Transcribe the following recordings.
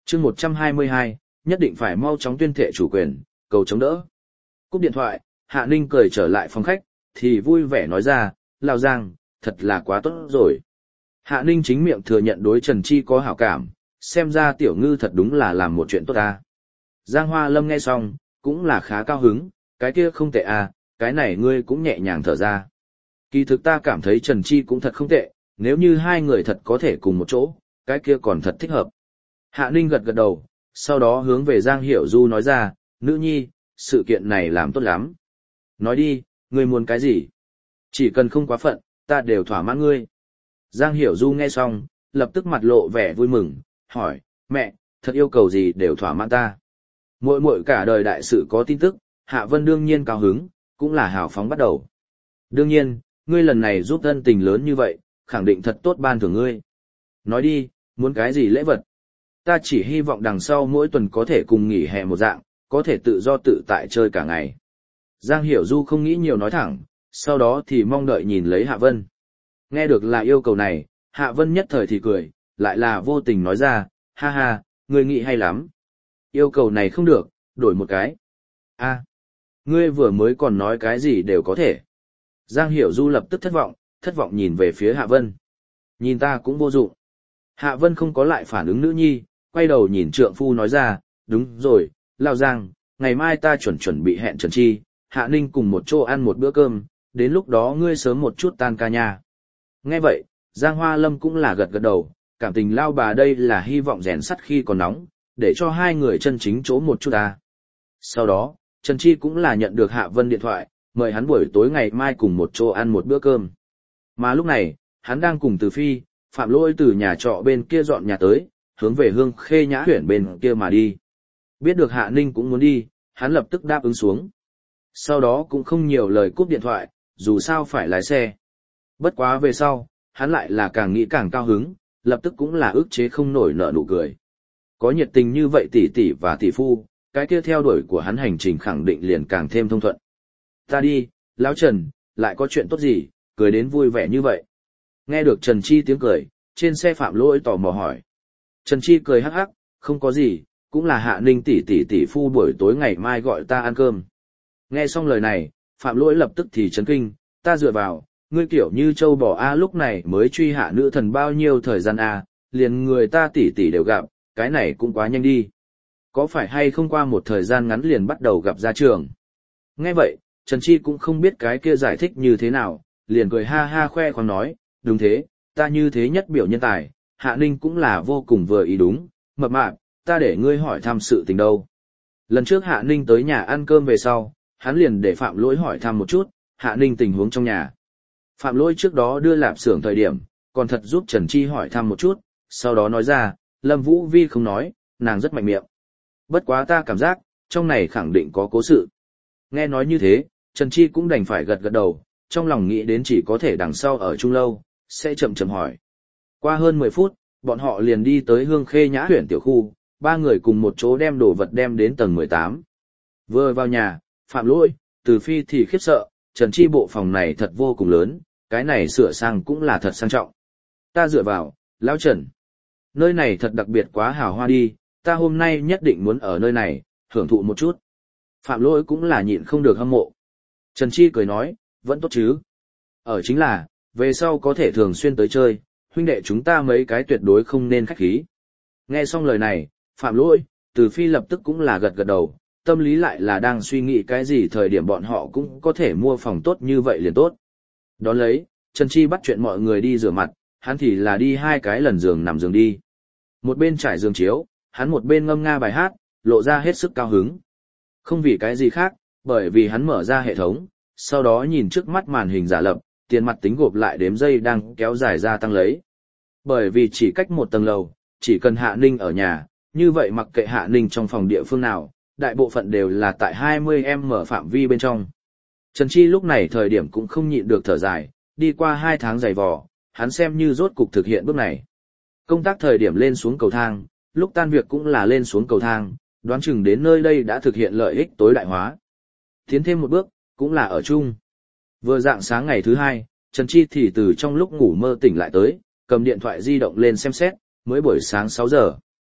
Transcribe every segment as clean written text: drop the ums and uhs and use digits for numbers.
Chương 122, nhất định phải mau chóng tuyên thệ chủ quyền, cầu chống đỡ. Cúp điện thoại, Hạ Ninh cười trở lại phòng khách, thì vui vẻ nói ra, Lão Giang, thật là quá tốt rồi. Hạ Ninh chính miệng thừa nhận đối Trần Chi có hảo cảm, xem ra tiểu ngư thật đúng là làm một chuyện tốt ta. Giang Hoa Lâm nghe xong, cũng là khá cao hứng, cái kia không tệ à, cái này ngươi cũng nhẹ nhàng thở ra. Kỳ thực ta cảm thấy Trần Chi cũng thật không tệ, nếu như hai người thật có thể cùng một chỗ, cái kia còn thật thích hợp. Hạ Ninh gật gật đầu, sau đó hướng về Giang Hiểu Du nói ra, nữ nhi, sự kiện này làm tốt lắm. Nói đi, ngươi muốn cái gì? Chỉ cần không quá phận, ta đều thỏa mãn ngươi. Giang Hiểu Du nghe xong, lập tức mặt lộ vẻ vui mừng, hỏi, mẹ, thật yêu cầu gì đều thỏa mãn ta. Muội muội cả đời đại sự có tin tức, Hạ Vân đương nhiên cao hứng, cũng là hào phóng bắt đầu. Đương nhiên, ngươi lần này giúp ân tình lớn như vậy, khẳng định thật tốt ban thưởng ngươi. Nói đi, muốn cái gì lễ vật? Ta chỉ hy vọng đằng sau mỗi tuần có thể cùng nghỉ hè một dạng, có thể tự do tự tại chơi cả ngày. Giang Hiểu Du không nghĩ nhiều nói thẳng, sau đó thì mong đợi nhìn lấy Hạ Vân. Nghe được là yêu cầu này, Hạ Vân nhất thời thì cười, lại là vô tình nói ra, ha ha, ngươi nghĩ hay lắm. Yêu cầu này không được, đổi một cái. A, ngươi vừa mới còn nói cái gì đều có thể. Giang Hiểu Du lập tức thất vọng nhìn về phía Hạ Vân. Nhìn ta cũng vô dụng. Hạ Vân không có lại phản ứng nữ nhi, quay đầu nhìn trượng phu nói ra, đúng rồi, Lão Giang, ngày mai ta chuẩn bị hẹn Trần Chi, Hạ Ninh cùng một chỗ ăn một bữa cơm, đến lúc đó ngươi sớm một chút tan ca nha. Nghe vậy, Giang Hoa Lâm cũng là gật gật đầu, cảm tình lao bà đây là hy vọng rèn sắt khi còn nóng, để cho hai người chân chính chỗ một chút ta. Sau đó, Trần Chi cũng là nhận được Hạ Vân điện thoại, mời hắn buổi tối ngày mai cùng một chỗ ăn một bữa cơm. Mà lúc này, hắn đang cùng Từ Phi, Phạm Lỗi từ nhà trọ bên kia dọn nhà tới, hướng về Hương Khê Nhã huyện bên kia mà đi. Biết được Hạ Ninh cũng muốn đi, hắn lập tức đáp ứng xuống. Sau đó cũng không nhiều lời cúp điện thoại, dù sao phải lái xe. Bất quá về sau, hắn lại là càng nghĩ càng cao hứng, lập tức cũng là ức chế không nổi nở nụ cười. Có nhiệt tình như vậy tỷ tỷ và tỷ phu, cái kia theo đuổi của hắn hành trình khẳng định liền càng thêm thông thuận. Ta đi, Lão Trần, lại có chuyện tốt gì, cười đến vui vẻ như vậy. Nghe được Trần Chi tiếng cười, trên xe Phạm Lỗi tò mò hỏi. Trần Chi cười hắc hắc, không có gì, cũng là Hạ Ninh tỷ phu buổi tối ngày mai gọi ta ăn cơm. Nghe xong lời này, Phạm Lỗi lập tức thì chấn kinh, ta dựa vào, ngươi kiểu như châu bò A lúc này mới truy hạ nữ thần bao nhiêu thời gian A, liền người ta tỷ đều gặp, cái này cũng quá nhanh đi. Có phải hay không qua một thời gian ngắn liền bắt đầu gặp ra trường? Nghe vậy, Trần Chi cũng không biết cái kia giải thích như thế nào, liền cười ha ha khoe khoang nói, đúng thế, ta như thế nhất biểu nhân tài, Hạ Ninh cũng là vô cùng vừa ý đúng, mập mạp, ta để ngươi hỏi thăm sự tình đâu. Lần trước Hạ Ninh tới nhà ăn cơm về sau, hắn liền để Phạm Lỗi hỏi thăm một chút, Hạ Ninh tình huống trong nhà. Phạm Lỗi trước đó đưa lạp xưởng thời điểm, còn thật giúp Trần Chi hỏi thăm một chút, sau đó nói ra, Lâm Vũ Vi không nói, nàng rất mạnh miệng. Bất quá ta cảm giác, trong này khẳng định có cố sự. Nghe nói như thế, Trần Chi cũng đành phải gật gật đầu, trong lòng nghĩ đến chỉ có thể đằng sau ở chung lâu, sẽ chậm chậm hỏi. Qua hơn 10 phút, bọn họ liền đi tới Hương Khê Nhã huyện tiểu khu, ba người cùng một chỗ đem đồ vật đem đến tầng 18. Vừa vào nhà, Phạm Lỗi, Từ Phi thì khiếp sợ, Trần Chi bộ phòng này thật vô cùng lớn, cái này sửa sang cũng là thật sang trọng. Ta dựa vào, Lão Trần. Nơi này thật đặc biệt quá hào hoa đi, ta hôm nay nhất định muốn ở nơi này, hưởng thụ một chút. Phạm Lỗi cũng là nhịn không được hâm mộ. Trần Chi cười nói, vẫn tốt chứ. Ở chính là, về sau có thể thường xuyên tới chơi, huynh đệ chúng ta mấy cái tuyệt đối không nên khách khí. Nghe xong lời này, Phạm Lỗi, Từ Phi lập tức cũng là gật gật đầu, tâm lý lại là đang suy nghĩ cái gì thời điểm bọn họ cũng có thể mua phòng tốt như vậy liền tốt. Đón lấy, Trần Chi bắt chuyện mọi người đi rửa mặt, hắn thì là đi 2 cái lần giường nằm giường đi. Một bên trải giường chiếu, hắn một bên ngâm nga bài hát, lộ ra hết sức cao hứng. Không vì cái gì khác, bởi vì hắn mở ra hệ thống, sau đó nhìn trước mắt màn hình giả lập, tiền mặt tính gộp lại đếm giây đang kéo dài ra tăng lấy. Bởi vì chỉ cách một tầng lầu, chỉ cần Hạ Ninh ở nhà, như vậy mặc kệ Hạ Ninh trong phòng địa phương nào, đại bộ phận đều là tại 20m phạm vi bên trong. Trần Chi lúc này thời điểm cũng không nhịn được thở dài, đi qua 2 tháng dày vò, hắn xem như rốt cục thực hiện bước này. Công tác thời điểm lên xuống cầu thang, lúc tan việc cũng là lên xuống cầu thang, đoán chừng đến nơi đây đã thực hiện lợi ích tối đại hóa. Tiến thêm một bước, cũng là ở chung. Vừa dạng sáng ngày thứ 2, Trần Chi thì từ trong lúc ngủ mơ tỉnh lại tới, cầm điện thoại di động lên xem xét, mới buổi sáng 6 giờ.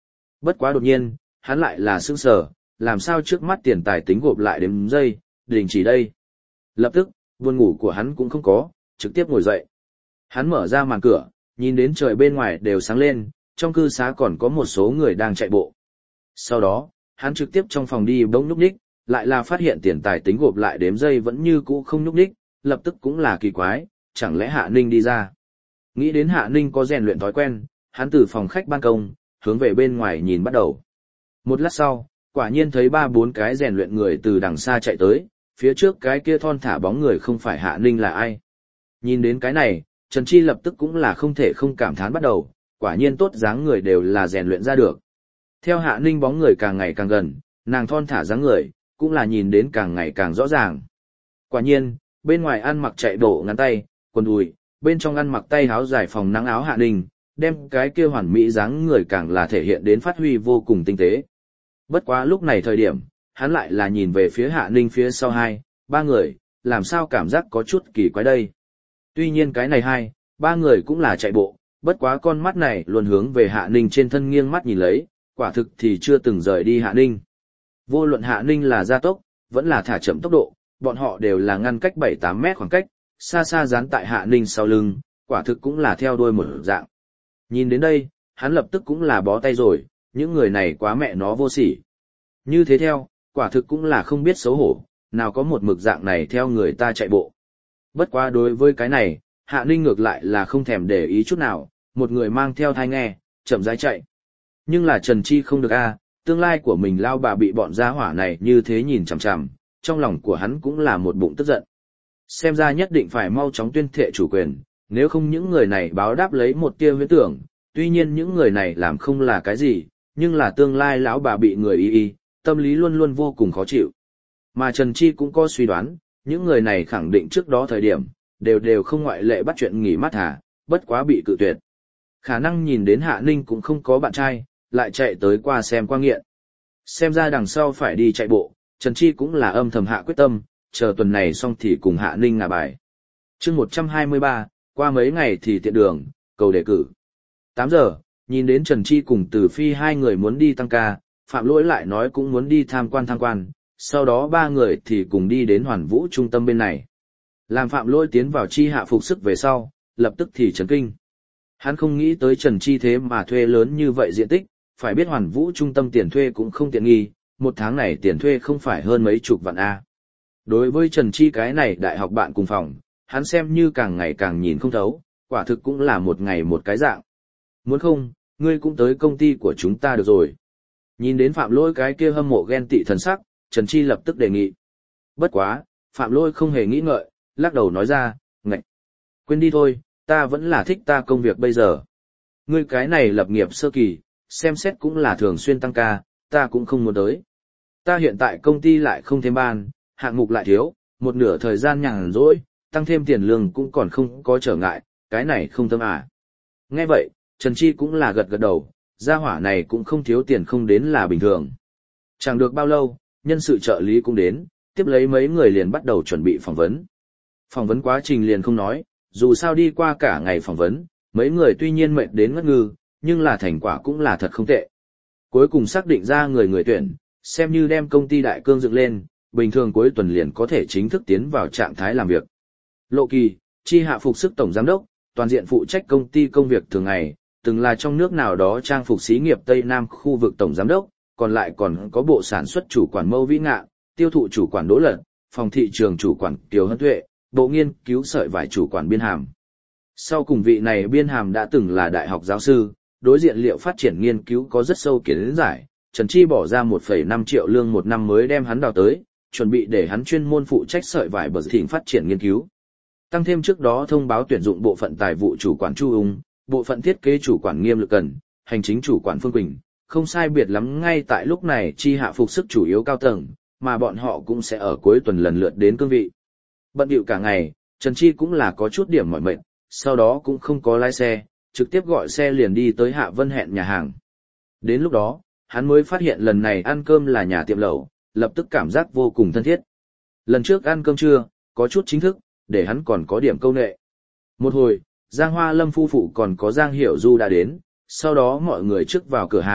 Bất quá đột nhiên, hắn lại là sững sờ, làm sao trước mắt tiền tài tính gộp lại đếm giây, đình chỉ đây. Lập tức, buồn ngủ của hắn cũng không có, trực tiếp ngồi dậy. Hắn mở ra màn cửa, nhìn đến trời bên ngoài đều sáng lên, trong cư xá còn có một số người đang chạy bộ. Sau đó, hắn trực tiếp trong phòng đi bỗng nhúc nhích, lại là phát hiện tiền tài tính gộp lại đếm giây vẫn như cũ không nhúc nhích, lập tức cũng là kỳ quái, chẳng lẽ Hạ Ninh đi ra. Nghĩ đến Hạ Ninh có rèn luyện thói quen, hắn từ phòng khách ban công, hướng về bên ngoài nhìn bắt đầu. Một lát sau, quả nhiên thấy 3-4 cái rèn luyện người từ đằng xa chạy tới, phía trước cái kia thon thả bóng người không phải Hạ Ninh là ai. Nhìn đến cái này, Trần Chi lập tức cũng là không thể không cảm thán bắt đầu, quả nhiên tốt dáng người đều là rèn luyện ra được. Theo Hạ Ninh bóng người càng ngày càng gần, nàng thon thả dáng người, cũng là nhìn đến càng ngày càng rõ ràng. Quả nhiên, bên ngoài ăn mặc chạy bộ ngắn tay, quần đùi, bên trong ăn mặc tay áo dài phòng nắng áo Hạ Ninh, đem cái kia hoàn mỹ dáng người càng là thể hiện đến phát huy vô cùng tinh tế. Bất quá lúc này thời điểm, hắn lại là nhìn về phía Hạ Ninh phía sau 2-3 người, làm sao cảm giác có chút kỳ quái đây. Tuy nhiên cái này 2-3 người cũng là chạy bộ, bất quá con mắt này luôn hướng về Hạ Ninh trên thân nghiêng mắt nhìn lấy, quả thực thì chưa từng rời đi Hạ Ninh. Vô luận Hạ Ninh là gia tốc, vẫn là thả chậm tốc độ, bọn họ đều là ngăn cách 7-8 mét khoảng cách, xa xa dán tại Hạ Ninh sau lưng, quả thực cũng là theo đuôi một dạng. Nhìn đến đây, hắn lập tức cũng là bó tay rồi, những người này quá mẹ nó vô sỉ. Như thế theo, quả thực cũng là không biết xấu hổ, nào có một mực dạng này theo người ta chạy bộ. Bất quá đối với cái này, Hạ Ninh ngược lại là không thèm để ý chút nào, một người mang theo thai nghe, chậm rãi chạy. Nhưng là Trần Chi không được a, tương lai của mình lao bà bị bọn gia hỏa này như thế nhìn chằm chằm, trong lòng của hắn cũng là một bụng tức giận. Xem ra nhất định phải mau chóng tuyên thệ chủ quyền, nếu không những người này báo đáp lấy một tia huyễn tưởng, tuy nhiên những người này làm không là cái gì, nhưng là tương lai lão bà bị người y, tâm lý luôn luôn vô cùng khó chịu. Mà Trần Chi cũng có suy đoán, những người này khẳng định trước đó thời điểm, đều không ngoại lệ bắt chuyện nghỉ mát thả, bất quá bị cự tuyệt. Khả năng nhìn đến Hạ Ninh cũng không có bạn trai, lại chạy tới qua xem qua nghiện. Xem ra đằng sau phải đi chạy bộ, Trần Chi cũng là âm thầm hạ quyết tâm, chờ tuần này xong thì cùng Hạ Ninh ngả bài. chương 123, qua mấy ngày thì tiện đường, cầu đề cử. 8 giờ, nhìn đến Trần Chi cùng Từ Phi 2 người muốn đi tăng ca, Phạm Lỗi lại nói cũng muốn đi tham quan, sau đó 3 người thì cùng đi đến Hoàn Vũ trung tâm bên này. Làm Phạm Lỗi tiến vào Chi hạ phục sức về sau, lập tức thì chấn kinh. Hắn không nghĩ tới Trần Chi thế mà thuê lớn như vậy diện tích, phải biết Hoàn Vũ trung tâm tiền thuê cũng không tiện nghi, một tháng này tiền thuê không phải hơn mấy chục vạn A. Đối với Trần Chi cái này đại học bạn cùng phòng, hắn xem như càng ngày càng nhìn không thấu, quả thực cũng là một ngày một cái dạng. Muốn không, ngươi cũng tới công ty của chúng ta được rồi. Nhìn đến Phạm Lỗi cái kia hâm mộ ghen tị thần sắc, Trần Chi lập tức đề nghị. Bất quá, Phạm Lỗi không hề nghĩ ngợi, lắc đầu nói ra, ngạch. Quên đi thôi, ta vẫn là thích ta công việc bây giờ. Ngươi cái này lập nghiệp sơ kỳ, xem xét cũng là thường xuyên tăng ca, ta cũng không muốn tới. Ta hiện tại công ty lại không thêm ban, hạng mục lại thiếu, một nửa thời gian nhàn rỗi, tăng thêm tiền lương cũng còn không có trở ngại, cái này không tâm à. Nghe vậy, Trần Chi cũng là gật gật đầu, gia hỏa này cũng không thiếu tiền không đến là bình thường. Chẳng được bao lâu, nhân sự trợ lý cũng đến, tiếp lấy mấy người liền bắt đầu chuẩn bị phỏng vấn. Phỏng vấn quá trình liền không nói, dù sao đi qua cả ngày phỏng vấn, mấy người tuy nhiên mệt đến ngất ngư, nhưng là thành quả cũng là thật không tệ. Cuối cùng xác định ra người tuyển, xem như đem công ty đại cương dựng lên, bình thường cuối tuần liền có thể chính thức tiến vào trạng thái làm việc. Lộ Kỳ, Chi hạ phục sức tổng giám đốc, toàn diện phụ trách công ty công việc thường ngày, từng là trong nước nào đó trang phục xí nghiệp Tây Nam khu vực tổng giám đốc, còn lại còn có bộ sản xuất chủ quản Mâu Vĩ Ngạn, tiêu thụ chủ quản Đỗ Lật, phòng thị trường chủ quản Kiều Hân Tuệ, bộ nghiên cứu sợi vải chủ quản Biên Hàm. Sau cùng vị này Biên Hàm đã từng là đại học giáo sư, đối diện liệu phát triển nghiên cứu có rất sâu kiến giải, Trần Chi bỏ ra 1,5 triệu lương một năm mới đem hắn đào tới, chuẩn bị để hắn chuyên môn phụ trách sợi vải bờ thỉnh phát triển nghiên cứu. Tăng thêm trước đó thông báo tuyển dụng bộ phận tài vụ chủ quản Chu Ung, bộ phận thiết kế chủ quản Nghiêm Lực Cần, hành chính chủ quản Phương Quỳnh, không sai biệt lắm ngay tại lúc này Chi hạ phục sức chủ yếu cao tầng, mà bọn họ cũng sẽ ở cuối tuần lần lượt đến cương vị. Bận bịu cả ngày, Trần Chi cũng là có chút điểm mỏi mệt, sau đó cũng không có lái xe, trực tiếp gọi xe liền đi tới Hạ Vân hẹn nhà hàng. Đến lúc đó, hắn mới phát hiện lần này ăn cơm là nhà tiệm lẩu, lập tức cảm giác vô cùng thân thiết. Lần trước ăn cơm trưa, có chút chính thức, để hắn còn có điểm câu nệ. Một hồi, Giang Hoa Lâm phu phụ còn có Giang Hiểu Du đã đến, sau đó mọi người trước vào cửa hàng,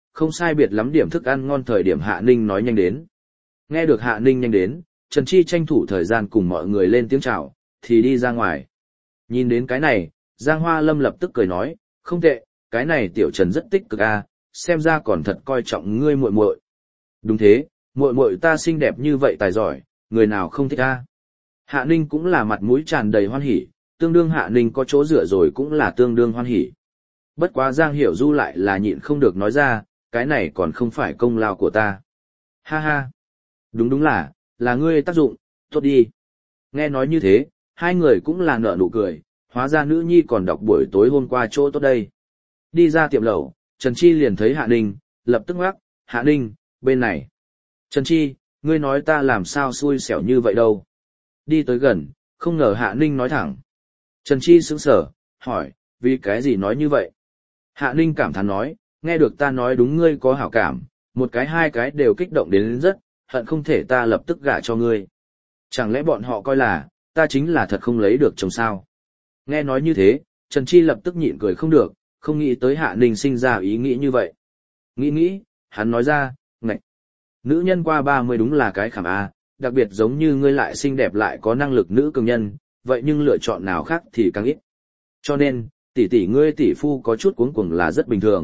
không sai biệt lắm điểm thức ăn ngon thời điểm Hạ Ninh nói nhanh đến. Nghe được Hạ Ninh nhanh đến, Trần Chi tranh thủ thời gian cùng mọi người lên tiếng chào, thì đi ra ngoài. Nhìn đến cái này, Giang Hoa Lâm lập tức cười nói, không tệ, cái này tiểu Trần rất tích cực a, xem ra còn thật coi trọng ngươi muội muội. Đúng thế, muội muội ta xinh đẹp như vậy tài giỏi, người nào không thích a. Hạ Ninh cũng là mặt mũi tràn đầy hoan hỉ, tương đương Hạ Ninh có chỗ dựa rồi cũng là tương đương hoan hỉ. Bất quá Giang Hiểu Du lại là nhịn không được nói ra, cái này còn không phải công lao của ta. Ha ha. Đúng là ngươi tác dụng, tốt đi. Nghe nói như thế, hai người cũng là nở nụ cười, hóa ra nữ nhi còn đọc buổi tối hôm qua chỗ tốt đây. Đi ra tiệm lẩu, Trần Chi liền thấy Hạ Ninh, lập tức ngoắc, Hạ Ninh, bên này. Trần Chi, ngươi nói ta làm sao xui xẻo như vậy đâu. Đi tới gần, không ngờ Hạ Ninh nói thẳng. Trần Chi sững sờ, hỏi, vì cái gì nói như vậy? Hạ Ninh cảm thán nói, nghe được ta nói đúng ngươi có hảo cảm, một cái hai cái đều kích động đến rất, hận không thể ta lập tức gả cho ngươi. Chẳng lẽ bọn họ coi là, ta chính là thật không lấy được chồng sao? Nghe nói như thế, Trần Chi lập tức nhịn cười không được, không nghĩ tới Hạ Ninh sinh ra ý nghĩ như vậy. Nghĩ, hắn nói ra, ngạch. Nữ nhân qua 30 đúng là cái khảm a, đặc biệt giống như ngươi lại xinh đẹp lại có năng lực nữ cường nhân, vậy nhưng lựa chọn nào khác thì càng ít. Cho nên, tỷ tỷ ngươi tỷ phu có chút cuống cuồng là rất bình thường.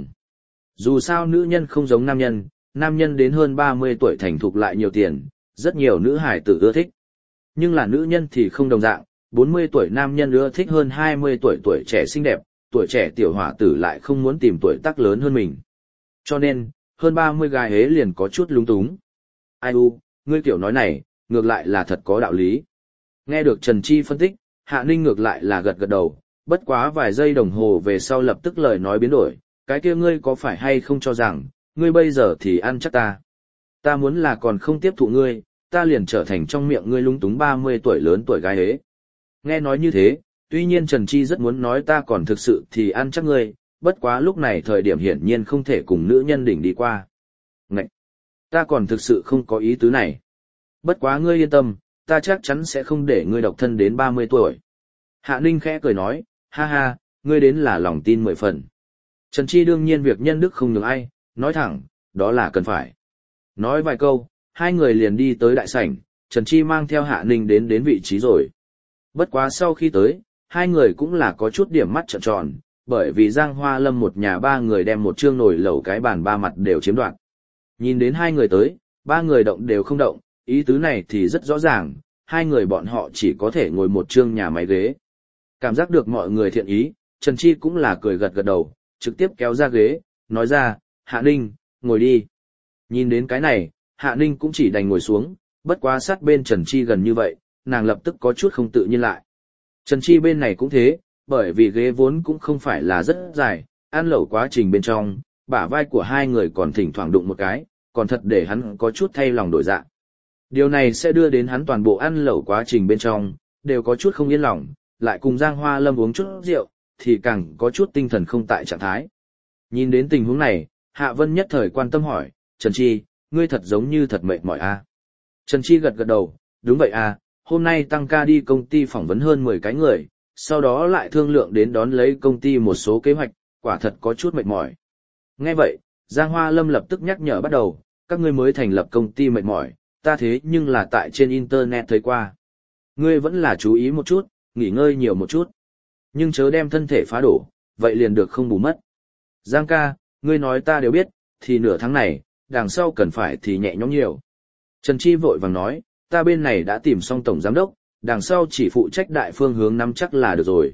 Dù sao nữ nhân không giống nam nhân đến hơn 30 tuổi thành thục lại nhiều tiền, rất nhiều nữ hải tử ưa thích. Nhưng là nữ nhân thì không đồng dạng, 40 tuổi nam nhân ưa thích hơn 20 tuổi tuổi trẻ xinh đẹp, tuổi trẻ tiểu hỏa tử lại không muốn tìm tuổi tác lớn hơn mình. Cho nên, hơn 30 gái hế liền có chút lúng túng. Ai u, ngươi tiểu nói này, ngược lại là thật có đạo lý. Nghe được Trần Chi phân tích, Hạ Ninh ngược lại là gật gật đầu, bất quá vài giây đồng hồ về sau lập tức lời nói biến đổi, cái kia ngươi có phải hay không cho rằng, ngươi bây giờ thì ăn chắc ta. Ta muốn là còn không tiếp thụ ngươi, ta liền trở thành trong miệng ngươi lúng túng 30 tuổi lớn tuổi gái hế. Nghe nói như thế, tuy nhiên Trần Chi rất muốn nói ta còn thực sự thì ăn chắc ngươi, bất quá lúc này thời điểm hiển nhiên không thể cùng nữ nhân đỉnh đi qua. Ngậy! Ta còn thực sự không có ý tứ này. Bất quá ngươi yên tâm, ta chắc chắn sẽ không để ngươi độc thân đến 30 tuổi. Hạ Ninh khẽ cười nói, ha ha, ngươi đến là lòng tin 10 phần. Trần Chi đương nhiên việc nhân đức không nhường ai, nói thẳng, đó là cần phải. Nói vài câu, hai người liền đi tới đại sảnh, Trần Chi mang theo Hạ Ninh đến vị trí rồi. Bất quá sau khi tới, hai người cũng là có chút điểm mắt trợn tròn, bởi vì Giang Hoa Lâm một nhà ba người đem một chương nồi lẩu cái bàn ba mặt đều chiếm đoạt. Nhìn đến hai người tới, ba người động đều không động, ý tứ này thì rất rõ ràng, hai người bọn họ chỉ có thể ngồi một chương nhà máy ghế. Cảm giác được mọi người thiện ý, Trần Chi cũng là cười gật gật đầu, trực tiếp kéo ra ghế, nói ra, Hạ Ninh, ngồi đi. Nhìn đến cái này, Hạ Ninh cũng chỉ đành ngồi xuống, bất quá sát bên Trần Chi gần như vậy, nàng lập tức có chút không tự nhiên lại. Trần Chi bên này cũng thế, bởi vì ghế vốn cũng không phải là rất dài, ăn lẩu quá trình bên trong, bả vai của hai người còn thỉnh thoảng đụng một cái, còn thật để hắn có chút thay lòng đổi dạ. Điều này sẽ đưa đến hắn toàn bộ ăn lẩu quá trình bên trong, đều có chút không yên lòng, lại cùng Giang Hoa Lâm uống chút rượu, thì càng có chút tinh thần không tại trạng thái. Nhìn đến tình huống này, Hạ Vân nhất thời quan tâm hỏi, Trần Chi, ngươi thật giống như thật mệt mỏi a. Trần Chi gật gật đầu, đúng vậy a, hôm nay tăng ca đi công ty phỏng vấn hơn 10 cái người, sau đó lại thương lượng đến đón lấy công ty một số kế hoạch, quả thật có chút mệt mỏi. Nghe vậy, Giang Hoa Lâm lập tức nhắc nhở bắt đầu, các ngươi mới thành lập công ty mệt mỏi, ta thế nhưng là tại trên internet thấy qua. Ngươi vẫn là chú ý một chút, nghỉ ngơi nhiều một chút. Nhưng chớ đem thân thể phá đổ, vậy liền được không bù mất. Giang ca, ngươi nói ta đều biết, thì nửa tháng này, đằng sau cần phải thì nhẹ nhõm nhiều. Trần Chi vội vàng nói, ta bên này đã tìm xong tổng giám đốc, đằng sau chỉ phụ trách đại phương hướng nắm chắc là được rồi.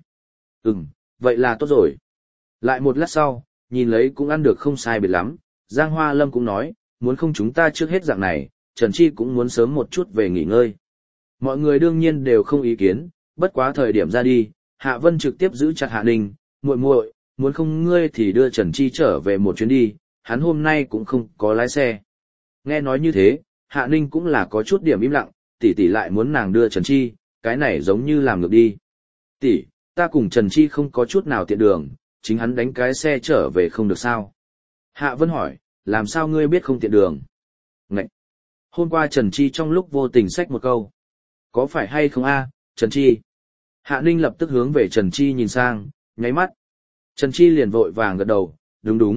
Vậy là tốt rồi. Lại một lát sau, nhìn lấy cũng ăn được không sai biệt lắm, Giang Hoa Lâm cũng nói, muốn không chúng ta trước hết dạng này, Trần Chi cũng muốn sớm một chút về nghỉ ngơi. Mọi người đương nhiên đều không ý kiến, bất quá thời điểm ra đi, Hạ Vân trực tiếp giữ chặt Hạ Ninh, muội muội, muốn không ngươi thì đưa Trần Chi trở về một chuyến đi, hắn hôm nay cũng không có lái xe. Nghe nói như thế, Hạ Ninh cũng là có chút điểm im lặng, tỷ tỷ lại muốn nàng đưa Trần Chi, cái này giống như làm ngược đi. Tỷ, ta cùng Trần Chi không có chút nào tiện đường, chính hắn đánh cái xe trở về không được sao? Hạ Vân hỏi, làm sao ngươi biết không tiện đường? Ngậy! Hôm qua Trần Chi trong lúc vô tình xách một câu. Có phải hay không a, Trần Chi? Hạ Ninh lập tức hướng về Trần Chi nhìn sang, nháy mắt. Trần Chi liền vội vàng gật đầu, đúng,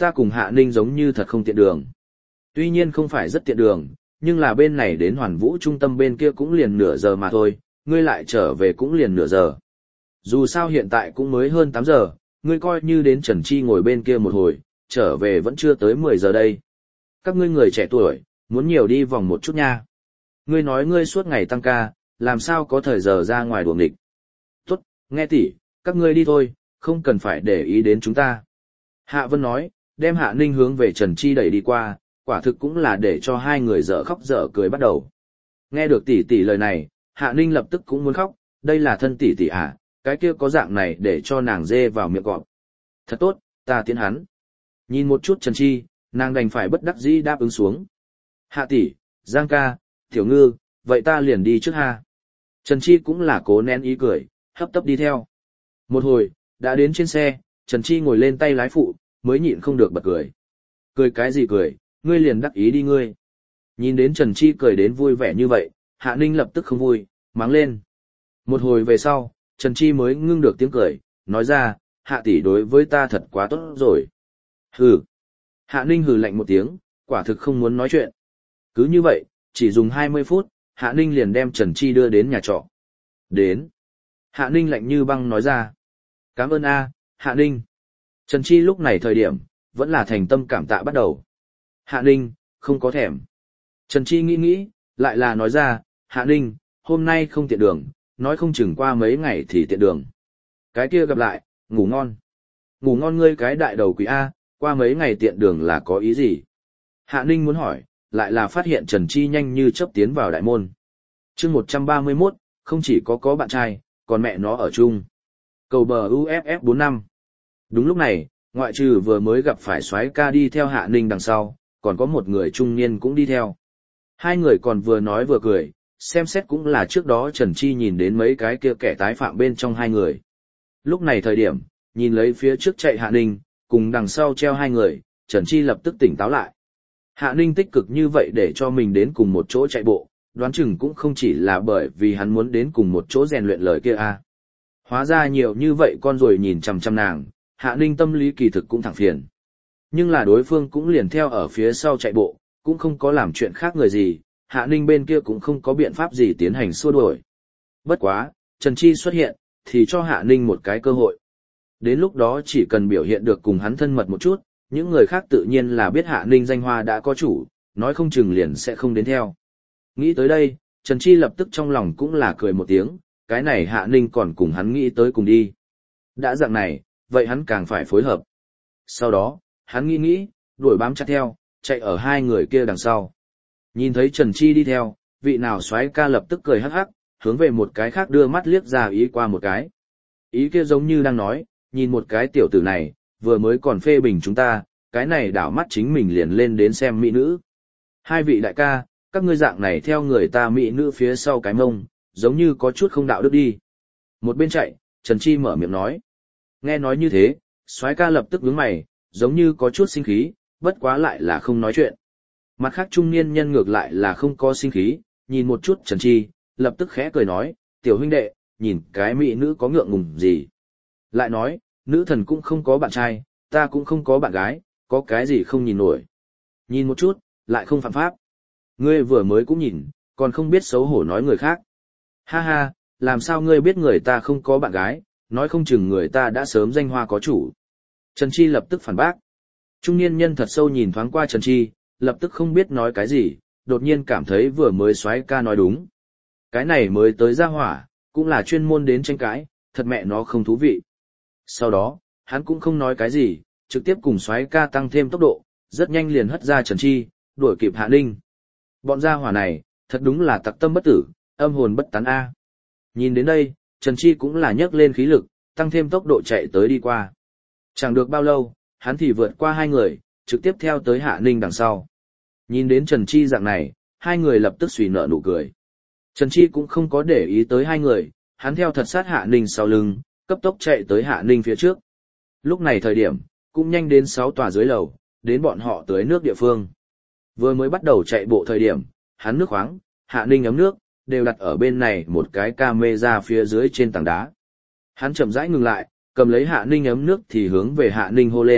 ta cùng Hạ Ninh giống như thật không tiện đường. Tuy nhiên không phải rất tiện đường, nhưng là bên này đến Hoàn Vũ trung tâm bên kia cũng liền nửa giờ mà thôi, ngươi lại trở về cũng liền nửa giờ. Dù sao hiện tại cũng mới hơn 8 giờ, ngươi coi như đến Trần Chi ngồi bên kia một hồi, trở về vẫn chưa tới 10 giờ đây. Các ngươi người trẻ tuổi, muốn nhiều đi vòng một chút nha. Ngươi nói ngươi suốt ngày tăng ca, làm sao có thời giờ ra ngoài đuổi nghịch. Tốt, nghe tỷ, các ngươi đi thôi, không cần phải để ý đến chúng ta. Hạ Vân nói, đem Hạ Ninh hướng về Trần Chi đẩy đi qua, quả thực cũng là để cho hai người dở khóc dở cười bắt đầu. Nghe được tỷ tỷ lời này, Hạ Ninh lập tức cũng muốn khóc, đây là thân tỷ tỷ à, cái kia có dạng này để cho nàng dê vào miệng cọp. Thật tốt, ta tiến hắn. Nhìn một chút Trần Chi, nàng đành phải bất đắc dĩ đáp ứng xuống. Hạ tỷ, Giang ca, Tiểu Ngư, vậy ta liền đi trước ha. Trần Chi cũng là cố nén ý cười, hấp tấp đi theo. Một hồi, đã đến trên xe, Trần Chi ngồi lên tay lái phụ, mới nhịn không được bật cười. Cười cái gì cười, ngươi liền đắc ý đi ngươi. Nhìn đến Trần Chi cười đến vui vẻ như vậy, Hạ Ninh lập tức không vui, mắng lên. Một hồi về sau, Trần Chi mới ngưng được tiếng cười, nói ra, Hạ tỷ đối với ta thật quá tốt rồi. Hừ. Hạ Ninh hừ lạnh một tiếng, quả thực không muốn nói chuyện. Cứ như vậy, chỉ dùng 20 phút, Hạ Ninh liền đem Trần Chi đưa đến nhà trọ. Đến. Hạ Ninh lạnh như băng nói ra. Cảm ơn a, Hạ Ninh. Trần Chi lúc này thời điểm, vẫn là thành tâm cảm tạ bắt đầu. Hạ Ninh, không có thèm. Trần Chi nghĩ, lại là nói ra, Hạ Ninh, hôm nay không tiện đường, nói không chừng qua mấy ngày thì tiện đường. Cái kia gặp lại, ngủ ngon. Ngủ ngon ngươi cái đại đầu quỷ A, qua mấy ngày tiện đường là có ý gì? Hạ Ninh muốn hỏi, lại là phát hiện Trần Chi nhanh như chớp tiến vào đại môn. chương 131, không chỉ có bạn trai, còn mẹ nó ở chung. Cầu bờ UFF 45. Đúng lúc này, ngoại trừ vừa mới gặp phải soái ca đi theo Hạ Ninh đằng sau, còn có một người trung niên cũng đi theo. Hai người còn vừa nói vừa cười, xem xét cũng là trước đó Trần Chi nhìn đến mấy cái kia kẻ tái phạm bên trong hai người. Lúc này thời điểm, nhìn lấy phía trước chạy Hạ Ninh, cùng đằng sau treo hai người, Trần Chi lập tức tỉnh táo lại. Hạ Ninh tích cực như vậy để cho mình đến cùng một chỗ chạy bộ, đoán chừng cũng không chỉ là bởi vì hắn muốn đến cùng một chỗ rèn luyện lời kia a. Hóa ra nhiều như vậy con rồi nhìn chằm chằm nàng, Hạ Ninh tâm lý kỳ thực cũng thẳng phiền. Nhưng là đối phương cũng liền theo ở phía sau chạy bộ, cũng không có làm chuyện khác người gì, Hạ Ninh bên kia cũng không có biện pháp gì tiến hành xua đuổi. Bất quá, Trần Chi xuất hiện, thì cho Hạ Ninh một cái cơ hội. Đến lúc đó chỉ cần biểu hiện được cùng hắn thân mật một chút, những người khác tự nhiên là biết Hạ Ninh danh hoa đã có chủ, nói không chừng liền sẽ không đến theo. Nghĩ tới đây, Trần Chi lập tức trong lòng cũng là cười một tiếng, cái này Hạ Ninh còn cùng hắn nghĩ tới cùng đi. Đã dạng này, vậy hắn càng phải phối hợp. Sau đó, hắn nghĩ, đuổi bám chặt theo, chạy ở hai người kia đằng sau. Nhìn thấy Trần Chi đi theo, vị nào soái ca lập tức cười hắc hắc, hướng về một cái khác đưa mắt liếc ra ý qua một cái. Ý kia giống như đang nói, nhìn một cái tiểu tử này, vừa mới còn phê bình chúng ta, cái này đảo mắt chính mình liền lên đến xem mỹ nữ. Hai vị đại ca, các ngươi dạng này theo người ta mỹ nữ phía sau cái mông, giống như có chút không đạo đức đi. Một bên chạy, Trần Chi mở miệng nói. Nghe nói như thế, soái ca lập tức nhướng mày, giống như có chút sinh khí, bất quá lại là không nói chuyện. Mặt khác trung niên nhân ngược lại là không có sinh khí, nhìn một chút Trần Chi, lập tức khẽ cười nói, tiểu huynh đệ, nhìn cái mỹ nữ có ngượng ngùng gì. Lại nói, nữ thần cũng không có bạn trai, ta cũng không có bạn gái, có cái gì không nhìn nổi. Nhìn một chút, lại không phạm pháp. Ngươi vừa mới cũng nhìn, còn không biết xấu hổ nói người khác. Ha ha, làm sao ngươi biết người ta không có bạn gái, nói không chừng người ta đã sớm danh hoa có chủ. Trần Chi lập tức phản bác. Trung niên nhân thật sâu nhìn thoáng qua Trần Chi, lập tức không biết nói cái gì, đột nhiên cảm thấy vừa mới soái ca nói đúng. Cái này mới tới ra hỏa, cũng là chuyên môn đến tranh cãi, thật mẹ nó không thú vị. Sau đó, hắn cũng không nói cái gì, trực tiếp cùng soái ca tăng thêm tốc độ, rất nhanh liền hất ra Trần Chi, đuổi kịp Hạ Ninh. Bọn gia hỏa này, thật đúng là tặc tâm bất tử, âm hồn bất tán a. Nhìn đến đây, Trần Chi cũng là nhấc lên khí lực, tăng thêm tốc độ chạy tới đi qua. Chẳng được bao lâu, hắn thì vượt qua hai người, trực tiếp theo tới Hạ Ninh đằng sau. Nhìn đến Trần Chi dạng này, hai người lập tức xùy nở nụ cười. Trần Chi cũng không có để ý tới hai người, hắn theo thật sát Hạ Ninh sau lưng, cấp tốc chạy tới Hạ Ninh phía trước. Lúc này thời điểm, cũng nhanh đến 6 tòa dưới lầu, đến bọn họ tới nước địa phương. Vừa mới bắt đầu chạy bộ thời điểm, hắn nước khoáng, Hạ Ninh ấm nước, đều đặt ở bên này một cái camera phía dưới trên tảng đá. Hắn chậm rãi ngừng lại, cầm lấy Hạ Ninh ấm nước thì hướng về Hạ Ninh hô lên,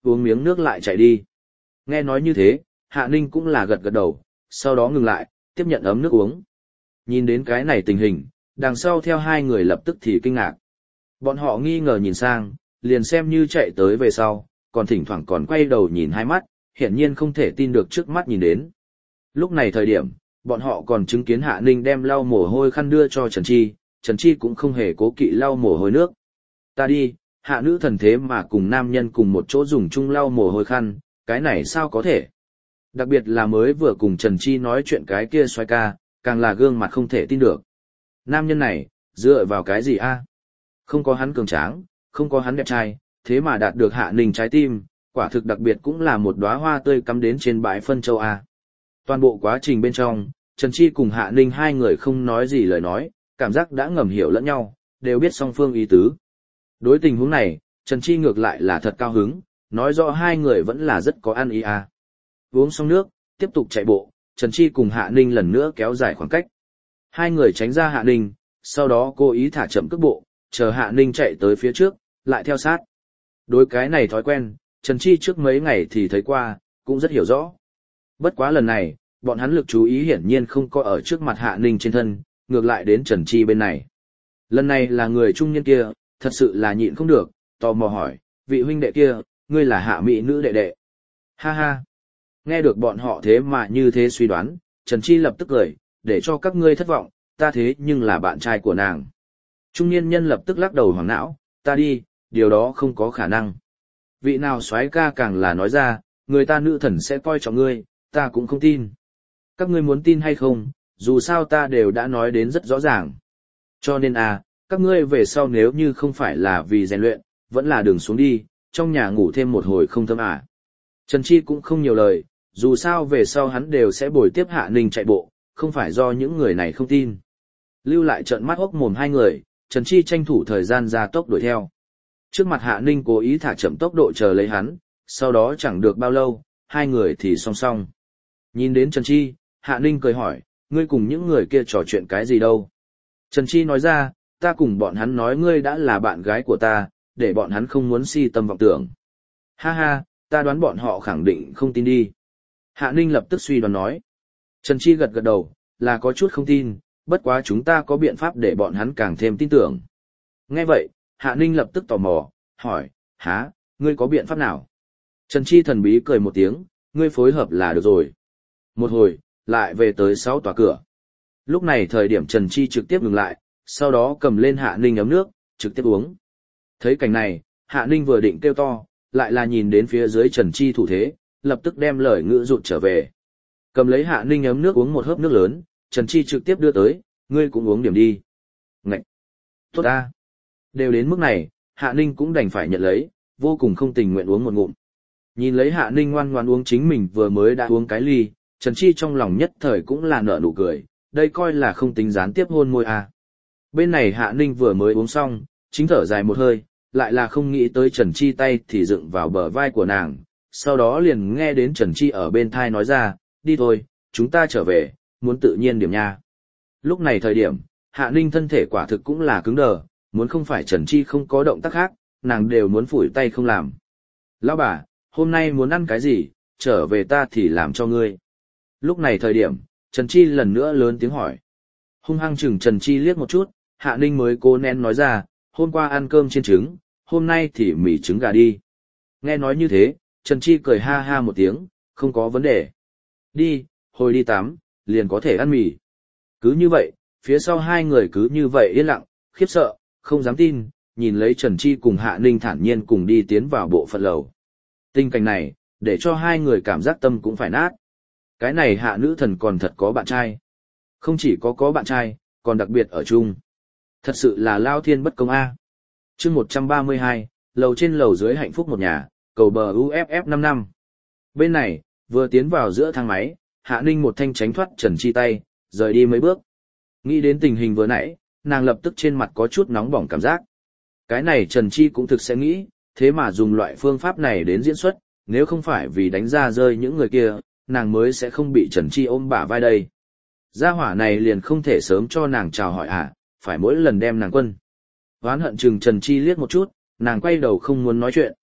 uống miếng nước lại chạy đi. Nghe nói như thế, Hạ Ninh cũng là gật gật đầu, sau đó ngừng lại, tiếp nhận ấm nước uống. Nhìn đến cái này tình hình, đằng sau theo hai người lập tức thì kinh ngạc. Bọn họ nghi ngờ nhìn sang, liền xem như chạy tới về sau, còn thỉnh thoảng còn quay đầu nhìn hai mắt, hiển nhiên không thể tin được trước mắt nhìn đến. Lúc này thời điểm, bọn họ còn chứng kiến Hạ Ninh đem lau mồ hôi khăn đưa cho Trần Chi cũng không hề cố kỵ lau mồ hôi nước. Ta đi, hạ nữ thần thế mà cùng nam nhân cùng một chỗ dùng chung lau mồ hôi khăn, cái này sao có thể? Đặc biệt là mới vừa cùng Trần Chi nói chuyện cái kia xoay ca, càng là gương mặt không thể tin được. Nam nhân này, dựa vào cái gì a? Không có hắn cường tráng, không có hắn đẹp trai, thế mà đạt được Hạ Ninh trái tim, quả thực đặc biệt cũng là một đóa hoa tươi cắm đến trên bãi phân châu a. Toàn bộ quá trình bên trong, Trần Chi cùng Hạ Ninh hai người không nói gì lời nói, cảm giác đã ngầm hiểu lẫn nhau, đều biết song phương ý tứ. Đối tình huống này, Trần Chi ngược lại là thật cao hứng, nói rõ hai người vẫn là rất có ăn ý à. Uống xong nước, tiếp tục chạy bộ, Trần Chi cùng Hạ Ninh lần nữa kéo dài khoảng cách. Hai người tránh ra Hạ Ninh, sau đó cố ý thả chậm cước bộ, chờ Hạ Ninh chạy tới phía trước, lại theo sát. Đối cái này thói quen, Trần Chi trước mấy ngày thì thấy qua, cũng rất hiểu rõ. Bất quá lần này, bọn hắn lực chú ý hiển nhiên không có ở trước mặt Hạ Ninh trên thân, ngược lại đến Trần Chi bên này. Lần này là người trung niên kia, thật sự là nhịn không được, tò mò hỏi, vị huynh đệ kia, ngươi là Hạ mỹ nữ đệ đệ. Ha ha. Nghe được bọn họ thế mà như thế suy đoán, Trần Chi lập tức cười, để cho các ngươi thất vọng, ta thế nhưng là bạn trai của nàng. Trung niên nhân lập tức lắc đầu hoảng não, ta đi, điều đó không có khả năng. Vị nào soái ca càng là nói ra, người ta nữ thần sẽ coi trọng ngươi, ta cũng không tin. Các ngươi muốn tin hay không, dù sao ta đều đã nói đến rất rõ ràng. Cho nên các ngươi về sau nếu như không phải là vì rèn luyện, vẫn là đường xuống đi, trong nhà ngủ thêm một hồi không thơm à. Trần Chi cũng không nhiều lời, dù sao về sau hắn đều sẽ bồi tiếp Hạ Ninh chạy bộ, không phải do những người này không tin. Lưu lại trợn mắt hốc mồm hai người, Trần Chi tranh thủ thời gian ra tốc đuổi theo. Trước mặt Hạ Ninh cố ý thả chậm tốc độ chờ lấy hắn, sau đó chẳng được bao lâu, hai người thì song song. Nhìn đến Trần Chi, Hạ Ninh cười hỏi, ngươi cùng những người kia trò chuyện cái gì đâu? Trần Chi nói ra, ta cùng bọn hắn nói ngươi đã là bạn gái của ta, để bọn hắn không muốn si tâm vọng tưởng. Ha ha, ta đoán bọn họ khẳng định không tin đi. Hạ Ninh lập tức suy đoán nói. Trần Chi gật gật đầu, là có chút không tin, bất quá chúng ta có biện pháp để bọn hắn càng thêm tin tưởng. Nghe vậy, Hạ Ninh lập tức tò mò, hỏi, hả, ngươi có biện pháp nào? Trần Chi thần bí cười một tiếng, ngươi phối hợp là được rồi. Một hồi, lại về tới 6 tòa cửa. Lúc này thời điểm Trần Chi trực tiếp ngừng lại, sau đó cầm lên Hạ Ninh ấm nước, trực tiếp uống. Thấy cảnh này, Hạ Ninh vừa định kêu to, lại là nhìn đến phía dưới Trần Chi thủ thế, lập tức đem lời ngữ rụt trở về. Cầm lấy Hạ Ninh ấm nước uống một hớp nước lớn, Trần Chi trực tiếp đưa tới, ngươi cũng uống điểm đi. Ngậy! Tốt ta! Đều đến mức này, Hạ Ninh cũng đành phải nhận lấy, vô cùng không tình nguyện uống một ngụm. Nhìn lấy Hạ Ninh ngoan ngoan uống chính mình vừa mới đã uống cái ly, Trần Chi trong lòng nhất thời cũng là nở nụ cười, đây coi là không tính gián tiếp hôn môi à. Bên này Hạ Ninh vừa mới uống xong, chính thở dài một hơi, lại là không nghĩ tới Trần Chi tay thì dựng vào bờ vai của nàng, sau đó liền nghe đến Trần Chi ở bên thai nói ra, đi thôi, chúng ta trở về, muốn tự nhiên điểm nha. Lúc này thời điểm, Hạ Ninh thân thể quả thực cũng là cứng đờ, muốn không phải Trần Chi không có động tác khác, nàng đều muốn phủi tay không làm. Lão bà, hôm nay muốn ăn cái gì, trở về ta thì làm cho ngươi. Lúc này thời điểm, Trần Chi lần nữa lớn tiếng hỏi. Hung hăng chừng Trần Chi liếc một chút, Hạ Ninh mới cố nén nói ra, hôm qua ăn cơm chiên trứng, hôm nay thì mì trứng gà đi. Nghe nói như thế, Trần Chi cười ha ha một tiếng, không có vấn đề. Đi, hồi đi tắm, liền có thể ăn mì. Cứ như vậy, phía sau hai người cứ như vậy yên lặng, khiếp sợ, không dám tin, nhìn lấy Trần Chi cùng Hạ Ninh thản nhiên cùng đi tiến vào bộ phận lầu. Tình cảnh này, để cho hai người cảm giác tâm cũng phải nát. Cái này Hạ nữ thần còn thật có bạn trai. Không chỉ có bạn trai, còn đặc biệt ở chung. Thật sự là lao thiên bất công a. Chương 132, lầu trên lầu dưới hạnh phúc một nhà, cầu bờ UFF 5 năm. Bên này, vừa tiến vào giữa thang máy, Hạ Ninh một thanh tránh thoát Trần Chi tay, rời đi mấy bước. Nghĩ đến tình hình vừa nãy, nàng lập tức trên mặt có chút nóng bỏng cảm giác. Cái này Trần Chi cũng thực sẽ nghĩ, thế mà dùng loại phương pháp này đến diễn xuất, nếu không phải vì đánh ra rơi những người kia, nàng mới sẽ không bị Trần Chi ôm bả vai đây. Gia hỏa này liền không thể sớm cho nàng chào hỏi phải mỗi lần đem nàng quân. Oán hận chừng Trần Chi liếc một chút, nàng quay đầu không muốn nói chuyện.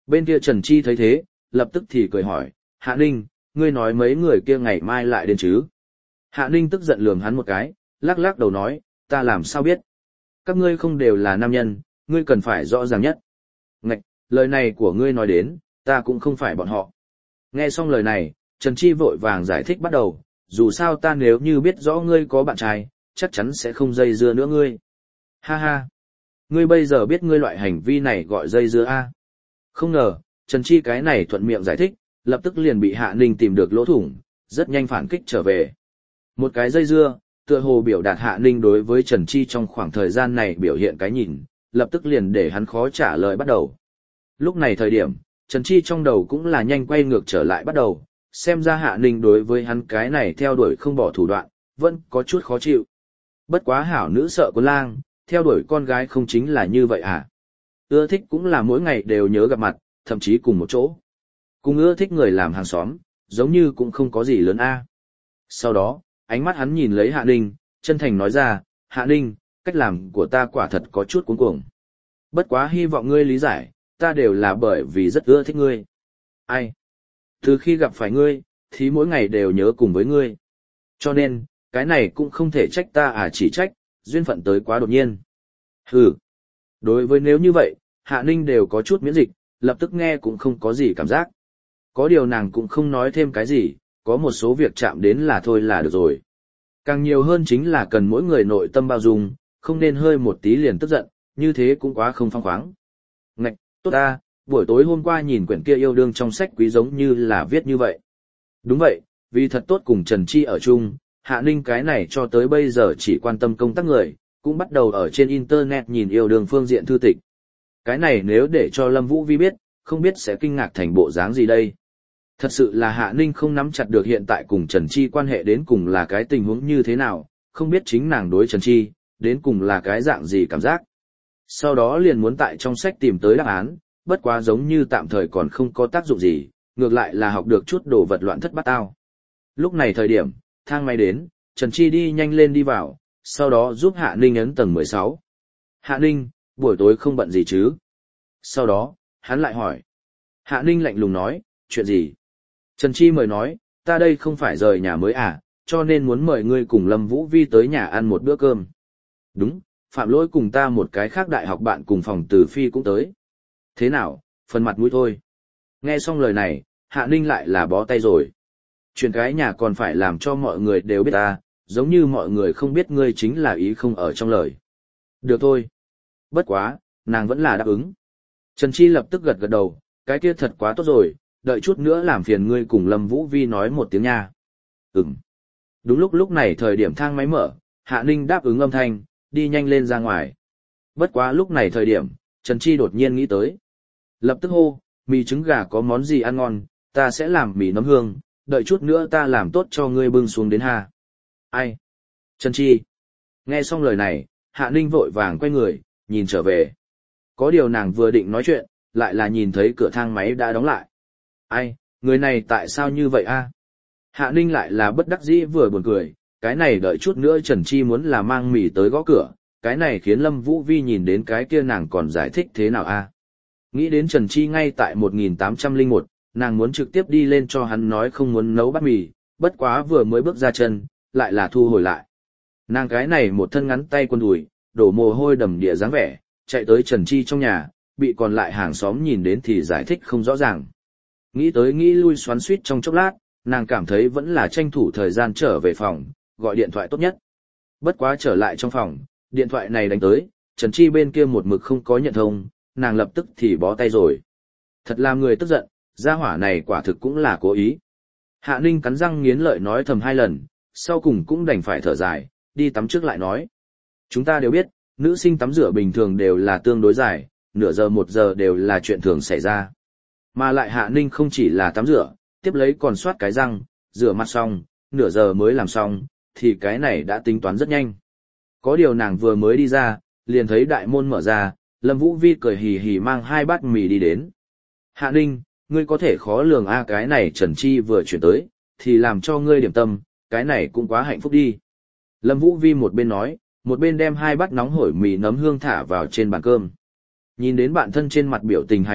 Bên kia Trần Chi thấy thế, lập tức thì cười hỏi, Hạ Ninh, ngươi nói mấy người kia ngày mai lại đến chứ? Hạ Ninh tức giận lườm hắn một cái, lắc lắc đầu nói, ta làm sao biết? Các ngươi không đều là nam nhân, ngươi cần phải rõ ràng nhất. Ngạch, lời này của ngươi nói đến, ta cũng không phải bọn họ. Nghe xong lời này, Trần Chi vội vàng giải thích bắt đầu, dù sao ta nếu như biết rõ ngươi có bạn trai, chắc chắn sẽ không dây dưa nữa ngươi. Ha ha, ngươi bây giờ biết ngươi loại hành vi này gọi dây dưa a? Không ngờ, Trần Chi cái này thuận miệng giải thích, lập tức liền bị Hạ Ninh tìm được lỗ thủng, rất nhanh phản kích trở về. Một cái dây dưa, tựa hồ biểu đạt Hạ Ninh đối với Trần Chi trong khoảng thời gian này biểu hiện cái nhìn, lập tức liền để hắn khó trả lời bắt đầu. Lúc này thời điểm, Trần Chi trong đầu cũng là nhanh quay ngược trở lại bắt đầu, xem ra Hạ Ninh đối với hắn cái này theo đuổi không bỏ thủ đoạn, vẫn có chút khó chịu. Bất quá hảo nữ sợ con lang, theo đuổi con gái không chính là như vậy à? Ưa thích cũng là mỗi ngày đều nhớ gặp mặt, thậm chí cùng một chỗ. Cùng ưa thích người làm hàng xóm, giống như cũng không có gì lớn a. Sau đó, ánh mắt hắn nhìn lấy Hạ Ninh, chân thành nói ra, Hạ Ninh, cách làm của ta quả thật có chút cuống cuồng. Bất quá hy vọng ngươi lý giải, ta đều là bởi vì rất ưa thích ngươi. Ai? Từ khi gặp phải ngươi, thì mỗi ngày đều nhớ cùng với ngươi. Cho nên, cái này cũng không thể trách ta à, chỉ trách, duyên phận tới quá đột nhiên. Hừ. Đối với nếu như vậy, Hạ Ninh đều có chút miễn dịch, lập tức nghe cũng không có gì cảm giác. Có điều nàng cũng không nói thêm cái gì, có một số việc chạm đến là thôi là được rồi. Càng nhiều hơn chính là cần mỗi người nội tâm bao dung, không nên hơi một tí liền tức giận, như thế cũng quá không phăng khoáng. Ngạch, tốt ta, buổi tối hôm qua nhìn quyển kia yêu đương trong sách quý giống như là viết như vậy. Đúng vậy, vì thật tốt cùng Trần Chi ở chung, Hạ Ninh cái này cho tới bây giờ chỉ quan tâm công tác người, cũng bắt đầu ở trên internet nhìn yêu đương phương diện thư tịch. Cái này nếu để cho Lâm Vũ Vi biết, không biết sẽ kinh ngạc thành bộ dáng gì đây. Thật sự là Hạ Ninh không nắm chặt được hiện tại cùng Trần Chi quan hệ đến cùng là cái tình huống như thế nào, không biết chính nàng đối Trần Chi, đến cùng là cái dạng gì cảm giác. Sau đó liền muốn tại trong sách tìm tới đáp án, bất quá giống như tạm thời còn không có tác dụng gì, ngược lại là học được chút đồ vật loạn thất bát tao. Lúc này thời điểm, thang máy đến, Trần Chi đi nhanh lên đi vào, sau đó giúp Hạ Ninh ấn tầng 16. Hạ Ninh, buổi tối không bận gì chứ? Sau đó, hắn lại hỏi. Hạ Ninh lạnh lùng nói, chuyện gì? Trần Chi mời nói, ta đây không phải rời nhà mới à, cho nên muốn mời ngươi cùng Lâm Vũ Vi tới nhà ăn một bữa cơm. Đúng, Phạm Lỗi cùng ta một cái khác đại học bạn cùng phòng Từ Phi cũng tới. Thế nào, phần mặt mũi thôi. Nghe xong lời này, Hạ Ninh lại là bó tay rồi. Chuyện cái nhà còn phải làm cho mọi người đều biết ta, giống như mọi người không biết ngươi chính là ý không ở trong lời. Được thôi. Bất quá, nàng vẫn là đáp ứng. Trần Chi lập tức gật gật đầu, cái kia thật quá tốt rồi, đợi chút nữa làm phiền ngươi cùng Lâm Vũ Vi nói một tiếng nha. Ừm. Đúng lúc này thời điểm thang máy mở, Hạ Ninh đáp ứng âm thanh, đi nhanh lên ra ngoài. Bất quá lúc này thời điểm, Trần Chi đột nhiên nghĩ tới. Lập tức hô, mì trứng gà có món gì ăn ngon, ta sẽ làm mì nấm hương, đợi chút nữa ta làm tốt cho ngươi bưng xuống đến ha. Ai? Trần Chi. Nghe xong lời này, Hạ Ninh vội vàng quay người, nhìn trở về. Có điều nàng vừa định nói chuyện, lại là nhìn thấy cửa thang máy đã đóng lại. Ai, người này tại sao như vậy a? Hạ Ninh lại là bất đắc dĩ vừa buồn cười, cái này đợi chút nữa Trần Chi muốn là mang mì tới gõ cửa, cái này khiến Lâm Vũ Vi nhìn đến cái kia nàng còn giải thích thế nào a? Nghĩ đến Trần Chi ngay tại 1801, nàng muốn trực tiếp đi lên cho hắn nói không muốn nấu bát mì, bất quá vừa mới bước ra chân, lại là thu hồi lại. Nàng cái này một thân ngắn tay quần đùi, đổ mồ hôi đầm địa dáng vẻ, chạy tới Trần Chi trong nhà, bị còn lại hàng xóm nhìn đến thì giải thích không rõ ràng. Nghĩ tới nghĩ lui xoắn xuýt trong chốc lát, nàng cảm thấy vẫn là tranh thủ thời gian trở về phòng, gọi điện thoại tốt nhất. Bất quá trở lại trong phòng, điện thoại này đánh tới, Trần Chi bên kia một mực không có nhận thông, nàng lập tức thì bó tay rồi. Thật làm người tức giận, gia hỏa này quả thực cũng là cố ý. Hạ Ninh cắn răng nghiến lợi nói thầm 2 lần, sau cùng cũng đành phải thở dài, đi tắm trước lại nói. Chúng ta đều biết, nữ sinh tắm rửa bình thường đều là tương đối dài, nửa giờ 1 giờ đều là chuyện thường xảy ra. Mà lại Hạ Ninh không chỉ là tắm rửa, tiếp lấy còn soát cái răng, rửa mặt xong, nửa giờ mới làm xong, thì cái này đã tính toán rất nhanh. Có điều nàng vừa mới đi ra, liền thấy đại môn mở ra, Lâm Vũ Vi cười hì hì mang 2 bát mì đi đến. Hạ Ninh, ngươi có thể khó lường a, cái này Trần Chi vừa chuyển tới, thì làm cho ngươi điểm tâm, cái này cũng quá hạnh phúc đi. Lâm Vũ Vi một bên nói, một bên đem 2 bát nóng hổi mì nấm hương thả vào trên bàn cơm. Nhìn đến bạn thân trên mặt biểu tình hài hước,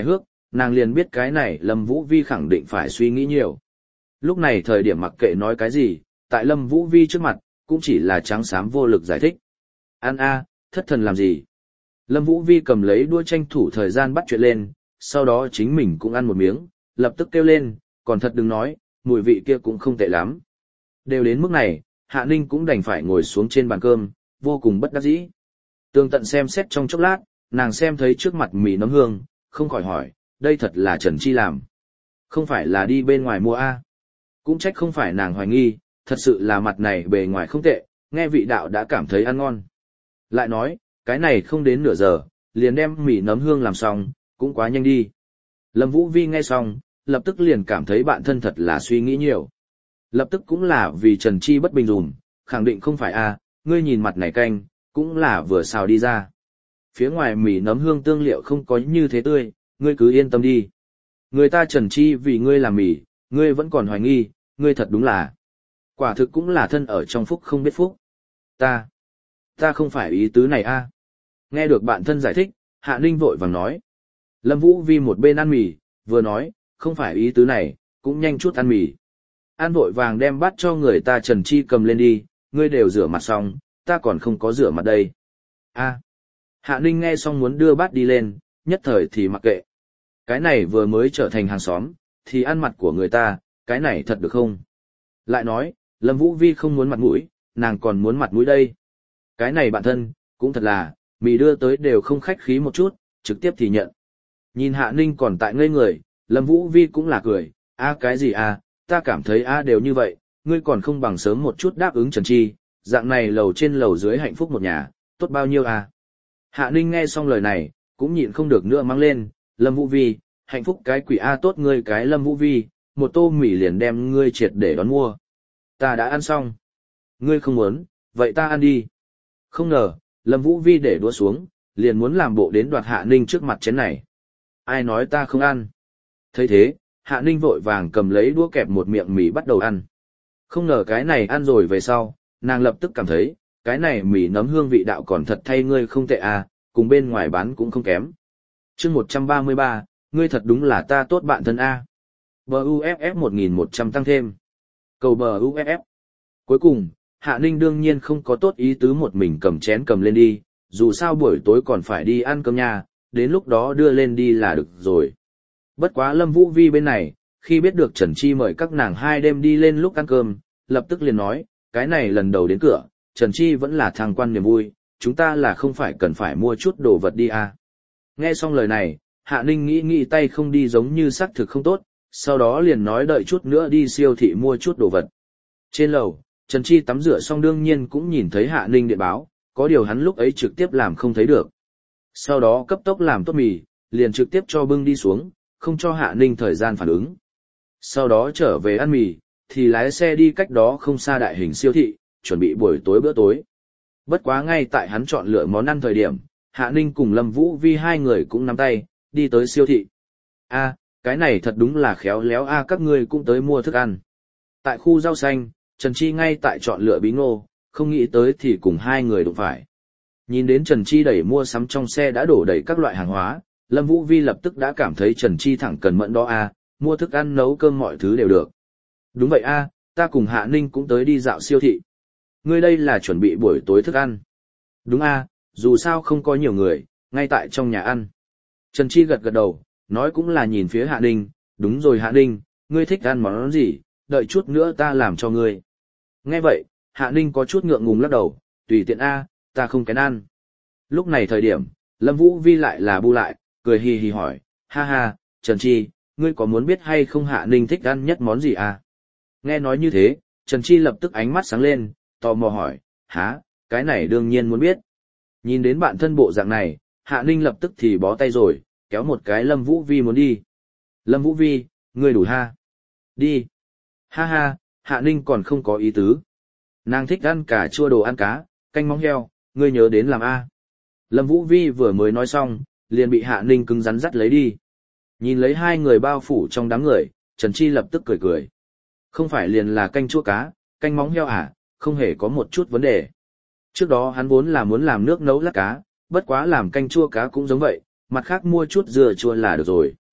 nàng liền biết cái này Lâm Vũ Vi khẳng định phải suy nghĩ nhiều. Lúc này thời điểm mặc kệ nói cái gì, tại Lâm Vũ Vi trước mặt, cũng chỉ là trắng xám vô lực giải thích. Ăn a, thất thần làm gì? Lâm Vũ Vi cầm lấy đũa tranh thủ thời gian bắt chuyện lên, sau đó chính mình cũng ăn một miếng, lập tức kêu lên, còn thật đừng nói, mùi vị kia cũng không tệ lắm. Đều đến mức này, Hạ Ninh cũng đành phải ngồi xuống trên bàn cơm, vô cùng bất đắc dĩ. Tường Tận xem xét trong chốc lát, nàng xem thấy trước mặt mì nấm hương, không khỏi hỏi, đây thật là Trần Chi làm. Không phải là đi bên ngoài mua a? Cũng trách không phải nàng hoài nghi, thật sự là mặt này bề ngoài không tệ, nghe vị đạo đã cảm thấy ăn ngon. Lại nói, cái này không đến nửa giờ, liền đem mì nấm hương làm xong, cũng quá nhanh đi. Lâm Vũ Vi nghe xong, lập tức liền cảm thấy bạn thân thật là suy nghĩ nhiều. Lập tức cũng là vì Trần Chi bất bình dùm, khẳng định không phải a, ngươi nhìn mặt này canh, cũng là vừa xào đi ra. Phía ngoài mì nấm hương tương liệu không có như thế tươi, ngươi cứ yên tâm đi. Người ta Trần Chi vì ngươi làm mì, ngươi vẫn còn hoài nghi, ngươi thật đúng là. Quả thực cũng là thân ở trong phúc không biết phúc. Ta không phải ý tứ này a. Nghe được bạn thân giải thích, Hạ Ninh vội vàng nói. Lâm Vũ Vi một bên ăn mì, vừa nói, không phải ý tứ này, cũng nhanh chút ăn mì. Ăn vội vàng đem bát cho người ta Trần Chi cầm lên đi, ngươi đều rửa mặt xong, ta còn không có rửa mặt đây. A. Hạ Ninh nghe xong muốn đưa bát đi lên, nhất thời thì mặc kệ. Cái này vừa mới trở thành hàng xóm, thì ăn mặt của người ta, cái này thật được không? Lại nói, Lâm Vũ Vi không muốn mặt mũi, nàng còn muốn mặt mũi đây. Cái này bạn thân, cũng thật là, mì đưa tới đều không khách khí một chút, trực tiếp thì nhận. Nhìn Hạ Ninh còn tại ngây người, Lâm Vũ Vi cũng là cười, cái gì ta cảm thấy đều như vậy, ngươi còn không bằng sớm một chút đáp ứng Trần Chi, dạng này lầu trên lầu dưới hạnh phúc một nhà, tốt bao nhiêu Hạ Ninh nghe xong lời này, cũng nhịn không được nữa mang lên, Lâm Vũ Vi, hạnh phúc cái quỷ tốt ngươi cái Lâm Vũ Vi, một tô mì liền đem ngươi triệt để đón mua. Ta đã ăn xong. Ngươi không muốn, vậy ta ăn đi. Không ngờ, Lâm Vũ Vi để đũa xuống, liền muốn làm bộ đến đoạt Hạ Ninh trước mặt chén này. Ai nói ta không ăn? Thấy thế, Hạ Ninh vội vàng cầm lấy đũa kẹp một miệng mì bắt đầu ăn. Không ngờ cái này ăn rồi về sau, nàng lập tức cảm thấy, cái này mì nấm hương vị đạo còn thật thay ngươi không tệ cùng bên ngoài bán cũng không kém. Chương 133, ngươi thật đúng là ta tốt bạn thân BUFF 1100 tăng thêm. Cầu BUFF. Cuối cùng, Hạ Ninh đương nhiên không có tốt ý tứ một mình cầm chén cầm lên đi, dù sao buổi tối còn phải đi ăn cơm nha, đến lúc đó đưa lên đi là được rồi. Bất quá Lâm Vũ Vi bên này, khi biết được Trần Chi mời các nàng hai đêm đi lên lúc ăn cơm, lập tức liền nói, cái này lần đầu đến cửa, Trần Chi vẫn là thăng quan niềm vui, chúng ta là không phải cần phải mua chút đồ vật đi Nghe xong lời này, Hạ Ninh nghĩ tay không đi giống như xác thực không tốt, sau đó liền nói đợi chút nữa đi siêu thị mua chút đồ vật. Trên lầu, Trần Chi tắm rửa xong đương nhiên cũng nhìn thấy Hạ Ninh điện báo, có điều hắn lúc ấy trực tiếp làm không thấy được. Sau đó cấp tốc làm tốt mì, liền trực tiếp cho bưng đi xuống, không cho Hạ Ninh thời gian phản ứng. Sau đó trở về ăn mì, thì lái xe đi cách đó không xa đại hình siêu thị, chuẩn bị buổi tối bữa tối. Bất quá ngay tại hắn chọn lựa món ăn thời điểm, Hạ Ninh cùng Lâm Vũ Vi hai người cũng nắm tay, đi tới siêu thị. Cái này thật đúng là khéo léo các ngươi cũng tới mua thức ăn. Tại khu rau xanh, Trần Chi ngay tại chọn lựa bí ngô, không nghĩ tới thì cùng hai người đụng phải. Nhìn đến Trần Chi đẩy mua sắm trong xe đã đổ đầy các loại hàng hóa, Lâm Vũ Vi lập tức đã cảm thấy Trần Chi thẳng cần mẫn đó mua thức ăn nấu cơm mọi thứ đều được. Đúng vậy ta cùng Hạ Ninh cũng tới đi dạo siêu thị. Ngươi đây là chuẩn bị buổi tối thức ăn. Đúng dù sao không có nhiều người, ngay tại trong nhà ăn. Trần Chi gật gật đầu, nói cũng là nhìn phía Hạ Ninh, đúng rồi Hạ Ninh, ngươi thích ăn món gì, đợi chút nữa ta làm cho ngươi. Nghe vậy, Hạ Ninh có chút ngượng ngùng lắc đầu, tùy tiện ta không kén ăn. Lúc này thời điểm, Lâm Vũ Vi lại là bu lại, cười hì hì hỏi, ha, Trần Chi, ngươi có muốn biết hay không Hạ Ninh thích ăn nhất món gì Nghe nói như thế, Trần Chi lập tức ánh mắt sáng lên, tò mò hỏi, cái này đương nhiên muốn biết. Nhìn đến bạn thân bộ dạng này, Hạ Ninh lập tức thì bó tay rồi, kéo một cái Lâm Vũ Vi muốn đi. Lâm Vũ Vi, ngươi đủ Đi. Ha, Hạ Ninh còn không có ý tứ. Nàng thích ăn cà chua đồ ăn cá, canh móng heo, ngươi nhớ đến làm Lâm Vũ Vi vừa mới nói xong, liền bị Hạ Ninh cứng rắn dắt lấy đi. Nhìn lấy hai người bao phủ trong đám người, Trần Chi lập tức cười. Không phải liền là canh chua cá, canh móng heo không hề có một chút vấn đề. Trước đó hắn vốn là muốn làm nước nấu lát cá, bất quá làm canh chua cá cũng giống vậy, mặt khác mua chút dưa chua là được rồi.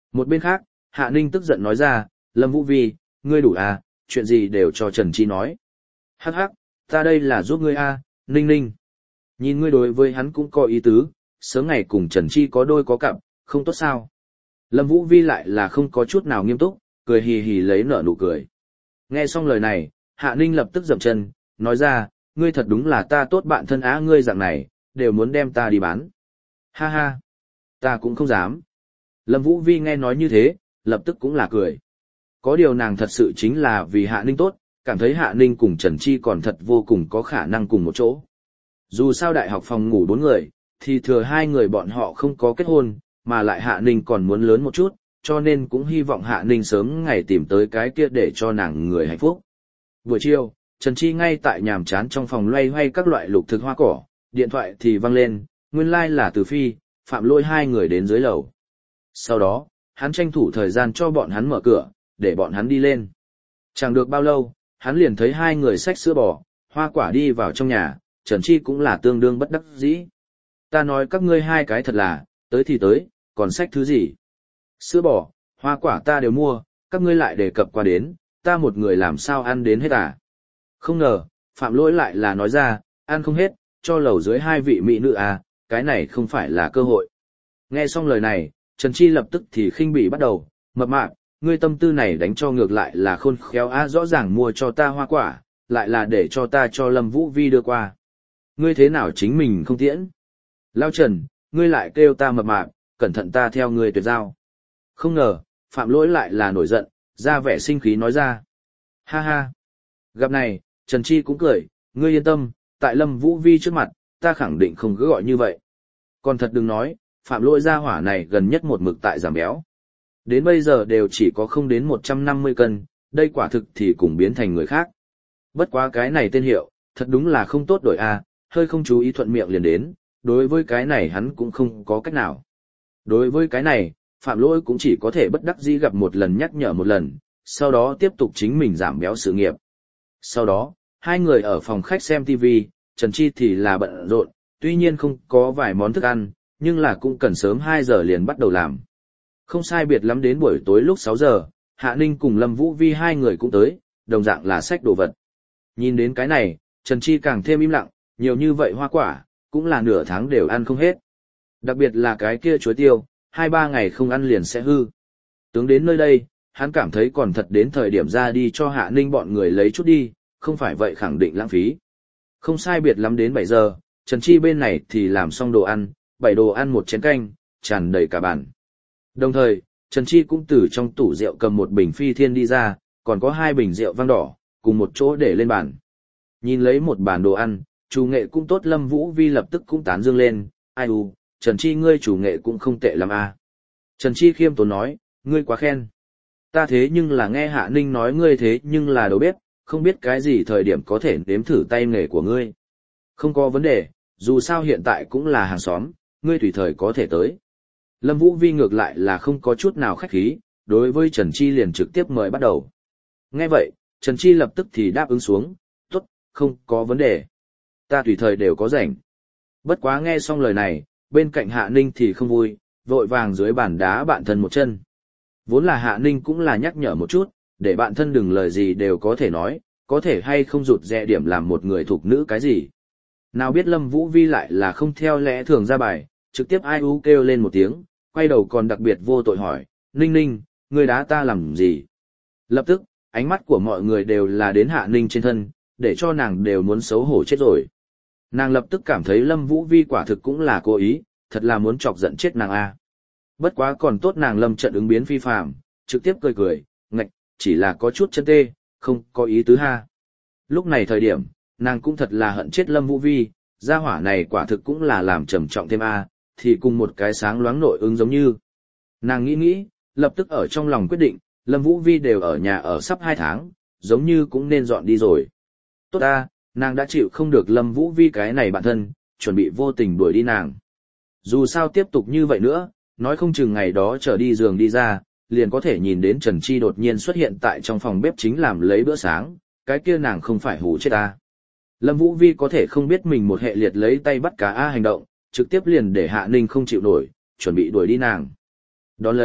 Một bên khác, Hạ Ninh tức giận nói ra, Lâm Vũ Vi, ngươi đủ à, chuyện gì đều cho Trần Chi nói. Hắc hắc, ta đây là giúp ngươi à, Ninh Ninh. Nhìn ngươi đối với hắn cũng có ý tứ, sớm ngày cùng Trần Chi có đôi có cặp, không tốt sao. Lâm Vũ Vi lại là không có chút nào nghiêm túc, cười hì hì lấy nở nụ cười. Nghe xong lời này, Hạ Ninh lập tức dậm chân, nói ra, ngươi thật đúng là ta tốt bạn thân á, ngươi dạng này, đều muốn đem ta đi bán. Ha ha, ta cũng không dám. Lâm Vũ Vi nghe nói như thế, lập tức cũng là cười. Có điều nàng thật sự chính là vì Hạ Ninh tốt, cảm thấy Hạ Ninh cùng Trần Chi còn thật vô cùng có khả năng cùng một chỗ. Dù sao đại học phòng ngủ 4 người, thì thừa 2 người bọn họ không có kết hôn, mà lại Hạ Ninh còn muốn lớn một chút, cho nên cũng hy vọng Hạ Ninh sớm ngày tìm tới cái kia để cho nàng người hạnh phúc. Buổi chiều, Trần Chi ngay tại nhàm chán trong phòng loay hoay các loại lục thực hoa cỏ, điện thoại thì vang lên, nguyên lai là Từ Phi, Phạm Lỗi 2 người đến dưới lầu. Sau đó, hắn tranh thủ thời gian cho bọn hắn mở cửa, để bọn hắn đi lên. Chẳng được bao lâu, hắn liền thấy 2 người xách sữa bò, hoa quả đi vào trong nhà, Trần Chi cũng là tương đương bất đắc dĩ. Ta nói các ngươi 2 cái thật là, tới thì tới, còn xách thứ gì? Sữa bò, hoa quả ta đều mua, các ngươi lại đề cập qua đến, ta một người làm sao ăn đến hết à? Không ngờ, Phạm Lỗi lại là nói ra, ăn không hết, cho lầu dưới 2 vị mỹ nữ à, cái này không phải là cơ hội. Nghe xong lời này, Trần Chi lập tức thì khinh bỉ bắt đầu, mập mạp, ngươi tâm tư này đánh cho ngược lại là khôn khéo á, rõ ràng mua cho ta hoa quả, lại là để cho ta cho Lâm Vũ Vi đưa qua. Ngươi thế nào chính mình không tiễn? Lao Trần, ngươi lại kêu ta mập mạp, cẩn thận ta theo ngươi tuyệt giao. Không ngờ, Phạm Lỗi lại là nổi giận, ra vẻ sinh khí nói ra. Ha ha. Gặp này, Trần Chi cũng cười, ngươi yên tâm, tại Lâm Vũ Vi trước mặt, ta khẳng định không cứ gọi như vậy. Còn thật đừng nói, Phạm Lỗi gia hỏa này gần nhất một mực tại giảm béo. Đến bây giờ đều chỉ có không đến 150 cân, đây quả thực thì cũng biến thành người khác. Bất quá cái này tên hiệu, thật đúng là không tốt đổi a, hơi không chú ý thuận miệng liền đến, đối với cái này hắn cũng không có cách nào. Đối với cái này, Phạm Lỗi cũng chỉ có thể bất đắc dĩ gặp một lần nhắc nhở một lần, sau đó tiếp tục chính mình giảm béo sự nghiệp. Sau đó, 2 người ở phòng khách xem TV, Trần Chi thì là bận rộn, tuy nhiên không có vài món thức ăn, nhưng là cũng cần sớm 2 giờ liền bắt đầu làm. Không sai biệt lắm đến buổi tối lúc 6 giờ, Hạ Ninh cùng Lâm Vũ Vi 2 người cũng tới, đồng dạng là xách đồ vật. Nhìn đến cái này, Trần Chi càng thêm im lặng, nhiều như vậy hoa quả, cũng là nửa tháng đều ăn không hết. Đặc biệt là cái kia chuối tiêu, 2-3 ngày không ăn liền sẽ hư. Tướng đến nơi đây, hắn cảm thấy còn thật đến thời điểm ra đi cho Hạ Ninh bọn người lấy chút đi, không phải vậy khẳng định lãng phí. Không sai biệt lắm đến 7 giờ, Trần Chi bên này thì làm xong đồ ăn, 7 đồ ăn 1 chén canh, tràn đầy cả bàn. Đồng thời, Trần Chi cũng từ trong tủ rượu cầm một bình phi thiên đi ra, còn có 2 bình rượu vang đỏ, cùng một chỗ để lên bàn. Nhìn lấy một bàn đồ ăn, chủ nghệ cũng tốt, Lâm Vũ Vi lập tức cũng tán dương lên, ai u, Trần Chi ngươi chủ nghệ cũng không tệ lắm à. Trần Chi khiêm tốn nói, ngươi quá khen. Ta thế nhưng là nghe Hạ Ninh nói ngươi thế nhưng là đầu bếp, không biết cái gì thời điểm có thể nếm thử tay nghề của ngươi. Không có vấn đề, dù sao hiện tại cũng là hàng xóm, ngươi tùy thời có thể tới. Lâm Vũ Vi ngược lại là không có chút nào khách khí, đối với Trần Chi liền trực tiếp mời bắt đầu. Nghe vậy, Trần Chi lập tức thì đáp ứng xuống, tốt, không có vấn đề. Ta tùy thời đều có rảnh. Bất quá nghe xong lời này, bên cạnh Hạ Ninh thì không vui, vội vàng dưới bàn đá bạn thân một chân. Vốn là Hạ Ninh cũng là nhắc nhở một chút, để bạn thân đừng lời gì đều có thể nói, có thể hay không rụt rè điểm làm một người thuộc nữ cái gì. Nào biết Lâm Vũ Vi lại là không theo lẽ thường ra bài, trực tiếp ai u kêu lên một tiếng, quay đầu còn đặc biệt vô tội hỏi, Ninh Ninh, ngươi đá ta làm gì? Lập tức, ánh mắt của mọi người đều là đến Hạ Ninh trên thân, để cho nàng đều muốn xấu hổ chết rồi. Nàng lập tức cảm thấy Lâm Vũ Vi quả thực cũng là cố ý, thật là muốn chọc giận chết nàng a. Bất quá còn tốt nàng Lâm trận ứng biến phi phàm, trực tiếp cười cười, ngạch, chỉ là có chút chân tê, không có ý tứ ha. Lúc này thời điểm, nàng cũng thật là hận chết Lâm Vũ Vi, gia hỏa này quả thực cũng là làm trầm trọng thêm a, thì cùng một cái sáng loáng nội ứng giống như. Nàng nghĩ, lập tức ở trong lòng quyết định, Lâm Vũ Vi đều ở nhà ở sắp 2 tháng, giống như cũng nên dọn đi rồi. Tốt ta, nàng đã chịu không được Lâm Vũ Vi cái này bạn thân, chuẩn bị vô tình đuổi đi nàng. Dù sao tiếp tục như vậy nữa, nói không chừng ngày đó trở đi giường đi ra, liền có thể nhìn đến Trần Chi đột nhiên xuất hiện tại trong phòng bếp chính làm lấy bữa sáng, cái kia nàng không phải hù chết ta. Lâm Vũ Vi có thể không biết mình một hệ liệt lấy tay bắt cá A hành động, trực tiếp liền để Hạ Ninh không chịu nổi, chuẩn bị đuổi đi nàng. Đón lấy,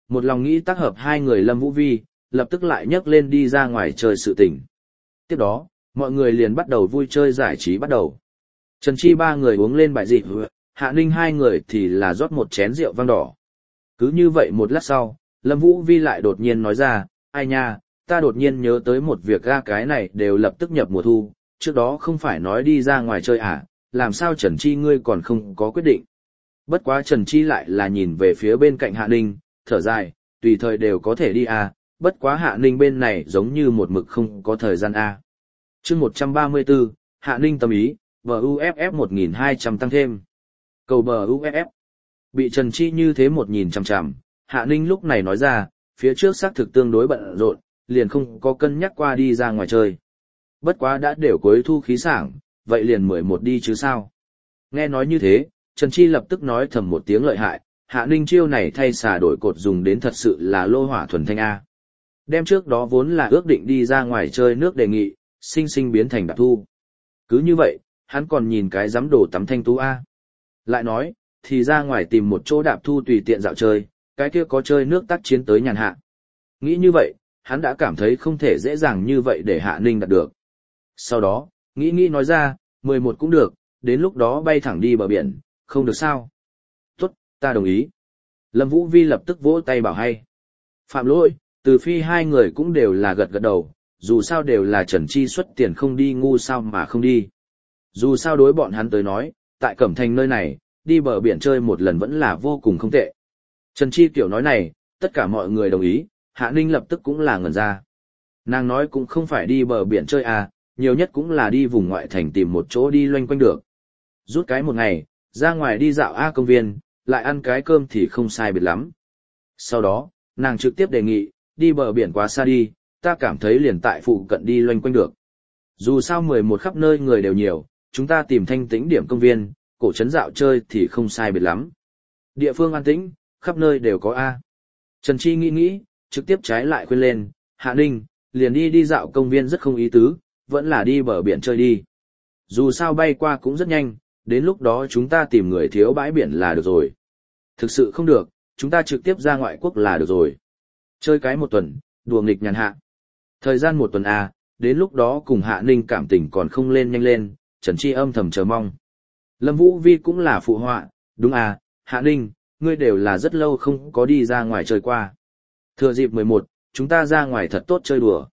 một lòng nghĩ tác hợp hai người Lâm Vũ Vi, lập tức lại nhấc lên đi ra ngoài chơi sự tình. Tiếp đó, mọi người liền bắt đầu vui chơi giải trí bắt đầu. Trần Chi ba người uống lên bài dị, Hạ Ninh hai người thì là rót một chén rượu vang đỏ. Cứ như vậy một lát sau, Lâm Vũ Vi lại đột nhiên nói ra, ai nha, ta đột nhiên nhớ tới một việc ga cái này đều lập tức nhập mùa thu, trước đó không phải nói đi ra ngoài chơi à, làm sao Trần Chi ngươi còn không có quyết định. Bất quá Trần Chi lại là nhìn về phía bên cạnh Hạ Ninh, thở dài, tùy thời đều có thể đi à, bất quá Hạ Ninh bên này giống như một mực không có thời gian à. Chương 134, Hạ Ninh tâm ý, BUFF 1200 tăng thêm. Cầu BUFF. Bị Trần Chi như thế một nhìn chằm chằm, Hạ Ninh lúc này nói ra, phía trước xác thực tương đối bận rộn, liền không có cân nhắc qua đi ra ngoài chơi. Bất quá đã đều cuối thu khí sảng, vậy liền 11 đi chứ sao. Nghe nói như thế, Trần Chi lập tức nói thầm một tiếng lợi hại, Hạ Ninh chiêu này thay xà đổi cột dùng đến thật sự là lô hỏa thuần thanh A. Đem trước đó vốn là ước định đi ra ngoài chơi nước đề nghị, sinh sinh biến thành đạp thu. Cứ như vậy, hắn còn nhìn cái giám đồ tắm thanh tú A. Lại nói, thì ra ngoài tìm một chỗ đạp thu tùy tiện dạo chơi, cái kia có chơi nước tác chiến tới nhàn hạ. Nghĩ như vậy, hắn đã cảm thấy không thể dễ dàng như vậy để Hạ Ninh đạt được. Sau đó, nghĩ nói ra, 11 cũng được, đến lúc đó bay thẳng đi bờ biển, không được sao. Tốt, ta đồng ý. Lâm Vũ Vi lập tức vỗ tay bảo hay. Phạm Lỗi, Từ Phi hai người cũng đều là gật gật đầu, dù sao đều là Trần Chi xuất tiền không đi ngu sao mà không đi. Dù sao đối bọn hắn tới nói, tại Cẩm Thành nơi này, đi bờ biển chơi một lần vẫn là vô cùng không tệ. Trần Chi kiểu nói này, tất cả mọi người đồng ý, Hạ Ninh lập tức cũng là ngẩn ra. Nàng nói cũng không phải đi bờ biển chơi à, nhiều nhất cũng là đi vùng ngoại thành tìm một chỗ đi loanh quanh được. Rút cái một ngày, ra ngoài đi dạo A công viên, lại ăn cái cơm thì không sai biệt lắm. Sau đó, nàng trực tiếp đề nghị, đi bờ biển quá xa đi, ta cảm thấy liền tại phụ cận đi loanh quanh được. Dù sao 11 khắp nơi người đều nhiều, chúng ta tìm thanh tĩnh điểm công viên, cổ trấn dạo chơi thì không sai biệt lắm. Địa phương an tĩnh, khắp nơi đều có A. Trần Chi nghĩ, trực tiếp trái lại khuyên lên, Hạ Ninh, liền đi dạo công viên rất không ý tứ, vẫn là đi bờ biển chơi đi. Dù sao bay qua cũng rất nhanh, đến lúc đó chúng ta tìm người thiếu bãi biển là được rồi. Thực sự không được, chúng ta trực tiếp ra ngoại quốc là được rồi. Chơi cái một tuần, đùa nghịch nhàn hạ. Thời gian một tuần à, đến lúc đó cùng Hạ Ninh cảm tình còn không lên nhanh lên, Trần Chi âm thầm chờ mong. Lâm Vũ Vi cũng là phụ họa, đúng à, Hạ Ninh, ngươi đều là rất lâu không có đi ra ngoài chơi qua. Thừa dịp 11, chúng ta ra ngoài thật tốt chơi đùa.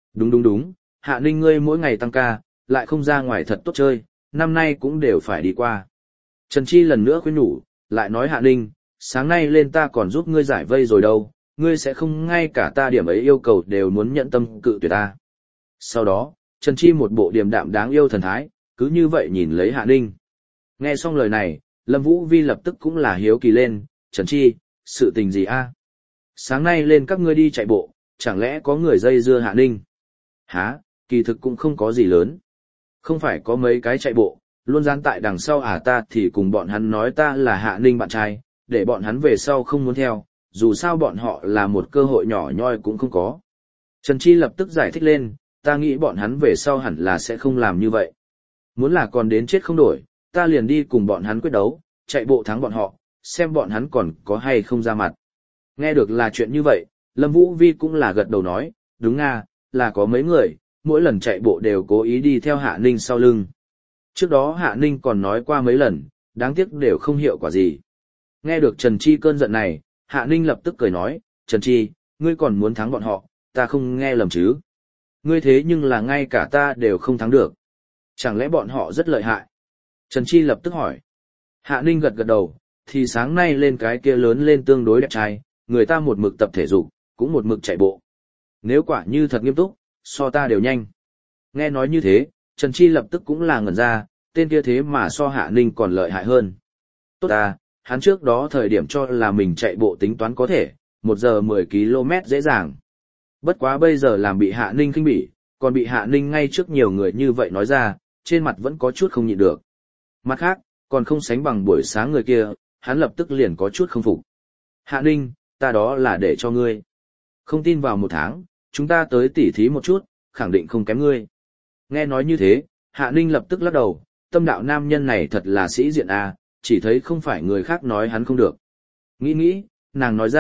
Đúng, Hạ Ninh ngươi mỗi ngày tăng ca, lại không ra ngoài thật tốt chơi, năm nay cũng đều phải đi qua. Trần Chi lần nữa khuyên nhủ, lại nói Hạ Ninh, sáng nay lên ta còn giúp ngươi giải vây rồi đâu, ngươi sẽ không ngay cả ta điểm ấy yêu cầu đều muốn nhận tâm cự tuyệt ta. Sau đó, Trần Chi một bộ điềm đạm đáng yêu thần thái, cứ như vậy nhìn lấy Hạ Ninh. Nghe xong lời này, Lâm Vũ Vi lập tức cũng là hiếu kỳ lên, Trần Chi, sự tình gì a? Sáng nay lên các ngươi đi chạy bộ, chẳng lẽ có người dây dưa Hạ Ninh? Hả, kỳ thực cũng không có gì lớn. Không phải có mấy cái chạy bộ, luôn dán tại đằng sau à, ta thì cùng bọn hắn nói ta là Hạ Ninh bạn trai, để bọn hắn về sau không muốn theo, dù sao bọn họ là một cơ hội nhỏ nhoi cũng không có. Trần Chi lập tức giải thích lên, ta nghĩ bọn hắn về sau hẳn là sẽ không làm như vậy. Muốn là còn đến chết không đổi, ta liền đi cùng bọn hắn quyết đấu, chạy bộ thắng bọn họ, xem bọn hắn còn có hay không ra mặt. Nghe được là chuyện như vậy, Lâm Vũ Vi cũng là gật đầu nói, đúng nga, là có mấy người, mỗi lần chạy bộ đều cố ý đi theo Hạ Ninh sau lưng. Trước đó Hạ Ninh còn nói qua mấy lần, đáng tiếc đều không hiệu quả gì. Nghe được Trần Chi cơn giận này, Hạ Ninh lập tức cười nói, Trần Chi, ngươi còn muốn thắng bọn họ, ta không nghe lầm chứ. Ngươi thế nhưng là ngay cả ta đều không thắng được. Chẳng lẽ bọn họ rất lợi hại? Trần Chi lập tức hỏi. Hạ Ninh gật gật đầu, thì sáng nay lên cái kia lớn lên tương đối đẹp trai, người ta một mực tập thể dục, cũng một mực chạy bộ. Nếu quả như thật nghiêm túc, so ta đều nhanh. Nghe nói như thế, Trần Chi lập tức cũng là ngẩn ra, tên kia thế mà so Hạ Ninh còn lợi hại hơn. Tốt à, hắn trước đó thời điểm cho là mình chạy bộ tính toán có thể, 1 giờ 10 km dễ dàng. Bất quá bây giờ làm bị Hạ Ninh khinh bỉ, còn bị Hạ Ninh ngay trước nhiều người như vậy nói ra, trên mặt vẫn có chút không nhịn được. Mặt khác, còn không sánh bằng buổi sáng người kia, hắn lập tức liền có chút không phục. Hạ Ninh, ta đó là để cho ngươi. Không tin vào 1 tháng, chúng ta tới tỉ thí một chút, khẳng định không kém ngươi. Nghe nói như thế, Hạ Ninh lập tức lắc đầu, tâm đạo nam nhân này thật là sĩ diện à, chỉ thấy không phải người khác nói hắn không được. Nghĩ, nàng nói ra,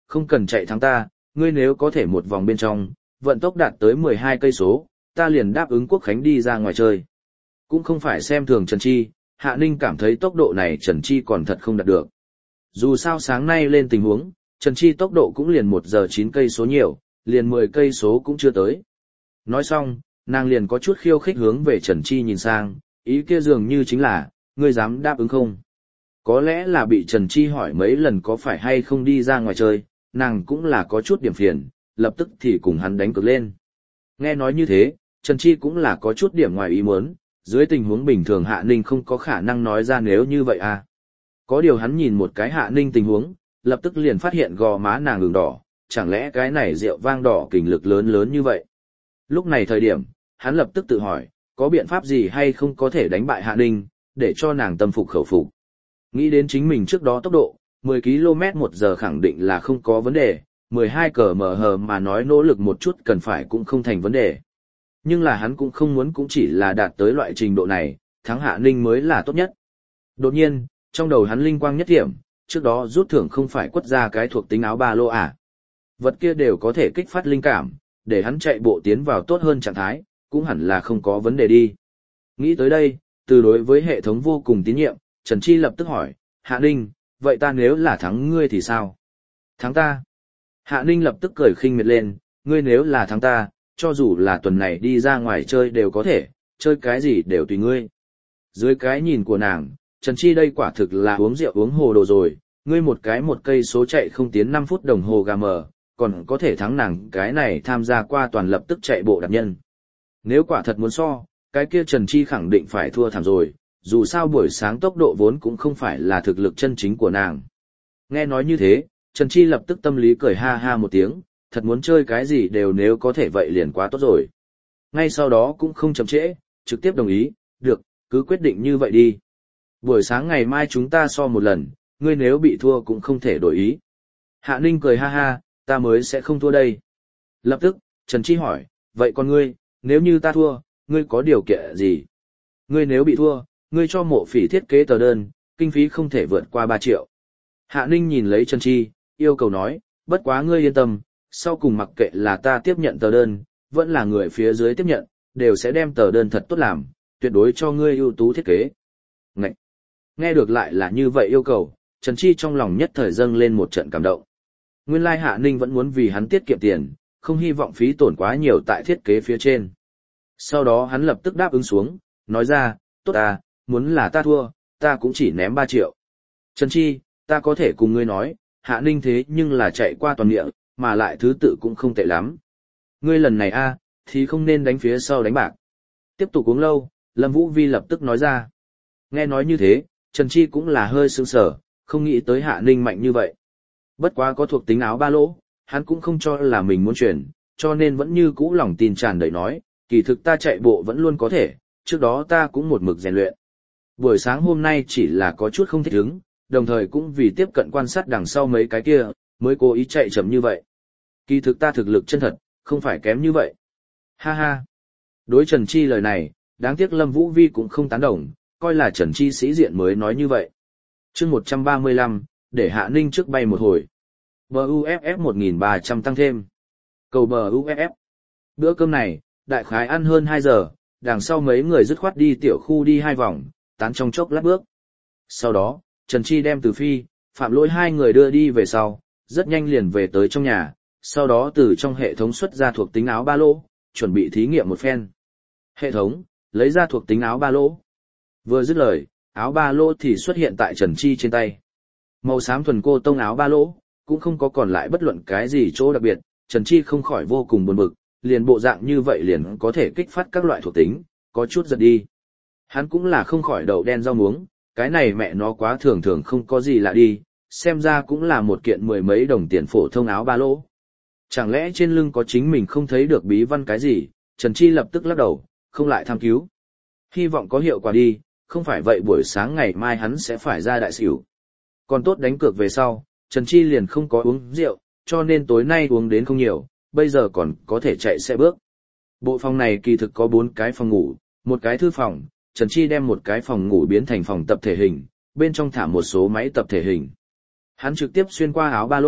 không cần chạy thắng ta, ngươi nếu có thể một vòng bên trong, vận tốc đạt tới 12 cây số, ta liền đáp ứng Quốc Khánh đi ra ngoài chơi. Cũng không phải xem thường Trần Chi, Hạ Ninh cảm thấy tốc độ này Trần Chi còn thật không đạt được. Dù sao sáng nay lên tình huống, Trần Chi tốc độ cũng liền 1 giờ 9 cây số nhiều, liền 10 cây số cũng chưa tới. Nói xong, nàng liền có chút khiêu khích hướng về Trần Chi nhìn sang, ý kia dường như chính là, ngươi dám đáp ứng không? Có lẽ là bị Trần Chi hỏi mấy lần có phải hay không đi ra ngoài chơi, nàng cũng là có chút điểm phiền, lập tức thì cùng hắn đánh cược lên. Nghe nói như thế, Trần Chi cũng là có chút điểm ngoài ý muốn, dưới tình huống bình thường Hạ Ninh không có khả năng nói ra nếu như vậy à. Có điều hắn nhìn một cái Hạ Ninh tình huống, lập tức liền phát hiện gò má nàng ửng đỏ, chẳng lẽ cái này rượu vang đỏ kình lực lớn lớn như vậy. Lúc này thời điểm, hắn lập tức tự hỏi, có biện pháp gì hay không có thể đánh bại Hạ Ninh, để cho nàng tâm phục khẩu phục. Nghĩ đến chính mình trước đó tốc độ, 10 km/h khẳng định là không có vấn đề, 12 km/h mà nói nỗ lực một chút cần phải cũng không thành vấn đề. Nhưng là hắn cũng không muốn cũng chỉ là đạt tới loại trình độ này, thắng Hạ Ninh mới là tốt nhất. Đột nhiên, trong đầu hắn linh quang nhất điểm, trước đó rút thưởng không phải quất ra cái thuộc tính áo ba lô à. Vật kia đều có thể kích phát linh cảm, để hắn chạy bộ tiến vào tốt hơn trạng thái, cũng hẳn là không có vấn đề đi. Nghĩ tới đây, từ đối với hệ thống vô cùng tín nhiệm, Trần Chi lập tức hỏi, Hạ Ninh, vậy ta nếu là thắng ngươi thì sao? Thắng ta? Hạ Ninh lập tức cười khinh miệt lên, ngươi nếu là thắng ta, cho dù là tuần này đi ra ngoài chơi đều có thể, chơi cái gì đều tùy ngươi. Dưới cái nhìn của nàng, Trần Chi đây quả thực là uống rượu uống hồ đồ rồi, ngươi một cây số chạy không tiến 5 phút đồng hồ gà mờ, còn có thể thắng nàng cái này tham gia qua toàn lập tức chạy bộ đặc nhân. Nếu quả thật muốn so, cái kia Trần Chi khẳng định phải thua thảm rồi, dù sao buổi sáng tốc độ vốn cũng không phải là thực lực chân chính của nàng. Nghe nói như thế, Trần Chi lập tức tâm lý cười ha ha một tiếng, thật muốn chơi cái gì đều nếu có thể vậy liền quá tốt rồi. Ngay sau đó cũng không chậm trễ, trực tiếp đồng ý, được, cứ quyết định như vậy đi. Buổi sáng ngày mai chúng ta so một lần, ngươi nếu bị thua cũng không thể đổi ý. Hạ Ninh cười ha ha, ta mới sẽ không thua đây. Lập tức, Trần Chi hỏi, vậy còn ngươi, nếu như ta thua, ngươi có điều kiện gì? Ngươi nếu bị thua, ngươi cho Mộ Phỉ thiết kế tờ đơn, kinh phí không thể vượt qua 3 triệu. Hạ Ninh nhìn lấy Trần Chi, yêu cầu nói, bất quá ngươi yên tâm, sau cùng mặc kệ là ta tiếp nhận tờ đơn, vẫn là người phía dưới tiếp nhận, đều sẽ đem tờ đơn thật tốt làm, tuyệt đối cho ngươi ưu tú thiết kế. Ngậy! Nghe được lại là như vậy yêu cầu, Trần Chi trong lòng nhất thời dâng lên một trận cảm động. Nguyên lai Hạ Ninh vẫn muốn vì hắn tiết kiệm tiền, không hy vọng phí tổn quá nhiều tại thiết kế phía trên. Sau đó hắn lập tức đáp ứng xuống, nói ra, tốt à, muốn là ta thua, ta cũng chỉ ném 3 triệu. Trần Chi, ta có thể cùng ngươi nói, Hạ Ninh thế nhưng là chạy qua toàn địa, mà lại thứ tự cũng không tệ lắm. Ngươi lần này a, thì không nên đánh phía sau đánh bạc. Tiếp tục uống lâu, Lâm Vũ Vi lập tức nói ra. Nghe nói như thế, Trần Chi cũng là hơi sững sờ, không nghĩ tới Hạ Ninh mạnh như vậy. Bất quá có thuộc tính áo ba lỗ, hắn cũng không cho là mình muốn chuyển, cho nên vẫn như cũ lòng tin tràn đầy nói, kỳ thực ta chạy bộ vẫn luôn có thể, trước đó ta cũng một mực rèn luyện. Buổi sáng hôm nay chỉ là có chút không thích ứng, đồng thời cũng vì tiếp cận quan sát đằng sau mấy cái kia, mới cố ý chạy chậm như vậy. Kỳ thực ta thực lực chân thật, không phải kém như vậy. Ha ha. Đối Trần Chi lời này, đáng tiếc Lâm Vũ Vi cũng không tán đồng, coi là Trần Chi sĩ diện mới nói như vậy. Chương 135, để Hạ Ninh trước bay một hồi. BUFF 1300 tăng thêm. Cầu BUFF. Bữa cơm này, đại khái ăn hơn 2 giờ, đằng sau mấy người dứt khoát đi tiểu khu đi 2 vòng, tán trong chốc lát bước. Sau đó, Trần Chi đem Từ Phi, Phạm Lỗi 2 người đưa đi về sau, rất nhanh liền về tới trong nhà, sau đó từ trong hệ thống xuất ra thuộc tính áo ba lô, chuẩn bị thí nghiệm một phen. Hệ thống, lấy ra thuộc tính áo ba lô. Vừa dứt lời, áo ba lô thì xuất hiện tại Trần Chi trên tay. Màu xám thuần cô tông áo ba lô, cũng không có còn lại bất luận cái gì chỗ đặc biệt, Trần Chi không khỏi vô cùng buồn bực, liền bộ dạng như vậy liền có thể kích phát các loại thuộc tính, có chút giật đi. Hắn cũng là không khỏi đậu đen rau muống, cái này mẹ nó quá thường thường không có gì lạ đi, xem ra cũng là một kiện 10 mấy đồng tiền phổ thông áo ba lô. Chẳng lẽ trên lưng có chính mình không thấy được bí văn cái gì, Trần Chi lập tức lắc đầu, không lại tham cứu. Hy vọng có hiệu quả đi, không phải vậy buổi sáng ngày mai hắn sẽ phải ra đại xỉu. Còn tốt đánh cược về sau, Trần Chi liền không có uống rượu, cho nên tối nay uống đến không nhiều, bây giờ còn có thể chạy xe bước. Bộ phòng này kỳ thực có 4 cái phòng ngủ, một cái thư phòng, Trần Chi đem một cái phòng ngủ biến thành phòng tập thể hình, bên trong thả một số máy tập thể hình. Hắn trực tiếp xuyên qua áo ba lỗ,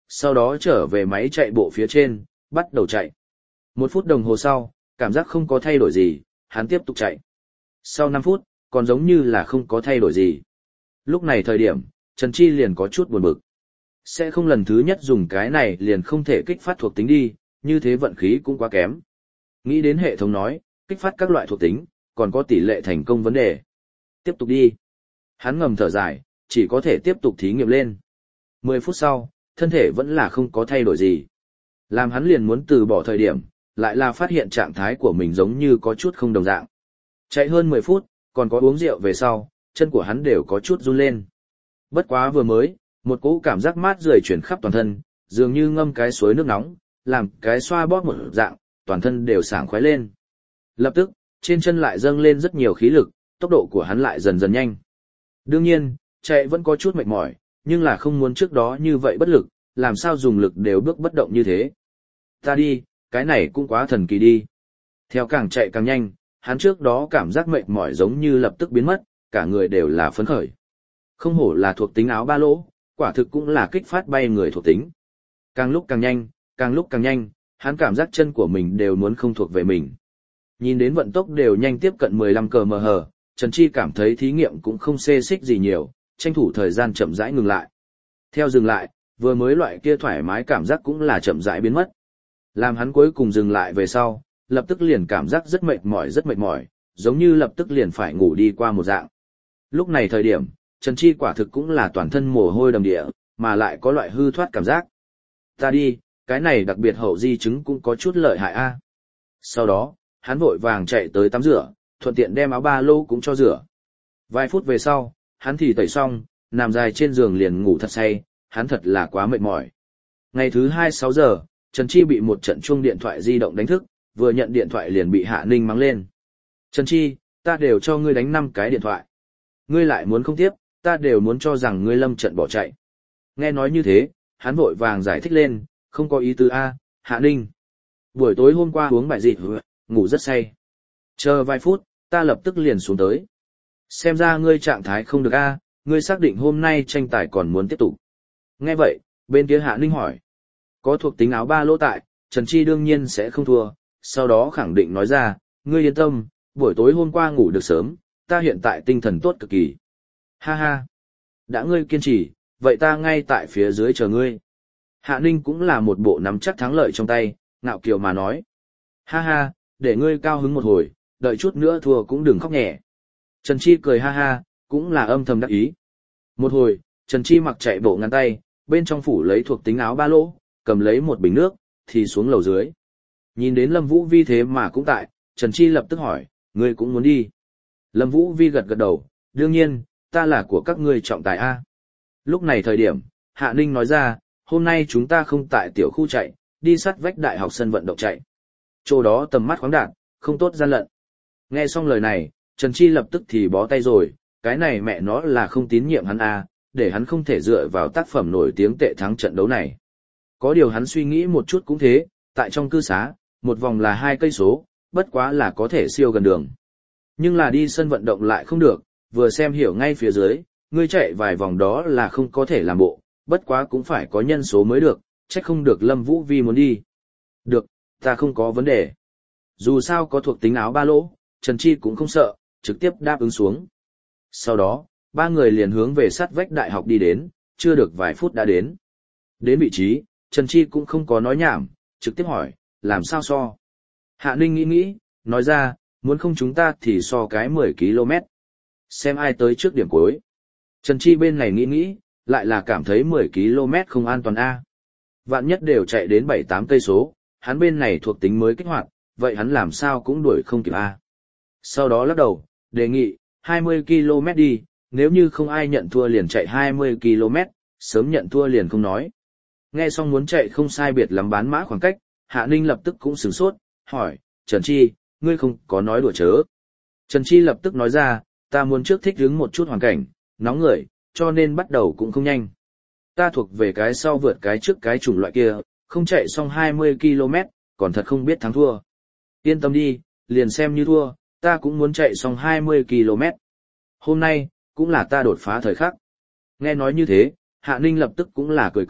sau đó trở về máy chạy bộ phía trên, bắt đầu chạy. 1 phút đồng hồ sau, cảm giác không có thay đổi gì, hắn tiếp tục chạy. Sau 5 phút, còn giống như là không có thay đổi gì. Lúc này thời điểm, Trần Chi liền có chút buồn bực. Sẽ không lần thứ nhất dùng cái này liền không thể kích phát thuộc tính đi, như thế vận khí cũng quá kém. Nghĩ đến hệ thống nói, kích phát các loại thuộc tính, còn có tỷ lệ thành công vấn đề. Tiếp tục đi. Hắn ngầm thở dài, chỉ có thể tiếp tục thí nghiệm lên. 10 phút sau, thân thể vẫn là không có thay đổi gì. Làm hắn liền muốn từ bỏ thời điểm, lại là phát hiện trạng thái của mình giống như có chút không đồng dạng. Chạy hơn 10 phút, còn có uống rượu về sau, chân của hắn đều có chút run lên. Bất quá vừa mới, một cỗ cảm giác mát rượi chuyển khắp toàn thân, dường như ngâm cái suối nước nóng, làm cái xoa bóp một dạng, toàn thân đều sảng khoái lên. Lập tức, trên chân lại dâng lên rất nhiều khí lực, tốc độ của hắn lại dần dần nhanh. Đương nhiên, chạy vẫn có chút mệt mỏi, nhưng là không muốn trước đó như vậy bất lực, làm sao dùng lực đều bước bất động như thế. Ta đi, cái này cũng quá thần kỳ đi. Theo càng chạy càng nhanh, hắn trước đó cảm giác mệt mỏi giống như lập tức biến mất, cả người đều là phấn khởi. Không hổ là thuộc tính áo ba lỗ, quả thực cũng là kích phát bay người thuộc tính. Càng lúc càng nhanh, hắn cảm giác chân của mình đều muốn không thuộc về mình. Nhìn đến vận tốc đều nhanh tiếp cận 15 km/h, Trần Chi cảm thấy thí nghiệm cũng không xê xích gì nhiều, tranh thủ thời gian chậm rãi ngừng lại. Theo dừng lại, vừa mới loại kia thoải mái cảm giác cũng là chậm rãi biến mất. Làm hắn cuối cùng dừng lại về sau, lập tức liền cảm giác rất mệt mỏi, giống như lập tức liền phải ngủ đi qua một dạng. Lúc này thời điểm, Trần Chi quả thực cũng là toàn thân mồ hôi đầm địa, mà lại có loại hư thoát cảm giác. Ta đi, cái này đặc biệt hậu di chứng cũng có chút lợi hại a. Sau đó, hắn vội vàng chạy tới tắm rửa, thuận tiện đem áo ba lô cũng cho rửa. Vài phút về sau, hắn thì tẩy xong, nằm dài trên giường liền ngủ thật say, hắn thật là quá mệt mỏi. Ngày thứ 2 6 giờ, Trần Chi bị một trận chuông điện thoại di động đánh thức, vừa nhận điện thoại liền bị Hạ Ninh mắng lên. Trần Chi, ta đều cho ngươi đánh 5 cái điện thoại. Ngươi lại muốn không tiếp, ta đều muốn cho rằng ngươi lâm trận bỏ chạy. Nghe nói như thế, hắn vội vàng giải thích lên, không có ý tứ A, Hạ Ninh. Buổi tối hôm qua uống bài dịt, ngủ rất say. Chờ vài phút, ta lập tức liền xuống tới. Xem ra ngươi trạng thái không được A, ngươi xác định hôm nay tranh tài còn muốn tiếp tục. Nghe vậy, bên kia Hạ Ninh hỏi. Có thuộc tính áo ba lỗ tại, Trần Chi đương nhiên sẽ không thua, sau đó khẳng định nói ra, ngươi yên tâm, buổi tối hôm qua ngủ được sớm, ta hiện tại tinh thần tốt cực kỳ. Ha ha, đã ngươi kiên trì, vậy ta ngay tại phía dưới chờ ngươi. Hạ Ninh cũng là một bộ nắm chắc thắng lợi trong tay, ngạo kiều mà nói. Ha ha, để ngươi cao hứng một hồi, đợi chút nữa thua cũng đừng khóc nhẹ. Trần Chi cười ha ha, cũng là âm thầm đắc ý. Một hồi, Trần Chi mặc chạy bộ ngắn tay, bên trong phủ lấy thuộc tính áo ba lỗ, cầm lấy một bình nước, thì xuống lầu dưới. Nhìn đến Lâm Vũ Vi thế mà cũng tại, Trần Chi lập tức hỏi, ngươi cũng muốn đi. Lâm Vũ Vi gật gật đầu, đương nhiên, ta là của các ngươi trọng tài A. Lúc này thời điểm, Hạ Ninh nói ra, hôm nay chúng ta không tại tiểu khu chạy, đi sát vách đại học sân vận động chạy. Chỗ đó tầm mắt khoáng đạt, không tốt gian lận. Nghe xong lời này, Trần Chi lập tức thì bó tay rồi, cái này mẹ nó là không tín nhiệm hắn A, để hắn không thể dựa vào tác phẩm nổi tiếng tệ thắng trận đấu này. Có điều hắn suy nghĩ một chút cũng thế, tại trong cư xá, một vòng là 2 cây số, bất quá là có thể siêu gần đường. Nhưng là đi sân vận động lại không được, vừa xem hiểu ngay phía dưới, ngươi chạy vài vòng đó là không có thể làm bộ, bất quá cũng phải có nhân số mới được, chắc không được Lâm Vũ Vi muốn đi. Được, ta không có vấn đề. Dù sao có thuộc tính áo ba lỗ, Trần Chi cũng không sợ, trực tiếp đáp ứng xuống. Sau đó, 3 người liền hướng về sát vách đại học đi đến, chưa được vài phút đã đến. Đến vị trí, Trần Chi cũng không có nói nhảm, trực tiếp hỏi, làm sao so? Hạ Ninh nghĩ, nói ra, muốn không chúng ta thì so cái 10 km. Xem ai tới trước điểm cuối. Trần Chi bên này nghĩ, lại là cảm thấy 10 km không an toàn A. Vạn nhất đều chạy đến 7-8 cây số, hắn bên này thuộc tính mới kích hoạt, vậy hắn làm sao cũng đuổi không kịp A. Sau đó lắc đầu, đề nghị, 20 km đi, nếu như không ai nhận thua liền chạy 20 km, sớm nhận thua liền không nói. Nghe xong muốn chạy không sai biệt lắm bán mã khoảng cách, Hạ Ninh lập tức cũng sửng sốt, hỏi, Trần Chi, ngươi không có nói đùa chớ. Trần Chi lập tức nói ra, ta muốn trước thích ứng một chút hoàn cảnh, nóng người, cho nên bắt đầu cũng không nhanh. Ta thuộc về cái sau vượt cái trước cái chủng loại kia, không chạy xong 20 km, còn thật không biết thắng thua. Yên tâm đi, liền xem như thua, ta cũng muốn chạy xong 20 km. Hôm nay, cũng là ta đột phá thời khắc. Nghe nói như thế, Hạ Ninh lập tức cũng là cười,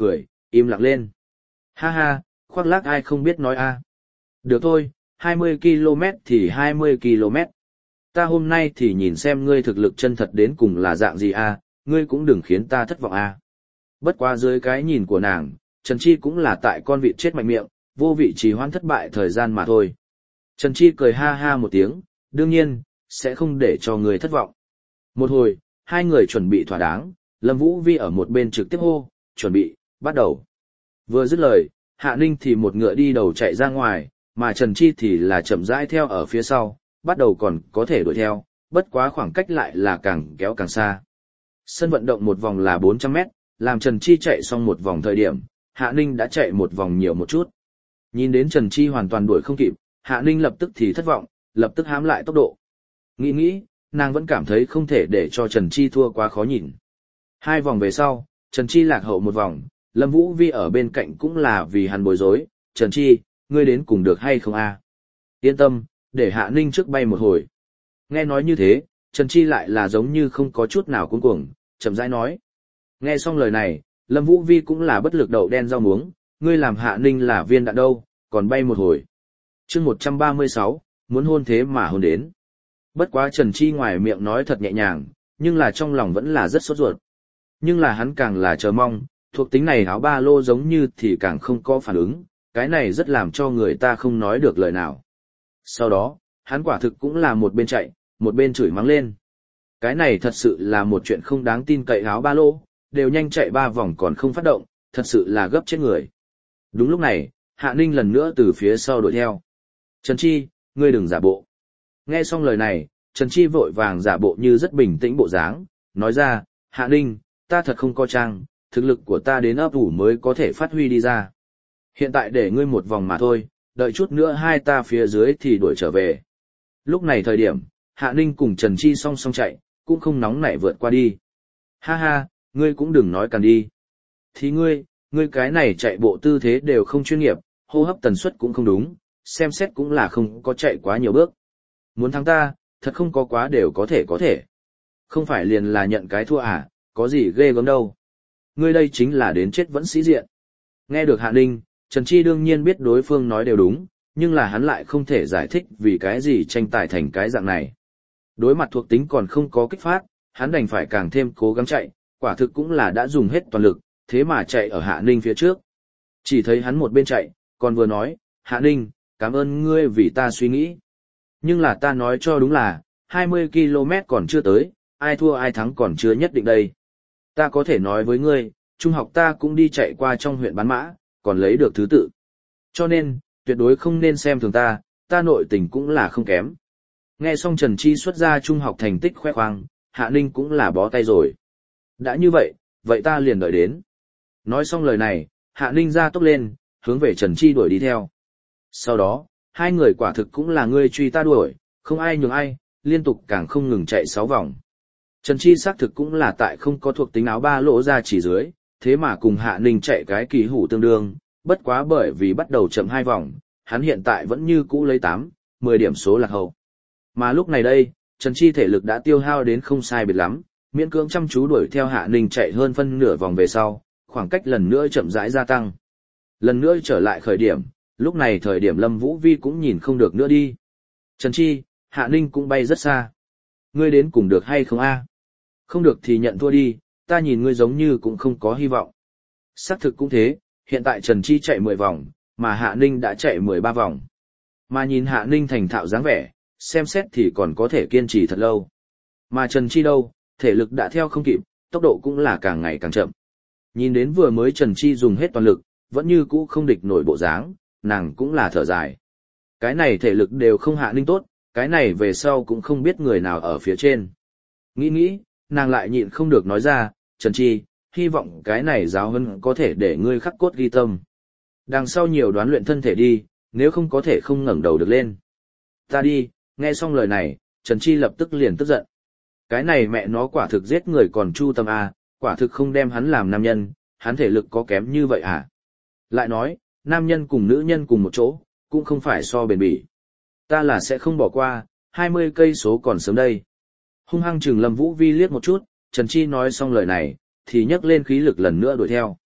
im lặng lên. Ha ha, khoác lác ai không biết nói a. Được thôi, 20 km thì 20 km. Ta hôm nay thì nhìn xem ngươi thực lực chân thật đến cùng là dạng gì a, ngươi cũng đừng khiến ta thất vọng a. Bất quá dưới cái nhìn của nàng, Trần Chi cũng là tại con vịt chết mạnh miệng, vô vị trì hoãn thất bại thời gian mà thôi. Trần Chi cười ha ha một tiếng, đương nhiên, sẽ không để cho người thất vọng. Một hồi, hai người chuẩn bị thỏa đáng, Lâm Vũ Vi ở một bên trực tiếp hô, chuẩn bị, bắt đầu. Vừa dứt lời, Hạ Ninh thì một ngựa đi đầu chạy ra ngoài, mà Trần Chi thì là chậm rãi theo ở phía sau, bắt đầu còn có thể đuổi theo, bất quá khoảng cách lại là càng kéo càng xa. Sân vận động một vòng là 400 mét, làm Trần Chi chạy xong một vòng thời điểm, Hạ Ninh đã chạy một vòng nhiều một chút. Nhìn đến Trần Chi hoàn toàn đuổi không kịp, Hạ Ninh lập tức thì thất vọng, lập tức hãm lại tốc độ. Nghĩ, nàng vẫn cảm thấy không thể để cho Trần Chi thua quá khó nhìn. Hai vòng về sau, Trần Chi lạc hậu một vòng, Lâm Vũ Vi ở bên cạnh cũng là vì hắn bối rối, Trần Chi, ngươi đến cùng được hay không a? Yên tâm, để Hạ Ninh trước bay một hồi. Nghe nói như thế, Trần Chi lại là giống như không có chút nào cuống cuồng, chậm rãi nói. Nghe xong lời này, Lâm Vũ Vi cũng là bất lực đậu đen rau muống, ngươi làm Hạ Ninh là viên đạn đâu, còn bay một hồi. Chương 136, muốn hôn thế mà hôn đến. Bất quá Trần Chi ngoài miệng nói thật nhẹ nhàng, nhưng là trong lòng vẫn là rất sốt ruột. Nhưng là hắn càng là chờ mong, thuộc tính này áo ba lô giống như thì càng không có phản ứng, cái này rất làm cho người ta không nói được lời nào. Sau đó, hắn quả thực cũng là một bên chạy, một bên chửi mắng lên. Cái này thật sự là một chuyện không đáng tin cậy, áo ba lô, đều nhanh chạy 3 vòng còn không phát động, thật sự là gấp chết người. Đúng lúc này, Hạ Ninh lần nữa từ phía sau đuổi theo. Trần Chi, ngươi đừng giả bộ. Nghe xong lời này, Trần Chi vội vàng giả bộ như rất bình tĩnh bộ dáng, nói ra, Hạ Ninh, ta thật không có trang, thực lực của ta đến ấp ủ mới có thể phát huy đi ra. Hiện tại để ngươi một vòng mà thôi, đợi chút nữa hai ta phía dưới thì đuổi trở về. Lúc này thời điểm, Hạ Ninh cùng Trần Chi song song chạy, cũng không nóng nảy vượt qua đi. Ha ha, ngươi cũng đừng nói càng đi. Thì ngươi cái này chạy bộ tư thế đều không chuyên nghiệp, hô hấp tần suất cũng không đúng, xem xét cũng là không có chạy quá nhiều bước. Muốn thắng ta, thật không có quá đều có thể. Không phải liền là nhận cái thua à, có gì ghê gớm đâu. Ngươi đây chính là đến chết vẫn sĩ diện. Nghe được Hạ Ninh, Trần Chi đương nhiên biết đối phương nói đều đúng, nhưng là hắn lại không thể giải thích vì cái gì tranh tài thành cái dạng này. Đối mặt thuộc tính còn không có kích phát, hắn đành phải càng thêm cố gắng chạy, quả thực cũng là đã dùng hết toàn lực, thế mà chạy ở Hạ Ninh phía trước. Chỉ thấy hắn một bên chạy, còn vừa nói, Hạ Ninh, cảm ơn ngươi vì ta suy nghĩ. Nhưng là ta nói cho đúng là, 20 km còn chưa tới, ai thua ai thắng còn chưa nhất định đây. Ta có thể nói với ngươi, trung học ta cũng đi chạy qua trong huyện Bán Mã, còn lấy được thứ tự. Cho nên, tuyệt đối không nên xem thường ta nội tình cũng là không kém. Nghe xong Trần Chi xuất ra trung học thành tích khoe khoang, Hạ Ninh cũng là bó tay rồi. Đã như vậy ta liền đợi đến. Nói xong lời này, Hạ Ninh ra tốc lên, hướng về Trần Chi đuổi đi theo. Sau đó, hai người quả thực cũng là ngươi truy ta đuổi, không ai nhường ai, liên tục càng không ngừng chạy 6 vòng. Trần Chi xác thực cũng là tại không có thuộc tính áo ba lỗ ra chỉ dưới, thế mà cùng Hạ Ninh chạy cái kỳ hủ tương đương, bất quá bởi vì bắt đầu chậm 2 vòng, hắn hiện tại vẫn như cũ lấy 8, 10 điểm số lạc hậu. Mà lúc này đây, Trần Chi thể lực đã tiêu hao đến không sai biệt lắm, miễn cưỡng chăm chú đuổi theo Hạ Ninh chạy hơn phân nửa vòng về sau, khoảng cách lần nữa chậm rãi gia tăng. Lần nữa trở lại khởi điểm, lúc này thời điểm Lâm Vũ Vi cũng nhìn không được nữa đi. Trần Chi, Hạ Ninh cũng bay rất xa. Ngươi đến cùng được hay không a? Không được thì nhận thua đi, ta nhìn ngươi giống như cũng không có hy vọng. Xác thực cũng thế, hiện tại Trần Chi chạy 10 vòng, mà Hạ Ninh đã chạy 13 vòng. Mà nhìn Hạ Ninh thành thạo dáng vẻ, xem xét thì còn có thể kiên trì thật lâu. Mà Trần Chi đâu, thể lực đã theo không kịp, tốc độ cũng là càng ngày càng chậm. Nhìn đến vừa mới Trần Chi dùng hết toàn lực, vẫn như cũ không địch nổi bộ dáng, nàng cũng là thở dài. Cái này thể lực đều không Hạ Ninh tốt, cái này về sau cũng không biết người nào ở phía trên. Nghĩ, nàng lại nhịn không được nói ra, Trần Chi, hy vọng cái này giáo huấn có thể để ngươi khắc cốt ghi tâm. Đằng sau nhiều đoán luyện thân thể đi, nếu không có thể không ngẩng đầu được lên. Ta đi, nghe xong lời này, Trần Chi lập tức liền tức giận. Cái này mẹ nó quả thực giết người còn chu tâm à, quả thực không đem hắn làm nam nhân, hắn thể lực có kém như vậy à. Lại nói, nam nhân cùng nữ nhân cùng một chỗ, cũng không phải so bền bỉ. Ta là sẽ không bỏ qua, 20 cây số còn sớm đây. Hung hăng chừng Lâm Vũ Vi liếc một chút, Trần Chi nói xong lời này, thì nhấc lên khí lực lần nữa đuổi theo.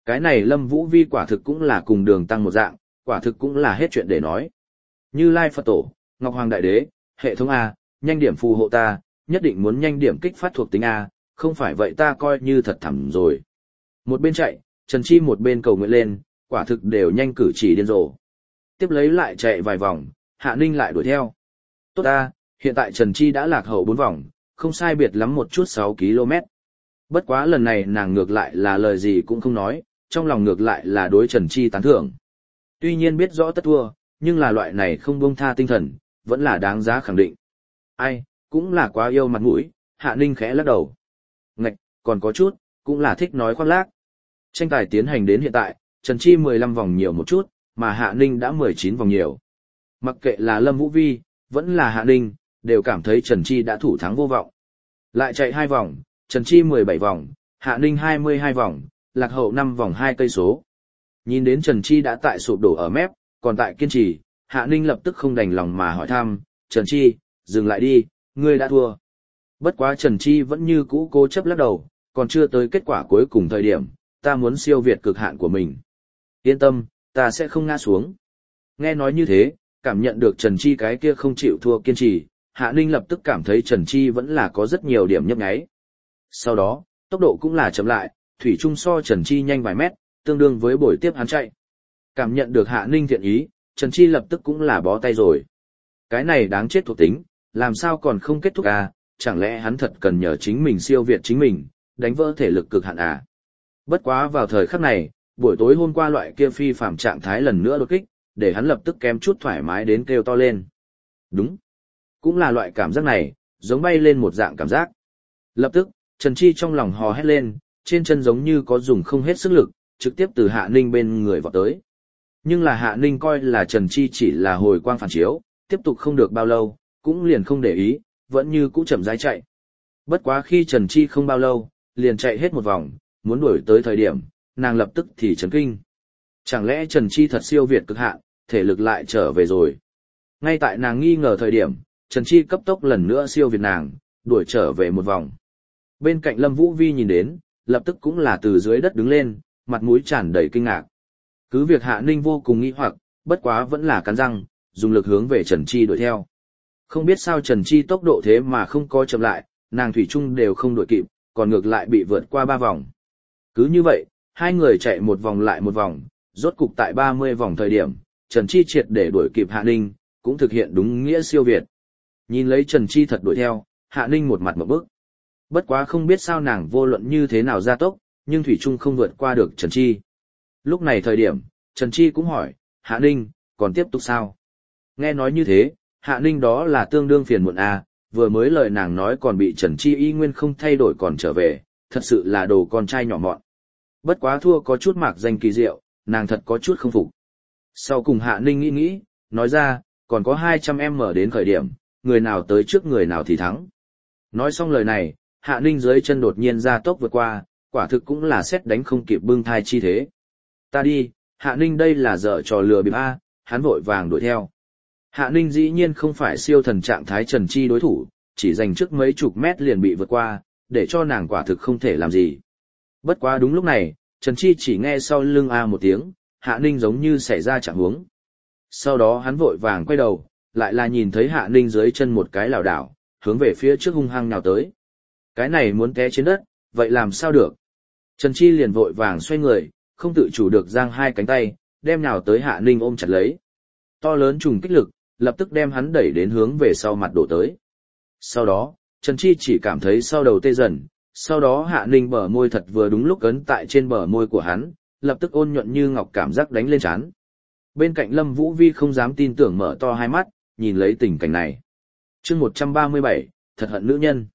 Cái này Lâm Vũ Vi quả thực cũng là cùng Đường Tăng một dạng, quả thực cũng là hết chuyện để nói. Như Lai Phật Tổ, Ngọc Hoàng Đại Đế, hệ thống A, nhanh điểm phù hộ ta, nhất định muốn nhanh điểm kích phát thuộc tính A, không phải vậy ta coi như thật thẳm rồi. Một bên chạy, Trần Chi một bên cầu nguyện lên, quả thực đều nhanh cử chỉ điên rồ. Tiếp lấy lại chạy vài vòng, Hạ Ninh lại đuổi theo. Tốt A, hiện tại Trần Chi đã lạc hậu 4 vòng, không sai biệt lắm một chút 6 km. Bất quá lần này nàng ngược lại là lời gì cũng không nói, trong lòng ngược lại là đối Trần Chi tán thưởng. Tuy nhiên biết rõ tất thua, nhưng là loại này không buông tha tinh thần, vẫn là đáng giá khẳng định. Ai, cũng là quá yêu mặt mũi, Hạ Ninh khẽ lắc đầu. Ngạch, còn có chút, cũng là thích nói khoác lác. Tranh tài tiến hành đến hiện tại, Trần Chi 15 vòng nhiều một chút, mà Hạ Ninh đã 19 vòng nhiều. Mặc kệ là Lâm Vũ Vi, vẫn là Hạ Ninh, đều cảm thấy Trần Chi đã thủ thắng vô vọng. Lại chạy 2 vòng, Trần Chi 17 vòng, Hạ Ninh 22 vòng, lạc hậu 5 vòng 2 cây số. Nhìn đến Trần Chi đã tại sụp đổ ở mép, còn tại kiên trì, Hạ Ninh lập tức không đành lòng mà hỏi thăm, Trần Chi, dừng lại đi, ngươi đã thua. Bất quá Trần Chi vẫn như cũ cố chấp lắc đầu, còn chưa tới kết quả cuối cùng thời điểm, ta muốn siêu việt cực hạn của mình. Yên tâm, ta sẽ không ngã xuống. Nghe nói như thế, cảm nhận được Trần Chi cái kia không chịu thua kiên trì, Hạ Ninh lập tức cảm thấy Trần Chi vẫn là có rất nhiều điểm nhấp nháy. Sau đó, tốc độ cũng là chậm lại, thủy chung so Trần Chi nhanh vài mét, tương đương với buổi tiếp hắn chạy. Cảm nhận được Hạ Ninh thiện ý, Trần Chi lập tức cũng là bó tay rồi. Cái này đáng chết thuộc tính, làm sao còn không kết thúc à, chẳng lẽ hắn thật cần nhờ chính mình siêu việt chính mình, đánh vỡ thể lực cực hạn à. Bất quá vào thời khắc này, buổi tối hôm qua loại kia phi phạm trạng thái lần nữa đột kích, để hắn lập tức kém chút thoải mái đến kêu to lên. Đúng. Cũng là loại cảm giác này, giống bay lên một dạng cảm giác. Lập tức, Trần Chi trong lòng hò hét lên, trên chân giống như có dùng không hết sức lực, trực tiếp từ Hạ Ninh bên người vọt tới. Nhưng là Hạ Ninh coi là Trần Chi chỉ là hồi quang phản chiếu, tiếp tục không được bao lâu, cũng liền không để ý, vẫn như cũ chậm rãi chạy. Bất quá khi Trần Chi không bao lâu, liền chạy hết một vòng, muốn đuổi tới thời điểm, nàng lập tức thì chấn kinh. Chẳng lẽ Trần Chi thật siêu việt cực hạn, thể lực lại trở về rồi. Ngay tại nàng nghi ngờ thời điểm, Trần Chi cấp tốc lần nữa siêu việt nàng, đuổi trở về một vòng. Bên cạnh Lâm Vũ Vi nhìn đến, lập tức cũng là từ dưới đất đứng lên, mặt mũi tràn đầy kinh ngạc. Cứ việc Hạ Ninh vô cùng nghi hoặc, bất quá vẫn là cắn răng, dùng lực hướng về Trần Chi đuổi theo. Không biết sao Trần Chi tốc độ thế mà không có chậm lại, nàng thủy chung đều không đuổi kịp, còn ngược lại bị vượt qua 3 vòng. Cứ như vậy, hai người chạy một vòng lại một vòng, rốt cục tại 30 vòng thời điểm, Trần Chi triệt để đuổi kịp Hạ Ninh, cũng thực hiện đúng nghĩa siêu việt. Nhìn lấy Trần Chi thật đuổi theo, Hạ Ninh một mặt ngộp bức. Bất quá không biết sao nàng vô luận như thế nào gia tốc, nhưng thủy chung không vượt qua được Trần Chi. Lúc này thời điểm, Trần Chi cũng hỏi, Hạ Ninh, còn tiếp tục sao? Nghe nói như thế, Hạ Ninh đó là tương đương phiền muộn à, vừa mới lời nàng nói còn bị Trần Chi y nguyên không thay đổi còn trở về, thật sự là đồ con trai nhỏ mọn. Bất quá thua có chút mạc danh kỳ diệu, nàng thật có chút không phục. Sau cùng Hạ Ninh nghĩ, nói ra, còn có 200m đến khởi điểm, người nào tới trước người nào thì thắng. Nói xong lời này, Hạ Ninh dưới chân đột nhiên ra tốc vượt qua, quả thực cũng là sét đánh không kịp bưng thai chi thế. Ta đi, Hạ Ninh đây là dở trò lừa bịp A, hắn vội vàng đuổi theo. Hạ Ninh dĩ nhiên không phải siêu thần trạng thái Trần Chi đối thủ, chỉ giành trước mấy chục mét liền bị vượt qua, để cho nàng quả thực không thể làm gì. Bất quá đúng lúc này, Trần Chi chỉ nghe sau lưng A một tiếng, Hạ Ninh giống như xảy ra trạng huống. Sau đó hắn vội vàng quay đầu, lại là nhìn thấy Hạ Ninh dưới chân một cái lảo đảo, hướng về phía trước hung hăng nhào tới. Cái này muốn té trên đất, vậy làm sao được? Trần Chi liền vội vàng xoay người, không tự chủ được giang hai cánh tay, đem nhào tới Hạ Ninh ôm chặt lấy. To lớn trùng kích lực, lập tức đem hắn đẩy đến hướng về sau mặt đổ tới. Sau đó, Trần Chi chỉ cảm thấy sau đầu tê dần, sau đó Hạ Ninh bờ môi thật vừa đúng lúc ấn tại trên bờ môi của hắn, lập tức ôn nhuận như ngọc cảm giác đánh lên trán. Bên cạnh Lâm Vũ Vi không dám tin tưởng mở to hai mắt, nhìn lấy tình cảnh này. Chương 137, thật hận nữ nhân.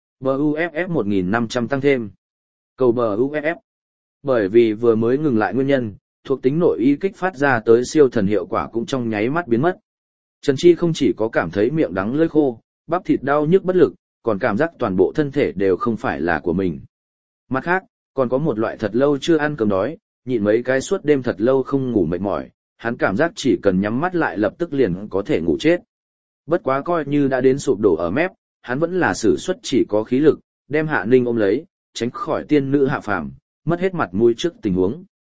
BUFF 1500 tăng thêm. Cầu BUFF. Bởi vì vừa mới ngừng lại nguyên nhân, thuộc tính nội y kích phát ra tới siêu thần hiệu quả cũng trong nháy mắt biến mất. Trần Chi không chỉ có cảm thấy miệng đắng lưỡi khô, bắp thịt đau nhức bất lực, còn cảm giác toàn bộ thân thể đều không phải là của mình. Mặt khác, còn có một loại thật lâu chưa ăn cơm đói, nhịn mấy cái suốt đêm thật lâu không ngủ mệt mỏi, hắn cảm giác chỉ cần nhắm mắt lại lập tức liền có thể ngủ chết. Bất quá coi như đã đến sụp đổ ở mép, hắn vẫn là sử xuất chỉ có khí lực, đem Hạ Ninh ôm lấy, tránh khỏi tiên nữ hạ phàm, mất hết mặt mũi trước tình huống.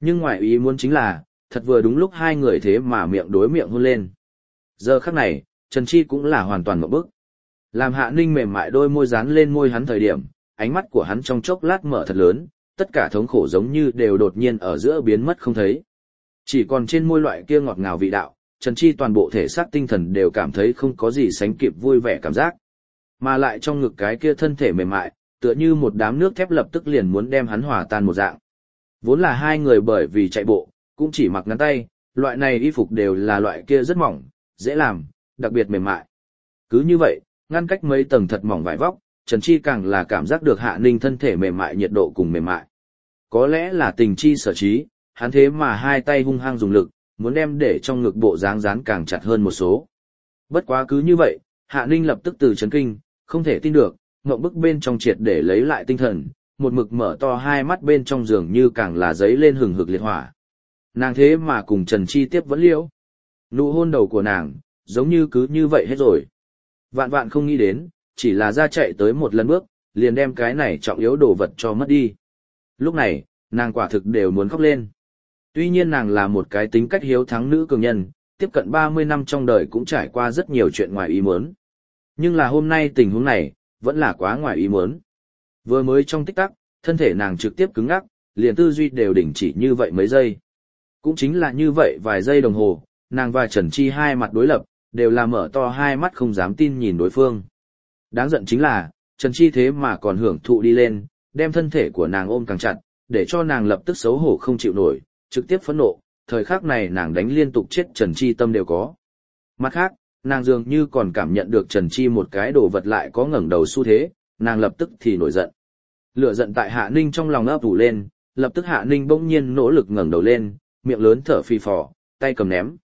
Nhưng ngoại ý muốn chính là, thật vừa đúng lúc hai người thế mà miệng đối miệng hôn lên. Giờ khắc này, Trần Chi cũng là hoàn toàn ngộp bức. Làm Hạ Ninh mềm mại đôi môi dán lên môi hắn thời điểm, ánh mắt của hắn trong chốc lát mở thật lớn, tất cả thống khổ giống như đều đột nhiên ở giữa biến mất không thấy. Chỉ còn trên môi loại kia ngọt ngào vị đạo, Trần Chi toàn bộ thể xác tinh thần đều cảm thấy không có gì sánh kịp vui vẻ cảm giác. Mà lại trong ngực cái kia thân thể mềm mại, tựa như một đám nước thép lập tức liền muốn đem hắn hòa tan một dạng. Vốn là hai người bởi vì chạy bộ, cũng chỉ mặc ngắn tay, loại này y phục đều là loại kia rất mỏng, dễ làm, đặc biệt mềm mại. Cứ như vậy, ngăn cách mấy tầng thật mỏng vải vóc, Trần Chi càng là cảm giác được Hạ Ninh thân thể mềm mại nhiệt độ cùng mềm mại. Có lẽ là tình chi sở trí, hắn thế mà hai tay hung hăng dùng lực, muốn đem để trong ngực bộ dáng dán càng chặt hơn một số. Bất quá cứ như vậy, Hạ Ninh lập tức từ chấn kinh, không thể tin được, ngậm bức bên trong triệt để lấy lại tinh thần, một mực mở to hai mắt bên trong giường như càng là giấy lên hừng hực liệt hỏa. Nàng thế mà cùng Trần Chi tiếp vẫn liễu. Nụ hôn đầu của nàng, giống như cứ như vậy hết rồi. Vạn vạn không nghĩ đến, chỉ là ra chạy tới một lần bước, liền đem cái này trọng yếu đồ vật cho mất đi. Lúc này, nàng quả thực đều muốn khóc lên. Tuy nhiên nàng là một cái tính cách hiếu thắng nữ cường nhân, tiếp cận 30 năm trong đời cũng trải qua rất nhiều chuyện ngoài ý muốn. Nhưng là hôm nay tình huống này, vẫn là quá ngoài ý muốn. Vừa mới trong tích tắc, thân thể nàng trực tiếp cứng ngắc, liền tư duy đều đình chỉ như vậy mấy giây. Cũng chính là như vậy vài giây đồng hồ, nàng và Trần Chi hai mặt đối lập, đều là mở to hai mắt không dám tin nhìn đối phương. Đáng giận chính là, Trần Chi thế mà còn hưởng thụ đi lên, đem thân thể của nàng ôm càng chặt, để cho nàng lập tức xấu hổ không chịu nổi, trực tiếp phẫn nộ, thời khắc này nàng đánh liên tục chết Trần Chi tâm đều có. Mặt khác, nàng dường như còn cảm nhận được Trần Chi một cái đồ vật lại có ngẩng đầu xu thế, nàng lập tức thì nổi giận. Lửa giận tại Hạ Ninh trong lòng ấp ủ lên, lập tức Hạ Ninh bỗng nhiên nỗ lực ngẩng đầu lên, miệng lớn thở phì phò, tay cầm ném.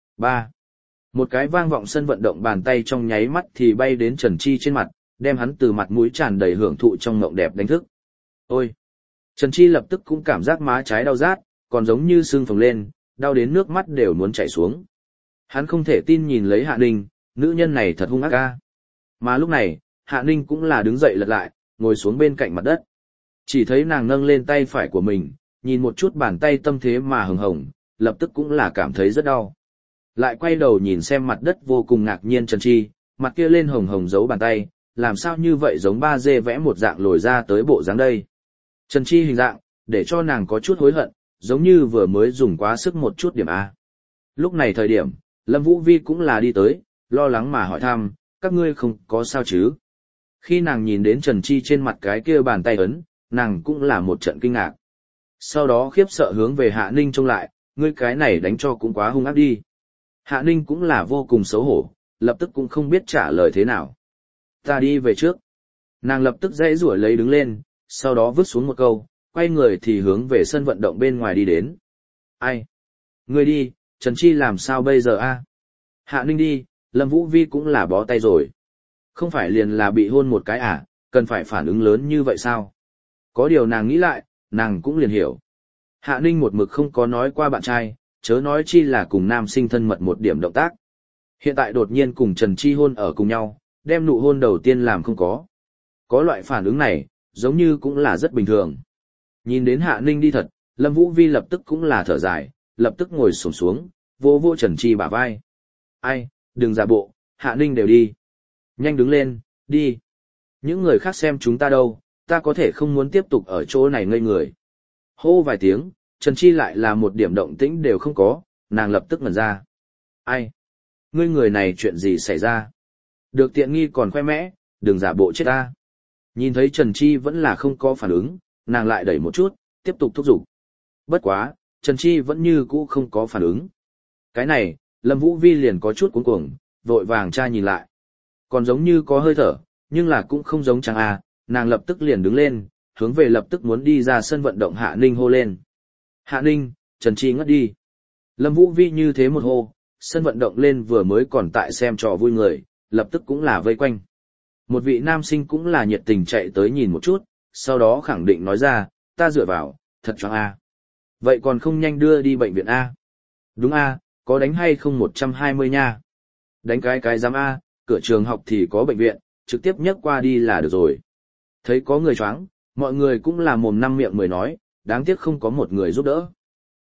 3. Một cái vang vọng sân vận động bàn tay trong nháy mắt thì bay đến Trần Chi trên mặt, đem hắn từ mặt mũi tràn đầy hưởng thụ trong mộng đẹp đánh thức. Ôi! Trần Chi lập tức cũng cảm giác má trái đau rát, còn giống như sưng phồng lên, đau đến nước mắt đều muốn chảy xuống. Hắn không thể tin nhìn lấy Hạ Ninh, nữ nhân này thật hung ác ca. Mà lúc này, Hạ Ninh cũng là đứng dậy lật lại, ngồi xuống bên cạnh mặt đất. Chỉ thấy nàng nâng lên tay phải của mình, nhìn một chút bàn tay tâm thế mà hừng hồng, lập tức cũng là cảm thấy rất đau. Lại quay đầu nhìn xem mặt đất vô cùng ngạc nhiên Trần Chi, mặt kia lên hồng hồng giấu bàn tay, làm sao như vậy giống 3D vẽ một dạng lồi ra tới bộ dáng đây. Trần Chi hình dạng, để cho nàng có chút hối hận, giống như vừa mới dùng quá sức một chút điểm A. Lúc này thời điểm, Lâm Vũ Vi cũng là đi tới, lo lắng mà hỏi thăm, các ngươi không có sao chứ. Khi nàng nhìn đến Trần Chi trên mặt cái kia bàn tay ấn, nàng cũng là một trận kinh ngạc. Sau đó khiếp sợ hướng về Hạ Ninh trông lại, ngươi cái này đánh cho cũng quá hung ác đi. Hạ Ninh cũng là vô cùng xấu hổ, lập tức cũng không biết trả lời thế nào. Ta đi về trước. Nàng lập tức dãy rủa lấy đứng lên, sau đó vứt xuống một câu, quay người thì hướng về sân vận động bên ngoài đi đến. Ai? Ngươi đi, Trần Chi làm sao bây giờ a? Hạ Ninh đi, Lâm Vũ Vi cũng là bó tay rồi. Không phải liền là bị hôn một cái à, cần phải phản ứng lớn như vậy sao? Có điều nàng nghĩ lại, nàng cũng liền hiểu. Hạ Ninh một mực không có nói qua bạn trai, chớ nói chi là cùng nam sinh thân mật một điểm động tác. Hiện tại đột nhiên cùng Trần Chi hôn ở cùng nhau, đem nụ hôn đầu tiên làm không có. Có loại phản ứng này, giống như cũng là rất bình thường. Nhìn đến Hạ Ninh đi thật, Lâm Vũ Vi lập tức cũng là thở dài, lập tức ngồi xổm xuống, vô vô Trần Chi bả vai. Ai, đừng giả bộ, Hạ Ninh đều đi. Nhanh đứng lên, đi. Những người khác xem chúng ta đâu, ta có thể không muốn tiếp tục ở chỗ này ngây người. Hô vài tiếng, Trần Chi lại là một điểm động tĩnh đều không có, nàng lập tức ngẩn ra. Ai? Ngươi người này chuyện gì xảy ra? Được tiện nghi còn khoe mẽ, đừng giả bộ chết ta. Nhìn thấy Trần Chi vẫn là không có phản ứng, nàng lại đẩy một chút, tiếp tục thúc giục. Bất quá, Trần Chi vẫn như cũ không có phản ứng. Cái này, Lâm Vũ Vi liền có chút cuống cuồng, vội vàng tra nhìn lại. Còn giống như có hơi thở, nhưng là cũng không giống chàng a, nàng lập tức liền đứng lên, hướng về lập tức muốn đi ra sân vận động Hạ Ninh hô lên. Hạ Ninh, Trần Chi ngất đi. Lâm Vũ Vi như thế một hô, sân vận động lên vừa mới còn tại xem trò vui người, lập tức cũng là vây quanh. Một vị nam sinh cũng là nhiệt tình chạy tới nhìn một chút, sau đó khẳng định nói ra, ta dựa vào, thật choáng a. Vậy còn không nhanh đưa đi bệnh viện a? Đúng a, có đánh hay không 120 nha. Đánh cái giám a, cửa trường học thì có bệnh viện, trực tiếp nhấc qua đi là được rồi. Thấy có người choáng, mọi người cũng là mồm năm miệng mười nói, đáng tiếc không có một người giúp đỡ.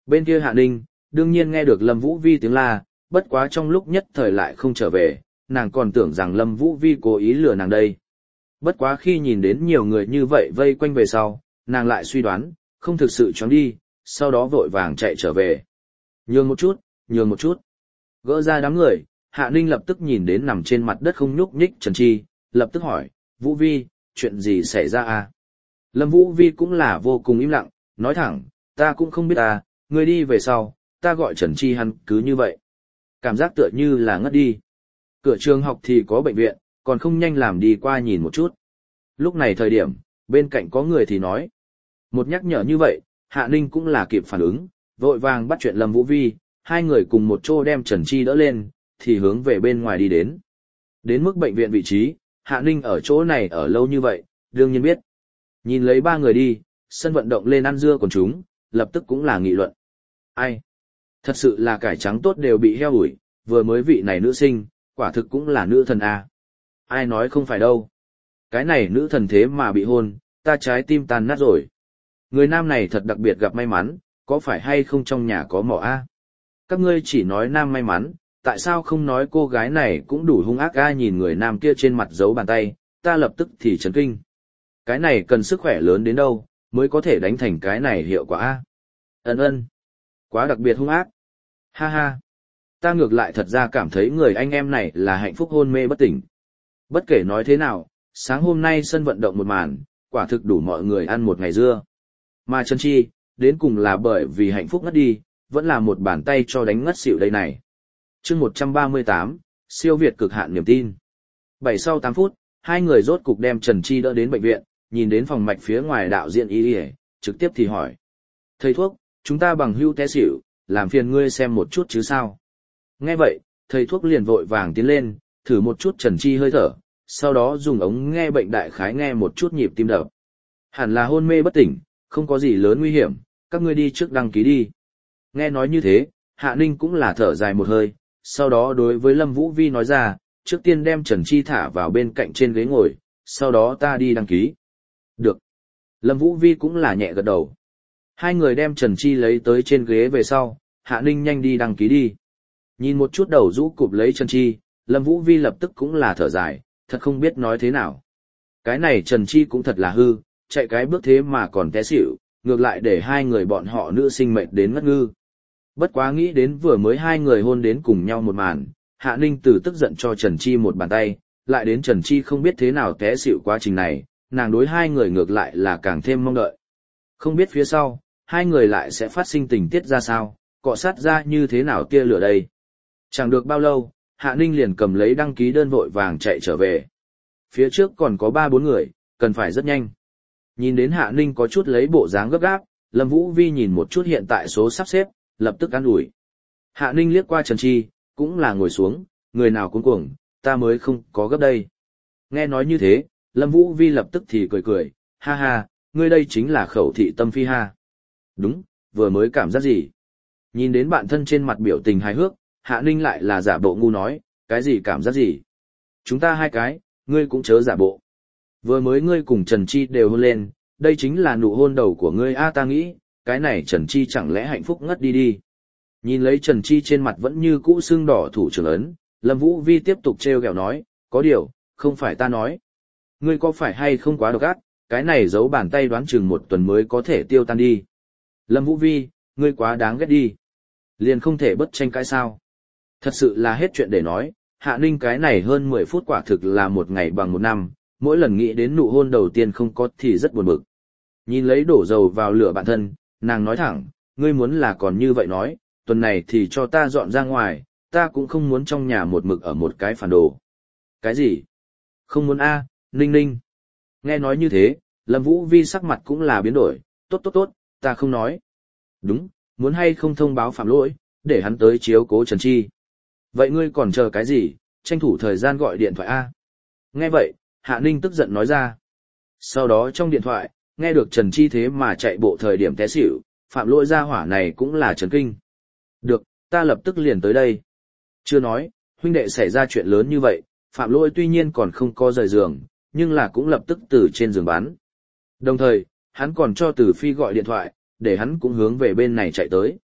Bên kia Hạ Ninh, đương nhiên nghe được Lâm Vũ Vi tiếng la, bất quá trong lúc nhất thời lại không trở về, nàng còn tưởng rằng Lâm Vũ Vi cố ý lừa nàng đây. Bất quá khi nhìn đến nhiều người như vậy vây quanh về sau, nàng lại suy đoán, không thực sự choáng đi, sau đó vội vàng chạy trở về. Nhường một chút, nhường một chút. Gỡ ra đám người, Hạ Ninh lập tức nhìn đến nằm trên mặt đất không nhúc nhích Trần Chi, lập tức hỏi, Vũ Vi, chuyện gì xảy ra à? Lâm Vũ Vi cũng là vô cùng im lặng, nói thẳng, ta cũng không biết à, ngươi đi về sau, ta gọi Trần Chi hắn cứ như vậy. Cảm giác tựa như là ngất đi. Cửa trường học thì có bệnh viện, còn không nhanh làm đi qua nhìn một chút. Lúc này thời điểm, bên cạnh có người thì nói. Một nhắc nhở như vậy, Hạ Ninh cũng là kịp phản ứng, vội vàng bắt chuyện Lâm Vũ Vi, hai người cùng một chỗ đem Trần Chi đỡ lên, thì hướng về bên ngoài đi đến. Đến mức bệnh viện vị trí, Hạ Ninh ở chỗ này ở lâu như vậy, đương nhiên biết. Nhìn lấy ba người đi, sân vận động lên ăn dưa còn chúng, lập tức cũng là nghị luận. Ai? Thật sự là cải trắng tốt đều bị heo ủi, vừa mới vị này nữ sinh, quả thực cũng là nữ thần A. Ai nói không phải đâu. Cái này nữ thần thế mà bị hôn, ta trái tim tan nát rồi. Người nam này thật đặc biệt gặp may mắn, có phải hay không trong nhà có mỏ A? Các ngươi chỉ nói nam may mắn, tại sao không nói cô gái này cũng đủ hung ác A? Nhìn người nam kia trên mặt giấu bàn tay, ta lập tức thì chấn kinh. Cái này cần sức khỏe lớn đến đâu, mới có thể đánh thành cái này hiệu quả A. Ân. Quá đặc biệt hung ác. Ha ha. Ta ngược lại thật ra cảm thấy người anh em này là hạnh phúc hôn mê bất tỉnh. Bất kể nói thế nào, sáng hôm nay sân vận động một màn, quả thực đủ mọi người ăn một ngày dưa. Mà Trần Chi, đến cùng là bởi vì hạnh phúc ngất đi, vẫn là một bàn tay cho đánh ngất xỉu đây này. Chương 138, siêu việt cực hạn niềm tin. 7 sau 8 phút, hai người rốt cục đem Trần Chi đỡ đến bệnh viện, nhìn đến phòng mạch phía ngoài đạo diễn y trực tiếp thì hỏi. Thầy thuốc, chúng ta bằng hữu té xỉu, làm phiền ngươi xem một chút chứ sao. Nghe vậy, thầy thuốc liền vội vàng tiến lên, thử một chút Trần Chi hơi thở, sau đó dùng ống nghe bệnh đại khái nghe một chút nhịp tim đập. Hẳn là hôn mê bất tỉnh, không có gì lớn nguy hiểm, các ngươi đi trước đăng ký đi. Nghe nói như thế, Hạ Ninh cũng là thở dài một hơi, sau đó đối với Lâm Vũ Vi nói ra, trước tiên đem Trần Chi thả vào bên cạnh trên ghế ngồi, sau đó ta đi đăng ký. Được. Lâm Vũ Vi cũng là nhẹ gật đầu. Hai người đem Trần Chi lấy tới trên ghế về sau, Hạ Ninh nhanh đi đăng ký đi. Nhìn một chút đầu rũ cụp lấy Trần Chi, Lâm Vũ Vi lập tức cũng là thở dài, thật không biết nói thế nào. Cái này Trần Chi cũng thật là hư, chạy cái bước thế mà còn té xỉu, ngược lại để hai người bọn họ nữ sinh mệnh đến ngất ngư. Bất quá nghĩ đến vừa mới hai người hôn đến cùng nhau một màn, Hạ Ninh từ tức giận cho Trần Chi một bàn tay, lại đến Trần Chi không biết thế nào té xỉu quá trình này, nàng đối hai người ngược lại là càng thêm mong đợi. Không biết phía sau, hai người lại sẽ phát sinh tình tiết ra sao, cọ sát ra như thế nào tia lửa đây. Chẳng được bao lâu, Hạ Ninh liền cầm lấy đăng ký đơn vội vàng chạy trở về. Phía trước còn có 3-4 người, cần phải rất nhanh. Nhìn đến Hạ Ninh có chút lấy bộ dáng gấp gáp, Lâm Vũ Vi nhìn một chút hiện tại số sắp xếp, lập tức an ủi. Hạ Ninh liếc qua Trần Chi, cũng là ngồi xuống, người nào cuống cuồng, ta mới không có gấp đây. Nghe nói như thế, Lâm Vũ Vi lập tức thì cười cười, ha ha, ngươi đây chính là khẩu thị tâm phi ha. Đúng, vừa mới cảm giác gì? Nhìn đến bạn thân trên mặt biểu tình hài hước, Hạ Ninh lại là giả bộ ngu nói, cái gì cảm giác gì? Chúng ta hai cái, ngươi cũng chớ giả bộ. Vừa mới ngươi cùng Trần Chi đều hôn lên, đây chính là nụ hôn đầu của ngươi ta nghĩ, cái này Trần Chi chẳng lẽ hạnh phúc ngất đi đi. Nhìn lấy Trần Chi trên mặt vẫn như cũ sưng đỏ thủ trưởng ấn, Lâm Vũ Vi tiếp tục trêu ghẹo nói, có điều, không phải ta nói. Ngươi có phải hay không quá độc ác, cái này giấu bàn tay đoán chừng 1 tuần mới có thể tiêu tan đi. Lâm Vũ Vi, ngươi quá đáng ghét đi. Liền không thể bất tranh cãi sao. Thật sự là hết chuyện để nói, Hạ Ninh cái này hơn 10 phút quả thực là 1 ngày bằng 1 năm, mỗi lần nghĩ đến nụ hôn đầu tiên không có thì rất buồn bực. Nhìn lấy đổ dầu vào lửa bản thân, nàng nói thẳng, ngươi muốn là còn như vậy nói, tuần này thì cho ta dọn ra ngoài, ta cũng không muốn trong nhà một mực ở một cái phản đồ. Cái gì? Không muốn a, Ninh Ninh. Nghe nói như thế, Lâm Vũ Vi sắc mặt cũng là biến đổi, tốt, ta không nói. Đúng, muốn hay không thông báo phạm lỗi, để hắn tới chiếu cố Trần Chi. Vậy ngươi còn chờ cái gì, tranh thủ thời gian gọi điện thoại a. Nghe vậy, Hạ Ninh tức giận nói ra. Sau đó trong điện thoại, nghe được Trần Chi thế mà chạy bộ thời điểm té xỉu, phạm lỗi gia hỏa này cũng là chấn kinh. Được, ta lập tức liền tới đây. Chưa nói, huynh đệ xảy ra chuyện lớn như vậy, phạm lỗi tuy nhiên còn không có rời giường, nhưng là cũng lập tức từ trên giường bắn. Đồng thời, hắn còn cho Từ Phi gọi điện thoại, để hắn cũng hướng về bên này chạy tới.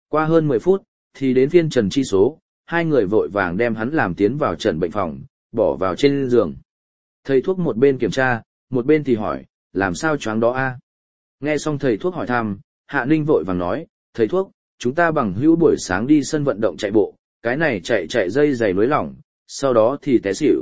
Qua hơn 10 phút, thì đến phiên Trần Chi số, hai người vội vàng đem hắn làm tiến vào trần bệnh phòng, bỏ vào trên giường. Thầy thuốc một bên kiểm tra, một bên thì hỏi, làm sao choáng đó a? Nghe xong thầy thuốc hỏi thăm, Hạ Ninh vội vàng nói, thầy thuốc, chúng ta bằng hữu buổi sáng đi sân vận động chạy bộ, cái này chạy dây giày nối lỏng, sau đó thì té xỉu.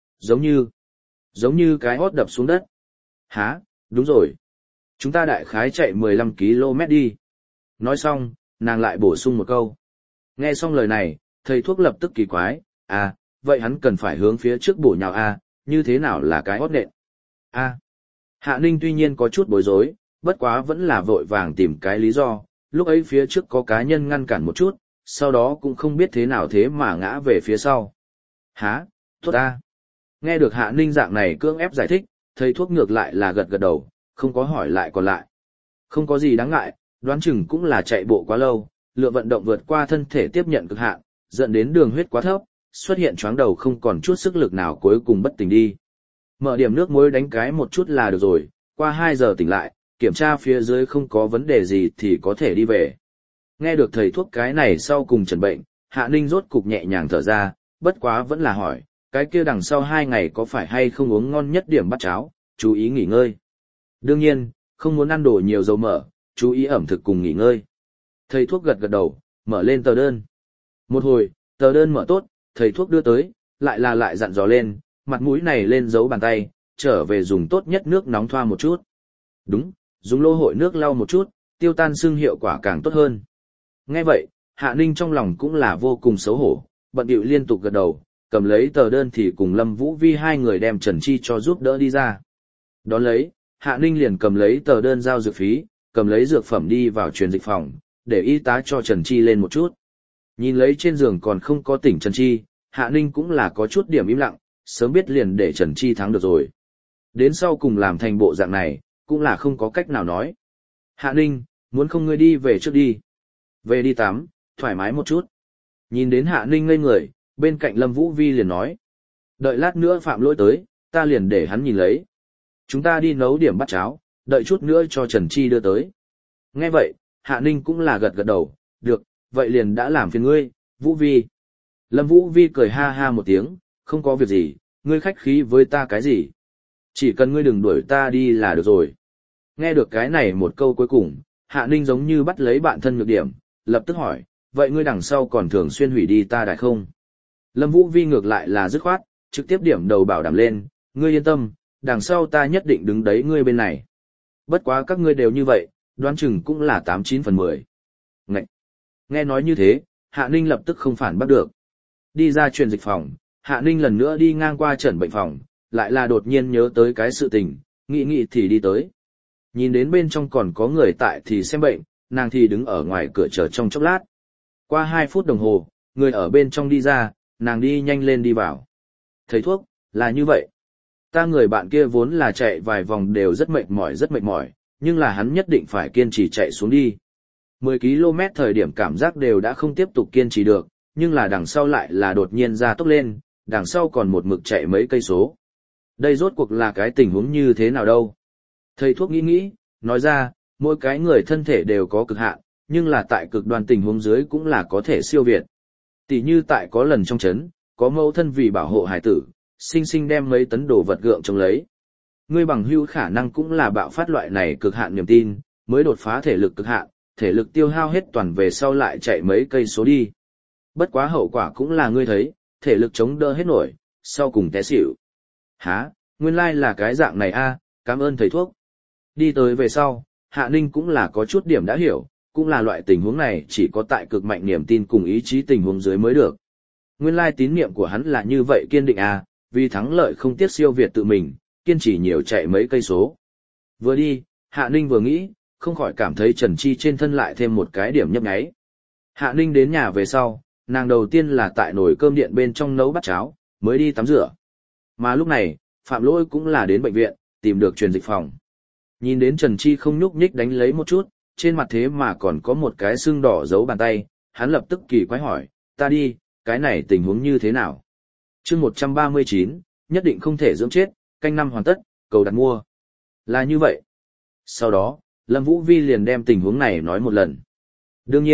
Giống như cái hót đập xuống đất. Hả, đúng rồi. Chúng ta đại khái chạy 15 km đi. Nói xong, nàng lại bổ sung một câu. Nghe xong lời này, thầy thuốc lập tức kỳ quái, à, vậy hắn cần phải hướng phía trước bổ nhào a, như thế nào là cái hót nện? A. Hạ Ninh tuy nhiên có chút bối rối, bất quá vẫn là vội vàng tìm cái lý do, lúc ấy phía trước có cá nhân ngăn cản một chút, sau đó cũng không biết thế nào thế mà ngã về phía sau. Hả, tốt a. Nghe được Hạ Ninh dạng này cưỡng ép giải thích, thầy thuốc ngược lại là gật gật đầu, không có hỏi lại còn lại. Không có gì đáng ngại, đoán chừng cũng là chạy bộ quá lâu, lượng vận động vượt qua thân thể tiếp nhận cực hạn, dẫn đến đường huyết quá thấp, xuất hiện choáng đầu không còn chút sức lực nào cuối cùng bất tỉnh đi. Mở điểm nước muối đánh cái một chút là được rồi, qua 2 giờ tỉnh lại, kiểm tra phía dưới không có vấn đề gì thì có thể đi về. Nghe được thầy thuốc cái này sau cùng chẩn bệnh, Hạ Ninh rốt cục nhẹ nhàng thở ra, bất quá vẫn là hỏi, cái kia đằng sau 2 ngày có phải hay không uống ngon nhất điểm bát cháo, chú ý nghỉ ngơi. Đương nhiên, không muốn ăn đồ nhiều dầu mỡ, chú ý ẩm thực cùng nghỉ ngơi. Thầy thuốc gật gật đầu, mở lên tờ đơn. Một hồi, tờ đơn mở tốt, thầy thuốc đưa tới, lại dặn dò lên, mặt mũi này lên dấu bàn tay, trở về dùng tốt nhất nước nóng thoa một chút. Đúng, dùng lô hội nước lau một chút, tiêu tan sưng hiệu quả càng tốt hơn. Nghe vậy, Hạ Ninh trong lòng cũng là vô cùng xấu hổ, bận bịu liên tục gật đầu, cầm lấy tờ đơn thì cùng Lâm Vũ Vi hai người đem Trần Chi cho giúp đỡ đi ra. Đón lấy, Hạ Ninh liền cầm lấy tờ đơn giao dược phí, cầm lấy dược phẩm đi vào truyền dịch phòng, để y tá cho Trần Chi lên một chút. Nhìn lấy trên giường còn không có tỉnh Trần Chi, Hạ Ninh cũng là có chút điểm im lặng, sớm biết liền để Trần Chi thắng được rồi. Đến sau cùng làm thành bộ dạng này, cũng là không có cách nào nói. Hạ Ninh, muốn không ngươi đi về trước đi. Về đi tắm, thoải mái một chút. Nhìn đến Hạ Ninh ngây người, bên cạnh Lâm Vũ Vi liền nói. Đợi lát nữa Phạm Lỗi tới, ta liền để hắn nhìn lấy. Chúng ta đi nấu điểm bát cháo, đợi chút nữa cho Trần Chi đưa tới. Nghe vậy, Hạ Ninh cũng là gật gật đầu, được, vậy liền đã làm phiền ngươi, Vũ Vi. Lâm Vũ Vi cười ha ha một tiếng, không có việc gì, ngươi khách khí với ta cái gì. Chỉ cần ngươi đừng đuổi ta đi là được rồi. Nghe được cái này một câu cuối cùng, Hạ Ninh giống như bắt lấy bạn thân nhược điểm, lập tức hỏi, vậy ngươi đằng sau còn thường xuyên hủy đi ta đại không? Lâm Vũ Vi ngược lại là dứt khoát, trực tiếp điểm đầu bảo đảm lên, ngươi yên tâm, đằng sau ta nhất định đứng đấy ngươi bên này. Bất quá các ngươi đều như vậy, đoán chừng cũng là 89 phần 10. Ngậy! Nghe nói như thế, Hạ Ninh lập tức không phản bắt được. Đi ra truyền dịch phòng, Hạ Ninh lần nữa đi ngang qua trần bệnh phòng, lại là đột nhiên nhớ tới cái sự tình, nghĩ thì đi tới. Nhìn đến bên trong còn có người tại thì xem bệnh, nàng thì đứng ở ngoài cửa chờ trong chốc lát. Qua 2 phút đồng hồ, người ở bên trong đi ra, nàng đi nhanh lên đi vào. Thầy thuốc, là như vậy. Ta người bạn kia vốn là chạy vài vòng đều rất mệt mỏi, nhưng là hắn nhất định phải kiên trì chạy xuống đi. 10 km thời điểm cảm giác đều đã không tiếp tục kiên trì được, nhưng là đằng sau lại là đột nhiên ra tốc lên, đằng sau còn một mực chạy mấy cây số. Đây rốt cuộc là cái tình huống như thế nào đâu? Thầy thuốc nghĩ, nói ra, mỗi cái người thân thể đều có cực hạn, nhưng là tại cực đoan tình huống dưới cũng là có thể siêu việt. Tỷ như tại có lần trong trấn, có mẫu thân vì bảo hộ hải tử, sinh đem mấy tấn đồ vật gượng chống lấy. Ngươi bằng hữu khả năng cũng là bạo phát loại này cực hạn niềm tin, mới đột phá thể lực cực hạn, thể lực tiêu hao hết toàn về sau lại chạy mấy cây số đi. Bất quá hậu quả cũng là ngươi thấy, thể lực chống đỡ hết nổi, sau cùng té xỉu. Hả, nguyên lai là cái dạng này a, cảm ơn thầy thuốc. Đi tới về sau, Hạ Ninh cũng là có chút điểm đã hiểu, cũng là loại tình huống này chỉ có tại cực mạnh niềm tin cùng ý chí tình huống dưới mới được. Nguyên lai tín niệm của hắn là như vậy kiên định a, vì thắng lợi không tiếc siêu việt tự mình, kiên trì nhiều chạy mấy cây số. Vừa đi, Hạ Ninh vừa nghĩ, không khỏi cảm thấy Trần Chi trên thân lại thêm một cái điểm nhấp nháy. Hạ Ninh đến nhà về sau, nàng đầu tiên là tại nồi cơm điện bên trong nấu bát cháo, mới đi tắm rửa. Mà lúc này, Phạm Lỗi cũng là đến bệnh viện, tìm được truyền dịch phòng. Nhìn đến Trần Chi không nhúc nhích đánh lấy một chút, trên mặt thế mà còn có một cái sưng đỏ dấu bàn tay, hắn lập tức kỳ quái hỏi, ta đi, cái này tình huống như thế nào? chương 139, nhất định không thể dưỡng chết, canh năm hoàn tất, cầu đặt mua. Là như vậy. Sau đó, Lâm Vũ Vi liền đem tình huống này nói một lần. Đương nhiên,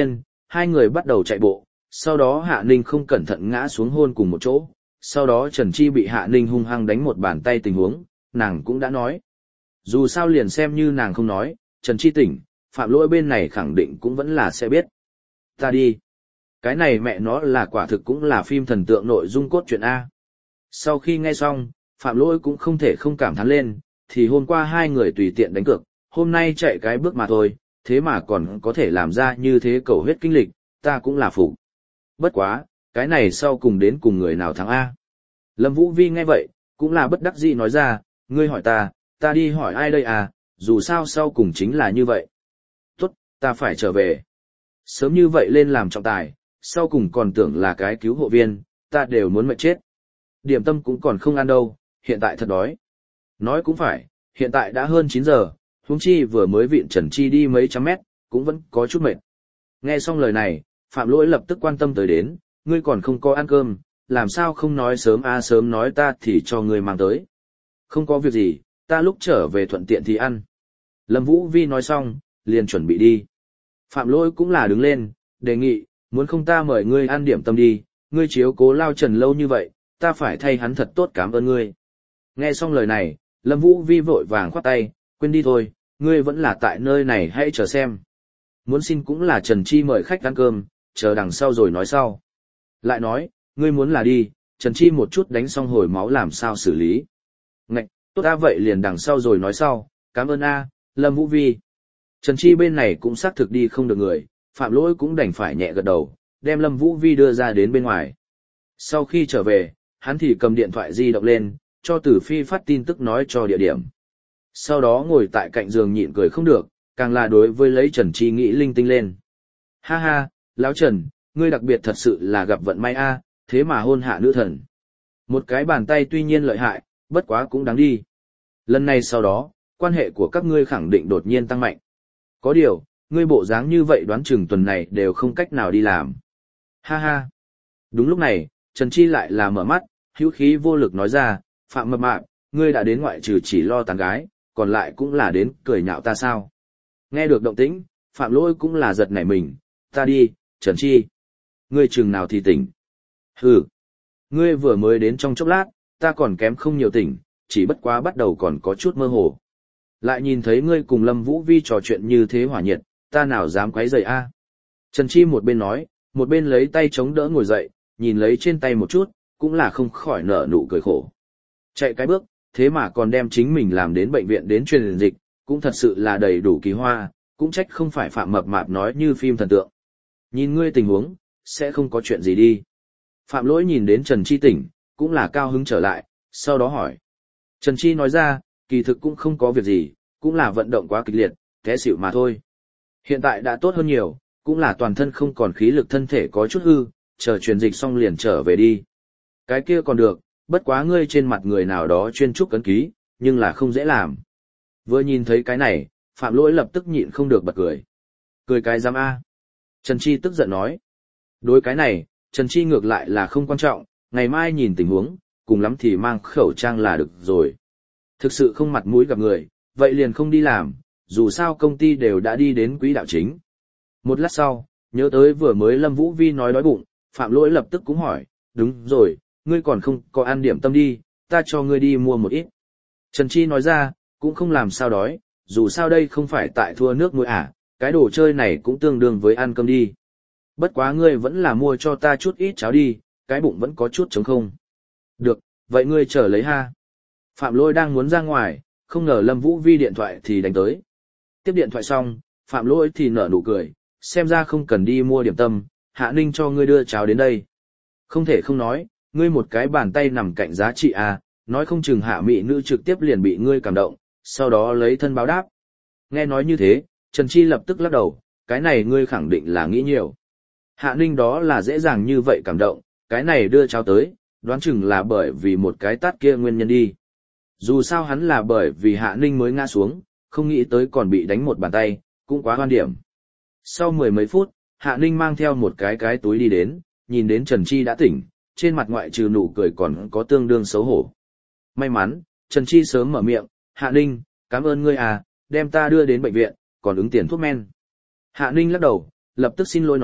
hai người bắt đầu chạy bộ, sau đó Hạ Ninh không cẩn thận ngã xuống hôn cùng một chỗ, sau đó Trần Chi bị Hạ Ninh hung hăng đánh một bàn tay tình huống, nàng cũng đã nói. Dù sao liền xem như nàng không nói, Trần Chi tỉnh, Phạm Lỗi bên này khẳng định cũng vẫn là sẽ biết. Ta đi. Cái này mẹ nó là quả thực cũng là phim thần tượng nội dung cốt truyện A. Sau khi nghe xong, Phạm Lỗi cũng không thể không cảm thán lên, thì hôm qua hai người tùy tiện đánh cược, hôm nay chạy cái bước mà thôi, thế mà còn có thể làm ra như thế cầu huyết kinh lịch, ta cũng là phục. Bất quá, cái này sau cùng đến cùng người nào thắng A. Lâm Vũ Vi nghe vậy, cũng là bất đắc dĩ nói ra, ngươi hỏi ta đi hỏi ai đây à, dù sao sau cùng chính là như vậy. Tốt, ta phải trở về. Sớm như vậy lên làm trọng tài, sau cùng còn tưởng là cái cứu hộ viên, ta đều muốn mệt chết. Điểm tâm cũng còn không ăn đâu, hiện tại thật đói. Nói cũng phải, hiện tại đã hơn 9 giờ, huống chi vừa mới vịn Trần Chi đi mấy trăm mét, cũng vẫn có chút mệt. Nghe xong lời này, Phạm Lỗi lập tức quan tâm tới đến, ngươi còn không có ăn cơm, làm sao không nói sớm sớm nói ta thì cho ngươi mang tới. Không có việc gì, ta lúc trở về thuận tiện thì ăn. Lâm Vũ Vi nói xong, liền chuẩn bị đi. Phạm Lỗi cũng là đứng lên, đề nghị, muốn không ta mời ngươi ăn điểm tâm đi, ngươi chiếu cố Lao Trần lâu như vậy, ta phải thay hắn thật tốt cảm ơn ngươi. Nghe xong lời này, Lâm Vũ Vi vội vàng khoát tay, quên đi thôi, ngươi vẫn là tại nơi này hãy chờ xem. Muốn xin cũng là Trần Chi mời khách ăn cơm, chờ đằng sau rồi nói sau. Lại nói, ngươi muốn là đi, Trần Chi một chút đánh xong hồi máu làm sao xử lý. Ngạch, tốt ta vậy liền đằng sau rồi nói sau, cảm ơn Lâm Vũ Vi. Trần Chi bên này cũng xác thực đi không được người, Phạm Lỗi cũng đành phải nhẹ gật đầu, đem Lâm Vũ Vi đưa ra đến bên ngoài. Sau khi trở về, hắn thì cầm điện thoại di động lên, cho Tử Phi phát tin tức nói cho địa điểm. Sau đó ngồi tại cạnh giường nhịn cười không được, càng là đối với lấy Trần Chi nghĩ linh tinh lên. Ha ha, lão Trần, ngươi đặc biệt thật sự là gặp vận may thế mà hôn hạ nữ thần. Một cái bàn tay tuy nhiên lợi hại, bất quá cũng đáng đi. Lần này sau đó, quan hệ của các ngươi khẳng định đột nhiên tăng mạnh. Có điều, ngươi bộ dáng như vậy đoán chừng tuần này đều không cách nào đi làm. Ha ha. Đúng lúc này, Trần Chi lại là mở mắt, hữu khí vô lực nói ra, Phạm Mập Mạp, ngươi đã đến ngoại trừ chỉ lo tán gái, còn lại cũng là đến cười nhạo ta sao. Nghe được động tĩnh, Phạm Lỗi cũng là giật nảy mình, ta đi, Trần Chi. Ngươi chừng nào thì tỉnh. Hừ. Ngươi vừa mới đến trong chốc lát, ta còn kém không nhiều tỉnh, chỉ bất quá bắt đầu còn có chút mơ hồ. Lại nhìn thấy ngươi cùng Lâm Vũ Vi trò chuyện như thế hỏa nhiệt, ta nào dám quấy rầy Trần Chi một bên nói, một bên lấy tay chống đỡ ngồi dậy, nhìn lấy trên tay một chút, cũng là không khỏi nở nụ cười khổ. Chạy cái bước, thế mà còn đem chính mình làm đến bệnh viện đến truyền dịch, cũng thật sự là đầy đủ kỳ hoa, cũng trách không phải Phạm Mập Mạp nói như phim thần tượng. Nhìn ngươi tình huống, sẽ không có chuyện gì đi. Phạm Lỗi nhìn đến Trần Chi tỉnh, cũng là cao hứng trở lại, sau đó hỏi. Trần Chi nói ra, kỳ thực cũng không có việc gì, cũng là vận động quá kịch liệt, té xỉu mà thôi. Hiện tại đã tốt hơn nhiều, cũng là toàn thân không còn khí lực thân thể có chút hư, chờ truyền dịch xong liền trở về đi. Cái kia còn được, bất quá ngươi trên mặt người nào đó chuyên trúc cấn ký, nhưng là không dễ làm. Vừa nhìn thấy cái này, Phạm Lỗi lập tức nhịn không được bật cười. Cười cái giám Trần Chi tức giận nói. Đối cái này, Trần Chi ngược lại là không quan trọng, ngày mai nhìn tình huống, cùng lắm thì mang khẩu trang là được rồi. Thực sự không mặt mũi gặp người, vậy liền không đi làm, dù sao công ty đều đã đi đến quỹ đạo chính. Một lát sau, nhớ tới vừa mới Lâm Vũ Vi nói đói bụng, Phạm Lỗi lập tức cũng hỏi, đúng rồi, ngươi còn không có ăn điểm tâm đi, ta cho ngươi đi mua một ít. Trần Chi nói ra, cũng không làm sao đói, dù sao đây không phải tại thua nước muối cái đồ chơi này cũng tương đương với ăn cơm đi. Bất quá ngươi vẫn là mua cho ta chút ít cháo đi, cái bụng vẫn có chút trống không. Được, vậy ngươi chờ lấy Phạm Lỗi đang muốn ra ngoài, không ngờ Lâm Vũ Vi điện thoại thì đánh tới. Tiếp điện thoại xong, Phạm Lỗi thì nở nụ cười, xem ra không cần đi mua điểm tâm, Hạ Ninh cho ngươi đưa cháo đến đây. Không thể không nói, ngươi một cái bàn tay nằm cạnh giá trị nói không chừng Hạ mỹ nữ trực tiếp liền bị ngươi cảm động, sau đó lấy thân báo đáp. Nghe nói như thế, Trần Chi lập tức lắc đầu, cái này ngươi khẳng định là nghĩ nhiều. Hạ Ninh đó là dễ dàng như vậy cảm động, cái này đưa cháo tới, đoán chừng là bởi vì một cái tát kia nguyên nhân đi. Dù sao hắn là bởi vì Hạ Ninh mới ngã xuống, không nghĩ tới còn bị đánh một bàn tay, cũng quá hoan điểm. Sau mười mấy phút, Hạ Ninh mang theo một cái túi đi đến, nhìn đến Trần Chi đã tỉnh, trên mặt ngoại trừ nụ cười còn có tương đương xấu hổ. May mắn, Trần Chi sớm mở miệng, Hạ Ninh, cảm ơn ngươi đem ta đưa đến bệnh viện, còn ứng tiền thuốc men. Hạ Ninh lắc đầu, lập tức xin lỗi nói,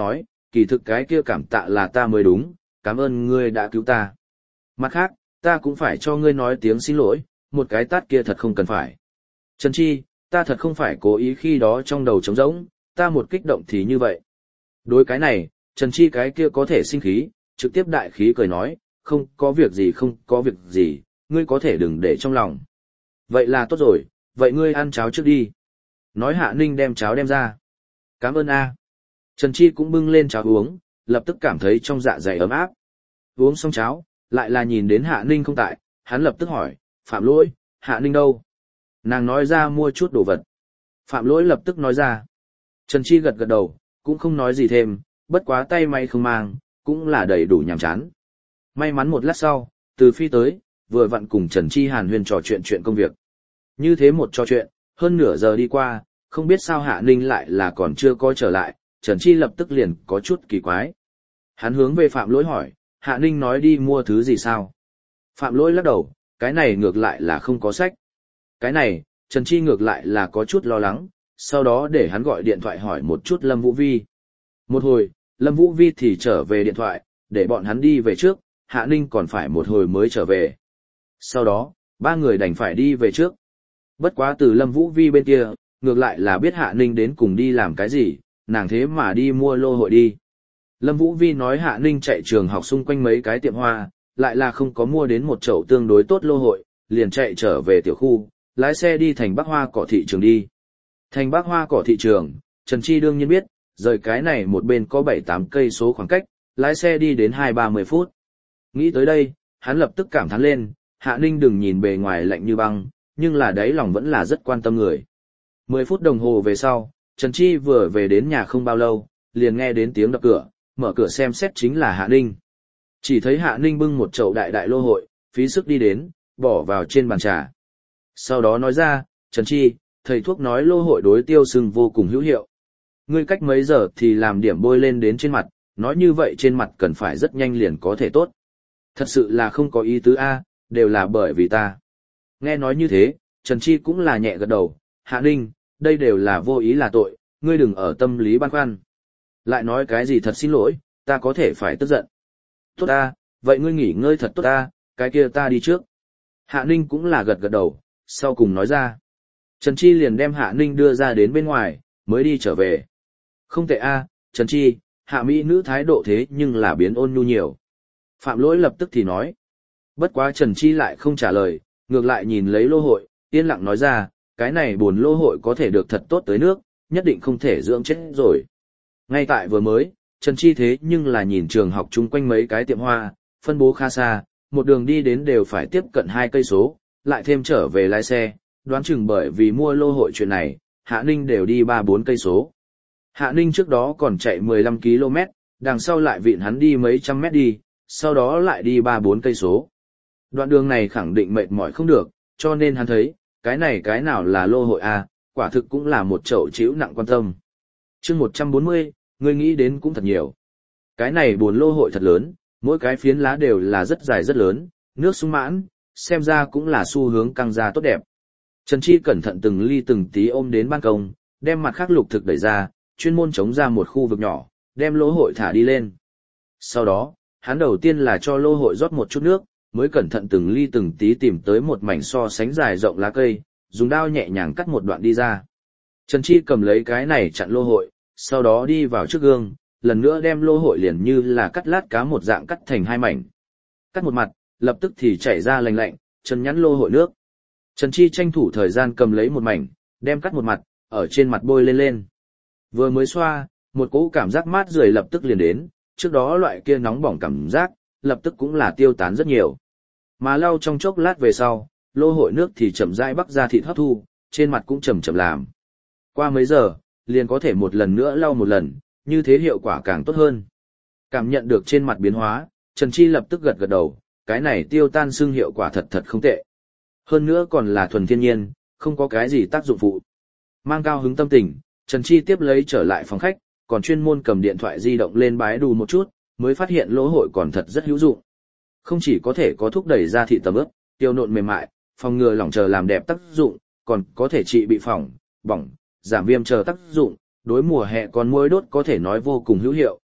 kỳ thực cái kia cảm tạ là ta mới đúng, cảm ơn ngươi đã cứu ta. Mặt khác, ta cũng phải cho ngươi nói tiếng xin lỗi, một cái tát kia thật không cần phải. Trần Chi, ta thật không phải cố ý khi đó trong đầu trống rỗng, ta một kích động thì như vậy. Đối cái này, Trần Chi cái kia có thể sinh khí, trực tiếp đại khí cười nói, không có việc gì không có việc gì, ngươi có thể đừng để trong lòng. Vậy là tốt rồi, vậy ngươi ăn cháo trước đi. Nói Hạ Ninh đem cháo đem ra. Cảm ơn a. Trần Chi cũng bưng lên cháo uống, lập tức cảm thấy trong dạ dày ấm áp. Uống xong cháo, lại là nhìn đến Hạ Ninh không tại, hắn lập tức hỏi, Phạm Lỗi, Hạ Ninh đâu? Nàng nói ra mua chút đồ vật. Phạm Lỗi lập tức nói ra. Trần Chi gật gật đầu, cũng không nói gì thêm, bất quá tay may không mang, cũng là đầy đủ nhàm chán. May mắn một lát sau, Từ Phi tới, vừa vặn cùng Trần Chi hàn huyên trò chuyện công việc. Như thế một trò chuyện, hơn nửa giờ đi qua, không biết sao Hạ Ninh lại là còn chưa có trở lại, Trần Chi lập tức liền có chút kỳ quái. Hắn hướng về Phạm Lỗi hỏi, Hạ Ninh nói đi mua thứ gì sao? Phạm Lỗi lắc đầu, cái này ngược lại là không có sách. Cái này, Trần Chi ngược lại là có chút lo lắng, sau đó để hắn gọi điện thoại hỏi một chút Lâm Vũ Vi. Một hồi, Lâm Vũ Vi thì trở về điện thoại, để bọn hắn đi về trước, Hạ Ninh còn phải một hồi mới trở về. Sau đó, ba người đành phải đi về trước. Bất quá từ Lâm Vũ Vi bên kia, ngược lại là biết Hạ Ninh đến cùng đi làm cái gì, nàng thế mà đi mua lô hội đi. Lâm Vũ Vi nói Hạ Ninh chạy trường học xung quanh mấy cái tiệm hoa, lại là không có mua đến một chậu tương đối tốt lô hội, liền chạy trở về tiểu khu, lái xe đi thành Bắc Hoa Cỏ thị trường đi. Thành Bắc Hoa Cỏ thị trường, Trần Chi đương nhiên biết, rời cái này một bên có 7-8 cây số khoảng cách, lái xe đi đến 20-30 phút. Nghĩ tới đây, hắn lập tức cảm thán lên, Hạ Ninh đừng nhìn bề ngoài lạnh như băng, nhưng là đáy lòng vẫn là rất quan tâm người. 10 phút đồng hồ về sau, Trần Chi vừa về đến nhà không bao lâu, liền nghe đến tiếng đập cửa, mở cửa xem xét chính là Hạ Ninh. Chỉ thấy Hạ Ninh bưng một chậu đại đại lô hội, phí sức đi đến, bỏ vào trên bàn trà. Sau đó nói ra, Trần Chi, thầy thuốc nói lô hội đối tiêu sưng vô cùng hữu hiệu. Ngươi cách mấy giờ thì làm điểm bôi lên đến trên mặt, nói như vậy trên mặt cần phải rất nhanh liền có thể tốt. Thật sự là không có ý tứ A, đều là bởi vì ta. Nghe nói như thế, Trần Chi cũng là nhẹ gật đầu, Hạ Ninh, đây đều là vô ý là tội, ngươi đừng ở tâm lý băn khoăn. Lại nói cái gì thật xin lỗi, ta có thể phải tức giận. Tốt ta, vậy ngươi nghỉ ngơi thật tốt ta, cái kia ta đi trước. Hạ Ninh cũng là gật gật đầu, sau cùng nói ra. Trần Chi liền đem Hạ Ninh đưa ra đến bên ngoài, mới đi trở về. Không tệ a, Trần Chi, Hạ Mỹ nữ thái độ thế nhưng là biến ôn nhu nhiều. Phạm Lỗi lập tức thì nói. Bất quá Trần Chi lại không trả lời, ngược lại nhìn lấy lô hội, yên lặng nói ra, cái này buồn lô hội có thể được thật tốt tới nước, nhất định không thể dưỡng chết rồi. Ngay tại vừa mới, Trần Chi thế nhưng là nhìn trường học chung quanh mấy cái tiệm hoa, phân bố khá xa, một đường đi đến đều phải tiếp cận 2 cây số, lại thêm trở về lái xe, đoán chừng bởi vì mua lô hội chuyện này, Hạ Ninh đều đi 3-4 cây số. Hạ Ninh trước đó còn chạy 15 km, đằng sau lại vịn hắn đi mấy trăm mét đi, sau đó lại đi 3-4 cây số. Đoạn đường này khẳng định mệt mỏi không được, cho nên hắn thấy, cái này cái nào là lô hội a, quả thực cũng là một chậu chịu nặng quan tâm. Chương 140, ngươi nghĩ đến cũng thật nhiều. Cái này buồn lô hội thật lớn, mỗi cái phiến lá đều là rất dài rất lớn, nước sung mãn, xem ra cũng là xu hướng căng ra tốt đẹp. Trần Chi cẩn thận từng ly từng tí ôm đến ban công, đem mặt khác lục thực đẩy ra, chuyên môn chống ra một khu vực nhỏ, đem lô hội thả đi lên. Sau đó, hắn đầu tiên là cho lô hội rót một chút nước, mới cẩn thận từng ly từng tí tìm tới một mảnh so sánh dài rộng lá cây, dùng dao nhẹ nhàng cắt một đoạn đi ra. Trần Chi cầm lấy cái này chặn lô hội, sau đó đi vào trước gương, lần nữa đem lô hội liền như là cắt lát cá một dạng cắt thành 2 mảnh. Cắt một mặt, lập tức thì chảy ra lành lạnh, chân nhắn lô hội nước. Trần Chi tranh thủ thời gian cầm lấy một mảnh, đem cắt một mặt, ở trên mặt bôi lên lên. Vừa mới xoa, một cỗ cảm giác mát rượi lập tức liền đến, trước đó loại kia nóng bỏng cảm giác, lập tức cũng là tiêu tán rất nhiều. Mà lau trong chốc lát về sau, lô hội nước thì chậm rãi bắc ra thịt hấp thu, trên mặt cũng chậm chậm làm. Qua mấy giờ, liền có thể một lần nữa lau một lần, như thế hiệu quả càng tốt hơn. Cảm nhận được trên mặt biến hóa, Trần Chi lập tức gật gật đầu, cái này tiêu tan sưng hiệu quả thật thật không tệ. Hơn nữa còn là thuần thiên nhiên, không có cái gì tác dụng phụ. Mang cao hứng tâm tình, Trần Chi tiếp lấy trở lại phòng khách, còn chuyên môn cầm điện thoại di động lên bái đù một chút, mới phát hiện lỗ hội còn thật rất hữu dụng. Không chỉ có thể có thúc đẩy ra thịt tầm ướp, tiêu nộn mềm mại, phòng ngừa lỏng chờ làm đẹp tác dụng, còn có thể trị bị phỏng, bỏng, giảm viêm chờ tác dụng, đối mùa hè còn muối đốt có thể nói vô cùng hữu hiệu,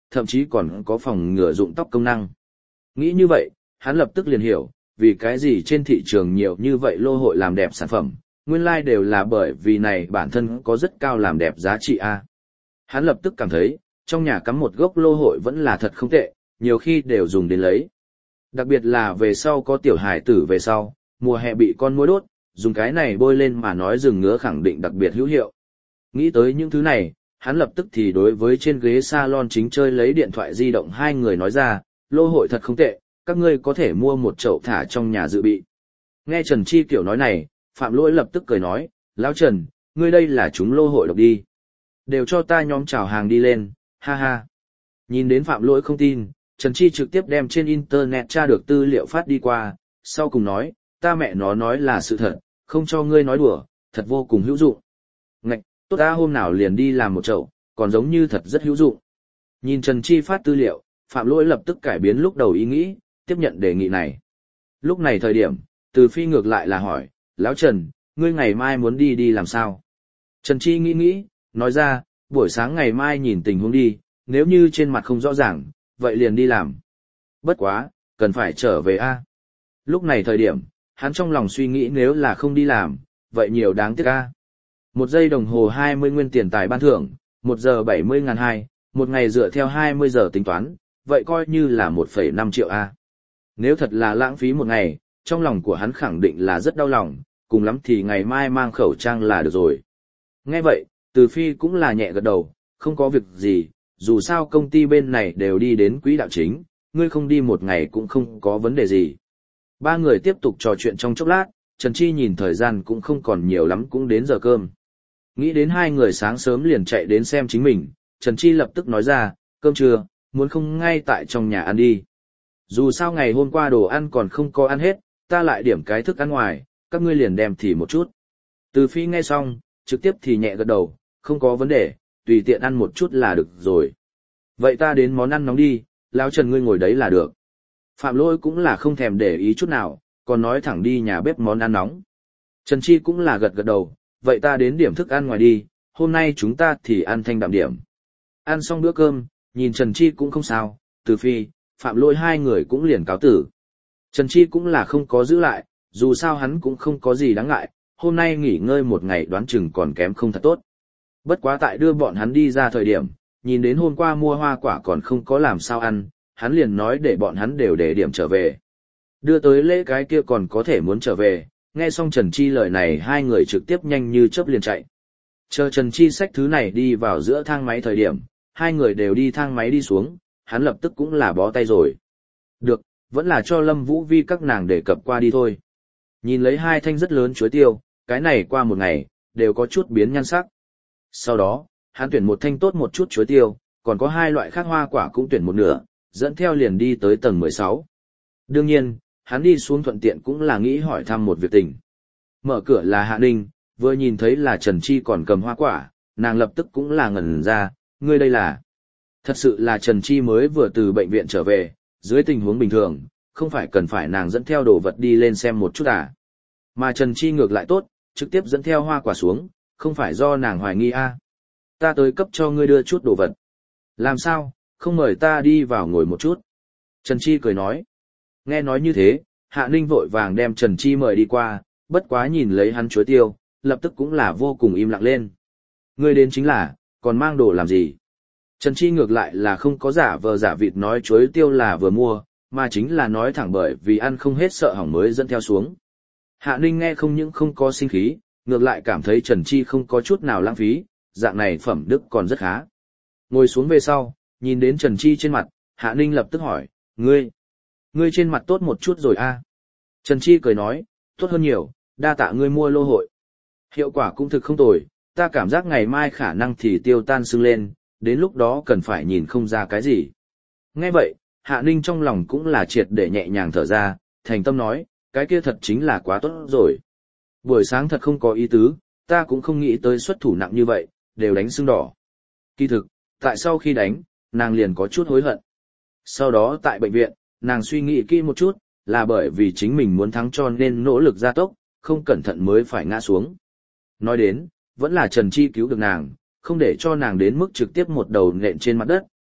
thậm chí còn có phòng ngừa rụng tóc công năng. Nghĩ như vậy, hắn lập tức liền hiểu, vì cái gì trên thị trường nhiều như vậy lô hội làm đẹp sản phẩm, nguyên lai đều là bởi vì này bản thân có rất cao làm đẹp giá trị a. Hắn lập tức cảm thấy, trong nhà cắm một gốc lô hội vẫn là thật không tệ, nhiều khi đều dùng đến lấy. Đặc biệt là về sau có tiểu hải tử về sau, mùa hè bị con muỗi đốt, dùng cái này bôi lên mà nói rừng ngứa khẳng định đặc biệt hữu hiệu. Nghĩ tới những thứ này, hắn lập tức thì đối với trên ghế salon chính chơi lấy điện thoại di động hai người nói ra, lô hội thật không tệ, các ngươi có thể mua một chậu thả trong nhà dự bị. Nghe Trần Chi kiểu nói này, Phạm Lỗi lập tức cười nói, Lão Trần, ngươi đây là chúng lô hội độc đi. Đều cho ta nhóm chào hàng đi lên, ha ha. Nhìn đến Phạm Lỗi không tin, Trần Chi trực tiếp đem trên internet tra được tư liệu phát đi qua, sau cùng nói, ta mẹ nó nói là sự thật, không cho ngươi nói đùa, thật vô cùng hữu dụng. Ngạch, tốt ta hôm nào liền đi làm một chậu, còn giống như thật rất hữu dụng. Nhìn Trần Chi phát tư liệu, Phạm Lỗi lập tức cải biến lúc đầu ý nghĩ, tiếp nhận đề nghị này. Lúc này thời điểm, Từ Phi ngược lại là hỏi, Lão Trần, ngươi ngày mai muốn đi làm sao? Trần Chi nghĩ, nói ra, buổi sáng ngày mai nhìn tình huống đi, nếu như trên mặt không rõ ràng, vậy liền đi làm. Bất quá, cần phải trở về a. Lúc này thời điểm, hắn trong lòng suy nghĩ nếu là không đi làm, vậy nhiều đáng tiếc a. 1 giây đồng hồ 20 nguyên tiền tài ban thưởng, 1 giờ 70.200, một ngày dựa theo 20 giờ tính toán, vậy coi như là 1,5 triệu a. Nếu thật là lãng phí một ngày, trong lòng của hắn khẳng định là rất đau lòng, cùng lắm thì ngày mai mang khẩu trang là được rồi. Nghe vậy, Từ Phi cũng là nhẹ gật đầu, không có việc gì, dù sao công ty bên này đều đi đến quỹ đạo chính, ngươi không đi một ngày cũng không có vấn đề gì. Ba người tiếp tục trò chuyện trong chốc lát, Trần Chi nhìn thời gian cũng không còn nhiều lắm cũng đến giờ cơm. Nghĩ đến hai người sáng sớm liền chạy đến xem chính mình, Trần Chi lập tức nói ra, cơm trưa, muốn không ngay tại trong nhà ăn đi. Dù sao ngày hôm qua đồ ăn còn không có ăn hết, ta lại điểm cái thức ăn ngoài, các ngươi liền đem thì một chút. Từ Phi nghe xong, trực tiếp thì nhẹ gật đầu, không có vấn đề, tùy tiện ăn một chút là được rồi. Vậy ta đến món ăn nóng đi, Lão Trần ngươi ngồi đấy là được. Phạm Lỗi cũng là không thèm để ý chút nào, còn nói thẳng đi nhà bếp món ăn nóng. Trần Chi cũng là gật gật đầu, vậy ta đến điểm thức ăn ngoài đi, hôm nay chúng ta thì ăn thanh đạm điểm. Ăn xong bữa cơm, nhìn Trần Chi cũng không sao, Từ Phi, Phạm Lỗi hai người cũng liền cáo tử. Trần Chi cũng là không có giữ lại, dù sao hắn cũng không có gì đáng ngại, hôm nay nghỉ ngơi một ngày đoán chừng còn kém không thật tốt. Bất quá tại đưa bọn hắn đi ra thời điểm, nhìn đến hôm qua mua hoa quả còn không có làm sao ăn, hắn liền nói để bọn hắn đều để điểm trở về. Đưa tới lễ cái kia còn có thể muốn trở về, nghe xong Trần Chi lời này hai người trực tiếp nhanh như chớp liền chạy. Chờ Trần Chi xách thứ này đi vào giữa thang máy thời điểm, hai người đều đi thang máy đi xuống, hắn lập tức cũng là bó tay rồi. Được, vẫn là cho Lâm Vũ Vi các nàng để cập qua đi thôi. Nhìn lấy hai thanh rất lớn chuối tiêu, cái này qua một ngày, đều có chút biến nhan sắc. Sau đó, hắn tuyển một thanh tốt một chút chuối tiêu, còn có hai loại khác hoa quả cũng tuyển một nửa, dẫn theo liền đi tới tầng 16. Đương nhiên, hắn đi xuống thuận tiện cũng là nghĩ hỏi thăm một việc tình. Mở cửa là Hạ Ninh, vừa nhìn thấy là Trần Chi còn cầm hoa quả, nàng lập tức cũng là ngẩn ra, ngươi đây là. Thật sự là Trần Chi mới vừa từ bệnh viện trở về, dưới tình huống bình thường, không phải cần phải nàng dẫn theo đồ vật đi lên xem một chút à. Mà Trần Chi ngược lại tốt, trực tiếp dẫn theo hoa quả xuống, không phải do nàng hoài nghi à. Ta tới cấp cho ngươi đưa chút đồ vật. Làm sao, không mời ta đi vào ngồi một chút. Trần Chi cười nói. Nghe nói như thế, Hạ Ninh vội vàng đem Trần Chi mời đi qua, bất quá nhìn lấy hắn chuối tiêu, lập tức cũng là vô cùng im lặng lên. Ngươi đến chính là, còn mang đồ làm gì? Trần Chi ngược lại là không có giả vờ giả vịt nói chuối tiêu là vừa mua, mà chính là nói thẳng bởi vì ăn không hết sợ hỏng mới dẫn theo xuống. Hạ Ninh nghe không những không có sinh khí, ngược lại cảm thấy Trần Chi không có chút nào lãng phí, dạng này phẩm đức còn rất khá. Ngồi xuống về sau, nhìn đến Trần Chi trên mặt, Hạ Ninh lập tức hỏi, ngươi trên mặt tốt một chút rồi à? Trần Chi cười nói, tốt hơn nhiều, đa tạ ngươi mua lô hội. Hiệu quả cũng thực không tồi, ta cảm giác ngày mai khả năng thì tiêu tan sưng lên, đến lúc đó cần phải nhìn không ra cái gì. Nghe vậy, Hạ Ninh trong lòng cũng là triệt để nhẹ nhàng thở ra, thành tâm nói, cái kia thật chính là quá tốt rồi. Buổi sáng thật không có ý tứ, ta cũng không nghĩ tới xuất thủ nặng như vậy, đều đánh sưng đỏ. Kỳ thực, tại sau khi đánh, nàng liền có chút hối hận. Sau đó tại bệnh viện, nàng suy nghĩ kỹ một chút, là bởi vì chính mình muốn thắng cho nên nỗ lực gia tốc, không cẩn thận mới phải ngã xuống. Nói đến, vẫn là Trần Chi cứu được nàng, không để cho nàng đến mức trực tiếp một đầu nện trên mặt đất,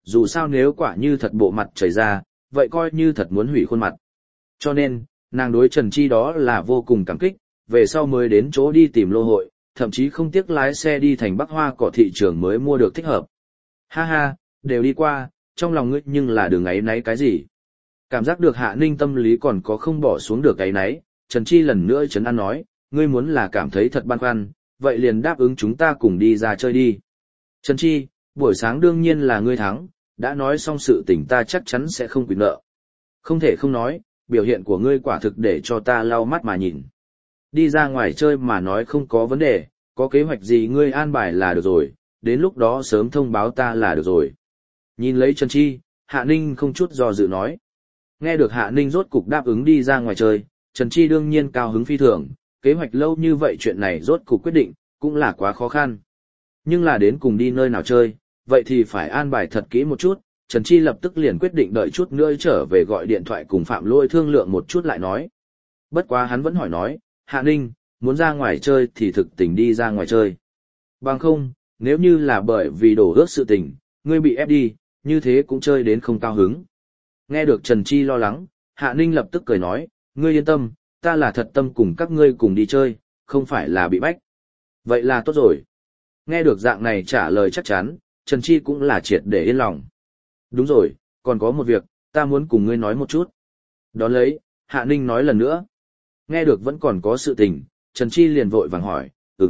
dù sao nếu quả như thật bộ mặt chảy ra, vậy coi như thật muốn hủy khuôn mặt. Cho nên, nàng đối Trần Chi đó là vô cùng cảm kích, về sau mới đến chỗ đi tìm lô hội, thậm chí không tiếc lái xe đi thành Bắc Hoa cỏ thị trường mới mua được thích hợp. Ha ha, đều đi qua, trong lòng ngươi nhưng là đừng áy náy cái gì. Cảm giác được Hạ Ninh tâm lý còn có không bỏ xuống được áy náy, Trần Chi lần nữa trấn an nói, ngươi muốn là cảm thấy thật băn khoăn, vậy liền đáp ứng chúng ta cùng đi ra chơi đi. Trần Chi, buổi sáng đương nhiên là ngươi thắng, đã nói xong sự tình ta chắc chắn sẽ không quỵt nợ. Không thể không nói, biểu hiện của ngươi quả thực để cho ta lau mắt mà nhìn. Đi ra ngoài chơi mà nói không có vấn đề, có kế hoạch gì ngươi an bài là được rồi, đến lúc đó sớm thông báo ta là được rồi. Nhìn lấy Trần Chi, Hạ Ninh không chút do dự nói. Nghe được Hạ Ninh rốt cục đáp ứng đi ra ngoài chơi, Trần Chi đương nhiên cao hứng phi thường, kế hoạch lâu như vậy chuyện này rốt cục quyết định, cũng là quá khó khăn. Nhưng là đến cùng đi nơi nào chơi, vậy thì phải an bài thật kỹ một chút, Trần Chi lập tức liền quyết định đợi chút nữa trở về gọi điện thoại cùng Phạm Lỗi thương lượng một chút lại nói. Bất quá hắn vẫn hỏi nói, Hạ Ninh, muốn ra ngoài chơi thì thực tình đi ra ngoài chơi. Bằng không, nếu như là bởi vì đổ ước sự tình, ngươi bị ép đi, như thế cũng chơi đến không cao hứng. Nghe được Trần Chi lo lắng, Hạ Ninh lập tức cười nói, ngươi yên tâm, ta là thật tâm cùng các ngươi cùng đi chơi, không phải là bị bách. Vậy là tốt rồi. Nghe được dạng này trả lời chắc chắn, Trần Chi cũng là triệt để yên lòng. Đúng rồi, còn có một việc, ta muốn cùng ngươi nói một chút. Đón lấy, Hạ Ninh nói lần nữa. Nghe được vẫn còn có sự tình, Trần Chi liền vội vàng hỏi,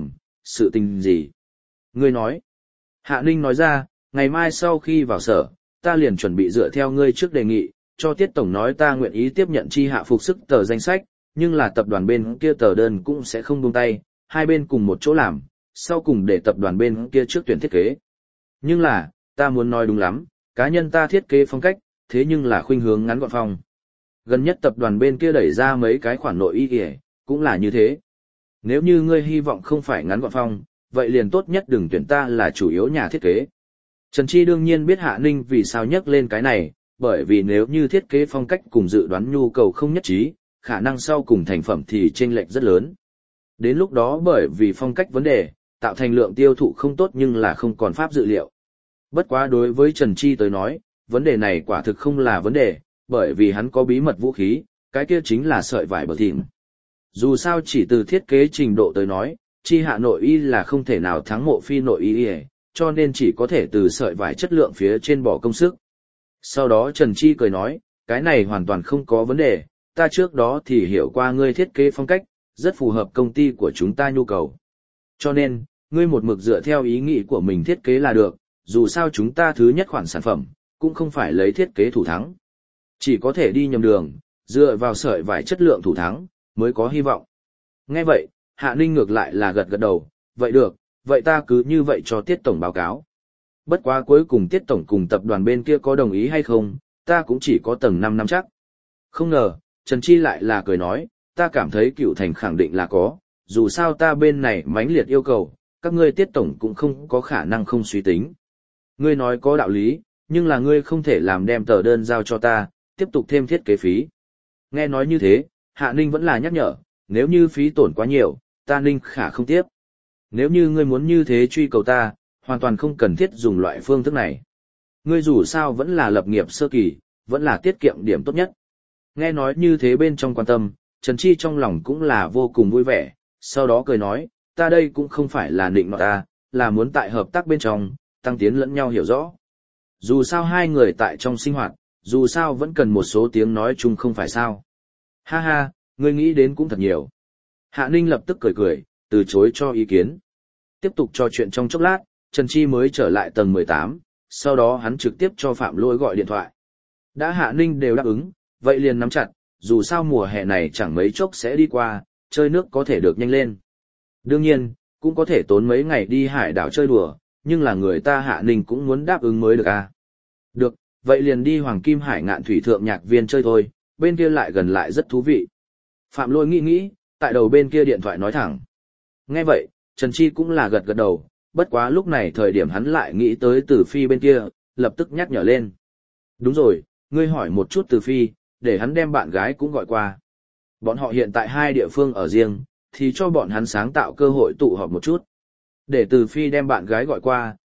sự tình gì? Ngươi nói. Hạ Ninh nói ra, ngày mai sau khi vào sở, ta liền chuẩn bị dựa theo ngươi trước đề nghị, cho Tiết Tổng nói ta nguyện ý tiếp nhận chi hạ phục sức tờ danh sách, nhưng là tập đoàn bên kia tờ đơn cũng sẽ không buông tay, hai bên cùng một chỗ làm, sau cùng để tập đoàn bên kia trước tuyển thiết kế. Nhưng là, ta muốn nói đúng lắm, cá nhân ta thiết kế phong cách, thế nhưng là khuynh hướng ngắn gọn phong. Gần nhất tập đoàn bên kia đẩy ra mấy cái khoản nội y kìa, cũng là như thế. Nếu như ngươi hy vọng không phải ngắn gọn phong, vậy liền tốt nhất đừng tuyển ta là chủ yếu nhà thiết kế. Trần Chi đương nhiên biết Hạ Ninh vì sao nhắc lên cái này, bởi vì nếu như thiết kế phong cách cùng dự đoán nhu cầu không nhất trí, khả năng sau cùng thành phẩm thì chênh lệch rất lớn. Đến lúc đó bởi vì phong cách vấn đề, tạo thành lượng tiêu thụ không tốt nhưng là không còn pháp dự liệu. Bất quá đối với Trần Chi tới nói, vấn đề này quả thực không là vấn đề, bởi vì hắn có bí mật vũ khí, cái kia chính là sợi vải bờ thịm. Dù sao chỉ từ thiết kế trình độ tới nói, chi hạ nội y là không thể nào thắng mộ phi nội y, cho nên chỉ có thể từ sợi vải chất lượng phía trên bỏ công sức. Sau đó Trần Chi cười nói, cái này hoàn toàn không có vấn đề, ta trước đó thì hiểu qua ngươi thiết kế phong cách, rất phù hợp công ty của chúng ta nhu cầu. Cho nên, ngươi một mực dựa theo ý nghĩ của mình thiết kế là được, dù sao chúng ta thứ nhất khoản sản phẩm, cũng không phải lấy thiết kế thủ thắng. Chỉ có thể đi nhầm đường, dựa vào sợi vải chất lượng thủ thắng, mới có hy vọng. Nghe vậy, Hạ Ninh ngược lại là gật gật đầu, vậy được, vậy ta cứ như vậy cho Tiết Tổng báo cáo. Bất quá cuối cùng Tiết Tổng cùng tập đoàn bên kia có đồng ý hay không, ta cũng chỉ có tầng 5 năm chắc. Không ngờ, Trần Chi lại là cười nói, ta cảm thấy Cựu Thành khẳng định là có, dù sao ta bên này mãnh liệt yêu cầu, các ngươi Tiết Tổng cũng không có khả năng không suy tính. Ngươi nói có đạo lý, nhưng là ngươi không thể làm đem tờ đơn giao cho ta, tiếp tục thêm thiết kế phí. Nghe nói như thế, Hạ Ninh vẫn là nhắc nhở, nếu như phí tổn quá nhiều, ta Ninh khả không tiếp. Nếu như ngươi muốn như thế truy cầu ta, hoàn toàn không cần thiết dùng loại phương thức này. Ngươi dù sao vẫn là lập nghiệp sơ kỳ, vẫn là tiết kiệm điểm tốt nhất. Nghe nói như thế bên trong quan tâm, Trần Chi trong lòng cũng là vô cùng vui vẻ, sau đó cười nói, ta đây cũng không phải là nịnh nọt ta, là muốn tại hợp tác bên trong, tăng tiến lẫn nhau hiểu rõ. Dù sao hai người tại trong sinh hoạt, dù sao vẫn cần một số tiếng nói chung không phải sao. Ha ha, ngươi nghĩ đến cũng thật nhiều. Hạ Ninh lập tức cười cười, từ chối cho ý kiến. Tiếp tục trò chuyện trong chốc lát, Trần Chi mới trở lại tầng 18, sau đó hắn trực tiếp cho Phạm Lỗi gọi điện thoại. Đã Hạ Ninh đều đáp ứng, vậy liền nắm chặt, dù sao mùa hè này chẳng mấy chốc sẽ đi qua, chơi nước có thể được nhanh lên. Đương nhiên, cũng có thể tốn mấy ngày đi hải đảo chơi đùa, nhưng là người ta Hạ Ninh cũng muốn đáp ứng mới được à. Được, vậy liền đi Hoàng Kim Hải Ngạn Thủy Thượng Nhạc Viên chơi thôi, bên kia lại gần lại rất thú vị. Phạm Lỗi nghĩ, tại đầu bên kia điện thoại nói thẳng. Nghe vậy, Trần Chi cũng là gật gật đầu, bất quá lúc này thời điểm hắn lại nghĩ tới Từ Phi bên kia, lập tức nhắc nhở lên. Đúng rồi, ngươi hỏi một chút Từ Phi, để hắn đem bạn gái cũng gọi qua. Bọn họ hiện tại hai địa phương ở riêng, thì cho bọn hắn sáng tạo cơ hội tụ họp một chút. Để Từ Phi đem bạn gái gọi qua,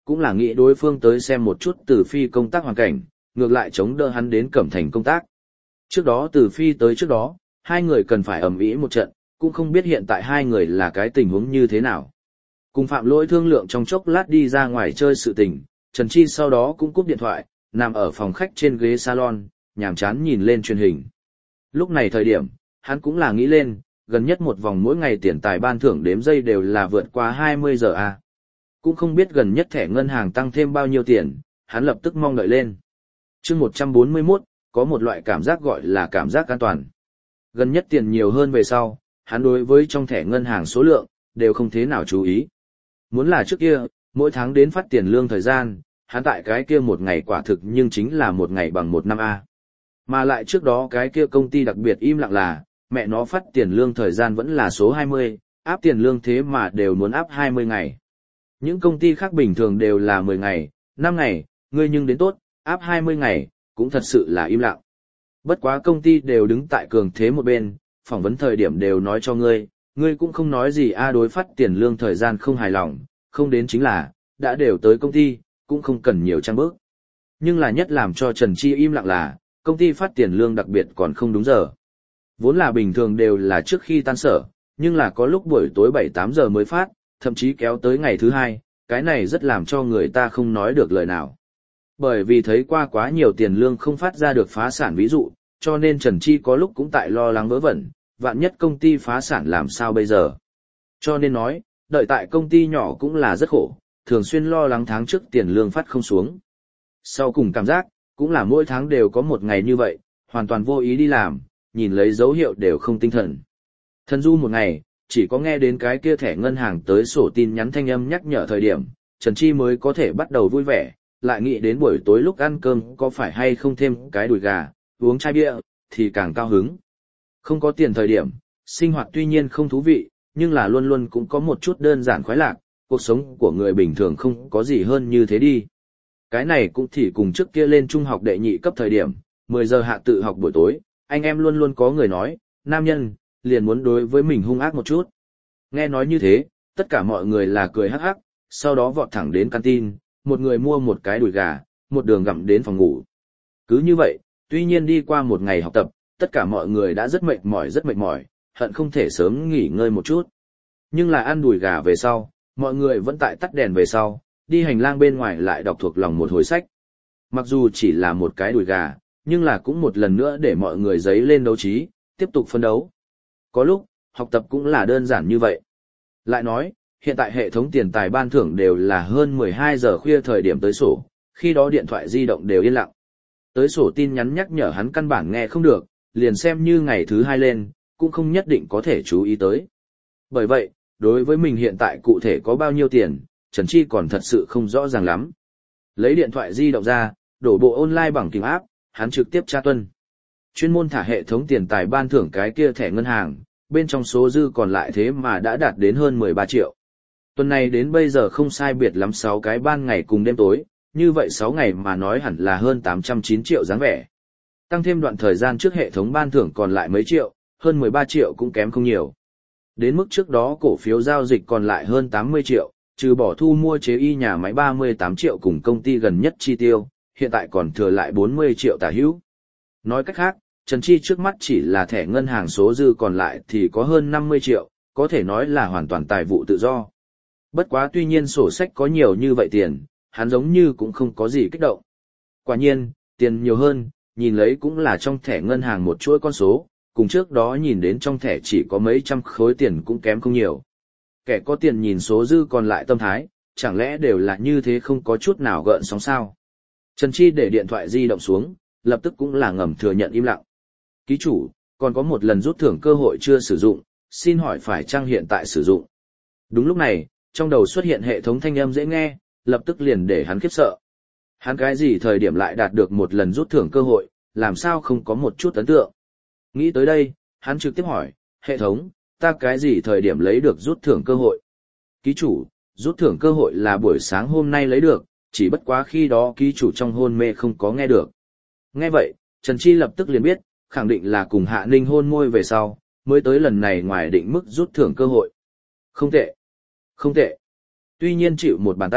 cũng là nghĩ đối phương tới xem một chút Từ Phi công tác hoàn cảnh, ngược lại chống đỡ hắn đến Cẩm Thành công tác. Trước đó Từ Phi tới trước đó, hai người cần phải ầm ĩ một trận, cũng không biết hiện tại hai người là cái tình huống như thế nào. Cùng Phạm Lỗi thương lượng trong chốc lát đi ra ngoài chơi sự tình, Trần Chi sau đó cũng cúp điện thoại, nằm ở phòng khách trên ghế salon, nhàm chán nhìn lên truyền hình. Lúc này thời điểm, hắn cũng là nghĩ lên, gần nhất một vòng mỗi ngày tiền tài ban thưởng đếm giây đều là vượt qua 20 giờ à. Cũng không biết gần nhất thẻ ngân hàng tăng thêm bao nhiêu tiền, hắn lập tức mong đợi lên. Chương 141, có một loại cảm giác gọi là cảm giác an toàn. Gần nhất tiền nhiều hơn về sau, hắn đối với trong thẻ ngân hàng số lượng, đều không thế nào chú ý. Muốn là trước kia, mỗi tháng đến phát tiền lương thời gian, hắn tại cái kia một ngày quả thực nhưng chính là một ngày bằng một năm A. Mà lại trước đó cái kia công ty đặc biệt im lặng là, mẹ nó phát tiền lương thời gian vẫn là số 20, áp tiền lương thế mà đều muốn áp 20 ngày. Những công ty khác bình thường đều là 10 ngày, 5 ngày, ngươi nhưng đến tốt, áp 20 ngày, cũng thật sự là im lặng. Bất quá công ty đều đứng tại cường thế một bên, phỏng vấn thời điểm đều nói cho ngươi cũng không nói gì đối phát tiền lương thời gian không hài lòng, không đến chính là, đã đều tới công ty, cũng không cần nhiều trang bước. Nhưng là nhất làm cho Trần Chi im lặng là, công ty phát tiền lương đặc biệt còn không đúng giờ. Vốn là bình thường đều là trước khi tan sở, nhưng là có lúc buổi tối 7-8 giờ mới phát, thậm chí kéo tới ngày thứ hai, cái này rất làm cho người ta không nói được lời nào. Bởi vì thấy qua quá nhiều tiền lương không phát ra được phá sản ví dụ, cho nên Trần Chi có lúc cũng tại lo lắng vớ vẩn, vạn nhất công ty phá sản làm sao bây giờ. Cho nên nói, đợi tại công ty nhỏ cũng là rất khổ, thường xuyên lo lắng tháng trước tiền lương phát không xuống. Sau cùng cảm giác, cũng là mỗi tháng đều có một ngày như vậy, hoàn toàn vô ý đi làm, nhìn lấy dấu hiệu đều không tinh thần. Thần du một ngày, chỉ có nghe đến cái kia thẻ ngân hàng tới sổ tin nhắn thanh âm nhắc nhở thời điểm, Trần Chi mới có thể bắt đầu vui vẻ, lại nghĩ đến buổi tối lúc ăn cơm có phải hay không thêm cái đùi gà, uống chai bia, thì càng cao hứng. Không có tiền thời điểm, sinh hoạt tuy nhiên không thú vị, nhưng là luôn luôn cũng có một chút đơn giản khoái lạc, cuộc sống của người bình thường không có gì hơn như thế đi. Cái này cũng thì cùng trước kia lên trung học đệ nhị cấp thời điểm, 10 giờ hạ tự học buổi tối, anh em luôn luôn có người nói, nam nhân, liền muốn đối với mình hung ác một chút. Nghe nói như thế, tất cả mọi người là cười hắc hắc, sau đó vọt thẳng đến canteen, một người mua một cái đùi gà, một đường gặm đến phòng ngủ. Cứ như vậy, tuy nhiên đi qua một ngày học tập, tất cả mọi người đã rất mệt mỏi, hận không thể sớm nghỉ ngơi một chút. Nhưng là ăn đùi gà về sau, mọi người vẫn tại tắt đèn về sau, đi hành lang bên ngoài lại đọc thuộc lòng một hồi sách. Mặc dù chỉ là một cái đùi gà, nhưng là cũng một lần nữa để mọi người dấy lên đấu trí, tiếp tục phân đấu. Có lúc, học tập cũng là đơn giản như vậy. Lại nói, hiện tại hệ thống tiền tài ban thưởng đều là hơn 12 giờ khuya thời điểm tới sổ, khi đó điện thoại di động đều yên lặng. Tới sổ tin nhắn nhắc nhở hắn căn bản nghe không được, liền xem như ngày thứ hai lên, cũng không nhất định có thể chú ý tới. Bởi vậy, đối với mình hiện tại cụ thể có bao nhiêu tiền, Trần Chi còn thật sự không rõ ràng lắm. Lấy điện thoại di động ra, đổ bộ online bằng kính áp, hắn trực tiếp tra tuân. Chuyên môn thả hệ thống tiền tài ban thưởng cái kia thẻ ngân hàng, bên trong số dư còn lại thế mà đã đạt đến hơn 13 triệu. Tuần này đến bây giờ không sai biệt lắm 6 cái ban ngày cùng đêm tối, như vậy 6 ngày mà nói hẳn là hơn 809 triệu dáng vẻ. Tăng thêm đoạn thời gian trước hệ thống ban thưởng còn lại mấy triệu, hơn 13 triệu cũng kém không nhiều. Đến mức trước đó cổ phiếu giao dịch còn lại hơn 80 triệu, trừ bỏ thu mua chế y nhà máy 38 triệu cùng công ty gần nhất chi tiêu, hiện tại còn thừa lại 40 triệu tả hữu. Nói cách khác, Trần Chi trước mắt chỉ là thẻ ngân hàng số dư còn lại thì có hơn 50 triệu, có thể nói là hoàn toàn tài vụ tự do. Bất quá tuy nhiên sổ sách có nhiều như vậy tiền, hắn giống như cũng không có gì kích động. Quả nhiên, tiền nhiều hơn, nhìn lấy cũng là trong thẻ ngân hàng một chuỗi con số, cùng trước đó nhìn đến trong thẻ chỉ có mấy trăm khối tiền cũng kém không nhiều. Kẻ có tiền nhìn số dư còn lại tâm thái, chẳng lẽ đều là như thế không có chút nào gợn sóng sao? Trần Chi để điện thoại di động xuống, lập tức cũng là ngầm thừa nhận im lặng. Ký chủ, còn có một lần rút thưởng cơ hội chưa sử dụng, xin hỏi phải chăng hiện tại sử dụng? Đúng lúc này, trong đầu xuất hiện hệ thống thanh âm dễ nghe, lập tức liền để hắn khiếp sợ. Hắn cái gì thời điểm lại đạt được một lần rút thưởng cơ hội, làm sao không có một chút ấn tượng? Nghĩ tới đây, hắn trực tiếp hỏi, hệ thống, ta cái gì thời điểm lấy được rút thưởng cơ hội? Ký chủ, rút thưởng cơ hội là buổi sáng hôm nay lấy được, chỉ bất quá khi đó ký chủ trong hôn mê không có nghe được. Nghe vậy, Trần Chi lập tức liền biết, khẳng định là cùng Hạ Ninh hôn môi về sau, mới tới lần này ngoài định mức rút thưởng cơ hội. Không tệ. Không tệ. Tuy nhiên chịu một bàn tay,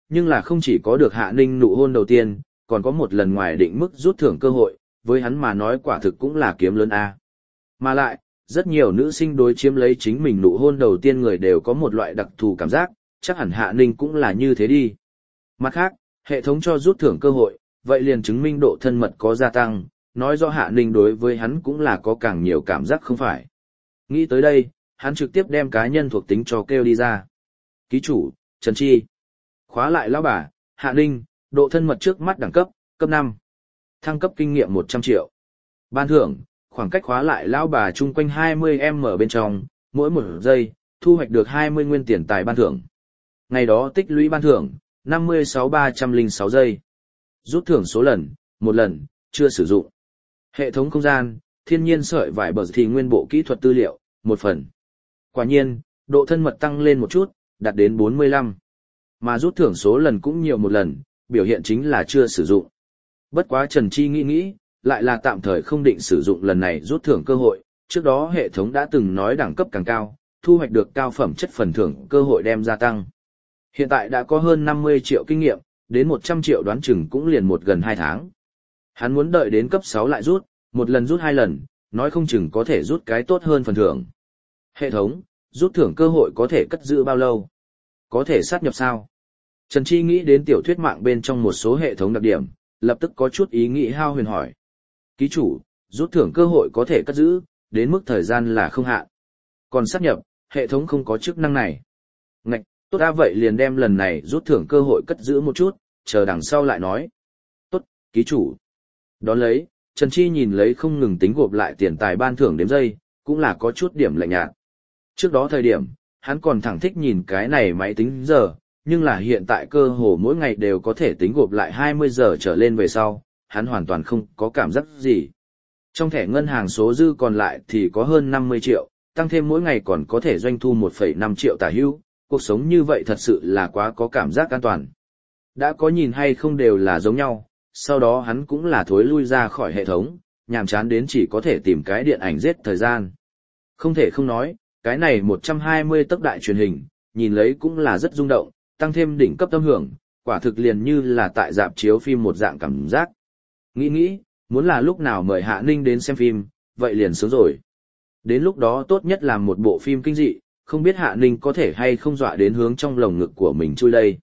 nhưng là không chỉ có được Hạ Ninh nụ hôn đầu tiên, còn có một lần ngoài định mức rút thưởng cơ hội, với hắn mà nói quả thực cũng là kiếm lớn A. Mà lại, rất nhiều nữ sinh đối chiếm lấy chính mình nụ hôn đầu tiên người đều có một loại đặc thù cảm giác, chắc hẳn Hạ Ninh cũng là như thế đi. Mặt khác, hệ thống cho rút thưởng cơ hội, vậy liền chứng minh độ thân mật có gia tăng, nói rõ Hạ Ninh đối với hắn cũng là có càng nhiều cảm giác không phải. Nghĩ tới đây, hắn trực tiếp đem cá nhân thuộc tính cho kêu đi ra. Ký chủ, Trần Chi. Khóa lại lão bà, Hạ Ninh, độ thân mật trước mắt đẳng cấp, cấp 5. Thăng cấp kinh nghiệm 100 triệu. Ban thưởng, khoảng cách khóa lại lão bà chung quanh 20m bên trong, mỗi một giây, thu hoạch được 20 nguyên tiền tài ban thưởng. Ngày đó tích lũy ban thưởng, 56.306 giây. Rút thưởng số lần, 1 lần, chưa sử dụng. Hệ thống không gian, thiên nhiên sợi vải bờ thì nguyên bộ kỹ thuật tư liệu, 1 phần. Quả nhiên, độ thân mật tăng lên một chút, đạt đến 45. Mà rút thưởng số lần cũng nhiều một lần, biểu hiện chính là chưa sử dụng. Bất quá Trần Chi nghĩ, lại là tạm thời không định sử dụng lần này rút thưởng cơ hội, trước đó hệ thống đã từng nói đẳng cấp càng cao, thu hoạch được cao phẩm chất phần thưởng cơ hội đem gia tăng. Hiện tại đã có hơn 50 triệu kinh nghiệm, đến 100 triệu đoán chừng cũng liền gần 2 tháng. Hắn muốn đợi đến cấp 6 lại rút, một lần rút 2 lần, nói không chừng có thể rút cái tốt hơn phần thưởng. Hệ thống, rút thưởng cơ hội có thể cất giữ bao lâu? Có thể sát nhập sao? Trần Chi nghĩ đến tiểu thuyết mạng bên trong một số hệ thống đặc điểm, lập tức có chút ý nghĩ hao huyền hỏi. Ký chủ, rút thưởng cơ hội có thể cất giữ, đến mức thời gian là không hạn. Còn sát nhập, hệ thống không có chức năng này. Ngạch, tốt đã vậy liền đem lần này rút thưởng cơ hội cất giữ một chút, chờ đằng sau lại nói. Tốt, ký chủ. Đón lấy, Trần Chi nhìn lấy không ngừng tính gộp lại tiền tài ban thưởng đếm giây, cũng là có chút điểm lạnh nhạt. Trước đó thời điểm, hắn còn thẳng thích nhìn cái này máy tính giờ, nhưng là hiện tại cơ hồ mỗi ngày đều có thể tính gộp lại 20 giờ trở lên về sau, hắn hoàn toàn không có cảm giác gì. Trong thẻ ngân hàng số dư còn lại thì có hơn 50 triệu, tăng thêm mỗi ngày còn có thể doanh thu 1,5 triệu tả hữu, cuộc sống như vậy thật sự là quá có cảm giác an toàn. Đã có nhìn hay không đều là giống nhau, sau đó hắn cũng là thối lui ra khỏi hệ thống, nhàm chán đến chỉ có thể tìm cái điện ảnh giết thời gian. Không thể không nói, cái này 120 tấc đại truyền hình, nhìn lấy cũng là rất rung động, tăng thêm đỉnh cấp âm hưởng, quả thực liền như là tại rạp chiếu phim một dạng cảm giác. Nghĩ, muốn là lúc nào mời Hạ Ninh đến xem phim, vậy liền sướng rồi. Đến lúc đó tốt nhất là một bộ phim kinh dị, không biết Hạ Ninh có thể hay không dọa đến hướng trong lồng ngực của mình chui đây.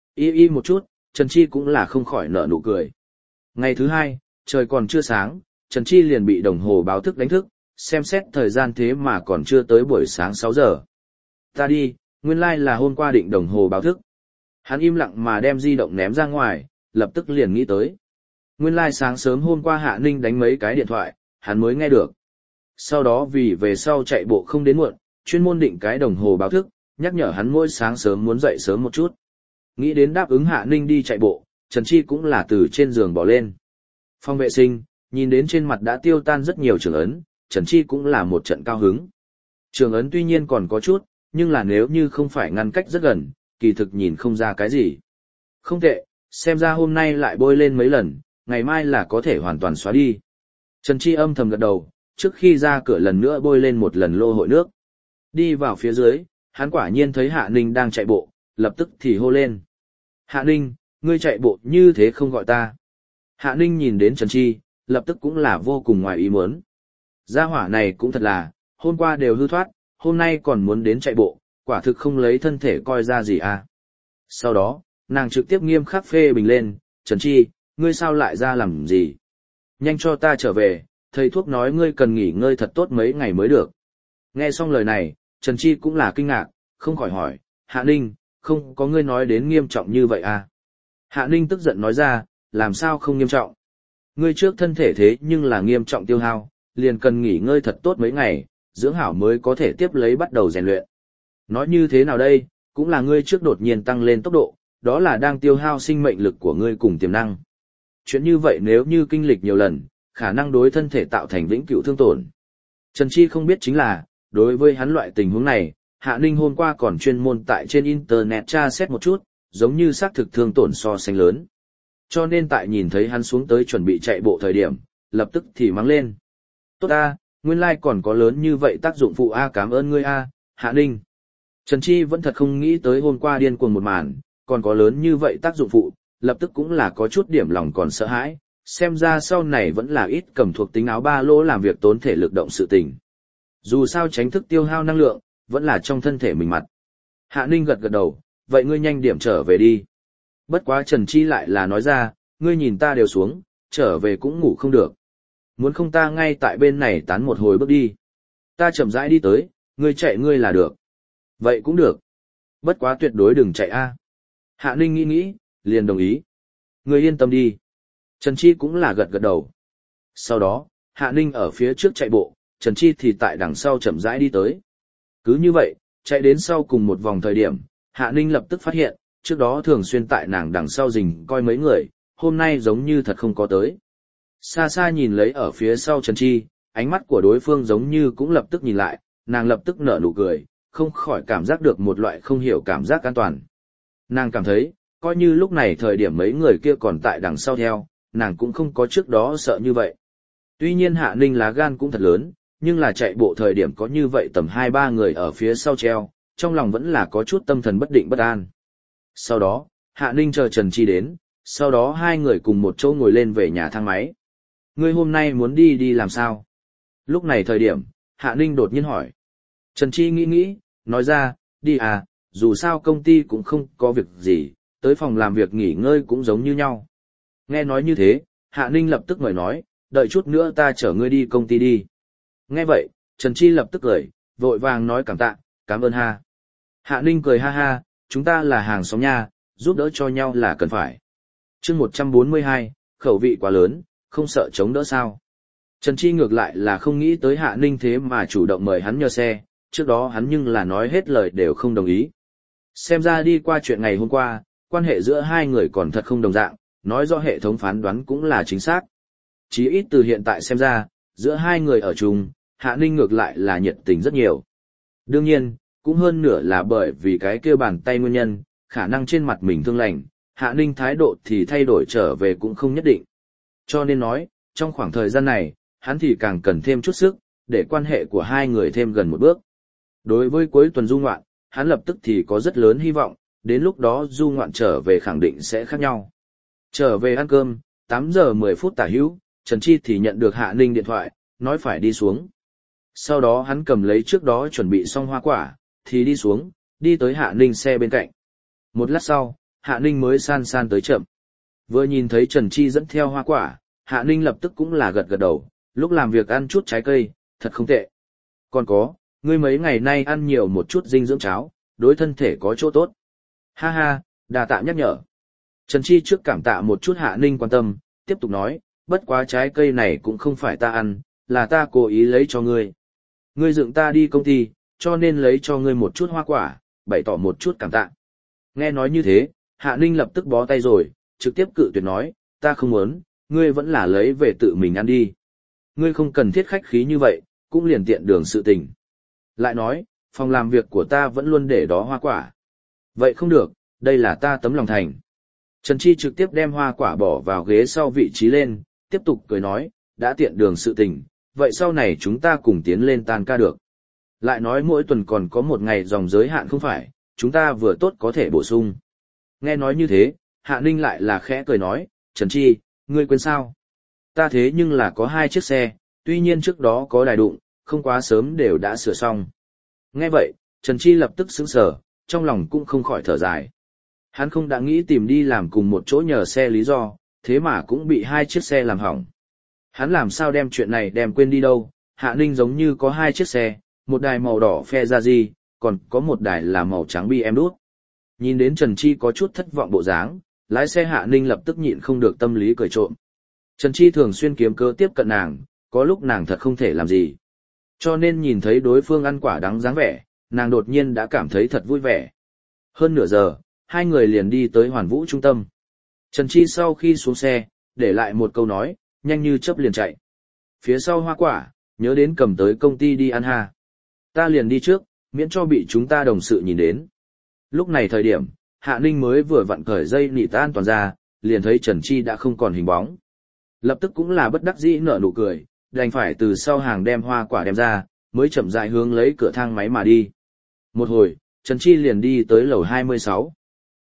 Y một chút, Trần Chi cũng là không khỏi nở nụ cười. Ngày thứ hai, trời còn chưa sáng, Trần Chi liền bị đồng hồ báo thức đánh thức, xem xét thời gian thế mà còn chưa tới buổi sáng 6 giờ. Ta đi, nguyên lai là hôm qua định đồng hồ báo thức. Hắn im lặng mà đem di động ném ra ngoài, lập tức liền nghĩ tới. Nguyên lai sáng sớm hôm qua Hạ Ninh đánh mấy cái điện thoại, hắn mới nghe được. Sau đó vì về sau chạy bộ không đến muộn, chuyên môn định cái đồng hồ báo thức, nhắc nhở hắn mỗi sáng sớm muốn dậy sớm một chút. Nghĩ đến đáp ứng Hạ Ninh đi chạy bộ, Trần Chi cũng là từ trên giường bỏ lên. Phòng vệ sinh, nhìn đến trên mặt đã tiêu tan rất nhiều trường ấn, Trần Chi cũng là một trận cao hứng. Trường ấn tuy nhiên còn có chút, nhưng là nếu như không phải ngăn cách rất gần, kỳ thực nhìn không ra cái gì. Không tệ, xem ra hôm nay lại bôi lên mấy lần, ngày mai là có thể hoàn toàn xóa đi. Trần Chi âm thầm gật đầu, trước khi ra cửa lần nữa bôi lên một lần lô hội nước. Đi vào phía dưới, hắn quả nhiên thấy Hạ Ninh đang chạy bộ, lập tức thì hô lên. Hạ Ninh, ngươi chạy bộ như thế không gọi ta. Hạ Ninh nhìn đến Trần Chi, lập tức cũng là vô cùng ngoài ý muốn. Gia hỏa này cũng thật là, hôm qua đều hư thoát, hôm nay còn muốn đến chạy bộ, quả thực không lấy thân thể coi ra gì à. Sau đó, nàng trực tiếp nghiêm khắc phê bình lên, Trần Chi, ngươi sao lại ra làm gì? Nhanh cho ta trở về, thầy thuốc nói ngươi cần nghỉ ngơi thật tốt mấy ngày mới được. Nghe xong lời này, Trần Chi cũng là kinh ngạc, không khỏi hỏi, Hạ Ninh, không có ngươi nói đến nghiêm trọng như vậy à? Hạ Ninh tức giận nói ra, làm sao không nghiêm trọng? Ngươi trước thân thể thế nhưng là nghiêm trọng tiêu hao, liền cần nghỉ ngơi thật tốt mấy ngày, dưỡng hảo mới có thể tiếp lấy bắt đầu rèn luyện. Nói như thế nào đây, cũng là ngươi trước đột nhiên tăng lên tốc độ, đó là đang tiêu hao sinh mệnh lực của ngươi cùng tiềm năng. Chuyện như vậy nếu như kinh lịch nhiều lần, khả năng đối thân thể tạo thành vĩnh cửu thương tổn. Trần Chi không biết chính là, đối với hắn loại tình huống này, Hạ Ninh hôm qua còn chuyên môn tại trên internet tra xét một chút, giống như xác thực thương tổn so sánh lớn. Cho nên tại nhìn thấy hắn xuống tới chuẩn bị chạy bộ thời điểm, lập tức thì mắng lên. Tốt a, nguyên lai còn có lớn như vậy tác dụng phụ a, cảm ơn ngươi a, Hạ Ninh. Trần Chi vẫn thật không nghĩ tới hôm qua điên cuồng một màn, còn có lớn như vậy tác dụng phụ, lập tức cũng là có chút điểm lòng còn sợ hãi, xem ra sau này vẫn là ít cầm thuộc tính áo ba lỗ làm việc tốn thể lực động sự tình. Dù sao tránh thức tiêu hao năng lượng, vẫn là trong thân thể mình mặt. Hạ Ninh gật gật đầu, vậy ngươi nhanh điểm trở về đi. Bất quá Trần Chi lại là nói ra, ngươi nhìn ta đều xuống, trở về cũng ngủ không được. Muốn không ta ngay tại bên này tán một hồi bước đi. Ta chậm rãi đi tới, ngươi chạy ngươi là được. Vậy cũng được. Bất quá tuyệt đối đừng chạy a. Hạ Ninh nghĩ nghĩ, liền đồng ý. Ngươi yên tâm đi. Trần Chi cũng là gật gật đầu. Sau đó, Hạ Ninh ở phía trước chạy bộ, Trần Chi thì tại đằng sau chậm rãi đi tới. Cứ như vậy, chạy đến sau cùng một vòng thời điểm, Hạ Ninh lập tức phát hiện, trước đó thường xuyên tại nàng đằng sau rình coi mấy người, hôm nay giống như thật không có tới. Xa xa nhìn lấy ở phía sau Trần Chi, ánh mắt của đối phương giống như cũng lập tức nhìn lại, nàng lập tức nở nụ cười, không khỏi cảm giác được một loại không hiểu cảm giác an toàn. Nàng cảm thấy, coi như lúc này thời điểm mấy người kia còn tại đằng sau theo, nàng cũng không có trước đó sợ như vậy. Tuy nhiên Hạ Ninh lá gan cũng thật lớn, nhưng là chạy bộ thời điểm có như vậy tầm 2-3 người ở phía sau treo, trong lòng vẫn là có chút tâm thần bất định bất an. Sau đó, Hạ Ninh chờ Trần Chi đến, sau đó hai người cùng một chỗ ngồi lên về nhà thang máy. Ngươi hôm nay muốn đi làm sao? Lúc này thời điểm, Hạ Ninh đột nhiên hỏi. Trần Chi nghĩ nghĩ, nói ra, đi à, dù sao công ty cũng không có việc gì, tới phòng làm việc nghỉ ngơi cũng giống như nhau. Nghe nói như thế, Hạ Ninh lập tức mời nói, đợi chút nữa ta chở ngươi đi công ty đi. Nghe vậy, Trần Chi lập tức cười, vội vàng nói cảm tạ, cảm ơn ha. Hạ Ninh cười ha ha, chúng ta là hàng xóm nha, giúp đỡ cho nhau là cần phải. chương 142, khẩu vị quá lớn, không sợ chống đỡ sao. Trần Chi ngược lại là không nghĩ tới Hạ Ninh thế mà chủ động mời hắn nhờ xe, trước đó hắn nhưng là nói hết lời đều không đồng ý. Xem ra đi qua chuyện ngày hôm qua, quan hệ giữa hai người còn thật không đồng dạng, nói do hệ thống phán đoán cũng là chính xác. Chí ít từ hiện tại xem ra, giữa hai người ở chung, Hạ Ninh ngược lại là nhiệt tình rất nhiều. Đương nhiên, cũng hơn nửa là bởi vì cái kêu bàn tay nguyên nhân, khả năng trên mặt mình thương lành, Hạ Ninh thái độ thì thay đổi trở về cũng không nhất định. Cho nên nói, trong khoảng thời gian này, hắn thì càng cần thêm chút sức, để quan hệ của hai người thêm gần một bước. Đối với cuối tuần du ngoạn, hắn lập tức thì có rất lớn hy vọng, đến lúc đó du ngoạn trở về khẳng định sẽ khác nhau. Trở về ăn cơm, 8 giờ 10 phút tả hữu, Trần Chi thì nhận được Hạ Ninh điện thoại, nói phải đi xuống. Sau đó hắn cầm lấy trước đó chuẩn bị xong hoa quả, thì đi xuống, đi tới Hạ Ninh xe bên cạnh. Một lát sau, Hạ Ninh mới san san tới chậm. Vừa nhìn thấy Trần Chi dẫn theo hoa quả, Hạ Ninh lập tức cũng là gật gật đầu, lúc làm việc ăn chút trái cây, thật không tệ. Còn có, ngươi mấy ngày nay ăn nhiều một chút dinh dưỡng cháo, đối thân thể có chỗ tốt. Ha ha, đà tạ nhắc nhở. Trần Chi trước cảm tạ một chút Hạ Ninh quan tâm, tiếp tục nói, bất quá trái cây này cũng không phải ta ăn, là ta cố ý lấy cho ngươi. Ngươi dựng ta đi công ty, cho nên lấy cho ngươi một chút hoa quả, bày tỏ một chút cảm tạ. Nghe nói như thế, Hạ Ninh lập tức bó tay rồi, trực tiếp cự tuyệt nói, ta không muốn, ngươi vẫn là lấy về tự mình ăn đi. Ngươi không cần thiết khách khí như vậy, cũng liền tiện đường sự tình. Lại nói, phòng làm việc của ta vẫn luôn để đó hoa quả. Vậy không được, đây là ta tấm lòng thành. Trần Chi trực tiếp đem hoa quả bỏ vào ghế sau vị trí lên, tiếp tục cười nói, đã tiện đường sự tình, vậy sau này chúng ta cùng tiến lên tan ca được. Lại nói mỗi tuần còn có một ngày dòng giới hạn không phải, chúng ta vừa tốt có thể bổ sung. Nghe nói như thế, Hạ Ninh lại là khẽ cười nói, Trần Chi, ngươi quên sao? Ta thế nhưng là có 2 chiếc xe, tuy nhiên trước đó có đài đụng, không quá sớm đều đã sửa xong. Nghe vậy, Trần Chi lập tức sững sờ, trong lòng cũng không khỏi thở dài. Hắn không đã nghĩ tìm đi làm cùng một chỗ nhờ xe lý do, thế mà cũng bị 2 chiếc xe làm hỏng. Hắn làm sao đem chuyện này đem quên đi đâu, Hạ Ninh giống như có 2 chiếc xe, một đài màu đỏ Ferrari, còn có một đài là màu trắng BMW đút. Nhìn đến Trần Chi có chút thất vọng bộ dáng, lái xe Hạ Ninh lập tức nhịn không được tâm lý cười trộm. Trần Chi thường xuyên kiếm cớ tiếp cận nàng, có lúc nàng thật không thể làm gì. Cho nên nhìn thấy đối phương ăn quả đắng dáng vẻ, nàng đột nhiên đã cảm thấy thật vui vẻ. Hơn nửa giờ, hai người liền đi tới Hoàn Vũ trung tâm. Trần Chi sau khi xuống xe, để lại một câu nói, nhanh như chớp liền chạy. Phía sau hoa quả, nhớ đến cầm tới công ty đi ăn ha. Ta liền đi trước, miễn cho bị chúng ta đồng sự nhìn đến. Lúc này thời điểm, Hạ Ninh mới vừa vặn cởi dây nịt an toàn ra, liền thấy Trần Chi đã không còn hình bóng. Lập tức cũng là bất đắc dĩ nở nụ cười, đành phải từ sau hàng đem hoa quả đem ra, mới chậm rãi hướng lấy cửa thang máy mà đi. Một hồi, Trần Chi liền đi tới lầu 26.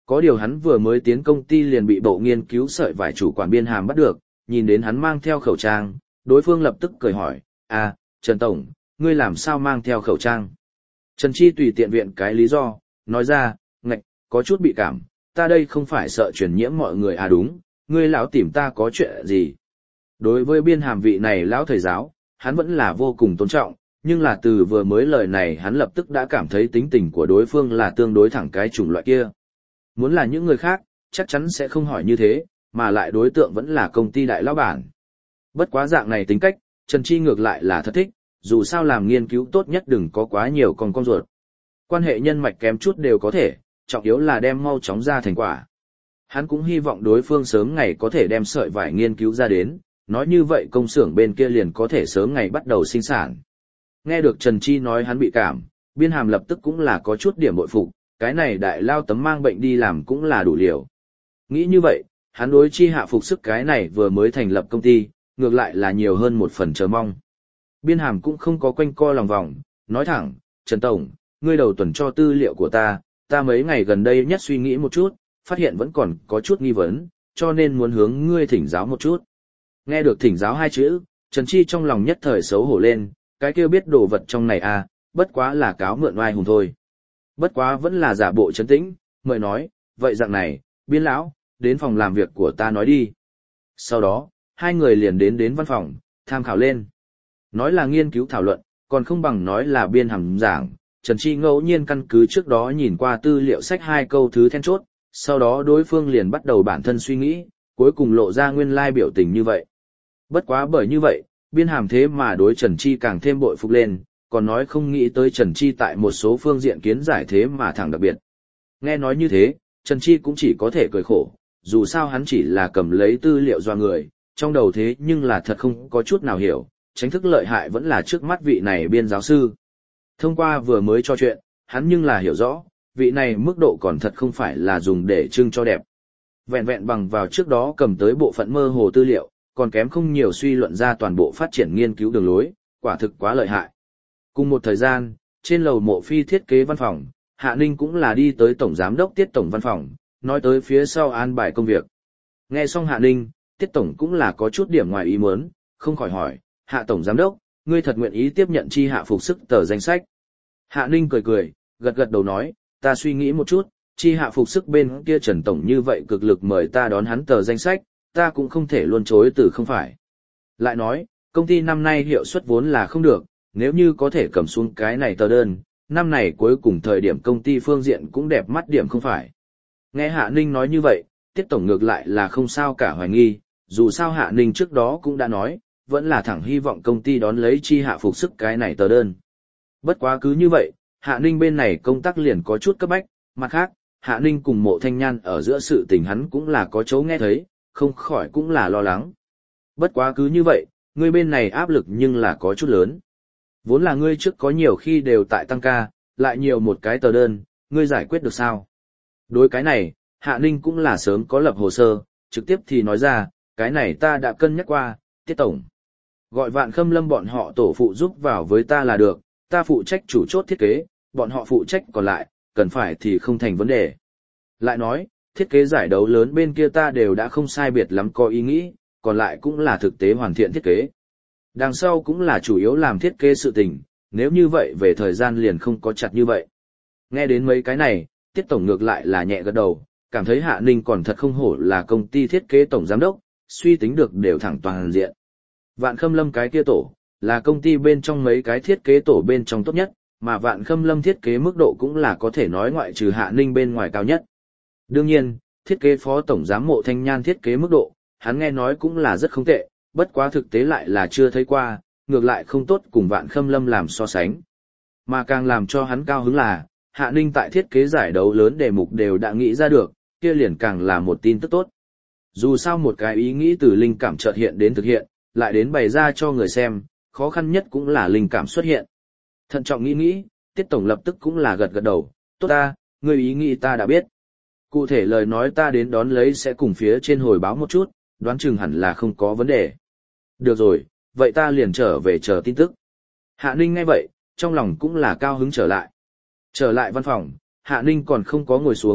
Có điều hắn vừa mới tiến công ty liền bị bộ nghiên cứu sợi vải chủ quản Biên Hàm bắt được, nhìn đến hắn mang theo khẩu trang, đối phương lập tức cười hỏi, à, Trần Tổng, ngươi làm sao mang theo khẩu trang? Trần Chi tùy tiện viện cái lý do, nói ra, ngạch, có chút bị cảm, ta đây không phải sợ truyền nhiễm mọi người à đúng, ngươi lão tìm ta có chuyện gì? Đối với Biên Hàm vị này lão thầy giáo, hắn vẫn là vô cùng tôn trọng, nhưng là từ vừa mới lời này hắn lập tức đã cảm thấy tính tình của đối phương là tương đối thẳng cái chủng loại kia. Muốn là những người khác, chắc chắn sẽ không hỏi như thế, mà lại đối tượng vẫn là công ty đại lão bản. Bất quá dạng này tính cách, Trần Chi ngược lại là thật thích, dù sao làm nghiên cứu tốt nhất đừng có quá nhiều con ruột. Quan hệ nhân mạch kém chút đều có thể, trọng yếu là đem mau chóng ra thành quả. Hắn cũng hy vọng đối phương sớm ngày có thể đem sợi vải nghiên cứu ra đến, nói như vậy công xưởng bên kia liền có thể sớm ngày bắt đầu sinh sản. Nghe được Trần Chi nói hắn bị cảm, Biên Hàm lập tức cũng là có chút điểm bội phục, cái này đại lao tấm mang bệnh đi làm cũng là đủ liều. Nghĩ như vậy, hắn đối Chi Hạ phục sức cái này vừa mới thành lập công ty, ngược lại là nhiều hơn một phần chờ mong. Biên Hàm cũng không có quanh co lòng vòng, nói thẳng, Trần Tổng, ngươi đầu tuần cho tư liệu của ta mấy ngày gần đây nhất suy nghĩ một chút, phát hiện vẫn còn có chút nghi vấn, cho nên muốn hướng ngươi thỉnh giáo một chút. Nghe được thỉnh giáo hai chữ, Trần Chi trong lòng nhất thời xấu hổ lên, cái kia biết đồ vật trong này à, bất quá là cáo mượn oai hùng thôi. Bất quá vẫn là giả bộ trấn tĩnh, mời nói, vậy dạng này, Biên lão, đến phòng làm việc của ta nói đi. Sau đó, hai người liền đến văn phòng, tham khảo lên. Nói là nghiên cứu thảo luận, còn không bằng nói là Biên Hàm giảng, Trần Chi ngẫu nhiên căn cứ trước đó nhìn qua tư liệu sách hai câu thứ then chốt, sau đó đối phương liền bắt đầu bản thân suy nghĩ, cuối cùng lộ ra nguyên lai biểu tình như vậy. Bất quá bởi như vậy, Biên Hàm thế mà đối Trần Chi càng thêm bội phục lên, còn nói không nghĩ tới Trần Chi tại một số phương diện kiến giải thế mà thẳng đặc biệt. Nghe nói như thế, Trần Chi cũng chỉ có thể cười khổ, dù sao hắn chỉ là cầm lấy tư liệu do người, trong đầu thế nhưng là thật không có chút nào hiểu, tránh thức lợi hại vẫn là trước mắt vị này Biên giáo sư. Thông qua vừa mới cho chuyện, hắn nhưng là hiểu rõ, vị này mức độ còn thật không phải là dùng để trưng cho đẹp. Vẹn vẹn bằng vào trước đó cầm tới bộ phận mơ hồ tư liệu, còn kém không nhiều suy luận ra toàn bộ phát triển nghiên cứu đường lối, quả thực quá lợi hại. Cùng một thời gian, trên lầu Mộ Phi thiết kế văn phòng, Hạ Ninh cũng là đi tới Tổng Giám đốc Tiết Tổng văn phòng, nói tới phía sau an bài công việc. Nghe xong Hạ Ninh, Tiết Tổng cũng là có chút điểm ngoài ý muốn, không khỏi hỏi, Hạ Tổng Giám đốc, ngươi thật nguyện ý tiếp nhận Chi Hạ phục sức tờ danh sách. Hạ Ninh cười cười, gật gật đầu nói, ta suy nghĩ một chút, Chi Hạ phục sức bên kia Trần Tổng như vậy cực lực mời ta đón hắn tờ danh sách, ta cũng không thể luôn chối từ không phải. Lại nói, công ty năm nay hiệu suất vốn là không được, nếu như có thể cầm xuống cái này tờ đơn, năm này cuối cùng thời điểm công ty phương diện cũng đẹp mắt điểm không phải. Nghe Hạ Ninh nói như vậy, Tiết Tổng ngược lại là không sao cả hoài nghi, dù sao Hạ Ninh trước đó cũng đã nói, vẫn là thẳng hy vọng công ty đón lấy Chi Hạ phục sức cái này tờ đơn. Bất quá cứ như vậy, Hạ Ninh bên này công tác liền có chút cấp bách, mặt khác, Hạ Ninh cùng Mộ Thanh Nhan ở giữa sự tình hắn cũng là có chỗ nghe thấy, không khỏi cũng là lo lắng. Bất quá cứ như vậy, ngươi bên này áp lực nhưng là có chút lớn. Vốn là ngươi trước có nhiều khi đều tại tăng ca, lại nhiều một cái tờ đơn, ngươi giải quyết được sao? Đối cái này, Hạ Ninh cũng là sớm có lập hồ sơ, trực tiếp thì nói ra, cái này ta đã cân nhắc qua, Tiết Tổng. Gọi Vạn Khâm Lâm bọn họ tổ phụ giúp vào với ta là được, ta phụ trách chủ chốt thiết kế, bọn họ phụ trách còn lại, cần phải thì không thành vấn đề. Lại nói, thiết kế giải đấu lớn bên kia ta đều đã không sai biệt lắm có ý nghĩ, còn lại cũng là thực tế hoàn thiện thiết kế. Đằng sau cũng là chủ yếu làm thiết kế sự tình, nếu như vậy về thời gian liền không có chặt như vậy. Nghe đến mấy cái này, Tiết Tổng ngược lại là nhẹ gật đầu, cảm thấy Hạ Ninh còn thật không hổ là công ty thiết kế tổng giám đốc, suy tính được đều thẳng toàn diện. Vạn Khâm Lâm cái kia tổ, là công ty bên trong mấy cái thiết kế tổ bên trong tốt nhất, mà Vạn Khâm Lâm thiết kế mức độ cũng là có thể nói ngoại trừ Hạ Ninh bên ngoài cao nhất. Đương nhiên, thiết kế phó tổng giám Mộ Thanh Nhan thiết kế mức độ, hắn nghe nói cũng là rất không tệ, bất quá thực tế lại là chưa thấy qua, ngược lại không tốt cùng Vạn Khâm Lâm làm so sánh. Mà càng làm cho hắn cao hứng là, Hạ Ninh tại thiết kế giải đấu lớn đề mục đều đã nghĩ ra được, kia liền càng là một tin tức tốt. Dù sao một cái ý nghĩ từ linh cảm chợt hiện đến thực hiện, lại đến bày ra cho người xem, khó khăn nhất cũng là linh cảm xuất hiện. Thận trọng nghĩ, Tiết Tổng lập tức cũng là gật gật đầu, tốt ta, người ý nghĩ ta đã biết. Cụ thể lời nói ta đến đón lấy sẽ cùng phía trên hồi báo một chút, đoán chừng hẳn là không có vấn đề. Được rồi, vậy ta liền trở về chờ tin tức. Hạ Ninh nghe vậy, trong lòng cũng là cao hứng trở lại. Trở lại văn phòng, Hạ Ninh còn không có ngồi xuống,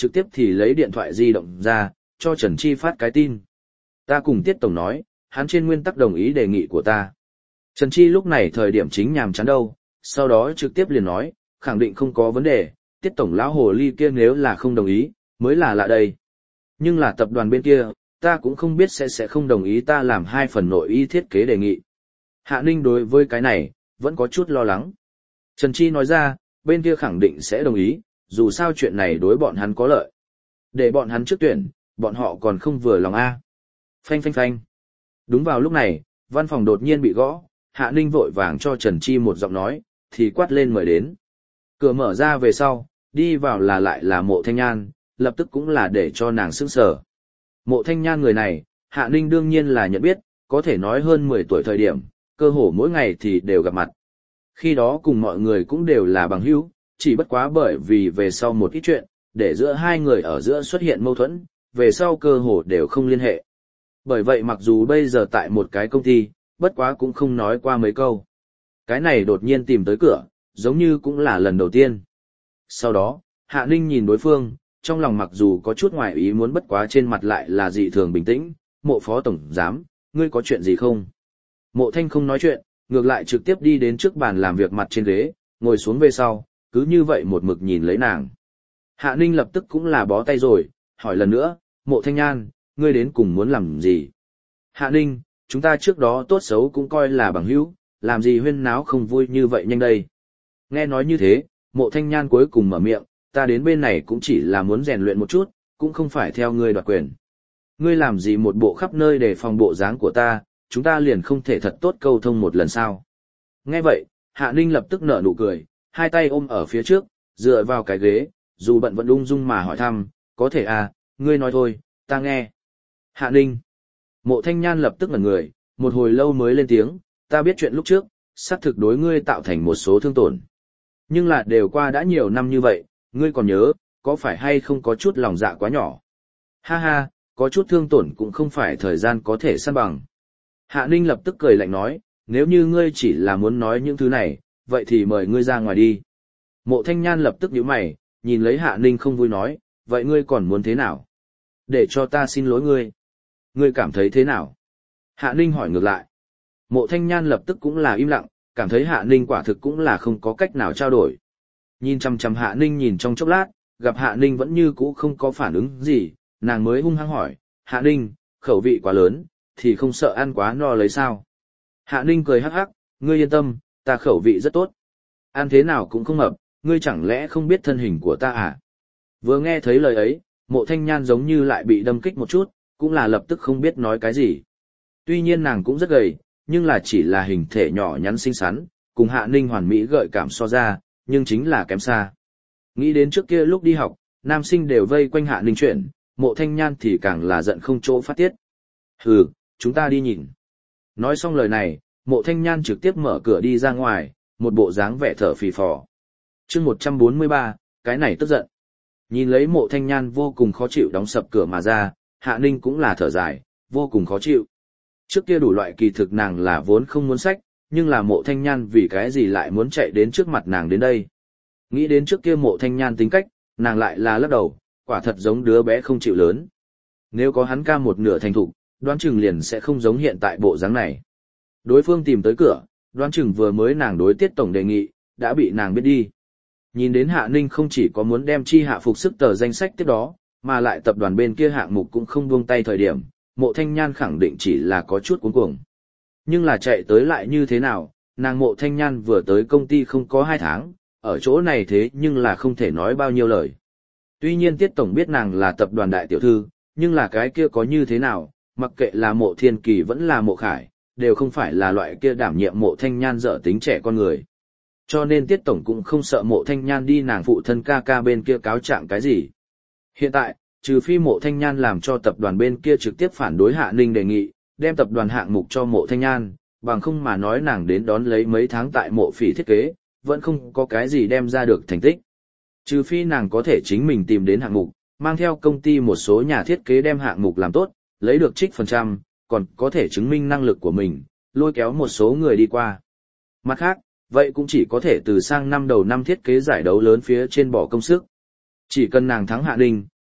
trực tiếp thì lấy điện thoại di động ra, cho Trần Chi phát cái tin. Ta cùng Tiết Tổng nói, hắn trên nguyên tắc đồng ý đề nghị của ta. Trần Chi lúc này thời điểm chính nhàm chán đâu, sau đó trực tiếp liền nói, khẳng định không có vấn đề, Tiết Tổng lão hồ ly kia nếu là không đồng ý, mới là lạ đây. Nhưng là tập đoàn bên kia, ta cũng không biết sẽ không đồng ý ta làm 2 phần nội y thiết kế đề nghị. Hạ Ninh đối với cái này, vẫn có chút lo lắng. Trần Chi nói ra, bên kia khẳng định sẽ đồng ý, dù sao chuyện này đối bọn hắn có lợi. Để bọn hắn trước tuyển, bọn họ còn không vừa lòng a. Phanh phanh phanh. Đúng vào lúc này, văn phòng đột nhiên bị gõ, Hạ Ninh vội vàng cho Trần Chi một giọng nói, thì quát lên mời đến. Cửa mở ra về sau, đi vào là lại là Mộ Thanh Nhan, lập tức cũng là để cho nàng sững sờ. Mộ Thanh Nhan người này, Hạ Ninh đương nhiên là nhận biết, có thể nói hơn 10 tuổi thời điểm, cơ hồ mỗi ngày thì đều gặp mặt. Khi đó cùng mọi người cũng đều là bằng hữu, chỉ bất quá bởi vì về sau một ít chuyện, để giữa hai người ở giữa xuất hiện mâu thuẫn, về sau cơ hồ đều không liên hệ. Bởi vậy mặc dù bây giờ tại một cái công ty, bất quá cũng không nói qua mấy câu. Cái này đột nhiên tìm tới cửa, giống như cũng là lần đầu tiên. Sau đó, Hạ Ninh nhìn đối phương, trong lòng mặc dù có chút ngoài ý muốn bất quá trên mặt lại là dị thường bình tĩnh. Mộ phó tổng giám, ngươi có chuyện gì không? Mộ Thanh không nói chuyện, ngược lại trực tiếp đi đến trước bàn làm việc mặt trên ghế, ngồi xuống về sau, cứ như vậy một mực nhìn lấy nàng. Hạ Ninh lập tức cũng là bó tay rồi, hỏi lần nữa, Mộ Thanh Nhan, ngươi đến cùng muốn làm gì? Hạ Ninh, chúng ta trước đó tốt xấu cũng coi là bằng hữu, làm gì huyên náo không vui như vậy nhanh đây? Nghe nói như thế, Mộ Thanh Nhan cuối cùng mở miệng, ta đến bên này cũng chỉ là muốn rèn luyện một chút, cũng không phải theo ngươi đoạt quyền. Ngươi làm gì một bộ khắp nơi để phòng bộ dáng của ta, chúng ta liền không thể thật tốt câu thông một lần sao? Nghe vậy, Hạ Ninh lập tức nở nụ cười, hai tay ôm ở phía trước, dựa vào cái ghế, dù bận vẫn ung dung mà hỏi thăm, có thể à, ngươi nói thôi, ta nghe. Hạ Ninh. Mộ Thanh Nhan lập tức ngẩn người, một hồi lâu mới lên tiếng, ta biết chuyện lúc trước, xác thực đối ngươi tạo thành một số thương tổn. Nhưng là đều qua đã nhiều năm như vậy, ngươi còn nhớ, có phải hay không có chút lòng dạ quá nhỏ? Ha ha, có chút thương tổn cũng không phải thời gian có thể san bằng. Hạ Ninh lập tức cười lạnh nói, nếu như ngươi chỉ là muốn nói những thứ này, vậy thì mời ngươi ra ngoài đi. Mộ Thanh Nhan lập tức nhíu mày, nhìn lấy Hạ Ninh không vui nói, vậy ngươi còn muốn thế nào? Để cho ta xin lỗi ngươi. Ngươi cảm thấy thế nào? Hạ Ninh hỏi ngược lại. Mộ Thanh Nhan lập tức cũng là im lặng, cảm thấy Hạ Ninh quả thực cũng là không có cách nào trao đổi. Nhìn chằm chằm Hạ Ninh nhìn trong chốc lát, gặp Hạ Ninh vẫn như cũ không có phản ứng gì, nàng mới hung hăng hỏi, Hạ Ninh, khẩu vị quá lớn, thì không sợ ăn quá no lấy sao? Hạ Ninh cười hắc hắc, ngươi yên tâm, ta khẩu vị rất tốt. Ăn thế nào cũng không mập, ngươi chẳng lẽ không biết thân hình của ta à? Vừa nghe thấy lời ấy, Mộ Thanh Nhan giống như lại bị đâm kích một chút, cũng là lập tức không biết nói cái gì. Tuy nhiên nàng cũng rất gầy, nhưng là chỉ là hình thể nhỏ nhắn xinh xắn, cùng Hạ Ninh hoàn mỹ gợi cảm so ra, nhưng chính là kém xa. Nghĩ đến trước kia lúc đi học, nam sinh đều vây quanh Hạ Ninh chuyển, Mộ Thanh Nhan thì càng là giận không chỗ phát tiết. Hừ, chúng ta đi nhìn. Nói xong lời này, Mộ Thanh Nhan trực tiếp mở cửa đi ra ngoài, một bộ dáng vẻ thở phì phò. Chương 143, cái này tức giận. Nhìn lấy Mộ Thanh Nhan vô cùng khó chịu đóng sập cửa mà ra, Hạ Ninh cũng là thở dài, vô cùng khó chịu. Trước kia đủ loại kỳ thực nàng là vốn không muốn sách, nhưng là Mộ Thanh Nhan vì cái gì lại muốn chạy đến trước mặt nàng đến đây. Nghĩ đến trước kia Mộ Thanh Nhan tính cách, nàng lại là lắc đầu, quả thật giống đứa bé không chịu lớn. Nếu có hắn ca một nửa thành thục, đoán chừng liền sẽ không giống hiện tại bộ dáng này. Đối phương tìm tới cửa, đoán chừng vừa mới nàng đối Tiết Tổng đề nghị, đã bị nàng biết đi. Nhìn đến Hạ Ninh không chỉ có muốn đem chi hạ phục sức tờ danh sách tiếp đó, mà lại tập đoàn bên kia hạng mục cũng không buông tay thời điểm, Mộ Thanh Nhan khẳng định chỉ là có chút cuống cuồng. Nhưng là chạy tới lại như thế nào, nàng Mộ Thanh Nhan vừa tới công ty không có 2 tháng, ở chỗ này thế nhưng là không thể nói bao nhiêu lời. Tuy nhiên Tiết Tổng biết nàng là tập đoàn đại tiểu thư, nhưng là cái kia có như thế nào, mặc kệ là Mộ Thiên Kỳ vẫn là Mộ Khải, đều không phải là loại kia đảm nhiệm Mộ Thanh Nhan dở tính trẻ con người. Cho nên Tiết Tổng cũng không sợ Mộ Thanh Nhan đi nàng phụ thân ca ca bên kia cáo trạng cái gì. Hiện tại, trừ phi Mộ Thanh Nhan làm cho tập đoàn bên kia trực tiếp phản đối Hạ Ninh đề nghị, đem tập đoàn hạng mục cho Mộ Thanh Nhan, bằng không mà nói nàng đến đón lấy mấy tháng tại Mộ Phỉ thiết kế, vẫn không có cái gì đem ra được thành tích. Trừ phi nàng có thể chính mình tìm đến hạng mục, mang theo công ty một số nhà thiết kế đem hạng mục làm tốt, lấy được trích phần trăm, còn có thể chứng minh năng lực của mình, lôi kéo một số người đi qua. Mặt khác, vậy cũng chỉ có thể từ sang năm đầu năm thiết kế giải đấu lớn phía trên bỏ công sức. Chỉ cần nàng thắng Hạ Ninh,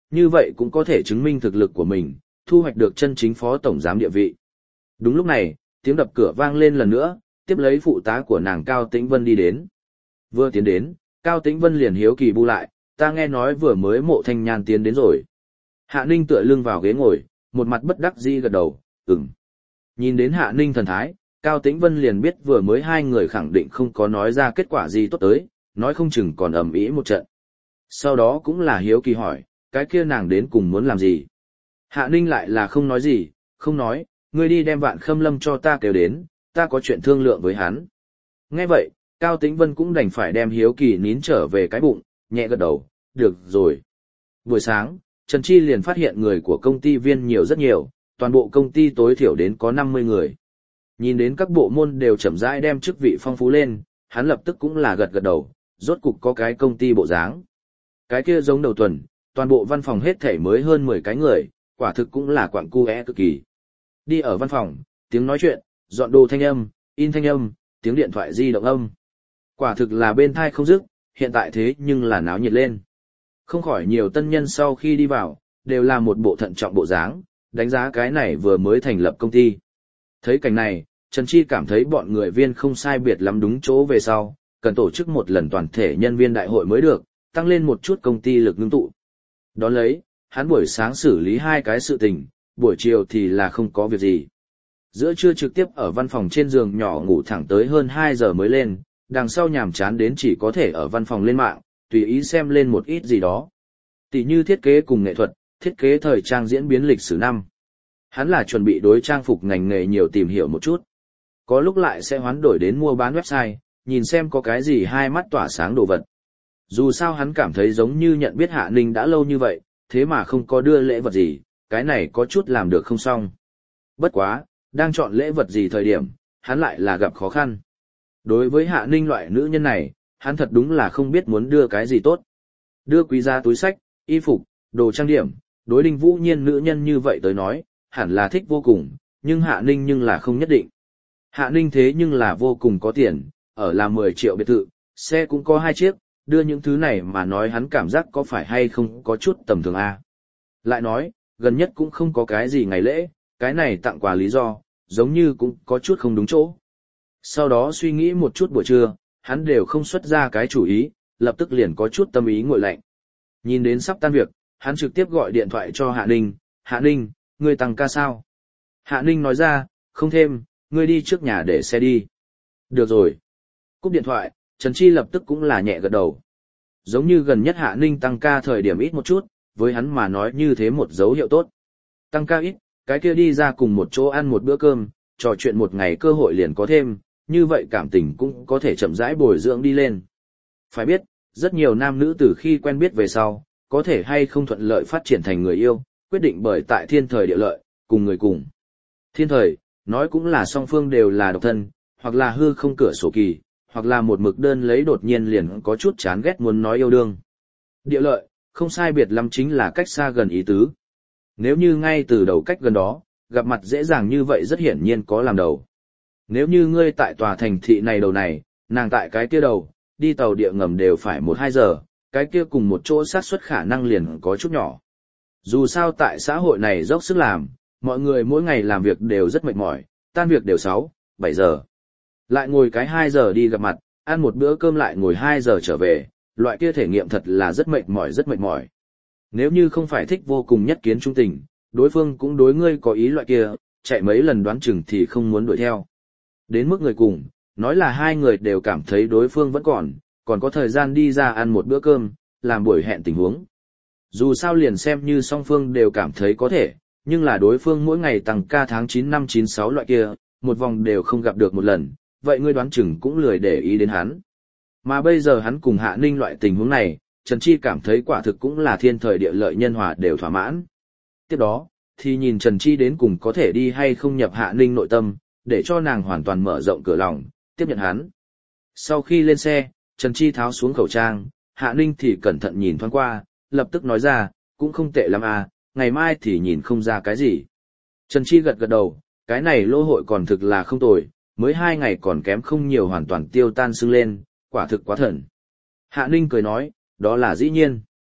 như vậy cũng có thể chứng minh thực lực của mình, thu hoạch được chân chính phó tổng giám địa vị. Đúng lúc này, tiếng đập cửa vang lên lần nữa, tiếp lấy phụ tá của nàng Cao Tĩnh Vân đi đến. Vừa tiến đến, Cao Tĩnh Vân liền hiếu kỳ bu lại, ta nghe nói vừa mới Mộ Thanh Nhan tiến đến rồi. Hạ Ninh tựa lưng vào ghế ngồi, một mặt bất đắc dĩ gật đầu, ừm. Nhìn đến Hạ Ninh thần thái, Cao Tĩnh Vân liền biết vừa mới hai người khẳng định không có nói ra kết quả gì tốt tới, nói không chừng còn ầm ĩ một trận. Sau đó cũng là hiếu kỳ hỏi, cái kia nàng đến cùng muốn làm gì? Hạ Ninh lại là không nói gì, không nói, ngươi đi đem Vạn Khâm Lâm cho ta kêu đến, ta có chuyện thương lượng với hắn. Nghe vậy, Cao Tĩnh Vân cũng đành phải đem hiếu kỳ nín trở về cái bụng, nhẹ gật đầu, được rồi. Buổi sáng, Trần Chi liền phát hiện người của công ty viên nhiều rất nhiều, toàn bộ công ty tối thiểu đến có 50 người. Nhìn đến các bộ môn đều chậm rãi đem chức vị phong phú lên, hắn lập tức cũng là gật gật đầu, rốt cục có cái công ty bộ dáng. Cái kia giống đầu tuần, toàn bộ văn phòng hết thảy mới hơn 10 cái người, quả thực cũng là quặng cu é cực kỳ. Đi ở văn phòng, tiếng nói chuyện, dọn đồ thanh âm, in thanh âm, tiếng điện thoại di động âm. Quả thực là bên thai không dứt, hiện tại thế nhưng là náo nhiệt lên. Không khỏi nhiều tân nhân sau khi đi vào, đều là một bộ thận trọng bộ dáng, đánh giá cái này vừa mới thành lập công ty. Thấy cảnh này, Trần Chi cảm thấy bọn người viên không sai biệt lắm đúng chỗ về sau, cần tổ chức một lần toàn thể nhân viên đại hội mới được, tăng lên một chút công ty lực ngưng tụ. Đón lấy, hắn buổi sáng xử lý hai cái sự tình, buổi chiều thì là không có việc gì. Giữa trưa trực tiếp ở văn phòng trên giường nhỏ ngủ thẳng tới hơn 2 giờ mới lên, đằng sau nhàm chán đến chỉ có thể ở văn phòng lên mạng, tùy ý xem lên một ít gì đó. Tỷ như thiết kế cùng nghệ thuật, thiết kế thời trang diễn biến lịch sử năm. Hắn là chuẩn bị đối trang phục ngành nghề nhiều tìm hiểu một chút. Có lúc lại sẽ hoán đổi đến mua bán website, nhìn xem có cái gì hai mắt tỏa sáng đồ vật. Dù sao hắn cảm thấy giống như nhận biết Hạ Ninh đã lâu như vậy, thế mà không có đưa lễ vật gì, cái này có chút làm được không xong. Bất quá, đang chọn lễ vật gì thời điểm, hắn lại là gặp khó khăn. Đối với Hạ Ninh loại nữ nhân này, hắn thật đúng là không biết muốn đưa cái gì tốt. Đưa quý giá túi xách, y phục, đồ trang điểm, đối Đinh Vũ Nhiên nữ nhân như vậy tới nói, hẳn là thích vô cùng, nhưng Hạ Ninh nhưng là không nhất định. Hạ Ninh thế nhưng là vô cùng có tiền, ở là 10 triệu biệt thự, xe cũng có 2 chiếc, đưa những thứ này mà nói hắn cảm giác có phải hay không có chút tầm thường a. Lại nói, gần nhất cũng không có cái gì ngày lễ, cái này tặng quà lý do, giống như cũng có chút không đúng chỗ. Sau đó suy nghĩ một chút buổi trưa, hắn đều không xuất ra cái chủ ý, lập tức liền có chút tâm ý nguội lạnh. Nhìn đến sắp tan việc, hắn trực tiếp gọi điện thoại cho Hạ Ninh, ngươi tăng ca sao? Hạ Ninh nói ra, không thêm, ngươi đi trước nhà để xe đi. Được rồi. Cúp điện thoại, Trần Chi lập tức cũng là nhẹ gật đầu. Giống như gần nhất Hạ Ninh tăng ca thời điểm ít một chút, với hắn mà nói như thế một dấu hiệu tốt. Tăng ca ít, cái kia đi ra cùng một chỗ ăn một bữa cơm, trò chuyện một ngày cơ hội liền có thêm, như vậy cảm tình cũng có thể chậm rãi bồi dưỡng đi lên. Phải biết, rất nhiều nam nữ từ khi quen biết về sau, có thể hay không thuận lợi phát triển thành người yêu, quyết định bởi tại thiên thời địa lợi, cùng người cùng. Thiên thời, nói cũng là song phương đều là độc thân, hoặc là hư không cửa sổ kỳ, hoặc là một mực đơn lấy đột nhiên liền có chút chán ghét muốn nói yêu đương. Địa lợi, không sai biệt lắm chính là cách xa gần ý tứ. Nếu như ngay từ đầu cách gần đó, gặp mặt dễ dàng như vậy rất hiển nhiên có làm đầu. Nếu như ngươi tại tòa thành thị này đầu này, nàng tại cái kia đầu, đi tàu địa ngầm đều phải 1-2 giờ, cái kia cùng một chỗ xác suất khả năng liền có chút nhỏ. Dù sao tại xã hội này dốc sức làm, mọi người mỗi ngày làm việc đều rất mệt mỏi, tan việc đều 6-7 giờ. Lại ngồi cái 2 giờ đi gặp mặt, ăn một bữa cơm lại ngồi 2 giờ trở về, loại kia thể nghiệm thật là rất mệt mỏi. Nếu như không phải thích vô cùng nhất kiến trung tình, đối phương cũng đối ngươi có ý loại kia, chạy mấy lần đoán chừng thì không muốn đuổi theo. Đến mức người cùng, nói là hai người đều cảm thấy đối phương vẫn còn có thời gian đi ra ăn một bữa cơm, làm buổi hẹn tình huống. Dù sao liền xem như song phương đều cảm thấy có thể, nhưng là đối phương mỗi ngày tăng ca tháng 9 năm 96 loại kia, một vòng đều không gặp được một lần, vậy ngươi đoán chừng cũng lười để ý đến hắn. Mà bây giờ hắn cùng Hạ Ninh loại tình huống này, Trần Chi cảm thấy quả thực cũng là thiên thời địa lợi nhân hòa đều thỏa mãn. Tiếp đó, thì nhìn Trần Chi đến cùng có thể đi hay không nhập Hạ Ninh nội tâm, để cho nàng hoàn toàn mở rộng cửa lòng, tiếp nhận hắn. Sau khi lên xe, Trần Chi tháo xuống khẩu trang, Hạ Ninh thì cẩn thận nhìn thoáng qua, lập tức nói ra, cũng không tệ lắm à, ngày mai thì nhìn không ra cái gì. Trần Chi gật gật đầu, cái này lô hội còn thực là không tồi, mới 2 ngày còn kém không nhiều hoàn toàn tiêu tan sưng lên, quả thực quá thần. Hạ Ninh cười nói, đó là dĩ nhiên.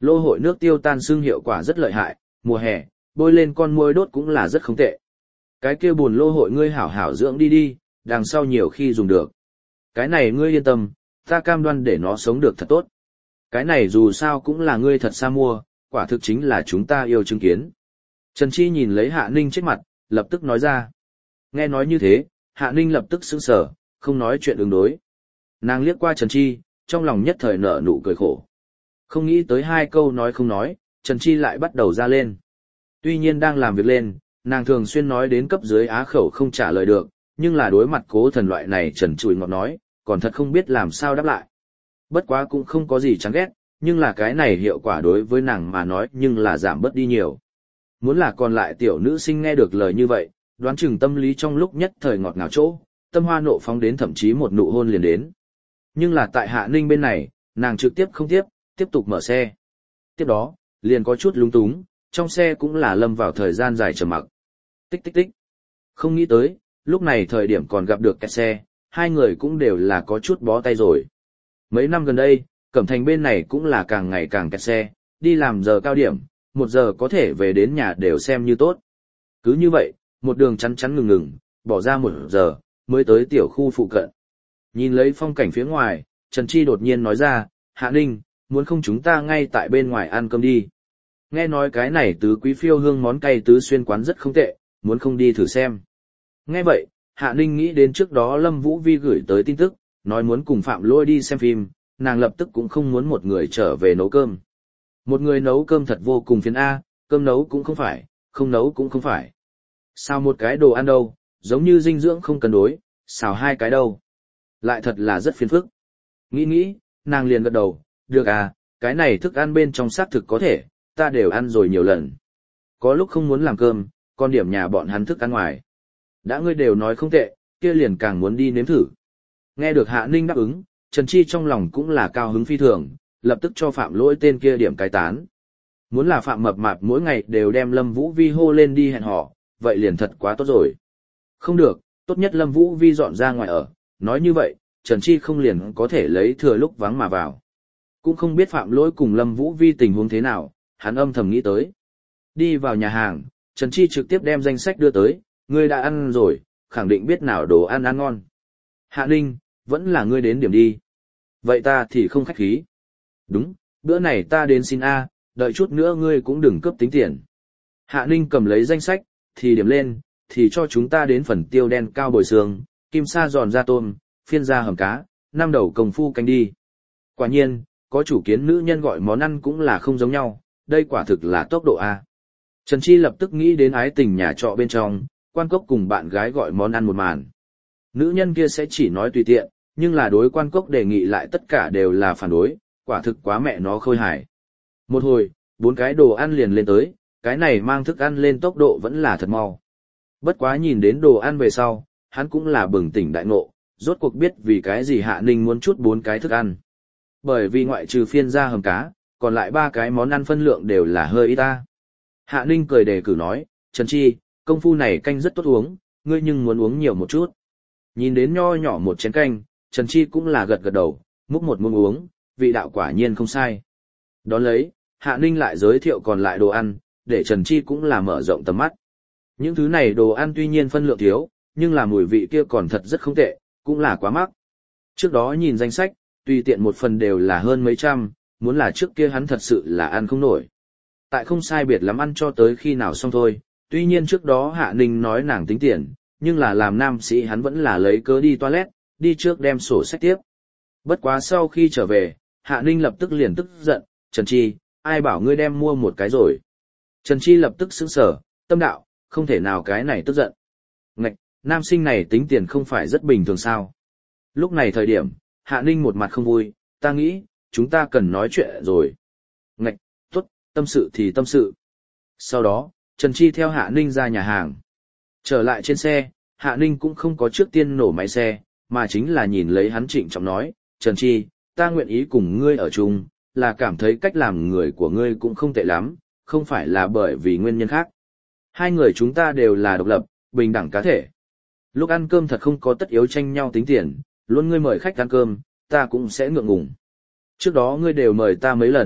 Lô hội nước tiêu tan xương hiệu quả rất lợi hại, mùa hè, bôi lên con môi đốt cũng là rất không tệ. Cái kia buồn lô hội ngươi hảo hảo dưỡng đi đi, đằng sau nhiều khi dùng được. Cái này ngươi yên tâm, ta cam đoan để nó sống được thật tốt. Cái này dù sao cũng là ngươi thật xa mua, quả thực chính là chúng ta yêu chứng kiến. Trần Chi nhìn lấy Hạ Ninh trước mặt, lập tức nói ra. Nghe nói như thế, Hạ Ninh lập tức sững sờ, không nói chuyện ứng đối. Nàng liếc qua Trần Chi, trong lòng nhất thời nở nụ cười khổ. Không nghĩ tới hai câu nói không nói, Trần Chi lại bắt đầu ra lên. Tuy nhiên đang làm việc lên, nàng thường xuyên nói đến cấp dưới á khẩu không trả lời được, nhưng là đối mặt Cố Thần loại này trần trụi ngọt nói, còn thật không biết làm sao đáp lại. Bất quá cũng không có gì chán ghét, nhưng là cái này hiệu quả đối với nàng mà nói nhưng là giảm bớt đi nhiều. Muốn là còn lại tiểu nữ sinh nghe được lời như vậy, đoán chừng tâm lý trong lúc nhất thời ngọt ngào chỗ, tâm hoa nộ phóng đến thậm chí một nụ hôn liền đến. Nhưng là tại Hạ Ninh bên này, nàng trực tiếp không tiếp tục mở xe. Tiếp đó, liền có chút lúng túng, trong xe cũng là lâm vào thời gian dài trầm mặc. Tích tích tích. Không nghĩ tới, lúc này thời điểm còn gặp được kẹt xe, hai người cũng đều là có chút bó tay rồi. Mấy năm gần đây, Cẩm Thành bên này cũng là càng ngày càng kẹt xe, đi làm giờ cao điểm, 1 giờ có thể về đến nhà đều xem như tốt. Cứ như vậy, một đường chắn chắn ngừng, bỏ ra 1 giờ, mới tới tiểu khu phụ cận. Nhìn lấy phong cảnh phía ngoài, Trần Chi đột nhiên nói ra, Hạ Ninh, muốn không chúng ta ngay tại bên ngoài ăn cơm đi. Nghe nói cái này tứ quý phiêu hương món cay tứ xuyên quán rất không tệ, muốn không đi thử xem. Nghe vậy, Hạ Ninh nghĩ đến trước đó Lâm Vũ Vi gửi tới tin tức, nói muốn cùng Phạm Lôi đi xem phim, nàng lập tức cũng không muốn một người trở về nấu cơm. Một người nấu cơm thật vô cùng phiền A, cơm nấu cũng không phải, không nấu cũng không phải. Sao một cái đồ ăn đâu, giống như dinh dưỡng không cân đối, xào 2 cái đâu. Lại thật là rất phiền phức. Nghĩ, nàng liền gật đầu, được à, cái này thức ăn bên trong xác thực có thể, ta đều ăn rồi nhiều lần. Có lúc không muốn làm cơm, con điểm nhà bọn hắn thức ăn ngoài. Đã ngươi đều nói không tệ, kia liền càng muốn đi nếm thử. Nghe được Hạ Ninh đáp ứng, Trần Chi trong lòng cũng là cao hứng phi thường, lập tức cho Phạm Lỗi tên kia điểm cái tán. Muốn là Phạm Mập Mạp mỗi ngày đều đem Lâm Vũ Vi hô lên đi hẹn hò, vậy liền thật quá tốt rồi. Không được, tốt nhất Lâm Vũ Vi dọn ra ngoài ở, nói như vậy, Trần Chi không liền có thể lấy thừa lúc vắng mà vào. Cũng không biết Phạm Lỗi cùng Lâm Vũ Vi tình huống thế nào, hắn âm thầm nghĩ tới. Đi vào nhà hàng, Trần Chi trực tiếp đem danh sách đưa tới, ngươi đã ăn rồi, khẳng định biết nào đồ ăn ăn ngon. Hạ Ninh, vẫn là ngươi đến điểm đi. Vậy ta thì không khách khí. Đúng, bữa này ta đến xin A, đợi chút nữa ngươi cũng đừng cướp tính tiền. Hạ Ninh cầm lấy danh sách, thì điểm lên, thì cho chúng ta đến phần tiêu đen cao bồi xương, kim sa giòn da tôm, phiên da hầm cá, 5 đầu công phu canh đi. Quả nhiên, có chủ kiến nữ nhân gọi món ăn cũng là không giống nhau, đây quả thực là tốc độ A. Trần Chi lập tức nghĩ đến ái tình nhà trọ bên trong, Quan Cốc cùng bạn gái gọi món ăn một màn. Nữ nhân kia sẽ chỉ nói tùy tiện, nhưng là đối Quan Cốc đề nghị lại tất cả đều là phản đối, quả thực quá mẹ nó khôi hài. Một hồi, 4 cái đồ ăn liền lên tới, cái này mang thức ăn lên tốc độ vẫn là thật mau. Bất quá nhìn đến đồ ăn về sau, hắn cũng là bừng tỉnh đại ngộ, rốt cuộc biết vì cái gì Hạ Ninh muốn chút 4 cái thức ăn. Bởi vì ngoại trừ phiên da hầm cá, còn lại 3 cái món ăn phân lượng đều là hơi ít ta. Hạ Ninh cười đề cử nói, Trần Chi, công phu này canh rất tốt uống, ngươi nhưng muốn uống nhiều một chút. Nhìn đến nho nhỏ một chén canh, Trần Chi cũng là gật gật đầu, múc một muỗng uống, vị đạo quả nhiên không sai. Đón lấy, Hạ Ninh lại giới thiệu còn lại đồ ăn, để Trần Chi cũng là mở rộng tầm mắt. Những thứ này đồ ăn tuy nhiên phân lượng thiếu, nhưng là mùi vị kia còn thật rất không tệ, cũng là quá mắc. Trước đó nhìn danh sách, tùy tiện một phần đều là hơn mấy trăm, muốn là trước kia hắn thật sự là ăn không nổi. Tại không sai biệt lắm ăn cho tới khi nào xong thôi, tuy nhiên trước đó Hạ Ninh nói nàng tính tiền, nhưng là làm nam sĩ hắn vẫn là lấy cớ đi toilet, đi trước đem sổ sách tiếp. Bất quá sau khi trở về, Hạ Ninh lập tức liền tức giận, Trần Chi, ai bảo ngươi đem mua một cái rồi. Trần Chi lập tức sững sờ, tâm đạo, không thể nào cái này tức giận. Ngạch, nam sinh này tính tiền không phải rất bình thường sao. Lúc này thời điểm, Hạ Ninh một mặt không vui, ta nghĩ, chúng ta cần nói chuyện rồi. Ngạch, tốt, tâm sự thì tâm sự. Sau đó, Trần Chi theo Hạ Ninh ra nhà hàng. Trở lại trên xe, Hạ Ninh cũng không có trước tiên nổ máy xe, mà chính là nhìn lấy hắn trịnh trọng nói, Trần Chi, ta nguyện ý cùng ngươi ở chung, là cảm thấy cách làm người của ngươi cũng không tệ lắm, không phải là bởi vì nguyên nhân khác. Hai người chúng ta đều là độc lập, bình đẳng cá thể. Lúc ăn cơm thật không có tất yếu tranh nhau tính tiền, luôn ngươi mời khách ăn cơm, ta cũng sẽ ngượng ngùng. Trước đó ngươi đều mời ta mấy lần,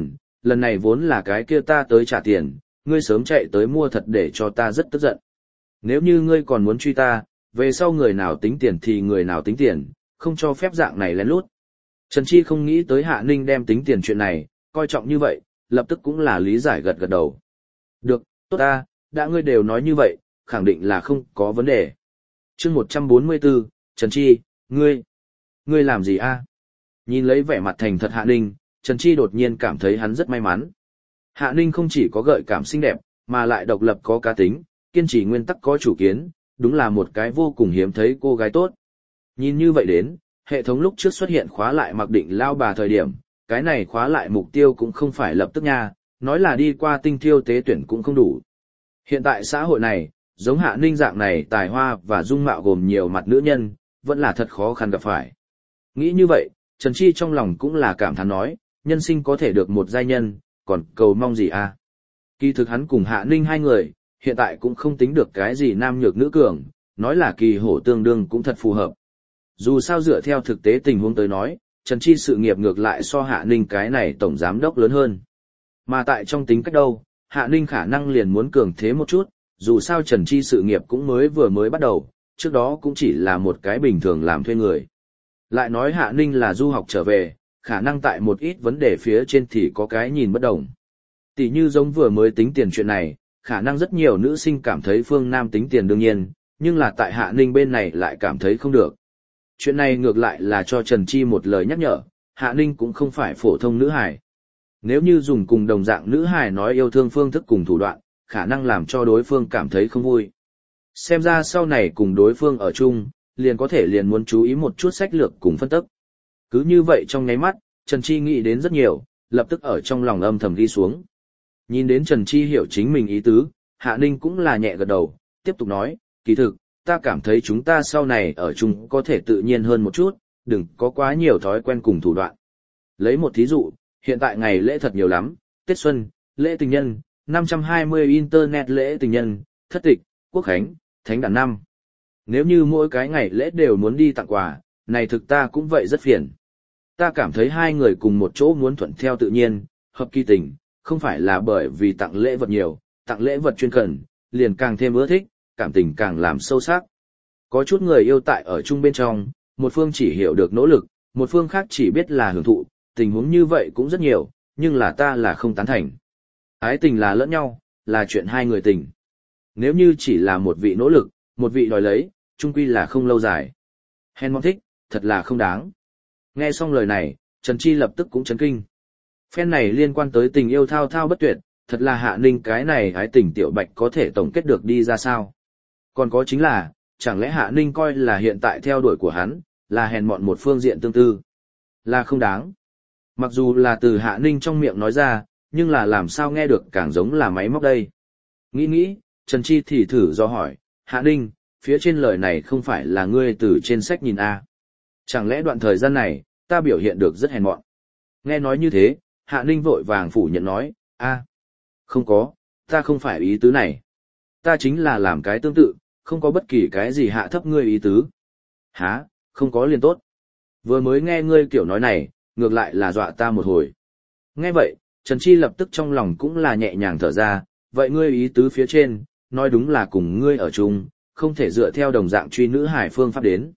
lần này vốn là cái kia ta tới trả tiền, ngươi sớm chạy tới mua thật để cho ta rất tức giận. Nếu như ngươi còn muốn truy ta, về sau người nào tính tiền thì người nào tính tiền, không cho phép dạng này lén lút. Trần Chi không nghĩ tới Hạ Ninh đem tính tiền chuyện này, coi trọng như vậy, lập tức cũng là lý giải gật gật đầu. Được, tốt ta, đã ngươi đều nói như vậy, khẳng định là không có vấn đề. Chương 144, Trần Chi, ngươi làm gì a? Nhìn lấy vẻ mặt thành thật Hạ Ninh, Trần Chi đột nhiên cảm thấy hắn rất may mắn. Hạ Ninh không chỉ có gợi cảm xinh đẹp, mà lại độc lập có cá tính, kiên trì nguyên tắc có chủ kiến, đúng là một cái vô cùng hiếm thấy cô gái tốt. Nhìn như vậy đến, hệ thống lúc trước xuất hiện khóa lại mặc định lao bà thời điểm, cái này khóa lại mục tiêu cũng không phải lập tức nha, nói là đi qua tinh thiêu tế tuyển cũng không đủ. Hiện tại xã hội này, giống Hạ Ninh dạng này tài hoa và dung mạo gồm nhiều mặt nữ nhân, vẫn là thật khó khăn gặp phải. Nghĩ như vậy, Trần Chi trong lòng cũng là cảm thán nói, nhân sinh có thể được một giai nhân, còn cầu mong gì à? Kỳ thực hắn cùng Hạ Ninh hai người, hiện tại cũng không tính được cái gì nam nhược nữ cường, nói là kỳ hổ tương đương cũng thật phù hợp. Dù sao dựa theo thực tế tình huống tới nói, Trần Chi sự nghiệp ngược lại so Hạ Ninh cái này tổng giám đốc lớn hơn. Mà tại trong tính cách đâu, Hạ Ninh khả năng liền muốn cường thế một chút, dù sao Trần Chi sự nghiệp cũng vừa mới bắt đầu, trước đó cũng chỉ là một cái bình thường làm thuê người. Lại nói Hạ Ninh là du học trở về, khả năng tại một ít vấn đề phía trên thì có cái nhìn bất đồng. Tỷ như giống vừa mới tính tiền chuyện này, khả năng rất nhiều nữ sinh cảm thấy phương Nam tính tiền đương nhiên, nhưng là tại Hạ Ninh bên này lại cảm thấy không được. Chuyện này ngược lại là cho Trần Chi một lời nhắc nhở, Hạ Ninh cũng không phải phổ thông nữ hài. Nếu như dùng cùng đồng dạng nữ hài nói yêu thương phương thức cùng thủ đoạn, khả năng làm cho đối phương cảm thấy không vui. Xem ra sau này cùng đối phương ở chung, liền có thể liền muốn chú ý một chút sách lược cùng phân tích. Cứ như vậy trong nháy mắt, Trần Chi nghĩ đến rất nhiều, lập tức ở trong lòng âm thầm ghi xuống. Nhìn đến Trần Chi hiểu chính mình ý tứ, Hạ Ninh cũng là nhẹ gật đầu, tiếp tục nói, kỳ thực, ta cảm thấy chúng ta sau này ở chung có thể tự nhiên hơn một chút, đừng có quá nhiều thói quen cùng thủ đoạn. Lấy một thí dụ, hiện tại ngày lễ thật nhiều lắm, Tết Xuân, lễ tình nhân, 520 Internet lễ tình nhân, thất tịch, quốc khánh, thánh đản năm. Nếu như mỗi cái ngày lễ đều muốn đi tặng quà, này thực ta cũng vậy rất phiền. Ta cảm thấy hai người cùng một chỗ muốn thuận theo tự nhiên, hợp kỳ tình, không phải là bởi vì tặng lễ vật nhiều, tặng lễ vật chuyên cần, liền càng thêm ưa thích, cảm tình càng làm sâu sắc. Có chút người yêu tại ở chung bên trong, một phương chỉ hiểu được nỗ lực, một phương khác chỉ biết là hưởng thụ, tình huống như vậy cũng rất nhiều, nhưng là ta là không tán thành. Ái tình là lẫn nhau, là chuyện hai người tình. Nếu như chỉ là một vị nỗ lực, một vị đòi lấy, chung quy là không lâu dài. Hèn mong thích, thật là không đáng. Nghe xong lời này, Trần Chi lập tức cũng chấn kinh. Phen này liên quan tới tình yêu thao thao bất tuyệt, thật là Hạ Ninh cái này ái tình tiểu bạch có thể tổng kết được đi ra sao. Còn có chính là, chẳng lẽ Hạ Ninh coi là hiện tại theo đuổi của hắn, là hèn mọn một phương diện tương tư. Là không đáng. Mặc dù là từ Hạ Ninh trong miệng nói ra, nhưng là làm sao nghe được càng giống là máy móc đây. Nghĩ, Trần Chi thì thử do hỏi, Hạ Ninh, phía trên lời này không phải là ngươi từ trên sách nhìn a? Chẳng lẽ đoạn thời gian này, ta biểu hiện được rất hèn mọn? Nghe nói như thế, Hạ Ninh vội vàng phủ nhận nói, không có, ta không phải ý tứ này. Ta chính là làm cái tương tự, không có bất kỳ cái gì hạ thấp ngươi ý tứ. Hả, không có liền tốt. Vừa mới nghe ngươi kiểu nói này, ngược lại là dọa ta một hồi. Nghe vậy, Trần Chi lập tức trong lòng cũng là nhẹ nhàng thở ra, vậy ngươi ý tứ phía trên, nói đúng là cùng ngươi ở chung, không thể dựa theo đồng dạng truy nữ hải phương pháp đến.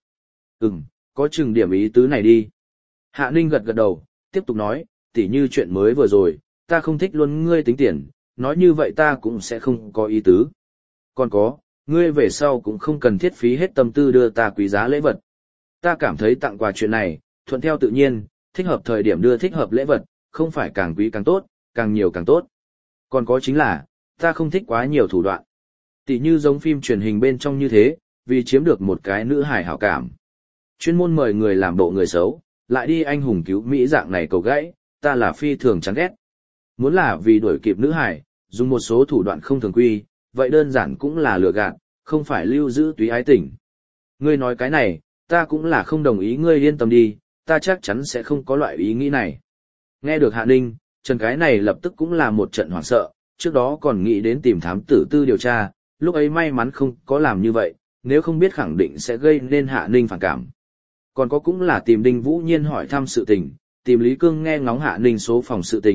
Có chừng điểm ý tứ này đi. Hạ Ninh gật gật đầu, tiếp tục nói, tỉ như chuyện mới vừa rồi, ta không thích luôn ngươi tính tiền, nói như vậy ta cũng sẽ không có ý tứ. Còn có, ngươi về sau cũng không cần thiết phí hết tâm tư đưa ta quý giá lễ vật. Ta cảm thấy tặng quà chuyện này, thuận theo tự nhiên, thích hợp thời điểm đưa thích hợp lễ vật, không phải càng quý càng tốt, càng nhiều càng tốt. Còn có chính là, ta không thích quá nhiều thủ đoạn. Tỉ như giống phim truyền hình bên trong như thế, vì chiếm được một cái nữ hài hảo cảm. Chuyên môn mời người làm bộ người xấu, lại đi anh hùng cứu Mỹ dạng này cầu gãy, ta là phi thường chán ghét. Muốn là vì đuổi kịp nữ hài, dùng một số thủ đoạn không thường quy, vậy đơn giản cũng là lừa gạt, không phải lưu giữ túy ái tình. Ngươi nói cái này, ta cũng là không đồng ý, ngươi yên tâm đi, ta chắc chắn sẽ không có loại ý nghĩ này. Nghe được Hạ Ninh, Trần cái này lập tức cũng là một trận hoảng sợ, trước đó còn nghĩ đến tìm thám tử tư điều tra, lúc ấy may mắn không có làm như vậy, nếu không biết khẳng định sẽ gây nên Hạ Ninh phản cảm. Còn có cũng là tìm Đinh Vũ Nhiên hỏi thăm sự tình, tìm Lý Cương nghe ngóng Hạ Ninh số phòng sự tình,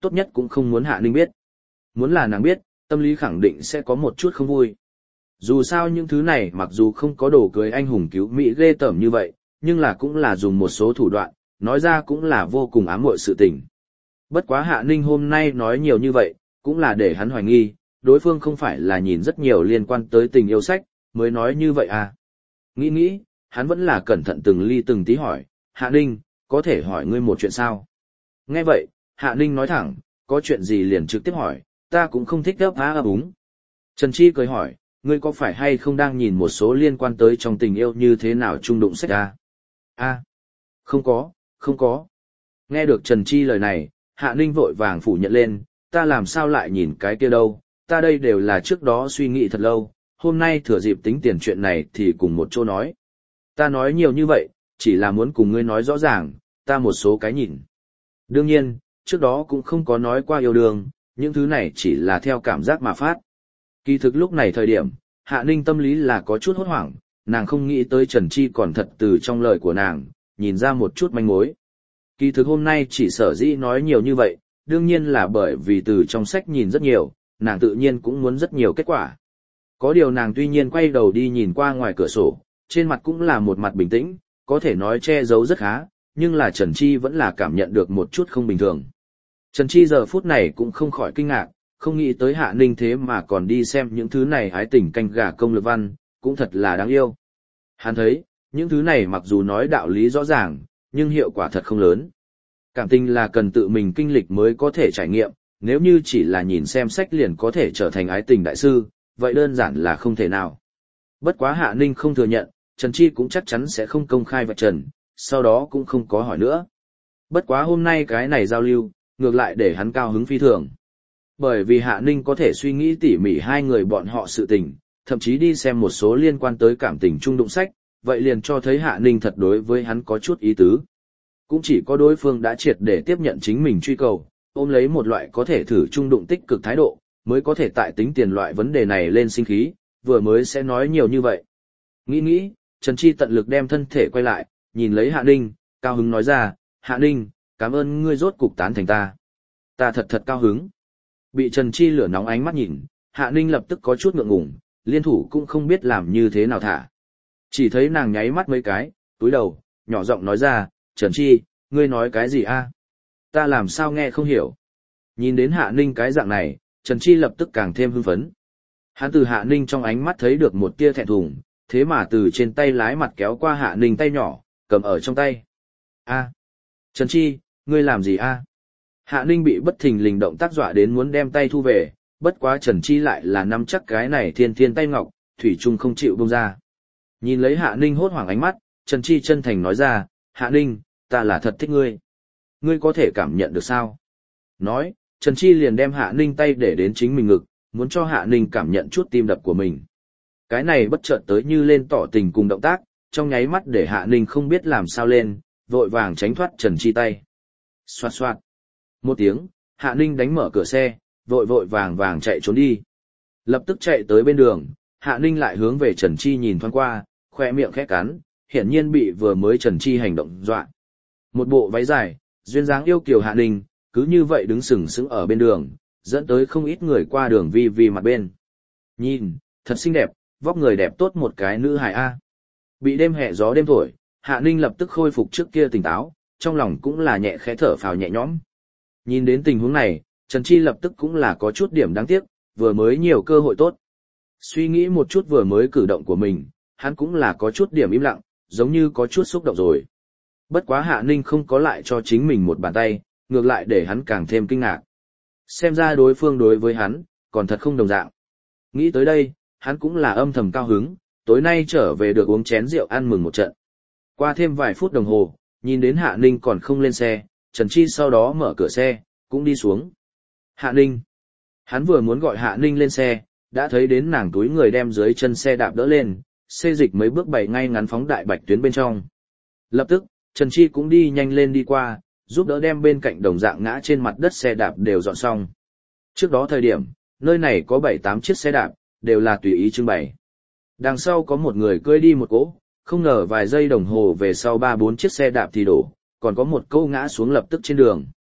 tốt nhất cũng không muốn Hạ Ninh biết. Muốn là nàng biết, tâm lý khẳng định sẽ có một chút không vui. Dù sao những thứ này mặc dù không có đồ cưới anh hùng cứu Mỹ ghê tởm như vậy, nhưng là cũng là dùng một số thủ đoạn, nói ra cũng là vô cùng ám muội sự tình. Bất quá Hạ Ninh hôm nay nói nhiều như vậy, cũng là để hắn hoài nghi, đối phương không phải là nhìn rất nhiều liên quan tới tình yêu sách, mới nói như vậy à. Nghĩ, hắn vẫn là cẩn thận từng ly từng tí hỏi, Hạ Ninh, có thể hỏi ngươi một chuyện sao? Nghe vậy, Hạ Ninh nói thẳng, có chuyện gì liền trực tiếp hỏi, ta cũng không thích ấp á ấp úng. Trần Chi cười hỏi, ngươi có phải hay không đang nhìn một số liên quan tới trong tình yêu như thế nào trung đụng sách à? À, không có. Nghe được Trần Chi lời này, Hạ Ninh vội vàng phủ nhận lên, ta làm sao lại nhìn cái kia đâu, ta đây đều là trước đó suy nghĩ thật lâu, hôm nay thừa dịp tính tiền chuyện này thì cùng một chỗ nói. Ta nói nhiều như vậy, chỉ là muốn cùng ngươi nói rõ ràng, ta một số cái nhìn. Đương nhiên, trước đó cũng không có nói qua yêu đương, những thứ này chỉ là theo cảm giác mà phát. Kỳ thực lúc này thời điểm, Hạ Ninh tâm lý là có chút hốt hoảng, nàng không nghĩ tới Trần Chi còn thật từ trong lời của nàng, nhìn ra một chút manh mối. Kỳ thực hôm nay chỉ sở dĩ nói nhiều như vậy, đương nhiên là bởi vì từ trong sách nhìn rất nhiều, nàng tự nhiên cũng muốn rất nhiều kết quả. Có điều nàng tuy nhiên quay đầu đi nhìn qua ngoài cửa sổ, trên mặt cũng là một mặt bình tĩnh, có thể nói che giấu rất khá, nhưng là Trần Chi vẫn là cảm nhận được một chút không bình thường. Trần Chi giờ phút này cũng không khỏi kinh ngạc, không nghĩ tới Hạ Ninh thế mà còn đi xem những thứ này hái tình canh gà công lược văn, cũng thật là đáng yêu. Hắn thấy, những thứ này mặc dù nói đạo lý rõ ràng, nhưng hiệu quả thật không lớn. Cảm tình là cần tự mình kinh lịch mới có thể trải nghiệm, nếu như chỉ là nhìn xem sách liền có thể trở thành ái tình đại sư, vậy đơn giản là không thể nào. Bất quá Hạ Ninh không thừa nhận, Trần Chi cũng chắc chắn sẽ không công khai vạch trần, sau đó cũng không có hỏi nữa. Bất quá hôm nay cái này giao lưu, ngược lại để hắn cao hứng phi thường. Bởi vì Hạ Ninh có thể suy nghĩ tỉ mỉ hai người bọn họ sự tình, thậm chí đi xem một số liên quan tới cảm tình trung đụng sách, vậy liền cho thấy Hạ Ninh thật đối với hắn có chút ý tứ. Cũng chỉ có đối phương đã triệt để tiếp nhận chính mình truy cầu, ôm lấy một loại có thể thử trung đụng tích cực thái độ, mới có thể tại tính tiền loại vấn đề này lên sinh khí, vừa mới sẽ nói nhiều như vậy. Nghĩ, Trần Chi tận lực đem thân thể quay lại, nhìn lấy Hạ Ninh, cao hứng nói ra, Hạ Ninh, cảm ơn ngươi rốt cục tán thành ta. Ta thật cao hứng. Bị Trần Chi lửa nóng ánh mắt nhìn, Hạ Ninh lập tức có chút ngượng ngùng, liên thủ cũng không biết làm như thế nào thả. Chỉ thấy nàng nháy mắt mấy cái, túi đầu, nhỏ giọng nói ra, Trần Chi, ngươi nói cái gì a? Ta làm sao nghe không hiểu. Nhìn đến Hạ Ninh cái dạng này, Trần Chi lập tức càng thêm hưng phấn. Hắn từ Hạ Ninh trong ánh mắt thấy được một tia thẹn thùng, thế mà từ trên tay lái mặt kéo qua Hạ Ninh tay nhỏ, cầm ở trong tay. A, Trần Chi, ngươi làm gì a? Hạ Ninh bị bất thình lình động tác dọa đến muốn đem tay thu về, bất quá Trần Chi lại là nắm chắc cái này thiên thiên tay ngọc, thủy chung không chịu buông ra. Nhìn lấy Hạ Ninh hốt hoảng ánh mắt, Trần Chi chân thành nói ra, Hạ Ninh, ta là thật thích ngươi. Ngươi có thể cảm nhận được sao? Nói, Trần Chi liền đem Hạ Ninh tay để đến chính mình ngực, muốn cho Hạ Ninh cảm nhận chút tim đập của mình. Cái này bất chợt tới như lên tỏ tình cùng động tác, trong nháy mắt để Hạ Ninh không biết làm sao lên, vội vàng tránh thoát Trần Chi tay. Xoạt xoạt. Một tiếng, Hạ Ninh đánh mở cửa xe, vội vàng chạy trốn đi. Lập tức chạy tới bên đường, Hạ Ninh lại hướng về Trần Chi nhìn thoáng qua, khoe miệng khẽ cắn, hiển nhiên bị vừa mới Trần Chi hành động dọa. Một bộ váy dài, duyên dáng yêu kiều Hạ Ninh, cứ như vậy đứng sừng sững ở bên đường, dẫn tới không ít người qua đường vi mặt bên. Nhìn, thật xinh đẹp, vóc người đẹp tốt một cái nữ hài A. Bị đêm hè gió đêm thổi, Hạ Ninh lập tức khôi phục trước kia tỉnh táo, trong lòng cũng là nhẹ khẽ thở phào nhẹ nhõm. Nhìn đến tình huống này, Trần Chi lập tức cũng là có chút điểm đáng tiếc, vừa mới nhiều cơ hội tốt. Suy nghĩ một chút vừa mới cử động của mình, hắn cũng là có chút điểm im lặng, giống như có chút xúc động rồi. Bất quá Hạ Ninh không có lại cho chính mình một bàn tay, ngược lại để hắn càng thêm kinh ngạc. Xem ra đối phương đối với hắn, còn thật không đồng dạng. Nghĩ tới đây, hắn cũng là âm thầm cao hứng, tối nay trở về được uống chén rượu ăn mừng một trận. Qua thêm vài phút đồng hồ, nhìn đến Hạ Ninh còn không lên xe, Trần Chi sau đó mở cửa xe, cũng đi xuống. Hạ Ninh. Hắn vừa muốn gọi Hạ Ninh lên xe, đã thấy đến nàng túi người đem dưới chân xe đạp đỡ lên, xê dịch mấy bước bày ngay ngắn phóng đại bạch tuyến bên trong. Lập tức, Trần Chi cũng đi nhanh lên đi qua, giúp đỡ đem bên cạnh đồng dạng ngã trên mặt đất xe đạp đều dọn xong. Trước đó thời điểm, nơi này có 7-8 chiếc xe đạp, đều là tùy ý trưng bày. Đằng sau có một người cưỡi đi một cỗ, không ngờ vài giây đồng hồ về sau 3-4 chiếc xe đạp thì đổ, còn có một câu ngã xuống lập tức trên đường.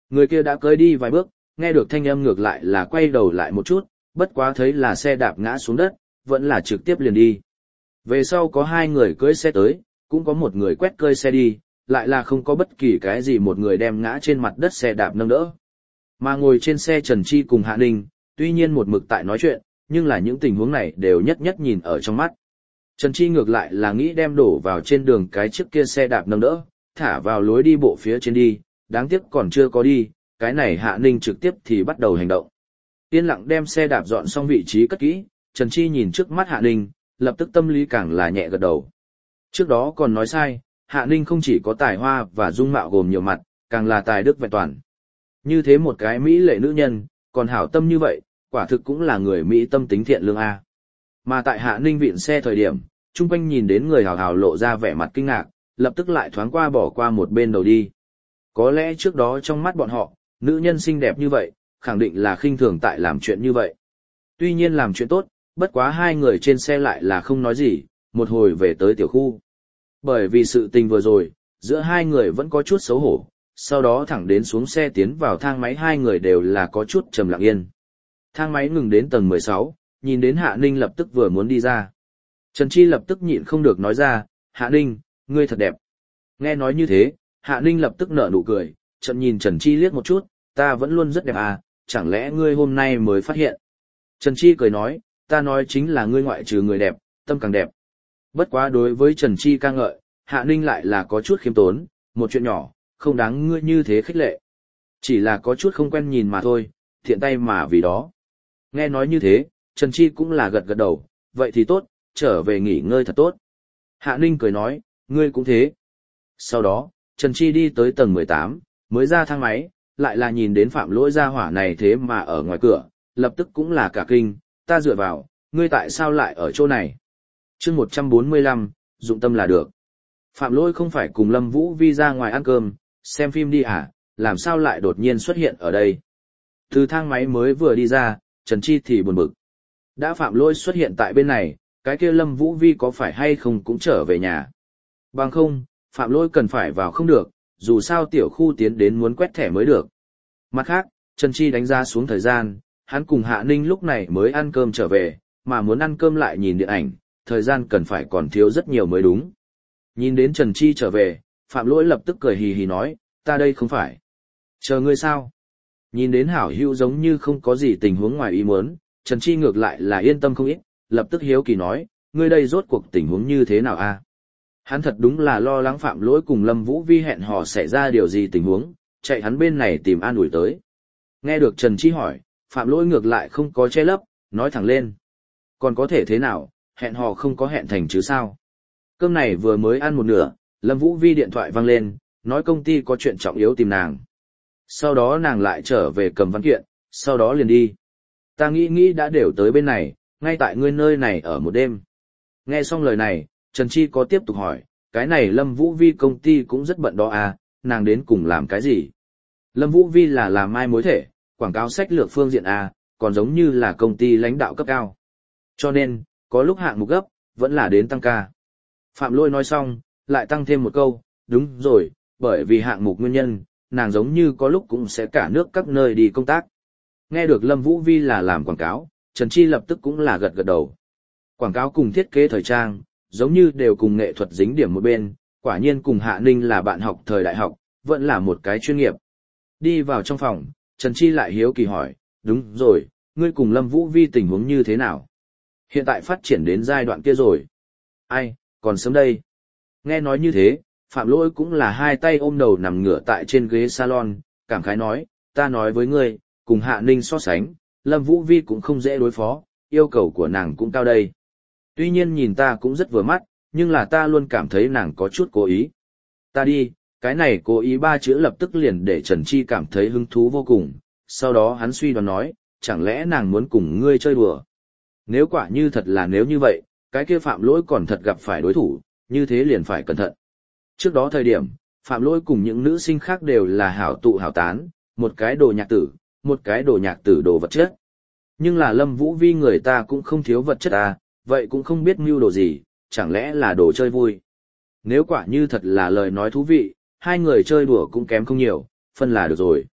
Người kia đã cưỡi đi vài bước, nghe được thanh âm ngược lại là quay đầu lại một chút, bất quá thấy là xe đạp ngã xuống đất, vẫn là trực tiếp liền đi. Về sau có 2 người cưỡi xe tới, cũng có một người quét cơi xe đi, lại là không có bất kỳ cái gì một người đem ngã trên mặt đất xe đạp nâng đỡ. Mà ngồi trên xe Trần Chi cùng Hạ Ninh, tuy nhiên một mực tại nói chuyện, nhưng là những tình huống này đều nhất nhất nhìn ở trong mắt. Trần Chi ngược lại là nghĩ đem đổ vào trên đường cái trước kia xe đạp nâng đỡ, thả vào lối đi bộ phía trên đi, đáng tiếc còn chưa có đi, cái này Hạ Ninh trực tiếp thì bắt đầu hành động. Yên lặng đem xe đạp dọn xong vị trí cất kỹ, Trần Chi nhìn trước mắt Hạ Ninh, lập tức tâm lý càng là nhẹ gật đầu. Trước đó còn nói sai, Hạ Ninh không chỉ có tài hoa và dung mạo gồm nhiều mặt, càng là tài đức vẹn toàn. Như thế một cái mỹ lệ nữ nhân, còn hảo tâm như vậy, quả thực cũng là người Mỹ tâm tính thiện lương A. Mà tại Hạ Ninh vịn xe thời điểm, chung quanh nhìn đến người hào hào lộ ra vẻ mặt kinh ngạc, lập tức lại thoáng qua bỏ qua một bên đầu đi. Có lẽ trước đó trong mắt bọn họ, nữ nhân xinh đẹp như vậy, khẳng định là khinh thường tại làm chuyện như vậy. Tuy nhiên làm chuyện tốt, bất quá 2 người trên xe lại là không nói gì, một hồi về tới tiểu khu. Bởi vì sự tình vừa rồi, giữa 2 người vẫn có chút xấu hổ, sau đó thẳng đến xuống xe tiến vào thang máy 2 người đều là có chút trầm lặng yên. Thang máy ngừng đến tầng 16, nhìn đến Hạ Ninh lập tức vừa muốn đi ra. Trần Chi lập tức nhịn không được nói ra, Hạ Ninh, ngươi thật đẹp. Nghe nói như thế, Hạ Ninh lập tức nở nụ cười, chợt nhìn Trần Chi liếc một chút, ta vẫn luôn rất đẹp à, chẳng lẽ ngươi hôm nay mới phát hiện. Trần Chi cười nói, ta nói chính là ngươi ngoại trừ người đẹp, tâm càng đẹp. Bất quá đối với Trần Chi ca ngợi, Hạ Ninh lại là có chút khiêm tốn, một chuyện nhỏ, không đáng ngươi như thế khích lệ. Chỉ là có chút không quen nhìn mà thôi, thiện tay mà vì đó. Nghe nói như thế, Trần Chi cũng là gật gật đầu, vậy thì tốt, trở về nghỉ ngơi thật tốt. Hạ Ninh cười nói, ngươi cũng thế. Sau đó, Trần Chi đi tới tầng 18, mới ra thang máy, lại là nhìn đến Phạm Lỗi gia hỏa này thế mà ở ngoài cửa, lập tức cũng là cả kinh, ta dựa vào, ngươi tại sao lại ở chỗ này? Chương 145, dụng tâm là được. Phạm Lỗi không phải cùng Lâm Vũ Vi ra ngoài ăn cơm, xem phim đi à, làm sao lại đột nhiên xuất hiện ở đây? Từ thang máy mới vừa đi ra, Trần Chi thì buồn bực. Đã Phạm Lỗi xuất hiện tại bên này, cái kia Lâm Vũ Vi có phải hay không cũng trở về nhà? Bằng không, Phạm Lỗi cần phải vào không được, dù sao tiểu khu tiến đến muốn quét thẻ mới được. Mặt khác, Trần Chi đánh giá xuống thời gian, hắn cùng Hạ Ninh lúc này mới ăn cơm trở về, mà muốn ăn cơm lại nhìn điện ảnh, thời gian cần phải còn thiếu rất nhiều mới đúng. Nhìn đến Trần Chi trở về, Phạm Lỗi lập tức cười hì hì nói, ta đây không phải. Chờ ngươi sao? Nhìn đến hảo hữu giống như không có gì tình huống ngoài ý muốn, Trần Chi ngược lại là yên tâm không ít, lập tức hiếu kỳ nói, ngươi đây rốt cuộc tình huống như thế nào a? Hắn thật đúng là lo lắng Phạm Lỗi cùng Lâm Vũ Vi hẹn hò xảy ra điều gì tình huống, chạy hắn bên này tìm an ủi tới. Nghe được Trần Chi hỏi, Phạm Lỗi ngược lại không có che lấp, nói thẳng lên. Còn có thể thế nào, hẹn hò không có hẹn thành chứ sao? Cơm này vừa mới ăn một nửa, Lâm Vũ Vi điện thoại vang lên, nói công ty có chuyện trọng yếu tìm nàng. Sau đó nàng lại trở về cầm văn kiện, sau đó liền đi. Ta nghĩ đã đều tới bên này, ngay tại ngươi nơi này ở một đêm. Nghe xong lời này, Trần Chi có tiếp tục hỏi, cái này Lâm Vũ Vi công ty cũng rất bận đó à, nàng đến cùng làm cái gì? Lâm Vũ Vi là làm mai mối thể, quảng cáo sách lược phương diện à, còn giống như là công ty lãnh đạo cấp cao. Cho nên, có lúc hạng mục gấp, vẫn là đến tăng ca. Phạm Lỗi nói xong, lại tăng thêm một câu, đúng rồi, bởi vì hạng mục nguyên nhân, nàng giống như có lúc cũng sẽ cả nước các nơi đi công tác. Nghe được Lâm Vũ Vi là làm quảng cáo, Trần Chi lập tức cũng là gật gật đầu. Quảng cáo cùng thiết kế thời trang, giống như đều cùng nghệ thuật dính điểm một bên, quả nhiên cùng Hạ Ninh là bạn học thời đại học, vẫn là một cái chuyên nghiệp. Đi vào trong phòng, Trần Chi lại hiếu kỳ hỏi, đúng rồi, ngươi cùng Lâm Vũ Vi tình huống như thế nào? Hiện tại phát triển đến giai đoạn kia rồi. Ai, còn sớm đây. Nghe nói như thế, Phạm Lỗi cũng là hai tay ôm đầu nằm ngửa tại trên ghế salon, cảm khái nói, ta nói với ngươi, cùng Hạ Ninh so sánh, Lâm Vũ Vi cũng không dễ đối phó, yêu cầu của nàng cũng cao đây. Tuy nhiên nhìn ta cũng rất vừa mắt, nhưng là ta luôn cảm thấy nàng có chút cố ý. Ta đi, cái này cố ý 3 chữ lập tức liền để Trần Chi cảm thấy hứng thú vô cùng, sau đó hắn suy đoán nói, chẳng lẽ nàng muốn cùng ngươi chơi đùa. Nếu quả như thật là nếu như vậy, cái kia Phạm Lỗi còn thật gặp phải đối thủ, như thế liền phải cẩn thận. Trước đó thời điểm, Phạm Lỗi cùng những nữ sinh khác đều là hảo tụ hảo tán, một cái đồ nhạc tử, một cái đồ nhạc tử đồ vật chất. Nhưng là Lâm Vũ Vi người ta cũng không thiếu vật chất à, vậy cũng không biết mưu đồ gì, chẳng lẽ là đồ chơi vui. Nếu quả như thật là lời nói thú vị, hai người chơi đùa cũng kém không nhiều, phân là được rồi.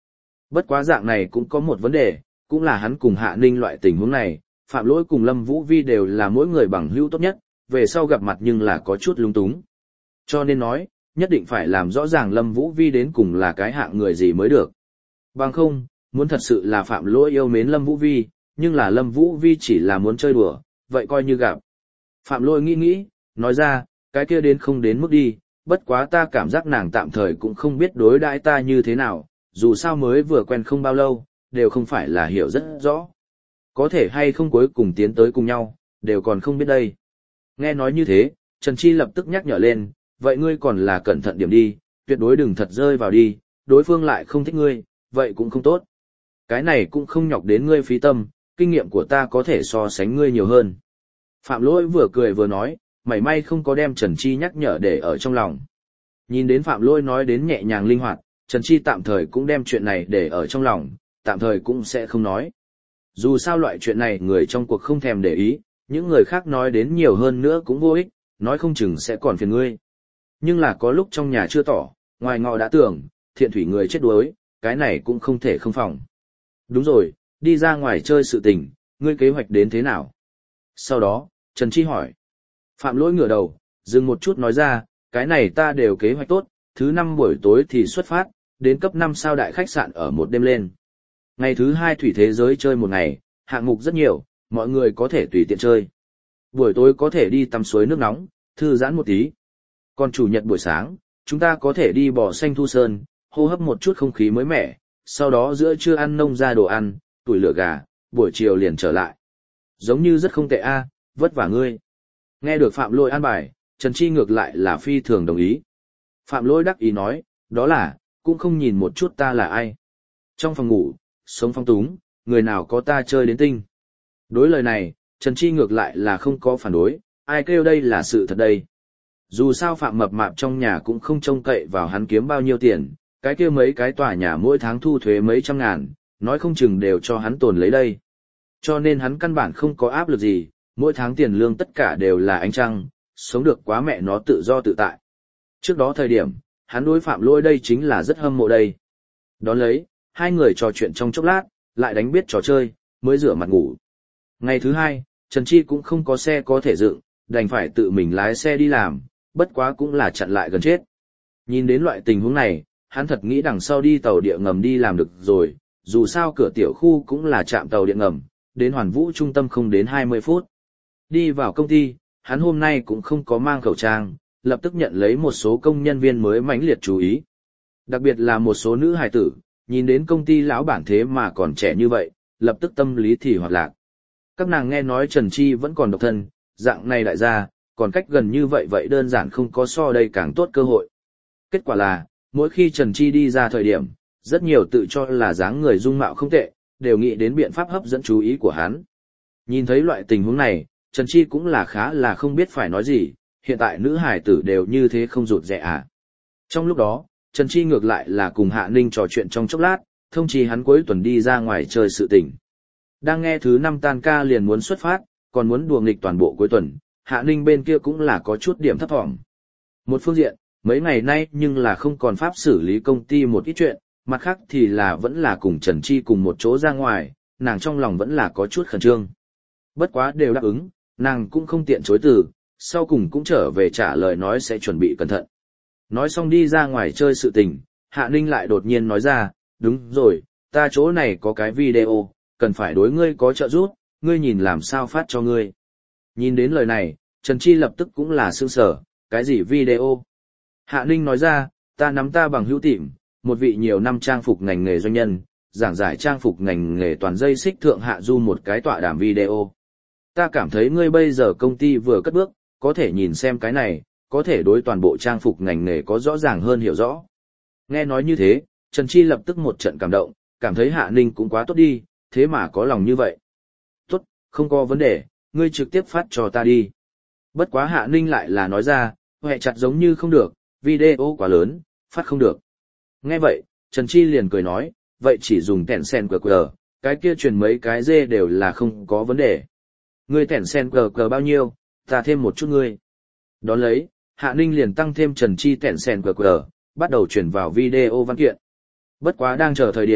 Bất quá dạng này cũng có một vấn đề, cũng là hắn cùng Hạ Ninh loại tình huống này, Phạm Lỗi cùng Lâm Vũ Vi đều là mỗi người bằng hữu tốt nhất, về sau gặp mặt nhưng là có chút lung túng. Cho nên nói, nhất định phải làm rõ ràng Lâm Vũ Vi đến cùng là cái hạng người gì mới được. Bằng không, muốn thật sự là Phạm Lỗi yêu mến Lâm Vũ Vi, nhưng là Lâm Vũ Vi chỉ là muốn chơi đùa, vậy coi như gặp. Phạm Lỗi nghĩ, nói ra, cái kia đến không đến mức đi, bất quá ta cảm giác nàng tạm thời cũng không biết đối đãi ta như thế nào, dù sao mới vừa quen không bao lâu, đều không phải là hiểu rất rõ. Có thể hay không cuối cùng tiến tới cùng nhau, đều còn không biết đây. Nghe nói như thế, Trần Chi lập tức nhắc nhở lên, vậy ngươi còn là cẩn thận điểm đi, tuyệt đối đừng thật rơi vào đi, đối phương lại không thích ngươi, vậy cũng không tốt. Cái này cũng không nhọc đến ngươi phí tâm, kinh nghiệm của ta có thể so sánh ngươi nhiều hơn. Phạm Lỗi vừa cười vừa nói, mảy may không có đem Trần Chi nhắc nhở để ở trong lòng. Nhìn đến Phạm Lỗi nói đến nhẹ nhàng linh hoạt, Trần Chi tạm thời cũng đem chuyện này để ở trong lòng, tạm thời cũng sẽ không nói. Dù sao loại chuyện này người trong cuộc không thèm để ý, những người khác nói đến nhiều hơn nữa cũng vô ích, nói không chừng sẽ còn phiền ngươi. Nhưng là có lúc trong nhà chưa tỏ, ngoài ngọ đã tưởng, thiện thủy người chết đuối, cái này cũng không thể không phòng. Đúng rồi, đi ra ngoài chơi sự tình, ngươi kế hoạch đến thế nào? Sau đó, Trần Chi hỏi. Phạm Lỗi ngửa đầu, dừng một chút nói ra, cái này ta đều kế hoạch tốt, thứ 5 buổi tối thì xuất phát, đến cấp 5 sao đại khách sạn ở một đêm lên. Ngày thứ 2 thủy thế giới chơi một ngày, hạng mục rất nhiều, mọi người có thể tùy tiện chơi. Buổi tối có thể đi tắm suối nước nóng, thư giãn một tí. Còn chủ nhật buổi sáng, chúng ta có thể đi bò xanh Thu Sơn, hô hấp một chút không khí mới mẻ, sau đó giữa trưa ăn nông ra đồ ăn, tuổi lửa gà, buổi chiều liền trở lại. Giống như rất không tệ a, vất vả ngươi. Nghe được Phạm Lỗi an bài, Trần Chi ngược lại là phi thường đồng ý. Phạm Lỗi đắc ý nói, đó là, cũng không nhìn một chút ta là ai. Trong phòng ngủ, sống phong túng, người nào có ta chơi đến tinh. Đối lời này, Trần Chi ngược lại là không có phản đối, ai kêu đây là sự thật đây. Dù sao Phạm Mập Mạp trong nhà cũng không trông cậy vào hắn kiếm bao nhiêu tiền, cái kia mấy cái tòa nhà mỗi tháng thu thuế mấy trăm ngàn, nói không chừng đều cho hắn tồn lấy đây. Cho nên hắn căn bản không có áp lực gì, mỗi tháng tiền lương tất cả đều là ánh trăng, sống được quá mẹ nó tự do tự tại. Trước đó thời điểm, hắn đối Phạm Lỗi đây chính là rất hâm mộ đây. Đón lấy, hai người trò chuyện trong chốc lát, lại đánh biết trò chơi, mới rửa mặt ngủ. Ngày thứ 2, Trần Chi cũng không có xe có thể dựng, đành phải tự mình lái xe đi làm, bất quá cũng là chặn lại gần chết. Nhìn đến loại tình huống này, hắn thật nghĩ đằng sau đi tàu điện ngầm đi làm được rồi, dù sao cửa tiểu khu cũng là trạm tàu điện ngầm, đến Hoàn Vũ trung tâm không đến 20 phút. Đi vào công ty, hắn hôm nay cũng không có mang khẩu trang, lập tức nhận lấy một số công nhân viên mới mãnh liệt chú ý. Đặc biệt là một số nữ hài tử, nhìn đến công ty lão bản thế mà còn trẻ như vậy, lập tức tâm lý thì hoạt lạc. Các nàng nghe nói Trần Chi vẫn còn độc thân, dạng này đại gia, còn cách gần như vậy vậy đơn giản không có so đây càng tốt cơ hội. Kết quả là, mỗi khi Trần Chi đi ra thời điểm, rất nhiều tự cho là dáng người dung mạo không tệ, đều nghĩ đến biện pháp hấp dẫn chú ý của hắn. Nhìn thấy loại tình huống này, Trần Chi cũng là khá là không biết phải nói gì, hiện tại nữ hải tử đều như thế không rụt rẻ à. Trong lúc đó, Trần Chi ngược lại là cùng Hạ Ninh trò chuyện trong chốc lát, thông chí hắn cuối tuần đi ra ngoài chơi sự tình. Đang nghe thứ 5 tan ca liền muốn xuất phát, còn muốn đùa nghịch toàn bộ cuối tuần, Hạ Ninh bên kia cũng là có chút điểm thấp thỏm. Một phương diện, mấy ngày nay nhưng là không còn pháp xử lý công ty một ít chuyện, mặt khác thì là vẫn là cùng Trần Chi cùng một chỗ ra ngoài, nàng trong lòng vẫn là có chút khẩn trương. Bất quá đều đáp ứng, nàng cũng không tiện chối từ, sau cùng cũng trở về trả lời nói sẽ chuẩn bị cẩn thận. Nói xong đi ra ngoài chơi sự tình, Hạ Ninh lại đột nhiên nói ra, đúng rồi, ta chỗ này có cái video, cần phải đối ngươi có trợ giúp, ngươi nhìn làm sao phát cho ngươi. Nhìn đến lời này, Trần Chi lập tức cũng là sương sở, cái gì video? Hạ Ninh nói ra, ta nắm ta bằng hữu tìm, một vị nhiều năm trang phục ngành nghề doanh nhân, giảng giải trang phục ngành nghề toàn dây xích thượng hạ du một cái tọa đàm video. Ta cảm thấy ngươi bây giờ công ty vừa cất bước, có thể nhìn xem cái này, có thể đối toàn bộ trang phục ngành nghề có rõ ràng hơn hiểu rõ. Nghe nói như thế, Trần Chi lập tức một trận cảm động, cảm thấy Hạ Ninh cũng quá tốt đi, thế mà có lòng như vậy. Tốt, không có vấn đề, ngươi trực tiếp phát cho ta đi. Bất quá Hạ Ninh lại là nói ra, hệ chặt giống như không được, video quá lớn, phát không được. Nghe vậy, Trần Chi liền cười nói, vậy chỉ dùng tẻn sen QR, cái kia truyền mấy cái dê đều là không có vấn đề. Ngươi tẻn sen QR bao nhiêu, ta thêm một chút ngươi. Đón lấy, Hạ Ninh liền tăng thêm Trần Chi tẻn sen QR, bắt đầu chuyển vào video văn kiện. Bất quá đang chờ thời điểm,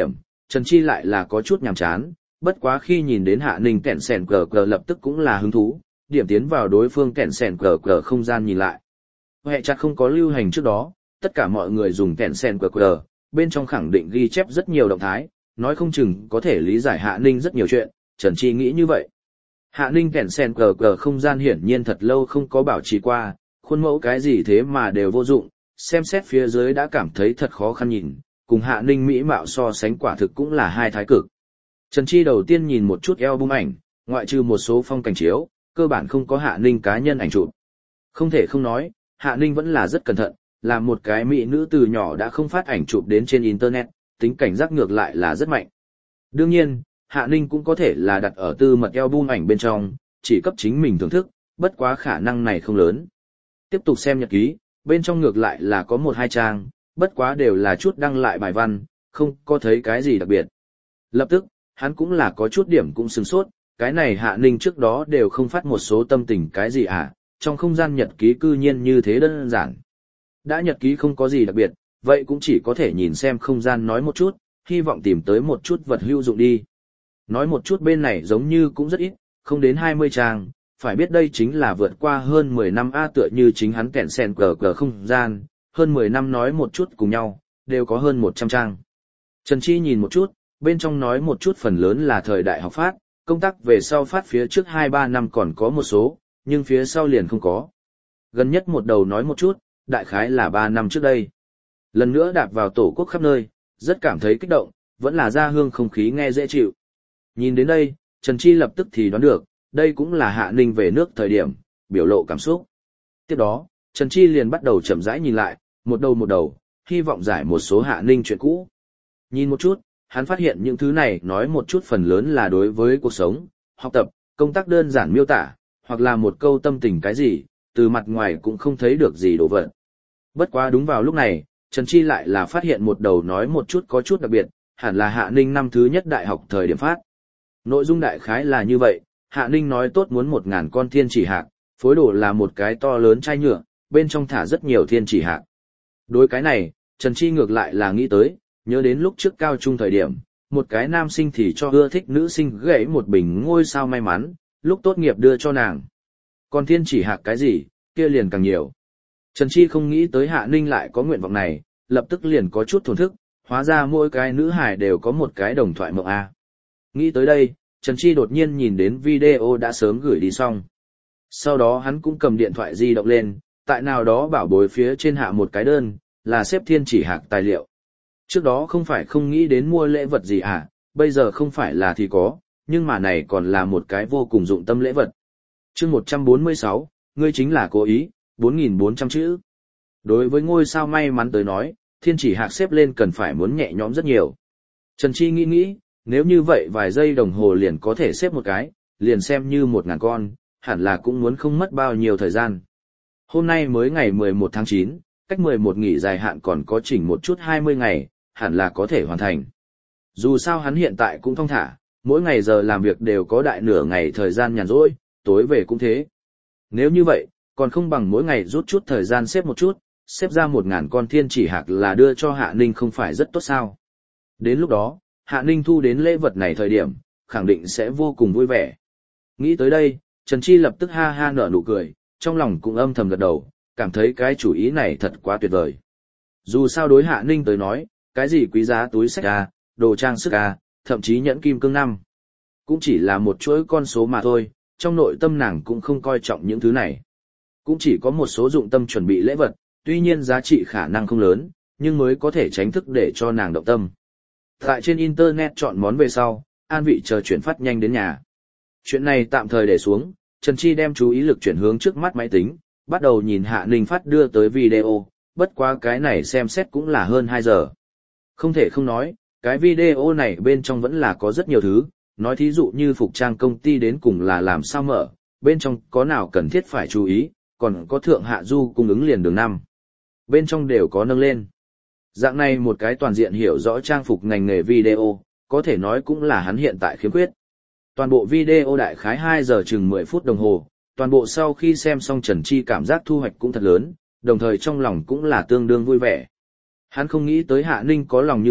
Trần Chi lại là có chút nhàm chán, bất quá khi nhìn đến Hạ Ninh kẹn sèn cờ cờ lập tức cũng là hứng thú, điểm tiến vào đối phương kẹn sèn cờ cờ không gian nhìn lại. Hệ chặt không có lưu hành trước đó, tất cả mọi người dùng kẹn sèn cờ cờ, bên trong khẳng định ghi chép rất nhiều động thái, nói không chừng có thể lý giải Hạ Ninh rất nhiều chuyện, Trần Chi nghĩ như vậy. Hạ Ninh kẹn sèn cờ cờ không gian hiển nhiên thật lâu không có bảo trì qua, khuôn mẫu cái gì thế mà đều vô dụng, xem xét phía dưới đã cảm thấy thật khó khăn nhìn, cùng Hạ Ninh mỹ mạo so sánh quả thực cũng là hai thái cực. Trần Chi đầu tiên nhìn một chút album ảnh, ngoại trừ một số phong cảnh chiếu, cơ bản không có Hạ Ninh cá nhân ảnh chụp. Không thể không nói, Hạ Ninh vẫn là rất cẩn thận, là một cái mỹ nữ từ nhỏ đã không phát ảnh chụp đến trên internet, tính cảnh giác ngược lại là rất mạnh. Đương nhiên, Hạ Ninh cũng có thể là đặt ở tư mật album ảnh bên trong, chỉ cấp chính mình thưởng thức, bất quá khả năng này không lớn. Tiếp tục xem nhật ký, bên trong ngược lại là có một hai trang, bất quá đều là chút đăng lại bài văn, không có thấy cái gì đặc biệt. Lập tức, hắn cũng là có chút điểm cũng sửng sốt, cái này Hạ Ninh trước đó đều không phát một số tâm tình cái gì à, trong không gian nhật ký cư nhiên như thế đơn giản. Đã nhật ký không có gì đặc biệt, vậy cũng chỉ có thể nhìn xem không gian nói một chút, hy vọng tìm tới một chút vật hữu dụng đi. Nói một chút bên này giống như cũng rất ít, không đến 20 trang, phải biết đây chính là vượt qua hơn 10 năm A tựa như chính hắn kẹn sen cờ cờ không gian, hơn 10 năm nói một chút cùng nhau, đều có hơn 100 trang. Trần Chi nhìn một chút, bên trong nói một chút phần lớn là thời đại học phát, công tác về sau phát phía trước 2-3 năm còn có một số, nhưng phía sau liền không có. Gần nhất một đầu nói một chút, đại khái là 3 năm trước đây. Lần nữa đạp vào tổ quốc khắp nơi, rất cảm thấy kích động, vẫn là ra hương không khí nghe dễ chịu. Nhìn đến đây, Trần Chi lập tức thì đoán được, đây cũng là Hạ Ninh về nước thời điểm, biểu lộ cảm xúc. Tiếp đó, Trần Chi liền bắt đầu chậm rãi nhìn lại, một đầu, hy vọng giải một số Hạ Ninh chuyện cũ. Nhìn một chút, hắn phát hiện những thứ này nói một chút phần lớn là đối với cuộc sống, học tập, công tác đơn giản miêu tả, hoặc là một câu tâm tình cái gì, từ mặt ngoài cũng không thấy được gì đồ vật. Bất quá đúng vào lúc này, Trần Chi lại là phát hiện một đầu nói một chút có chút đặc biệt, hẳn là Hạ Ninh năm thứ nhất đại học thời điểm phát. Nội dung đại khái là như vậy, Hạ Ninh nói tốt muốn 1000 con thiên chỉ hạc, phối đồ là một cái to lớn chai nhựa, bên trong thả rất nhiều thiên chỉ hạc. Đối cái này, Trần Chi ngược lại là nghĩ tới, nhớ đến lúc trước cao trung thời điểm, một cái nam sinh thì cho ưa thích nữ sinh gãy một bình ngôi sao may mắn, lúc tốt nghiệp đưa cho nàng. Còn thiên chỉ hạc cái gì, kia liền càng nhiều. Trần Chi không nghĩ tới Hạ Ninh lại có nguyện vọng này, lập tức liền có chút thổn thức, hóa ra mỗi cái nữ hài đều có một cái đồng thoại mộng A. Nghĩ tới đây, Trần Chi đột nhiên nhìn đến video đã sớm gửi đi xong. Sau đó hắn cũng cầm điện thoại di động lên, tại nào đó bảo bối phía trên hạ một cái đơn, là xếp thiên chỉ hạc tài liệu. Trước đó không phải không nghĩ đến mua lễ vật gì à, bây giờ không phải là thì có, nhưng mà này còn là một cái vô cùng dụng tâm lễ vật. Chương 146, ngươi chính là cố ý, 4.400 chữ. Đối với ngôi sao may mắn tới nói, thiên chỉ hạc xếp lên cần phải muốn nhẹ nhõm rất nhiều. Trần Chi nghĩ, nếu như vậy vài giây đồng hồ liền có thể xếp một cái, liền xem như 1000 con, hẳn là cũng muốn không mất bao nhiêu thời gian. Hôm nay mới ngày 11 tháng 9, cách 11 nghỉ dài hạn còn có chỉnh một chút 20 ngày, hẳn là có thể hoàn thành. Dù sao hắn hiện tại cũng thong thả, mỗi ngày giờ làm việc đều có đại nửa ngày thời gian nhàn rỗi, tối về cũng thế. Nếu như vậy, còn không bằng mỗi ngày rút chút thời gian xếp một chút, xếp ra 1000 con thiên chỉ hạc là đưa cho Hạ Ninh không phải rất tốt sao. Đến lúc đó, Hạ Ninh thu đến lễ vật này thời điểm, khẳng định sẽ vô cùng vui vẻ. Nghĩ tới đây, Trần Chi lập tức ha ha nở nụ cười, trong lòng cũng âm thầm gật đầu, cảm thấy cái chủ ý này thật quá tuyệt vời. Dù sao đối Hạ Ninh tới nói, cái gì quý giá túi xách à, đồ trang sức à, thậm chí nhẫn kim cương năm. Cũng chỉ là một chuỗi con số mà thôi, trong nội tâm nàng cũng không coi trọng những thứ này. Cũng chỉ có một số dụng tâm chuẩn bị lễ vật, tuy nhiên giá trị khả năng không lớn, nhưng mới có thể tránh thức để cho nàng động tâm. Tại trên Internet chọn món về sau, an vị chờ chuyển phát nhanh đến nhà. Chuyện này tạm thời để xuống, Trần Chi đem chú ý lực chuyển hướng trước mắt máy tính, bắt đầu nhìn Hạ Ninh phát đưa tới video, bất quá cái này xem xét cũng là hơn 2 giờ. Không thể không nói, cái video này bên trong vẫn là có rất nhiều thứ, nói thí dụ như phục trang công ty đến cùng là làm sao mở, bên trong có nào cần thiết phải chú ý, còn có thượng hạ du cung ứng liền đường 5. Bên trong đều có nâng lên. Dạng này một cái toàn diện hiểu rõ trang phục ngành nghề video, có thể nói cũng là hắn hiện tại khiếm khuyết. Toàn bộ video đại khái 2 giờ chừng 10 phút đồng hồ, toàn bộ sau khi xem xong Trần Chi cảm giác thu hoạch cũng thật lớn, đồng thời trong lòng cũng là tương đương vui vẻ. Hắn không nghĩ tới Hạ Ninh có lòng như vậy,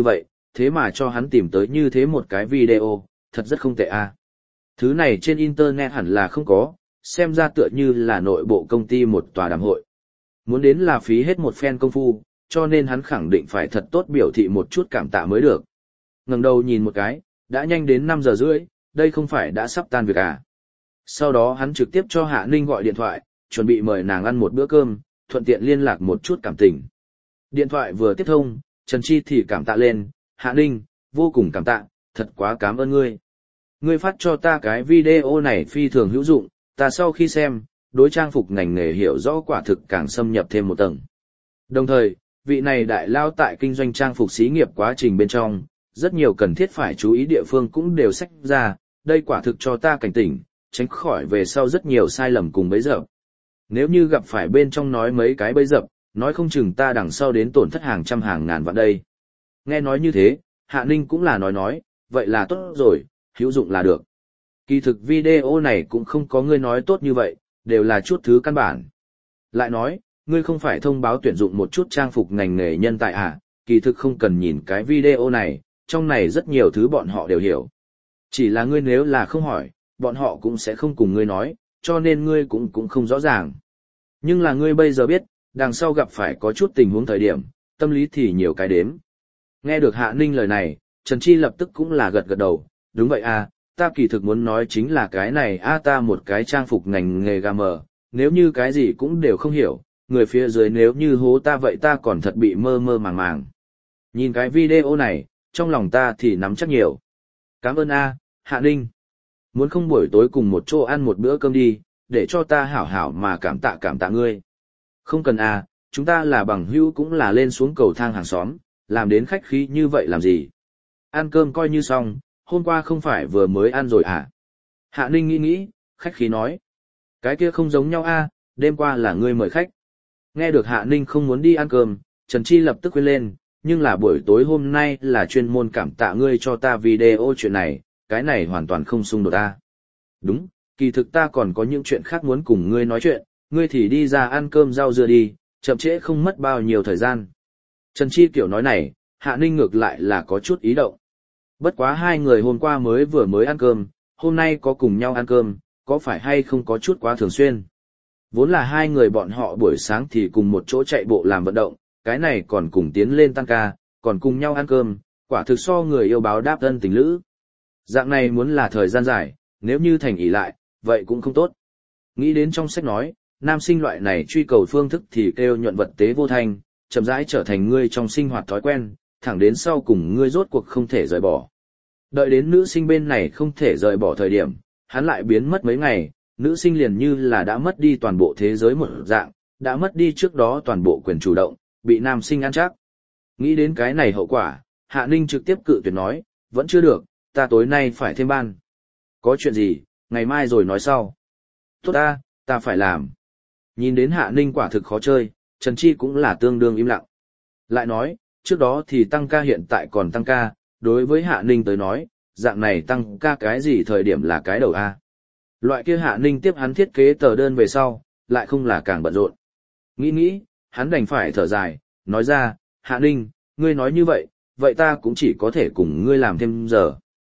thế mà cho hắn tìm tới như thế một cái video, thật rất không tệ a. Thứ này trên internet hẳn là không có, xem ra tựa như là nội bộ công ty một tòa đàm hội. Muốn đến là phí hết một phen công phu, cho nên hắn khẳng định phải thật tốt biểu thị một chút cảm tạ mới được. Ngẩng đầu nhìn một cái, đã nhanh đến 5 giờ rưỡi, đây không phải đã sắp tan việc à. Sau đó hắn trực tiếp cho Hạ Ninh gọi điện thoại, chuẩn bị mời nàng ăn một bữa cơm, thuận tiện liên lạc một chút cảm tình. Điện thoại vừa tiếp thông, Trần Chi thì cảm tạ lên, Hạ Ninh, vô cùng cảm tạ, thật quá cảm ơn ngươi. Ngươi phát cho ta cái video này phi thường hữu dụng, ta sau khi xem, đối trang phục ngành nghề hiểu rõ quả thực càng xâm nhập thêm một tầng. Đồng thời, vị này đại lao tại kinh doanh trang phục xí nghiệp quá trình bên trong, rất nhiều cần thiết phải chú ý địa phương cũng đều sách ra, đây quả thực cho ta cảnh tỉnh, tránh khỏi về sau rất nhiều sai lầm cùng bấy giờ. Nếu như gặp phải bên trong nói mấy cái bấy dập, nói không chừng ta đằng sau đến tổn thất hàng trăm hàng ngàn vạn đây. Nghe nói như thế, Hạ Ninh cũng là nói, vậy là tốt rồi, hữu dụng là được. Kỳ thực video này cũng không có ngươi nói tốt như vậy, đều là chút thứ căn bản. Lại nói, ngươi không phải thông báo tuyển dụng một chút trang phục ngành nghề nhân tài à, kỳ thực không cần nhìn cái video này, trong này rất nhiều thứ bọn họ đều hiểu. Chỉ là ngươi nếu là không hỏi, bọn họ cũng sẽ không cùng ngươi nói, cho nên ngươi cũng không rõ ràng. Nhưng là ngươi bây giờ biết, đằng sau gặp phải có chút tình huống thời điểm, tâm lý thì nhiều cái đếm. Nghe được Hạ Ninh lời này, Trần Chi lập tức cũng là gật gật đầu, đúng vậy à, ta kỳ thực muốn nói chính là cái này ta một cái trang phục ngành nghề gà mờ, nếu như cái gì cũng đều không hiểu, người phía dưới nếu như hố ta vậy ta còn thật bị mơ mơ màng màng. Nhìn cái video này, trong lòng ta thì nắm chắc nhiều. Cảm ơn Hạ Ninh. Muốn không buổi tối cùng một chỗ ăn một bữa cơm đi, để cho ta hảo hảo mà cảm tạ ngươi. Không cần chúng ta là bằng hữu cũng là lên xuống cầu thang hàng xóm, làm đến khách khí như vậy làm gì. Ăn cơm coi như xong, hôm qua không phải vừa mới ăn rồi à? Hạ Ninh nghĩ, khách khí nói. Cái kia không giống nhau đêm qua là ngươi mời khách. Nghe được Hạ Ninh không muốn đi ăn cơm, Trần Chi lập tức quên lên, nhưng là buổi tối hôm nay là chuyên môn cảm tạ ngươi cho ta video chuyện này, cái này hoàn toàn không xung đột Đúng, kỳ thực ta còn có những chuyện khác muốn cùng ngươi nói chuyện, ngươi thì đi ra ăn cơm rau dưa đi, chậm trễ không mất bao nhiêu thời gian. Trần Chi kiểu nói này, Hạ Ninh ngược lại là có chút ý động. Bất quá hai người hôm qua vừa mới ăn cơm, hôm nay có cùng nhau ăn cơm, có phải hay không có chút quá thường xuyên. Vốn là hai người bọn họ buổi sáng thì cùng một chỗ chạy bộ làm vận động, cái này còn cùng tiến lên tăng ca, còn cùng nhau ăn cơm, quả thực so người yêu báo đáp ân tình lữ. Dạng này muốn là thời gian dài, nếu như thành ỷ lại, vậy cũng không tốt. Nghĩ đến trong sách nói, nam sinh loại này truy cầu phương thức thì kêu nhuận vật tế vô thanh, chậm rãi trở thành ngươi trong sinh hoạt thói quen, thẳng đến sau cùng ngươi rốt cuộc không thể rời bỏ. Đợi đến nữ sinh bên này không thể rời bỏ thời điểm, hắn lại biến mất mấy ngày, nữ sinh liền như là đã mất đi toàn bộ thế giới một dạng, đã mất đi trước đó toàn bộ quyền chủ động, bị nam sinh ăn chắc. Nghĩ đến cái này hậu quả, Hạ Ninh trực tiếp cự tuyệt nói, vẫn chưa được, ta tối nay phải thêm ban. Có chuyện gì, ngày mai rồi nói sau. Tốt ta phải làm. Nhìn đến Hạ Ninh quả thực khó chơi, Trần Chi cũng là tương đương im lặng. Lại nói, trước đó thì tăng ca hiện tại còn tăng ca, đối với Hạ Ninh tới nói, dạng này tăng ca cái gì thời điểm là cái đầu Loại kia Hạ Ninh tiếp hắn thiết kế tờ đơn về sau, lại không là càng bận rộn. Nghĩ, hắn đành phải thở dài, nói ra, Hạ Ninh, ngươi nói như vậy ta cũng chỉ có thể cùng ngươi làm thêm giờ.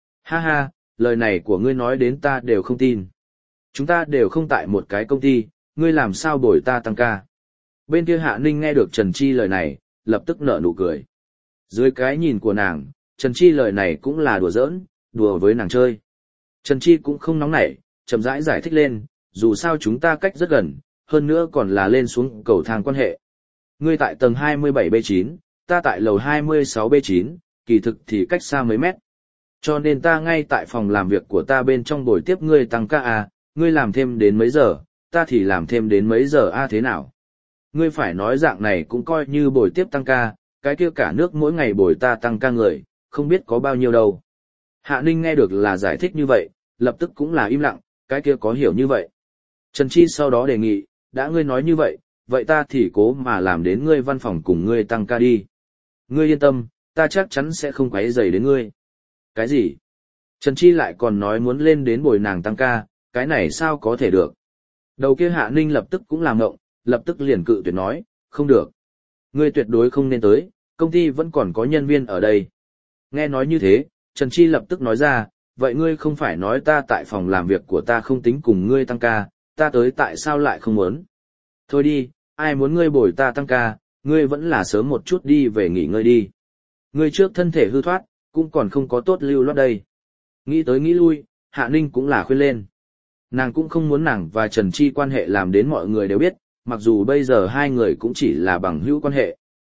Ha, lời này của ngươi nói đến ta đều không tin. Chúng ta đều không tại một cái công ty, ngươi làm sao bồi ta tăng ca. Bên kia Hạ Ninh nghe được Trần Chi lời này, lập tức nở nụ cười. Dưới cái nhìn của nàng, Trần Chi lời này cũng là đùa giỡn, đùa với nàng chơi. Trần Chi cũng không nóng nảy, chậm rãi giải thích lên, dù sao chúng ta cách rất gần, hơn nữa còn là lên xuống cầu thang quan hệ. Ngươi tại tầng 27B9, ta tại lầu 26B9, kỳ thực thì cách xa mấy mét. Cho nên ta ngay tại phòng làm việc của ta bên trong buổi tiếp ngươi tăng ca ngươi làm thêm đến mấy giờ, ta thì làm thêm đến mấy giờ thế nào? Ngươi phải nói dạng này cũng coi như buổi tiếp tăng ca, cái kia cả nước mỗi ngày buổi ta tăng ca người, không biết có bao nhiêu đâu. Hạ Ninh nghe được là giải thích như vậy, lập tức cũng là im lặng, cái kia có hiểu như vậy. Trần Chi sau đó đề nghị, đã ngươi nói như vậy ta thì cố mà làm đến ngươi văn phòng cùng ngươi tăng ca đi. Ngươi yên tâm, ta chắc chắn sẽ không quấy rầy đến ngươi. Cái gì? Trần Chi lại còn nói muốn lên đến bồi nàng tăng ca, cái này sao có thể được? Đầu kia Hạ Ninh lập tức cũng làm ngộng, lập tức liền cự tuyệt nói, không được. Ngươi tuyệt đối không nên tới, công ty vẫn còn có nhân viên ở đây. Nghe nói như thế, Trần Chi lập tức nói ra, vậy ngươi không phải nói ta tại phòng làm việc của ta không tính cùng ngươi tăng ca, ta tới tại sao lại không muốn? Thôi đi, ai muốn ngươi bồi ta tăng ca, ngươi vẫn là sớm một chút đi về nghỉ ngơi đi. Ngươi trước thân thể hư thoát, cũng còn không có tốt lưu loát đây. Nghĩ tới nghĩ lui, Hạ Ninh cũng là khuyên lên. Nàng cũng không muốn nàng và Trần Chi quan hệ làm đến mọi người đều biết, mặc dù bây giờ hai người cũng chỉ là bằng hữu quan hệ.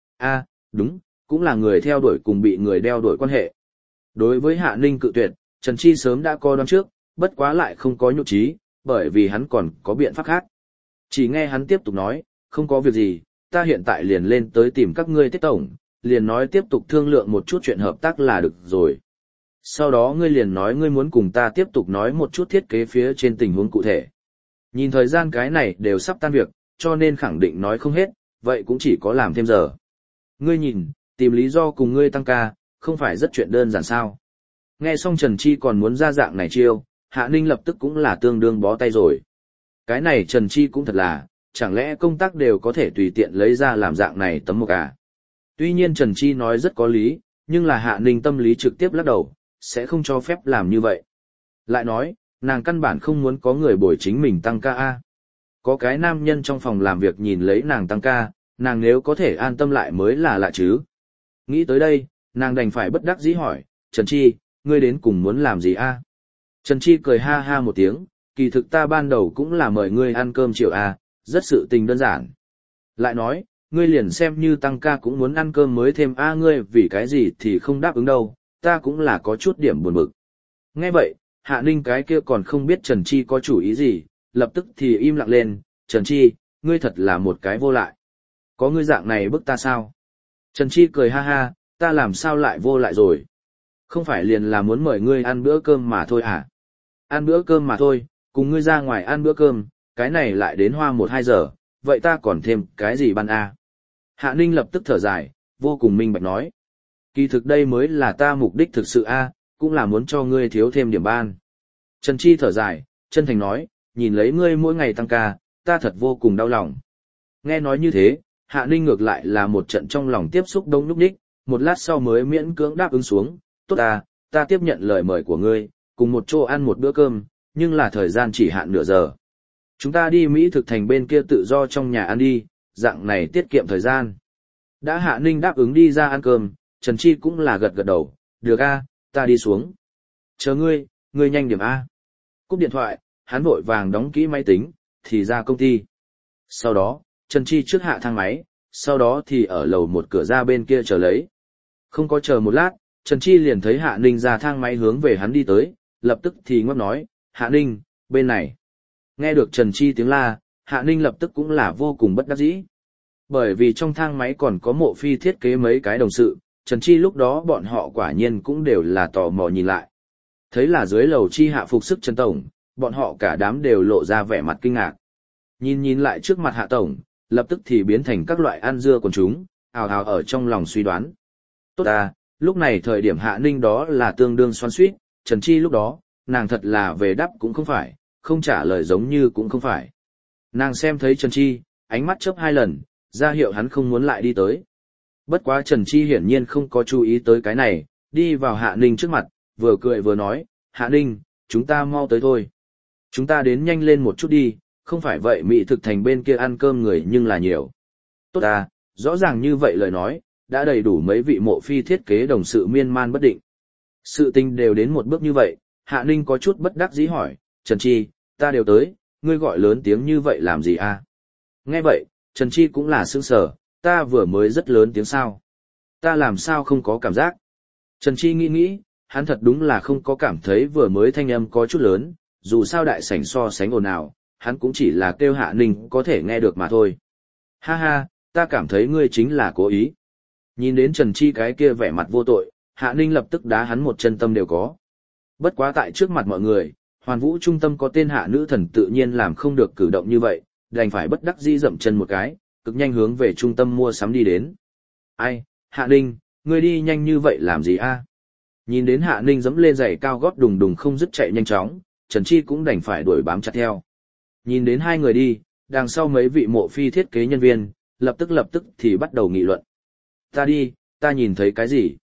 Đúng, cũng là người theo đuổi cùng bị người đeo đuổi quan hệ. Đối với Hạ Ninh cự tuyệt, Trần Chi sớm đã có đoán trước, bất quá lại không có nhục trí, bởi vì hắn còn có biện pháp khác. Chỉ nghe hắn tiếp tục nói, không có việc gì, ta hiện tại liền lên tới tìm các ngươi Tiết tổng, liền nói tiếp tục thương lượng một chút chuyện hợp tác là được rồi. Sau đó ngươi liền nói ngươi muốn cùng ta tiếp tục nói một chút thiết kế phía trên tình huống cụ thể. Nhìn thời gian cái này đều sắp tan việc, cho nên khẳng định nói không hết, vậy cũng chỉ có làm thêm giờ. Ngươi nhìn, tìm lý do cùng ngươi tăng ca, không phải rất chuyện đơn giản sao. Nghe xong Trần Chi còn muốn ra dạng này chiêu, Hạ Ninh lập tức cũng là tương đương bó tay rồi. Cái này Trần Chi cũng thật là, chẳng lẽ công tác đều có thể tùy tiện lấy ra làm dạng này tấm mộc à. Tuy nhiên Trần Chi nói rất có lý, nhưng là Hạ Ninh tâm lý trực tiếp lắc đầu, sẽ không cho phép làm như vậy. Lại nói, nàng căn bản không muốn có người bồi chính mình tăng ca a. Có cái nam nhân trong phòng làm việc nhìn lấy nàng tăng ca, nàng nếu có thể an tâm lại mới là lạ chứ. Nghĩ tới đây, nàng đành phải bất đắc dĩ hỏi, Trần Chi, ngươi đến cùng muốn làm gì a? Trần Chi cười ha ha một tiếng, kỳ thực ta ban đầu cũng là mời ngươi ăn cơm chiều a, rất sự tình đơn giản. Lại nói, ngươi liền xem như tăng ca cũng muốn ăn cơm mới thêm a, ngươi vì cái gì thì không đáp ứng đâu, ta cũng là có chút điểm buồn bực. Nghe vậy, Hạ Ninh cái kia còn không biết Trần Chi có chủ ý gì, lập tức thì im lặng lên, Trần Chi, ngươi thật là một cái vô lại. Có ngươi dạng này bức ta sao? Trần Chi cười ha ha, ta làm sao lại vô lại rồi? Không phải liền là muốn mời ngươi ăn bữa cơm mà thôi à? Ăn bữa cơm mà thôi, cùng ngươi ra ngoài ăn bữa cơm, cái này lại đến hoa 1-2 giờ, vậy ta còn thêm cái gì ban a? Hạ Ninh lập tức thở dài, vô cùng minh bạch nói. Kỳ thực đây mới là ta mục đích thực sự a, cũng là muốn cho ngươi thiếu thêm điểm ban. Trần Chi thở dài, chân thành nói, nhìn lấy ngươi mỗi ngày tăng ca, ta thật vô cùng đau lòng. Nghe nói như thế, Hạ Ninh ngược lại là một trận trong lòng tiếp xúc đông núc đích, một lát sau mới miễn cưỡng đáp ứng xuống, tốt ta tiếp nhận lời mời của ngươi, cùng một chỗ ăn một bữa cơm, nhưng là thời gian chỉ hạn nửa giờ. Chúng ta đi Mỹ thực thành bên kia tự do trong nhà ăn đi, dạng này tiết kiệm thời gian. Đã Hạ Ninh đáp ứng đi ra ăn cơm, Trần Chi cũng là gật gật đầu, được ta đi xuống. Chờ ngươi nhanh điểm a. Cúp điện thoại, hắn vội vàng đóng kỹ máy tính, thì ra công ty. Sau đó, Trần Chi trước hạ thang máy, sau đó thì ở lầu một cửa ra bên kia chờ lấy. Không có chờ một lát, Trần Chi liền thấy Hạ Ninh ra thang máy hướng về hắn đi tới, lập tức thì ngóc nói, Hạ Ninh, bên này. Nghe được Trần Chi tiếng la, Hạ Ninh lập tức cũng là vô cùng bất đắc dĩ. Bởi vì trong thang máy còn có Mộ Phi thiết kế mấy cái đồng sự, Trần Chi lúc đó bọn họ quả nhiên cũng đều là tò mò nhìn lại. Thấy là dưới lầu Chi hạ phục sức Trần Tổng, bọn họ cả đám đều lộ ra vẻ mặt kinh ngạc. Nhìn lại trước mặt Hạ Tổng, lập tức thì biến thành các loại ăn dưa quần chúng, ào ào ở trong lòng suy đoán. Tốt lúc này thời điểm Hạ Ninh đó là tương đương xoắn xuýt, Trần Chi lúc đó, nàng thật là về đáp cũng không phải, không trả lời giống như cũng không phải. Nàng xem thấy Trần Chi, ánh mắt chớp 2 lần, ra hiệu hắn không muốn lại đi tới. Bất quá Trần Chi hiển nhiên không có chú ý tới cái này, đi vào Hạ Ninh trước mặt, vừa cười vừa nói, Hạ Ninh, chúng ta mau tới thôi. Chúng ta đến nhanh lên một chút đi, không phải vậy Mỹ thực thành bên kia ăn cơm người nhưng là nhiều. Tốt rõ ràng như vậy lời nói, đã đầy đủ mấy vị Mộ Phi thiết kế đồng sự miên man bất định. Sự tình đều đến một bước như vậy, Hạ Ninh có chút bất đắc dĩ hỏi, Trần Chi, ta đều tới, ngươi gọi lớn tiếng như vậy làm gì Nghe vậy, Trần Chi cũng là sững sờ, ta vừa mới rất lớn tiếng sao. Ta làm sao không có cảm giác. Trần Chi nghĩ, hắn thật đúng là không có cảm thấy vừa mới thanh âm có chút lớn, dù sao đại sảnh so sánh ồn ào, hắn cũng chỉ là kêu Hạ Ninh có thể nghe được mà thôi. Ha ha, ta cảm thấy ngươi chính là cố ý. Nhìn đến Trần Chi cái kia vẻ mặt vô tội, Hạ Ninh lập tức đá hắn một chân tâm đều có. Bất quá tại trước mặt mọi người, Hoàn Vũ trung tâm có tên Hạ nữ thần tự nhiên làm không được cử động như vậy, đành phải bất đắc dĩ dậm chân một cái, cực nhanh hướng về trung tâm mua sắm đi đến. Ai, Hạ Ninh, ngươi đi nhanh như vậy làm gì Nhìn đến Hạ Ninh dẫm lên giày cao gót đùng đùng không dứt chạy nhanh chóng, Trần Chi cũng đành phải đuổi bám chặt theo. Nhìn đến hai người đi, đằng sau mấy vị Mộ Phi thiết kế nhân viên, lập tức thì bắt đầu nghị luận. Ta đi, ta nhìn thấy cái gì?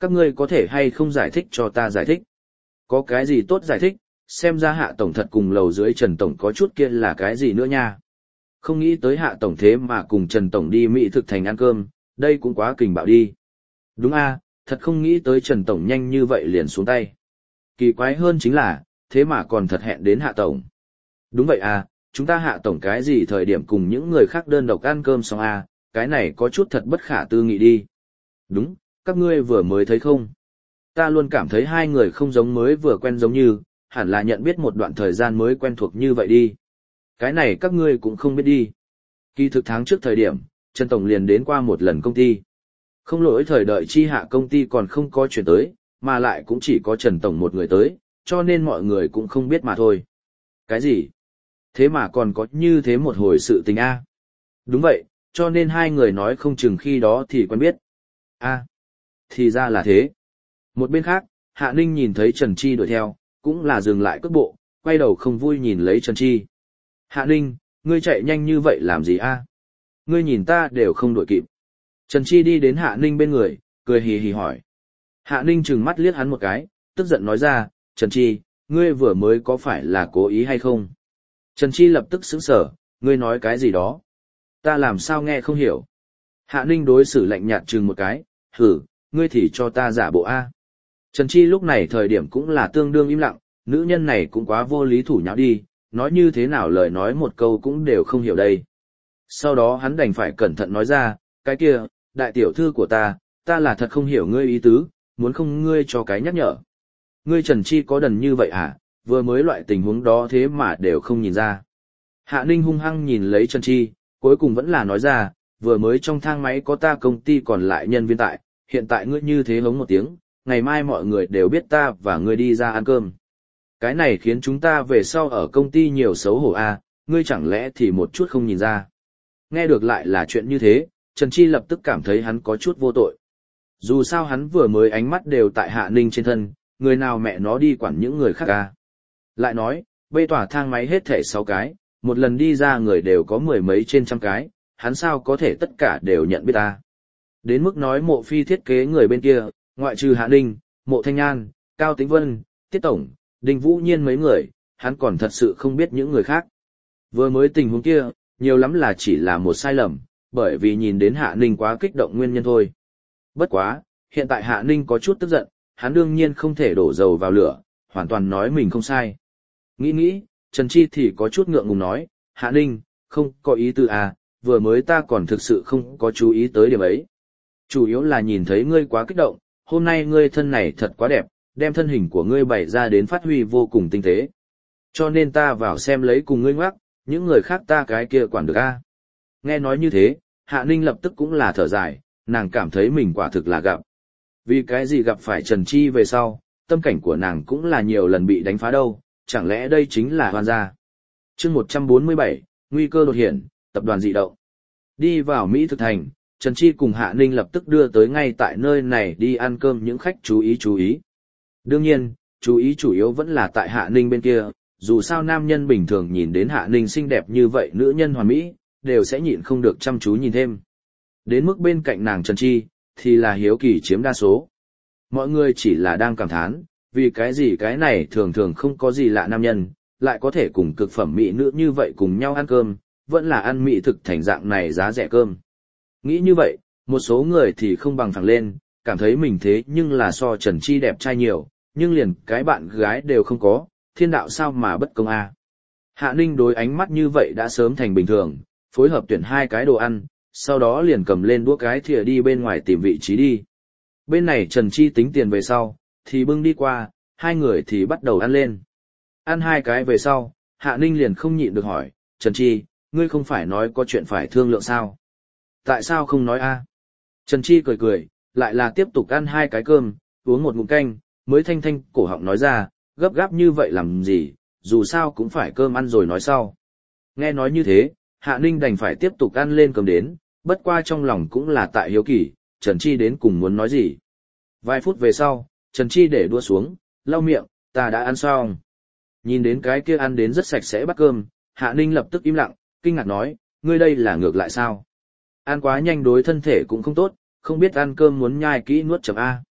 Các ngươi có thể hay không giải thích cho ta giải thích? Có cái gì tốt giải thích, xem ra Hạ Tổng thật cùng lầu dưới Trần Tổng có chút kia là cái gì nữa nha. Không nghĩ tới Hạ Tổng thế mà cùng Trần Tổng đi Mỹ thực thành ăn cơm, đây cũng quá kình bạo đi. Đúng a, thật không nghĩ tới Trần Tổng nhanh như vậy liền xuống tay. Kỳ quái hơn chính là, thế mà còn thật hẹn đến Hạ Tổng. Đúng vậy à, chúng ta Hạ Tổng cái gì thời điểm cùng những người khác đơn độc ăn cơm xong à, cái này có chút thật bất khả tư nghị đi. Đúng, các ngươi vừa mới thấy không? Ta luôn cảm thấy hai người không giống mới vừa quen giống như, hẳn là nhận biết một đoạn thời gian mới quen thuộc như vậy đi. Cái này các ngươi cũng không biết đi. Kỳ thực tháng trước thời điểm, Trần Tổng liền đến qua một lần công ty. Không lỗi thời đợi chi hạ công ty còn không có chuyển tới, mà lại cũng chỉ có Trần Tổng một người tới, cho nên mọi người cũng không biết mà thôi. Cái gì? Thế mà còn có như thế một hồi sự tình a? Đúng vậy, cho nên hai người nói không chừng khi đó thì quen biết. A, thì ra là thế. Một bên khác, Hạ Ninh nhìn thấy Trần Chi đuổi theo, cũng là dừng lại cước bộ, quay đầu không vui nhìn lấy Trần Chi. Hạ Ninh, ngươi chạy nhanh như vậy làm gì a? Ngươi nhìn ta đều không đuổi kịp. Trần Chi đi đến Hạ Ninh bên người, cười hì hì hỏi. Hạ Ninh trừng mắt liếc hắn một cái, tức giận nói ra, Trần Chi, ngươi vừa mới có phải là cố ý hay không? Trần Chi lập tức sững sờ, ngươi nói cái gì đó? Ta làm sao nghe không hiểu? Hạ Ninh đối xử lạnh nhạt chừng một cái, hử, ngươi thì cho ta giả bộ a. Trần Chi lúc này thời điểm cũng là tương đương im lặng, nữ nhân này cũng quá vô lý thủ nháo đi, nói như thế nào lời nói một câu cũng đều không hiểu đây. Sau đó hắn đành phải cẩn thận nói ra, cái kia, đại tiểu thư của ta là thật không hiểu ngươi ý tứ, muốn không ngươi cho cái nhắc nhở. Ngươi Trần Chi có đần như vậy hả, vừa mới loại tình huống đó thế mà đều không nhìn ra. Hạ Ninh hung hăng nhìn lấy Trần Chi, cuối cùng vẫn là nói ra, vừa mới trong thang máy có ta công ty còn lại nhân viên tại, hiện tại ngươi như thế hống một tiếng, ngày mai mọi người đều biết ta và ngươi đi ra ăn cơm. Cái này khiến chúng ta về sau ở công ty nhiều xấu hổ a, ngươi chẳng lẽ thì một chút không nhìn ra. Nghe được lại là chuyện như thế, Trần Chi lập tức cảm thấy hắn có chút vô tội. Dù sao hắn vừa mới ánh mắt đều tại Hạ Ninh trên thân, người nào mẹ nó đi quản những người khác a. Lại nói, bê tỏa thang máy hết thảy 6 cái, một lần đi ra người đều có mười mấy trên trăm cái, hắn sao có thể tất cả đều nhận biết ta. Đến mức nói Mộ Phi thiết kế người bên kia, ngoại trừ Hạ Ninh, Mộ Thanh Nhan, Cao Tĩnh Vân, Tiết Tổng, Đinh Vũ Nhiên mấy người, hắn còn thật sự không biết những người khác. Vừa mới tình huống kia, nhiều lắm là chỉ là một sai lầm, bởi vì nhìn đến Hạ Ninh quá kích động nguyên nhân thôi. Bất quá, hiện tại Hạ Ninh có chút tức giận, hắn đương nhiên không thể đổ dầu vào lửa, hoàn toàn nói mình không sai. Nghĩ, Trần Chi thì có chút ngượng ngùng nói, Hạ Ninh, không có ý tư à, vừa mới ta còn thực sự không có chú ý tới điểm ấy. Chủ yếu là nhìn thấy ngươi quá kích động, hôm nay ngươi thân này thật quá đẹp, đem thân hình của ngươi bày ra đến phát huy vô cùng tinh tế. Cho nên ta vào xem lấy cùng ngươi ngoắc, những người khác ta cái kia quản được a. Nghe nói như thế, Hạ Ninh lập tức cũng là thở dài, nàng cảm thấy mình quả thực là gặp. Vì cái gì gặp phải Trần Chi về sau, tâm cảnh của nàng cũng là nhiều lần bị đánh phá đâu, chẳng lẽ đây chính là hoan gia. Chương 147, nguy cơ đột hiện, tập đoàn dị động. Đi vào Mỹ thực thành, Trần Chi cùng Hạ Ninh lập tức đưa tới ngay tại nơi này đi ăn cơm những khách chú ý. Đương nhiên, chú ý chủ yếu vẫn là tại Hạ Ninh bên kia, dù sao nam nhân bình thường nhìn đến Hạ Ninh xinh đẹp như vậy nữ nhân hoàn mỹ, đều sẽ nhịn không được chăm chú nhìn thêm. Đến mức bên cạnh nàng Trần Chi, thì là hiếu kỳ chiếm đa số. Mọi người chỉ là đang cảm thán, vì cái gì cái này thường thường không có gì lạ nam nhân, lại có thể cùng cực phẩm mỹ nữ như vậy cùng nhau ăn cơm, vẫn là ăn mỹ thực thành dạng này giá rẻ cơm. Nghĩ như vậy, một số người thì không bằng phẳng lên, cảm thấy mình thế nhưng là so Trần Chi đẹp trai nhiều, nhưng liền cái bạn gái đều không có, thiên đạo sao mà bất công a. Hạ Ninh đối ánh mắt như vậy đã sớm thành bình thường, phối hợp tuyển 2 cái đồ ăn, sau đó liền cầm lên đũa cái thìa đi bên ngoài tìm vị trí đi. Bên này Trần Chi tính tiền về sau, thì bưng đi qua, 2 người thì bắt đầu ăn lên. Ăn 2 cái về sau, Hạ Ninh liền không nhịn được hỏi, Trần Chi, ngươi không phải nói có chuyện phải thương lượng sao? Tại sao không nói a? Trần Chi cười, lại là tiếp tục ăn 2 cái cơm, uống một ngụm canh, mới thanh cổ họng nói ra, gấp gáp như vậy làm gì, dù sao cũng phải cơm ăn rồi nói sau. Nghe nói như thế, Hạ Ninh đành phải tiếp tục ăn lên cơm đến, bất qua trong lòng cũng là tại hiếu kỳ, Trần Chi đến cùng muốn nói gì. Vài phút về sau, Trần Chi để đũa xuống, lau miệng, ta đã ăn xong. Nhìn đến cái kia ăn đến rất sạch sẽ bát cơm, Hạ Ninh lập tức im lặng, kinh ngạc nói, ngươi đây là ngược lại sao? Ăn quá nhanh đối thân thể cũng không tốt, không biết ăn cơm muốn nhai kỹ nuốt chậm A.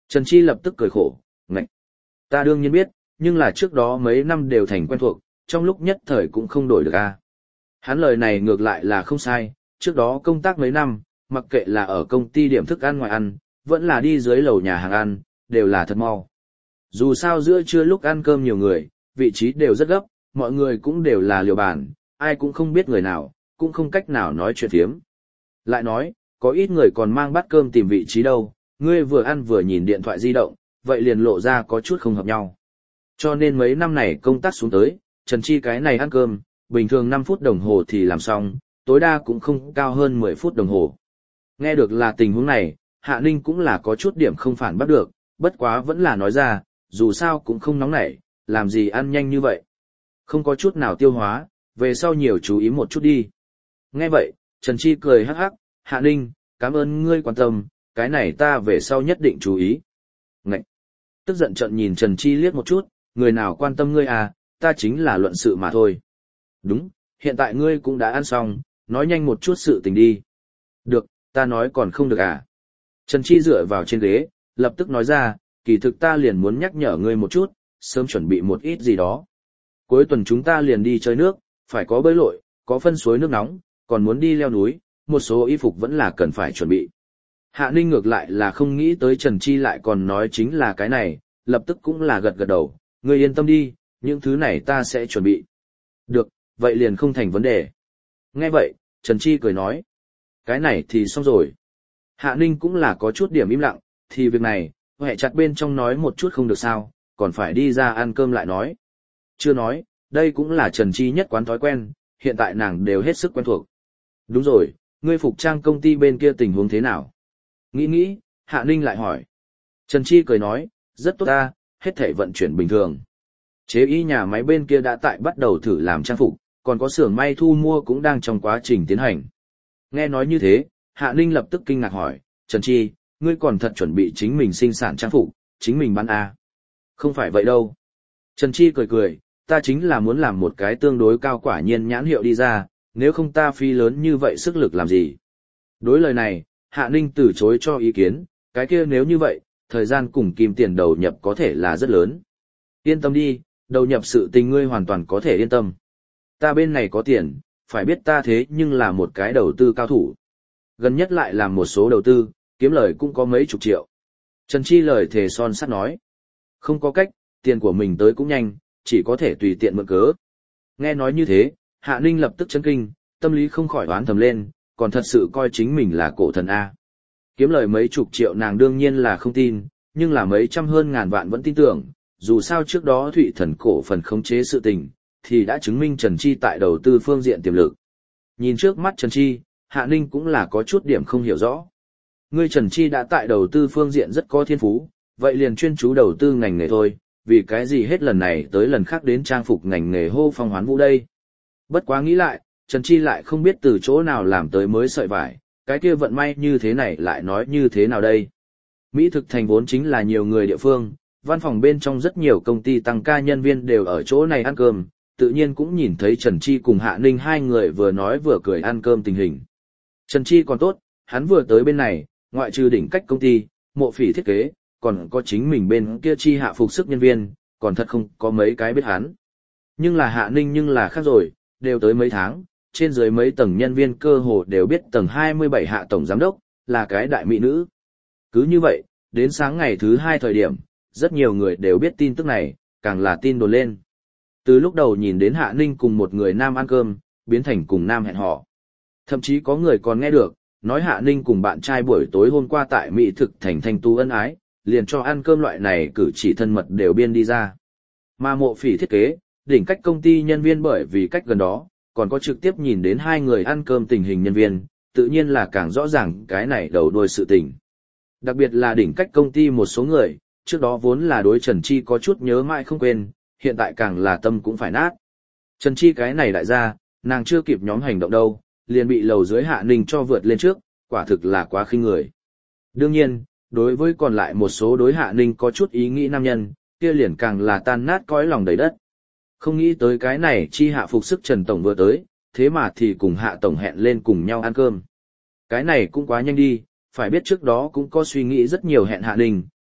Trần Chi lập tức cười khổ, ngạch. Ta đương nhiên biết, nhưng là trước đó mấy năm đều thành quen thuộc, trong lúc nhất thời cũng không đổi được a. Hắn lời này ngược lại là không sai, trước đó công tác mấy năm, mặc kệ là ở công ty điểm thức ăn ngoài ăn, vẫn là đi dưới lầu nhà hàng ăn, đều là thật mau. Dù sao giữa trưa lúc ăn cơm nhiều người, vị trí đều rất gấp, mọi người cũng đều là liều bàn, ai cũng không biết người nào, cũng không cách nào nói chuyện phiếm. Lại nói, có ít người còn mang bát cơm tìm vị trí đâu, ngươi vừa ăn vừa nhìn điện thoại di động, vậy liền lộ ra có chút không hợp nhau. Cho nên mấy năm này công tác xuống tới, Trần Chi cái này ăn cơm, bình thường 5 phút đồng hồ thì làm xong, tối đa cũng không cao hơn 10 phút đồng hồ. Nghe được là tình huống này, Hạ Ninh cũng là có chút điểm không phản bắt được, bất quá vẫn là nói ra, dù sao cũng không nóng nảy, làm gì ăn nhanh như vậy. Không có chút nào tiêu hóa, về sau nhiều chú ý một chút đi. Nghe vậy, Trần Chi cười hắc hắc, Hạ Ninh, cảm ơn ngươi quan tâm, cái này ta về sau nhất định chú ý. Ngậy! Tức giận trận nhìn Trần Chi liếc một chút, người nào quan tâm ngươi à, ta chính là luận sự mà thôi. Đúng, hiện tại ngươi cũng đã ăn xong, nói nhanh một chút sự tình đi. Được, ta nói còn không được à. Trần Chi dựa vào trên ghế, lập tức nói ra, kỳ thực ta liền muốn nhắc nhở ngươi một chút, sớm chuẩn bị một ít gì đó. Cuối tuần chúng ta liền đi chơi nước, phải có bơi lội, có phân suối nước nóng, còn muốn đi leo núi, một số y phục vẫn là cần phải chuẩn bị. Hạ Ninh ngược lại là không nghĩ tới Trần Chi lại còn nói chính là cái này, lập tức cũng là gật gật đầu, ngươi yên tâm đi, những thứ này ta sẽ chuẩn bị. Được, vậy liền không thành vấn đề. Nghe vậy, Trần Chi cười nói, cái này thì xong rồi. Hạ Ninh cũng là có chút điểm im lặng, thì việc này, hệ chặt bên trong nói một chút không được sao, còn phải đi ra ăn cơm lại nói. Chưa nói, đây cũng là Trần Chi nhất quán thói quen, hiện tại nàng đều hết sức quen thuộc. Đúng rồi, ngươi phục trang công ty bên kia tình huống thế nào? Nghĩ, Hạ Ninh lại hỏi. Trần Chi cười nói, rất tốt ta, hết thảy vận chuyển bình thường. Chế y nhà máy bên kia đã tại bắt đầu thử làm trang phục, còn có xưởng may thu mua cũng đang trong quá trình tiến hành. Nghe nói như thế, Hạ Ninh lập tức kinh ngạc hỏi, Trần Chi, ngươi còn thật chuẩn bị chính mình sinh sản trang phục, chính mình bán à? Không phải vậy đâu. Trần Chi cười, ta chính là muốn làm một cái tương đối cao quả nhiên nhãn hiệu đi ra, nếu không ta phí lớn như vậy sức lực làm gì. Đối lời này, Hạ Ninh từ chối cho ý kiến, cái kia nếu như vậy, thời gian cùng kim tiền đầu nhập có thể là rất lớn. Yên tâm đi, đầu nhập sự tình ngươi hoàn toàn có thể yên tâm. Ta bên này có tiền, phải biết ta thế nhưng là một cái đầu tư cao thủ. Gần nhất lại làm một số đầu tư, kiếm lời cũng có mấy chục triệu. Trần Chi lời thề son sắt nói. Không có cách, tiền của mình tới cũng nhanh, chỉ có thể tùy tiện mượn cớ. Nghe nói như thế, Hạ Ninh lập tức chấn kinh, tâm lý không khỏi oán thầm lên, còn thật sự coi chính mình là cổ thần A. Kiếm lời mấy chục triệu nàng đương nhiên là không tin, nhưng là mấy trăm hơn ngàn vạn vẫn tin tưởng, dù sao trước đó Thụy Thần cổ phần khống chế sự tình, thì đã chứng minh Trần Chi tại đầu tư phương diện tiềm lực. Nhìn trước mắt Trần Chi, Hạ Ninh cũng là có chút điểm không hiểu rõ. Ngươi Trần Chi đã tại đầu tư phương diện rất có thiên phú, vậy liền chuyên chú đầu tư ngành nghề thôi, vì cái gì hết lần này tới lần khác đến trang phục ngành nghề hô phong hoán vũ đây. Bất quá nghĩ lại, Trần Chi lại không biết từ chỗ nào làm tới mới sợi vải, cái kia vận may như thế này lại nói như thế nào đây. Mỹ thực thành vốn chính là nhiều người địa phương, văn phòng bên trong rất nhiều công ty tăng ca nhân viên đều ở chỗ này ăn cơm, tự nhiên cũng nhìn thấy Trần Chi cùng Hạ Ninh hai người vừa nói vừa cười ăn cơm tình hình. Trần Chi còn tốt, hắn vừa tới bên này, ngoại trừ đỉnh cách công ty, Mộ Phỉ thiết kế, còn có chính mình bên kia chi hạ phục sức nhân viên, còn thật không có mấy cái biết hắn. Nhưng là Hạ Ninh nhưng là khác rồi, đều tới mấy tháng, trên dưới mấy tầng nhân viên cơ hồ đều biết tầng 27 hạ tổng giám đốc, là cái đại mỹ nữ. Cứ như vậy, đến sáng ngày thứ 2 thời điểm, rất nhiều người đều biết tin tức này, càng là tin đồn lên. Từ lúc đầu nhìn đến Hạ Ninh cùng một người nam ăn cơm, biến thành cùng nam hẹn hò. Thậm chí có người còn nghe được, nói Hạ Ninh cùng bạn trai buổi tối hôm qua tại Mỹ thực thành thanh tu ân ái, liền cho ăn cơm loại này cử chỉ thân mật đều biên đi ra. Mà Mộ Phỉ thiết kế, đỉnh cách công ty nhân viên bởi vì cách gần đó, còn có trực tiếp nhìn đến hai người ăn cơm tình hình nhân viên, tự nhiên là càng rõ ràng cái này đầu đuôi sự tình. Đặc biệt là đỉnh cách công ty một số người, trước đó vốn là đối Trần Chi có chút nhớ mãi không quên, hiện tại càng là tâm cũng phải nát. Trần Chi cái này đại gia, nàng chưa kịp nhóm hành động đâu, liền bị lầu dưới Hạ Ninh cho vượt lên trước, quả thực là quá khinh người. Đương nhiên, đối với còn lại một số đối Hạ Ninh có chút ý nghĩ nam nhân, kia liền càng là tan nát cõi lòng đầy đất. Không nghĩ tới cái này chi hạ phục sức Trần Tổng vừa tới, thế mà thì cùng Hạ Tổng hẹn lên cùng nhau ăn cơm. Cái này cũng quá nhanh đi, phải biết trước đó cũng có suy nghĩ rất nhiều hẹn Hạ Ninh,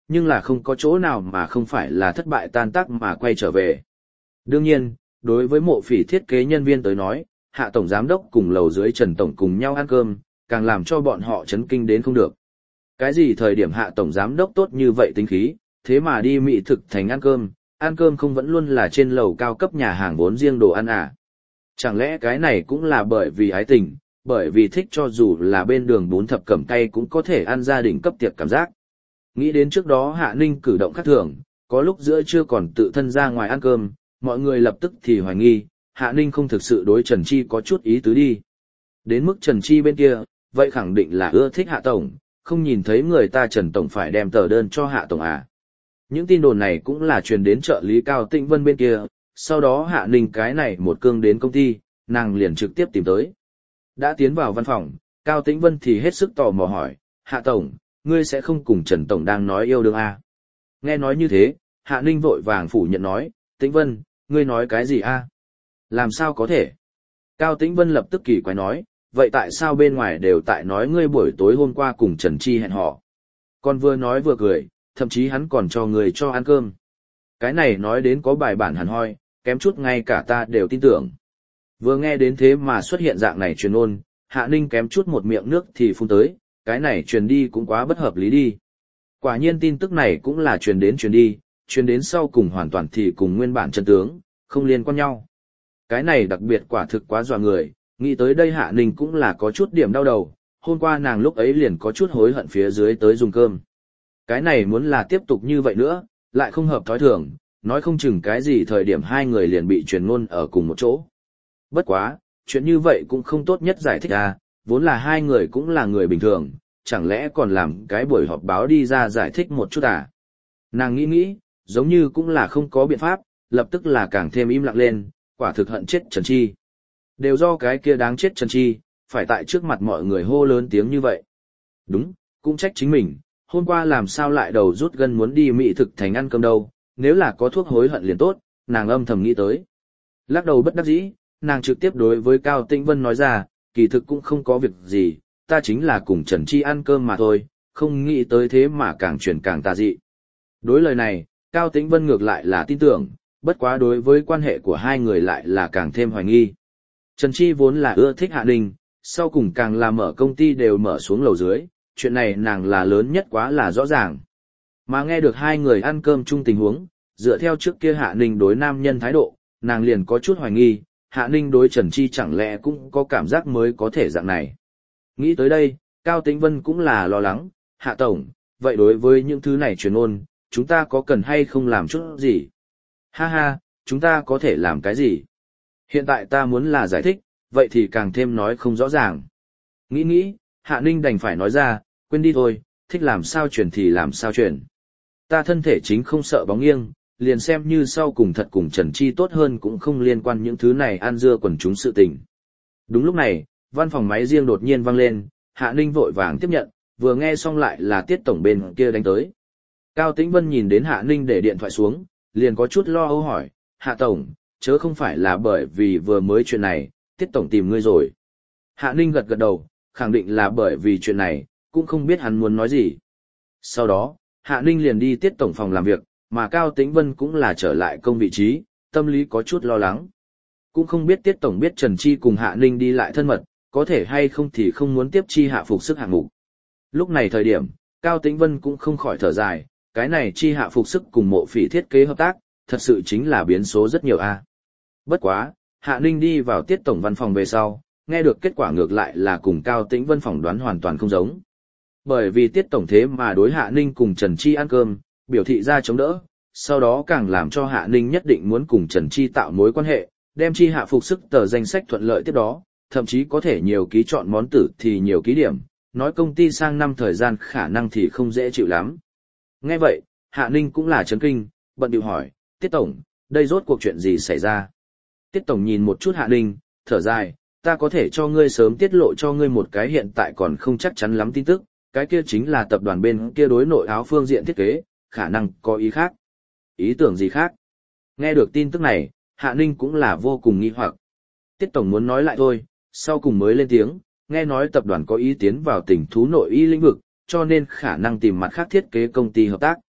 nhưng là không có chỗ nào mà không phải là thất bại tan tác mà quay trở về. Đương nhiên, đối với Mộ Phỉ thiết kế nhân viên tới nói, Hạ tổng giám đốc cùng lầu dưới Trần tổng cùng nhau ăn cơm, càng làm cho bọn họ chấn kinh đến không được. Cái gì thời điểm Hạ tổng giám đốc tốt như vậy tính khí, thế mà đi Mỹ thực thành ăn cơm không vẫn luôn là trên lầu cao cấp nhà hàng vốn riêng đồ ăn à? Chẳng lẽ cái này cũng là bởi vì ái tình, bởi vì thích cho dù là bên đường bún thập cẩm cay cũng có thể ăn gia đình cấp tiệc cảm giác. Nghĩ đến trước đó Hạ Ninh cử động khác thường, có lúc giữa trưa còn tự thân ra ngoài ăn cơm, mọi người lập tức thì hoài nghi, Hạ Ninh không thực sự đối Trần Chi có chút ý tứ đi. Đến mức Trần Chi bên kia, vậy khẳng định là ưa thích Hạ Tổng, không nhìn thấy người ta Trần Tổng phải đem tờ đơn cho Hạ Tổng à. Những tin đồn này cũng là truyền đến trợ lý Cao Tĩnh Vân bên kia, sau đó Hạ Ninh cái này một cương đến công ty, nàng liền trực tiếp tìm tới. Đã tiến vào văn phòng, Cao Tĩnh Vân thì hết sức tò mò hỏi, Hạ Tổng, ngươi sẽ không cùng Trần Tổng đang nói yêu đương à? Nghe nói như thế, Hạ Ninh vội vàng phủ nhận nói, Tĩnh Vân, ngươi nói cái gì à? Làm sao có thể? Cao Tĩnh Vân lập tức kỳ quái nói, vậy tại sao bên ngoài đều tại nói ngươi buổi tối hôm qua cùng Trần Chi hẹn hò? Còn vừa nói vừa cười, thậm chí hắn còn cho người cho ăn cơm. Cái này nói đến có bài bản hẳn hoi, kém chút ngay cả ta đều tin tưởng. Vừa nghe đến thế mà xuất hiện dạng này truyền ôn, Hạ Ninh kém chút một miệng nước thì phun tới, cái này truyền đi cũng quá bất hợp lý đi. Quả nhiên tin tức này cũng là truyền đi, truyền đến sau cùng hoàn toàn thì cùng nguyên bản chân tướng, không liên quan nhau. Cái này đặc biệt quả thực quá dọa người, nghĩ tới đây Hạ Ninh cũng là có chút điểm đau đầu, hôm qua nàng lúc ấy liền có chút hối hận phía dưới tới dùng cơm. Cái này muốn là tiếp tục như vậy nữa, lại không hợp thói thường, nói không chừng cái gì thời điểm hai người liền bị truyền ngôn ở cùng một chỗ. Bất quá, chuyện như vậy cũng không tốt nhất giải thích à, vốn là hai người cũng là người bình thường, chẳng lẽ còn làm cái buổi họp báo đi ra giải thích một chút à. Nàng nghĩ, giống như cũng là không có biện pháp, lập tức là càng thêm im lặng lên, quả thực hận chết Trần Chi. Đều do cái kia đáng chết Trần Chi, phải tại trước mặt mọi người hô lớn tiếng như vậy. Đúng, cũng trách chính mình, hôm qua làm sao lại đầu rút gân muốn đi Mỹ thực thành ăn cơm đâu, nếu là có thuốc hối hận liền tốt, nàng âm thầm nghĩ tới. Lắc đầu bất đắc dĩ, nàng trực tiếp đối với Cao Tĩnh Vân nói ra, kỳ thực cũng không có việc gì, ta chính là cùng Trần Chi ăn cơm mà thôi, không nghĩ tới thế mà càng chuyển càng tà dị. Đối lời này, Cao Tĩnh Vân ngược lại là tin tưởng, bất quá đối với quan hệ của hai người lại là càng thêm hoài nghi. Trần Chi vốn là ưa thích Hạ Ninh, sau cùng càng là mở công ty đều mở xuống lầu dưới, chuyện này nàng là lớn nhất quá là rõ ràng. Mà nghe được hai người ăn cơm chung tình huống, dựa theo trước kia Hạ Ninh đối nam nhân thái độ, nàng liền có chút hoài nghi, Hạ Ninh đối Trần Chi chẳng lẽ cũng có cảm giác mới có thể dạng này. Nghĩ tới đây, Cao Tĩnh Vân cũng là lo lắng, Hạ Tổng, vậy đối với những thứ này truyền ôn, chúng ta có cần hay không làm chút gì? Ha ha, chúng ta có thể làm cái gì? Hiện tại ta muốn là giải thích, vậy thì càng thêm nói không rõ ràng. Nghĩ, Hạ Ninh đành phải nói ra, quên đi thôi, thích làm sao truyền thì làm sao truyền. Ta thân thể chính không sợ bóng nghiêng, liền xem như sau cùng thật cùng Trần Chi tốt hơn cũng không liên quan những thứ này ăn dưa quần chúng sự tình. Đúng lúc này, văn phòng máy riêng đột nhiên vang lên, Hạ Ninh vội vàng tiếp nhận, vừa nghe xong lại là Tiết Tổng bên kia đánh tới. Cao Tĩnh Vân nhìn đến Hạ Ninh để điện thoại xuống, liền có chút lo âu hỏi, Hạ Tổng, chớ không phải là bởi vì vừa mới chuyện này, Tiết Tổng tìm ngươi rồi. Hạ Ninh gật gật đầu, khẳng định là bởi vì chuyện này, cũng không biết hắn muốn nói gì. Sau đó, Hạ Ninh liền đi Tiết Tổng phòng làm việc, mà Cao Tĩnh Vân cũng là trở lại công vị trí, tâm lý có chút lo lắng. Cũng không biết Tiết Tổng biết Trần Chi cùng Hạ Ninh đi lại thân mật, có thể hay không thì không muốn tiếp chi hạ phục sức hạng mục. Lúc này thời điểm, Cao Tĩnh Vân cũng không khỏi thở dài, cái này chi hạ phục sức cùng Mộ Phỉ thiết kế hợp tác, thật sự chính là biến số rất nhiều a. Bất quá, Hạ Ninh đi vào Tiết Tổng văn phòng về sau, nghe được kết quả ngược lại là cùng Cao Tĩnh Vân phỏng đoán hoàn toàn không giống. Bởi vì Tiết Tổng thế mà đối Hạ Ninh cùng Trần Chi ăn cơm, biểu thị ra chống đỡ, sau đó càng làm cho Hạ Ninh nhất định muốn cùng Trần Chi tạo mối quan hệ, đem chi hạ phục sức tờ danh sách thuận lợi tiếp đó, thậm chí có thể nhiều ký chọn món tử thì nhiều ký điểm, nói công ty sang năm thời gian khả năng thì không dễ chịu lắm. Nghe vậy, Hạ Ninh cũng là chấn kinh, bận điệu hỏi, Tiết Tổng, đây rốt cuộc chuyện gì xảy ra? Tiết Tổng nhìn một chút Hạ Ninh, thở dài, ta có thể cho ngươi sớm tiết lộ cho ngươi một cái hiện tại còn không chắc chắn lắm tin tức, cái kia chính là tập đoàn bên kia đối nội áo phương diện thiết kế, khả năng có ý khác. Ý tưởng gì khác? Nghe được tin tức này, Hạ Ninh cũng là vô cùng nghi hoặc. Tiết Tổng muốn nói lại thôi, sau cùng mới lên tiếng, nghe nói tập đoàn có ý tiến vào tỉnh thú nội y lĩnh vực, cho nên khả năng tìm mặt khác thiết kế công ty hợp tác.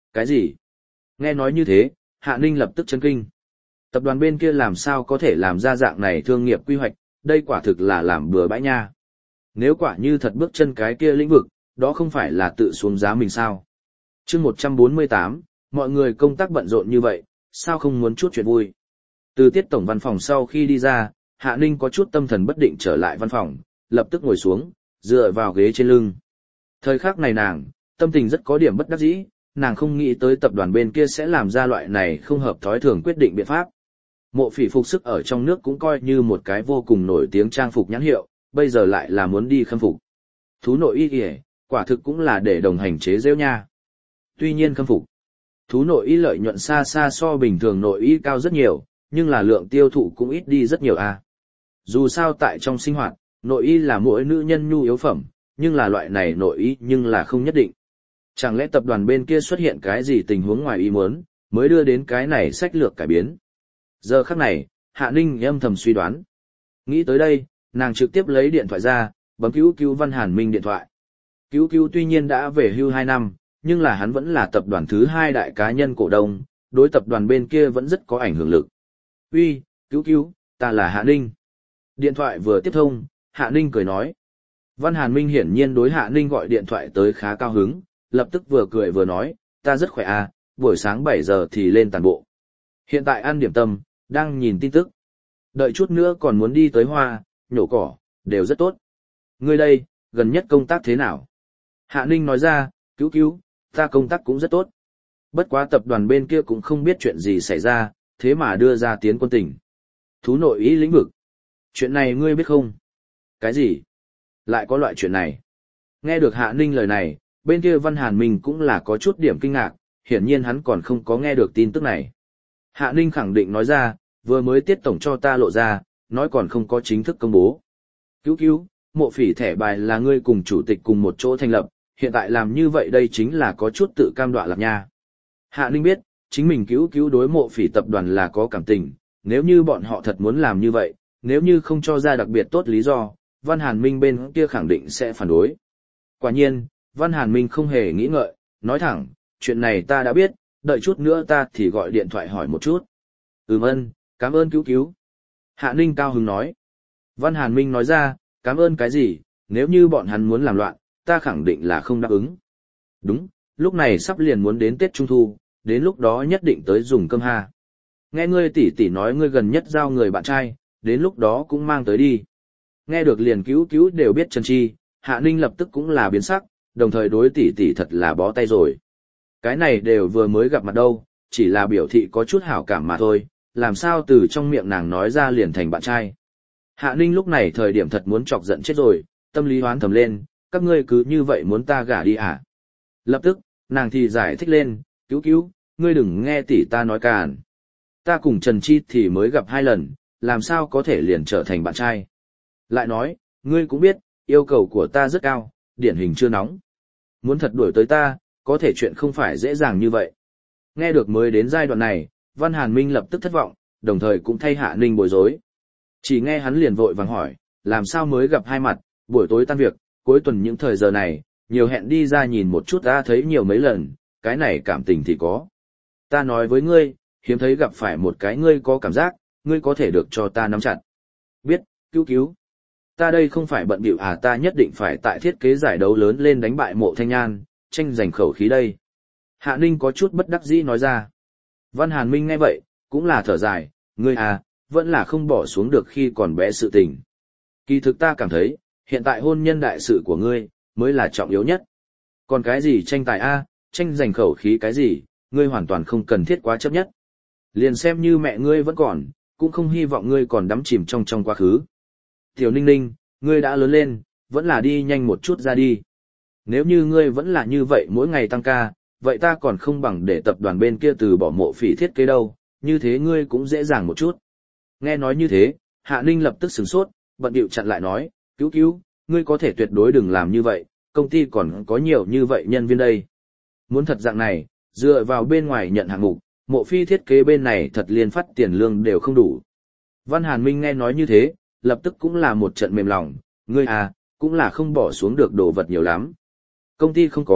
Cái gì? Nghe nói như thế, Hạ Ninh lập tức chấn kinh. Tập đoàn bên kia làm sao có thể làm ra dạng này thương nghiệp quy hoạch, đây quả thực là làm bừa bãi nha. Nếu quả như thật bước chân cái kia lĩnh vực, đó không phải là tự xuống giá mình sao? Chương 148, mọi người công tác bận rộn như vậy, sao không muốn chút chuyện vui? Từ Tiết tổng văn phòng sau khi đi ra, Hạ Ninh có chút tâm thần bất định trở lại văn phòng, lập tức ngồi xuống, dựa vào ghế trên lưng. Thời khắc này nàng, tâm tình rất có điểm bất đắc dĩ, nàng không nghĩ tới tập đoàn bên kia sẽ làm ra loại này không hợp thói thường quyết định biện pháp. Mộ Phỉ phục sức ở trong nước cũng coi như một cái vô cùng nổi tiếng trang phục nhãn hiệu, bây giờ lại là muốn đi khâm phục. Thú nội y kìa, quả thực cũng là để đồng hành chế giễu nha. Tuy nhiên khâm phục, thú nội y lợi nhuận xa xa so bình thường nội y cao rất nhiều, nhưng là lượng tiêu thụ cũng ít đi rất nhiều a. Dù sao tại trong sinh hoạt, nội y là mỗi nữ nhân nhu yếu phẩm, nhưng là loại này nội y nhưng là không nhất định. Chẳng lẽ tập đoàn bên kia xuất hiện cái gì tình huống ngoài ý muốn, mới đưa đến cái này sách lược cải biến. Giờ khắc này, Hạ Ninh âm thầm suy đoán. Nghĩ tới đây, nàng trực tiếp lấy điện thoại ra, bấm cứu cứu Văn Hàn Minh điện thoại. Cứu cứu tuy nhiên đã về hưu 2 năm, nhưng là hắn vẫn là tập đoàn thứ 2 đại cá nhân cổ đông, đối tập đoàn bên kia vẫn rất có ảnh hưởng lực. Uy, cứu cứu, ta là Hạ Ninh. Điện thoại vừa tiếp thông, Hạ Ninh cười nói. Văn Hàn Minh hiển nhiên đối Hạ Ninh gọi điện thoại tới khá cao hứng, lập tức vừa cười vừa nói, ta rất khỏe à, buổi sáng 7 giờ thì lên tàn bộ. Hiện tại ăn điểm tâm, đang nhìn tin tức. Đợi chút nữa còn muốn đi tới hoa, nhổ cỏ, đều rất tốt. Ngươi đây, gần nhất công tác thế nào? Hạ Ninh nói ra, cứu cứu, ta công tác cũng rất tốt. Bất quá tập đoàn bên kia cũng không biết chuyện gì xảy ra, thế mà đưa ra tiến quân tỉnh. Thú nội ý lĩnh vực. Chuyện này ngươi biết không? Cái gì? Lại có loại chuyện này. Nghe được Hạ Ninh lời này, bên kia Văn Hàn Minh cũng là có chút điểm kinh ngạc, hiển nhiên hắn còn không có nghe được tin tức này. Hạ Ninh khẳng định nói ra, vừa mới Tiết tổng cho ta lộ ra, nói còn không có chính thức công bố. Cứu cứu, Mộ Phỉ thẻ bài là ngươi cùng chủ tịch cùng một chỗ thành lập, hiện tại làm như vậy đây chính là có chút tự cam đoạ lạc nha. Hạ Ninh biết, chính mình cứu cứu đối Mộ Phỉ tập đoàn là có cảm tình, nếu như bọn họ thật muốn làm như vậy, nếu như không cho ra đặc biệt tốt lý do, Văn Hàn Minh bên kia khẳng định sẽ phản đối. Quả nhiên, Văn Hàn Minh không hề nghĩ ngợi, nói thẳng, chuyện này ta đã biết, đợi chút nữa ta thì gọi điện thoại hỏi một chút. Ơn, cảm ơn cứu cứu. Hạ Ninh cao hứng nói. Văn Hàn Minh nói ra, cảm ơn cái gì, nếu như bọn hắn muốn làm loạn, ta khẳng định là không đáp ứng. Đúng, lúc này sắp liền muốn đến Tết Trung Thu, đến lúc đó nhất định tới dùng cơm ha. Nghe ngươi tỷ tỷ nói ngươi gần nhất giao người bạn trai, đến lúc đó cũng mang tới đi. Nghe được liền cứu cứu đều biết Trần Chi, Hạ Ninh lập tức cũng là biến sắc, đồng thời đối tỷ tỷ thật là bó tay rồi. Cái này đều vừa mới gặp mặt đâu, chỉ là biểu thị có chút hảo cảm mà thôi, làm sao từ trong miệng nàng nói ra liền thành bạn trai. Hạ Ninh lúc này thời điểm thật muốn chọc giận chết rồi, tâm lý hoán thầm lên, các ngươi cứ như vậy muốn ta gả đi à? Lập tức, nàng thì giải thích lên, cứu cứu, ngươi đừng nghe tỷ ta nói càn. Ta cùng Trần Chi thì mới gặp 2 lần, làm sao có thể liền trở thành bạn trai. Lại nói, ngươi cũng biết, yêu cầu của ta rất cao, điển hình chưa nóng. Muốn thật đuổi tới ta, có thể chuyện không phải dễ dàng như vậy. Nghe được mới đến giai đoạn này, Văn Hàn Minh lập tức thất vọng, đồng thời cũng thay Hạ Ninh bối rối. Chỉ nghe hắn liền vội vàng hỏi, làm sao mới gặp 2 mặt, buổi tối tan việc, cuối tuần những thời giờ này, nhiều hẹn đi ra nhìn một chút ta thấy nhiều mấy lần, cái này cảm tình thì có. Ta nói với ngươi, hiếm thấy gặp phải một cái ngươi có cảm giác, ngươi có thể được cho ta nắm chặt. Biết, cứu cứu. Ta đây không phải bận bịu à, ta nhất định phải tại thiết kế giải đấu lớn lên đánh bại Mộ Thanh Nhan, tranh giành khẩu khí đây. Hạ Ninh có chút bất đắc dĩ nói ra. Văn Hàn Minh nghe vậy, cũng là thở dài, ngươi à, vẫn là không bỏ xuống được khi còn bé sự tình. Kỳ thực ta cảm thấy, hiện tại hôn nhân đại sự của ngươi, mới là trọng yếu nhất. Còn cái gì tranh tài a, tranh giành khẩu khí cái gì, ngươi hoàn toàn không cần thiết quá chấp nhất. Liền xem như mẹ ngươi vẫn còn, cũng không hy vọng ngươi còn đắm chìm trong quá khứ. Tiểu Ninh Ninh, ngươi đã lớn lên, vẫn là đi nhanh một chút ra đi. Nếu như ngươi vẫn là như vậy mỗi ngày tăng ca, vậy ta còn không bằng để tập đoàn bên kia từ bỏ Mộ Phỉ thiết kế đâu, như thế ngươi cũng dễ dàng một chút. Nghe nói như thế, Hạ Ninh lập tức sửng sốt, bận điệu chặn lại nói, cứu cứu, ngươi có thể tuyệt đối đừng làm như vậy, công ty còn có nhiều như vậy nhân viên đây. Muốn thật dạng này, dựa vào bên ngoài nhận hạng mục, Mộ Phi thiết kế bên này thật liên phát tiền lương đều không đủ. Văn Hàn Minh nghe nói như thế, lập tức cũng là một trận mềm lòng, ngươi à, cũng là không bỏ xuống được đồ vật nhiều lắm. Công ty không có,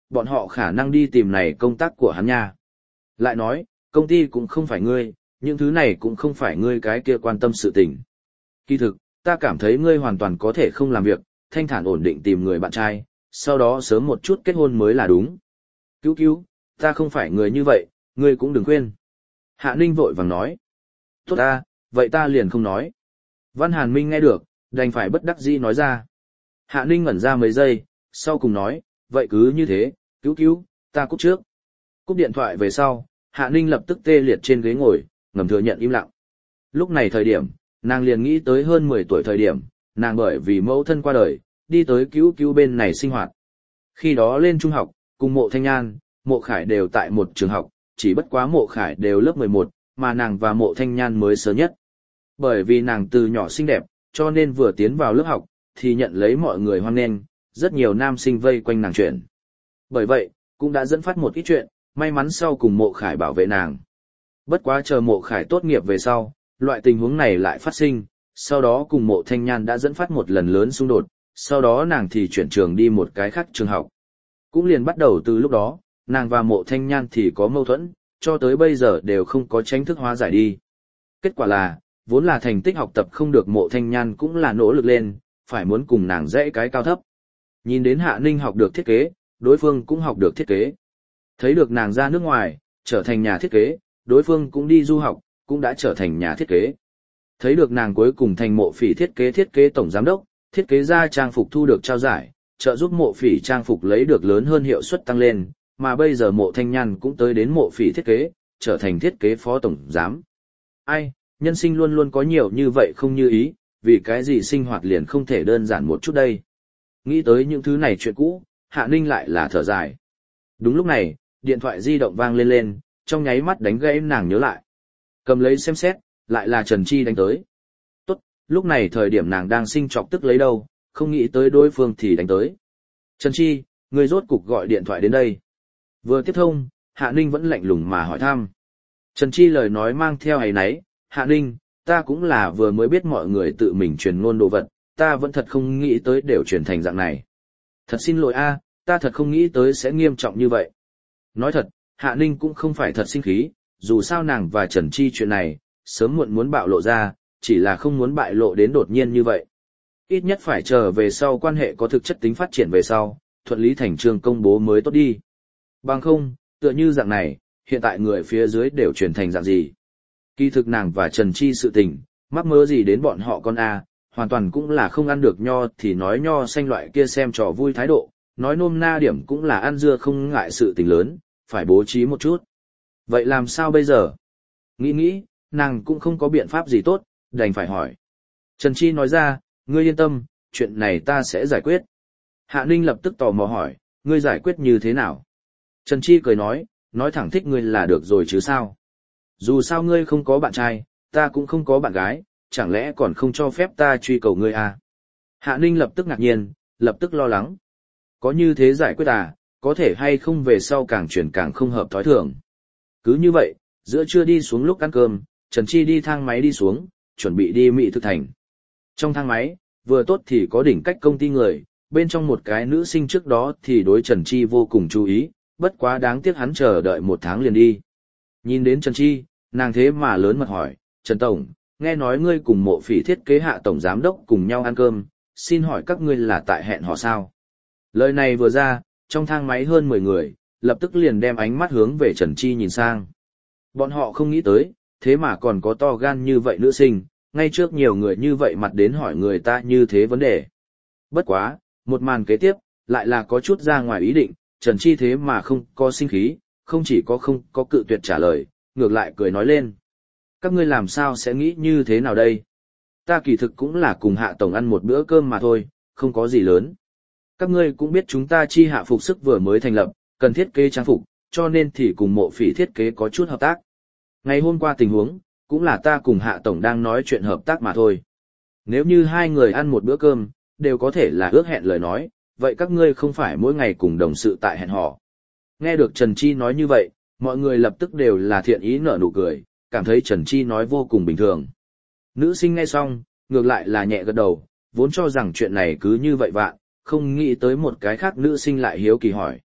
bọn họ khả năng đi tìm này công tác của hắn nha. Lại nói, công ty cũng không phải ngươi, những thứ này cũng không phải ngươi cái kia quan tâm sự tình. Kỳ thực, ta cảm thấy ngươi hoàn toàn có thể không làm việc, thanh thản ổn định tìm người bạn trai, sau đó sớm một chút kết hôn mới là đúng. Cứu cứu, ta không phải người như vậy, ngươi cũng đừng khuyên. Hạ Ninh vội vàng nói. Tốt ta, vậy ta liền không nói. Văn Hàn Minh nghe được, đành phải bất đắc dĩ nói ra. Hạ Ninh ngẩn ra mấy giây, sau cùng nói, vậy cứ như thế, cứu cứu, ta cúp trước. Cúp điện thoại về sau, Hạ Ninh lập tức tê liệt trên ghế ngồi, ngầm thừa nhận im lặng. Lúc này thời điểm, nàng liền nghĩ tới hơn 10 tuổi thời điểm, nàng bởi vì mẫu thân qua đời, đi tới cứu cứu bên này sinh hoạt. Khi đó lên trung học, cùng Mộ Thanh Nhan, Mộ Khải đều tại một trường học, chỉ bất quá Mộ Khải đều lớp 11, mà nàng và Mộ Thanh Nhan mới sớm nhất. Bởi vì nàng từ nhỏ xinh đẹp, cho nên vừa tiến vào lớp học, thì nhận lấy mọi người hoan nghênh, rất nhiều nam sinh vây quanh nàng chuyển. Bởi vậy, cũng đã dẫn phát một ít chuyện, may mắn sau cùng Mộ Khải bảo vệ nàng. Bất quá chờ Mộ Khải tốt nghiệp về sau, loại tình huống này lại phát sinh, sau đó cùng Mộ Thanh Nhan đã dẫn phát một lần lớn xung đột, sau đó nàng thì chuyển trường đi một cái khác trường học. Cũng liền bắt đầu từ lúc đó, nàng và Mộ Thanh Nhan thì có mâu thuẫn, cho tới bây giờ đều không có chính thức hóa giải đi. Kết quả là, vốn là thành tích học tập không được Mộ Thanh Nhan cũng là nỗ lực lên, phải muốn cùng nàng dãy cái cao thấp. Nhìn đến Hạ Ninh học được thiết kế, đối phương cũng học được thiết kế. Thấy được nàng ra nước ngoài, trở thành nhà thiết kế, đối phương cũng đi du học, cũng đã trở thành nhà thiết kế. Thấy được nàng cuối cùng thành Mộ Phỉ thiết kế tổng giám đốc, thiết kế ra trang phục thu được trao giải, trợ giúp Mộ Phỉ trang phục lấy được lớn hơn hiệu suất tăng lên, mà bây giờ Mộ Thanh Nhan cũng tới đến Mộ Phỉ thiết kế, trở thành thiết kế phó tổng giám. Ai, nhân sinh luôn luôn có nhiều như vậy không như ý, vì cái gì sinh hoạt liền không thể đơn giản một chút đây. Nghĩ tới những thứ này chuyện cũ, Hạ Ninh lại là thở dài. Đúng lúc này, điện thoại di động vang lên, trong nháy mắt đánh gãy nàng nhớ lại. Cầm lấy xem xét, lại là Trần Chi đánh tới. Tốt, lúc này thời điểm nàng đang sinh chọc tức lấy đâu, không nghĩ tới đối phương thì đánh tới. Trần Chi, người rốt cục gọi điện thoại đến đây. Vừa tiếp thông, Hạ Ninh vẫn lạnh lùng mà hỏi thăm. Trần Chi lời nói mang theo áy náy, Hạ Ninh, ta cũng là vừa mới biết mọi người tự mình truyền ngôn đồ vật, ta vẫn thật không nghĩ tới đều truyền thành dạng này. Thật xin lỗi a, ta thật không nghĩ tới sẽ nghiêm trọng như vậy. Nói thật, Hạ Ninh cũng không phải thật sinh khí, dù sao nàng và Trần Chi chuyện này, sớm muộn muốn bạo lộ ra, chỉ là không muốn bại lộ đến đột nhiên như vậy. Ít nhất phải chờ về sau quan hệ có thực chất tính phát triển về sau, thuận lý thành trương công bố mới tốt đi. Bằng không, tựa như dạng này, hiện tại người phía dưới đều truyền thành dạng gì. Kỳ thực nàng và Trần Chi sự tình, mắc mơ gì đến bọn họ con a, hoàn toàn cũng là không ăn được nho thì nói nho xanh loại kia xem trò vui thái độ, nói nôm na điểm cũng là ăn dưa không ngại sự tình lớn, phải bố trí một chút. Vậy làm sao bây giờ? Nghĩ, nàng cũng không có biện pháp gì tốt, đành phải hỏi. Trần Chi nói ra, ngươi yên tâm, chuyện này ta sẽ giải quyết. Hạ Ninh lập tức tò mò hỏi, ngươi giải quyết như thế nào? Trần Chi cười nói thẳng thích ngươi là được rồi chứ sao? Dù sao ngươi không có bạn trai, ta cũng không có bạn gái, chẳng lẽ còn không cho phép ta truy cầu ngươi à? Hạ Ninh lập tức ngạc nhiên, lập tức lo lắng. Có như thế giải quyết à, có thể hay không về sau càng chuyển càng không hợp thói thường. Cứ như vậy, giữa trưa đi xuống lúc ăn cơm, Trần Chi đi thang máy đi xuống, chuẩn bị đi Mỹ Thực Thành. Trong thang máy, vừa tốt thì có đỉnh cách công ty người, bên trong một cái nữ sinh trước đó thì đối Trần Chi vô cùng chú ý, bất quá đáng tiếc hắn chờ đợi 1 tháng liền đi. Nhìn đến Trần Chi, nàng thế mà lớn mật hỏi, Trần Tổng, nghe nói ngươi cùng Mộ Phỉ thiết kế Hạ Tổng Giám Đốc cùng nhau ăn cơm, xin hỏi các ngươi là tại hẹn hò sao? Lời này vừa ra, trong thang máy hơn 10 người, lập tức liền đem ánh mắt hướng về Trần Chi nhìn sang. Bọn họ không nghĩ tới, thế mà còn có to gan như vậy nữ sinh, ngay trước nhiều người như vậy mặt đến hỏi người ta như thế vấn đề. Bất quá, một màn kế tiếp, lại là có chút ra ngoài ý định, Trần Chi thế mà không có sinh khí, không chỉ có không có cự tuyệt trả lời, ngược lại cười nói lên. Các ngươi làm sao sẽ nghĩ như thế nào đây? Ta kỳ thực cũng là cùng Hạ Tổng ăn một bữa cơm mà thôi, không có gì lớn. Các ngươi cũng biết chúng ta Chi Hạ Phục Sức vừa mới thành lập, cần thiết kế trang phục, cho nên thì cùng Mộ Phỉ thiết kế có chút hợp tác. Ngày hôm qua tình huống, cũng là ta cùng Hạ Tổng đang nói chuyện hợp tác mà thôi. Nếu như hai người ăn một bữa cơm, đều có thể là ước hẹn lời nói, vậy các ngươi không phải mỗi ngày cùng đồng sự tại hẹn hò. Nghe được Trần Chi nói như vậy, mọi người lập tức đều là thiện ý nở nụ cười, cảm thấy Trần Chi nói vô cùng bình thường. Nữ sinh nghe xong, ngược lại là nhẹ gật đầu, vốn cho rằng chuyện này cứ như vậy vạn, không nghĩ tới một cái khác nữ sinh lại hiếu kỳ hỏi.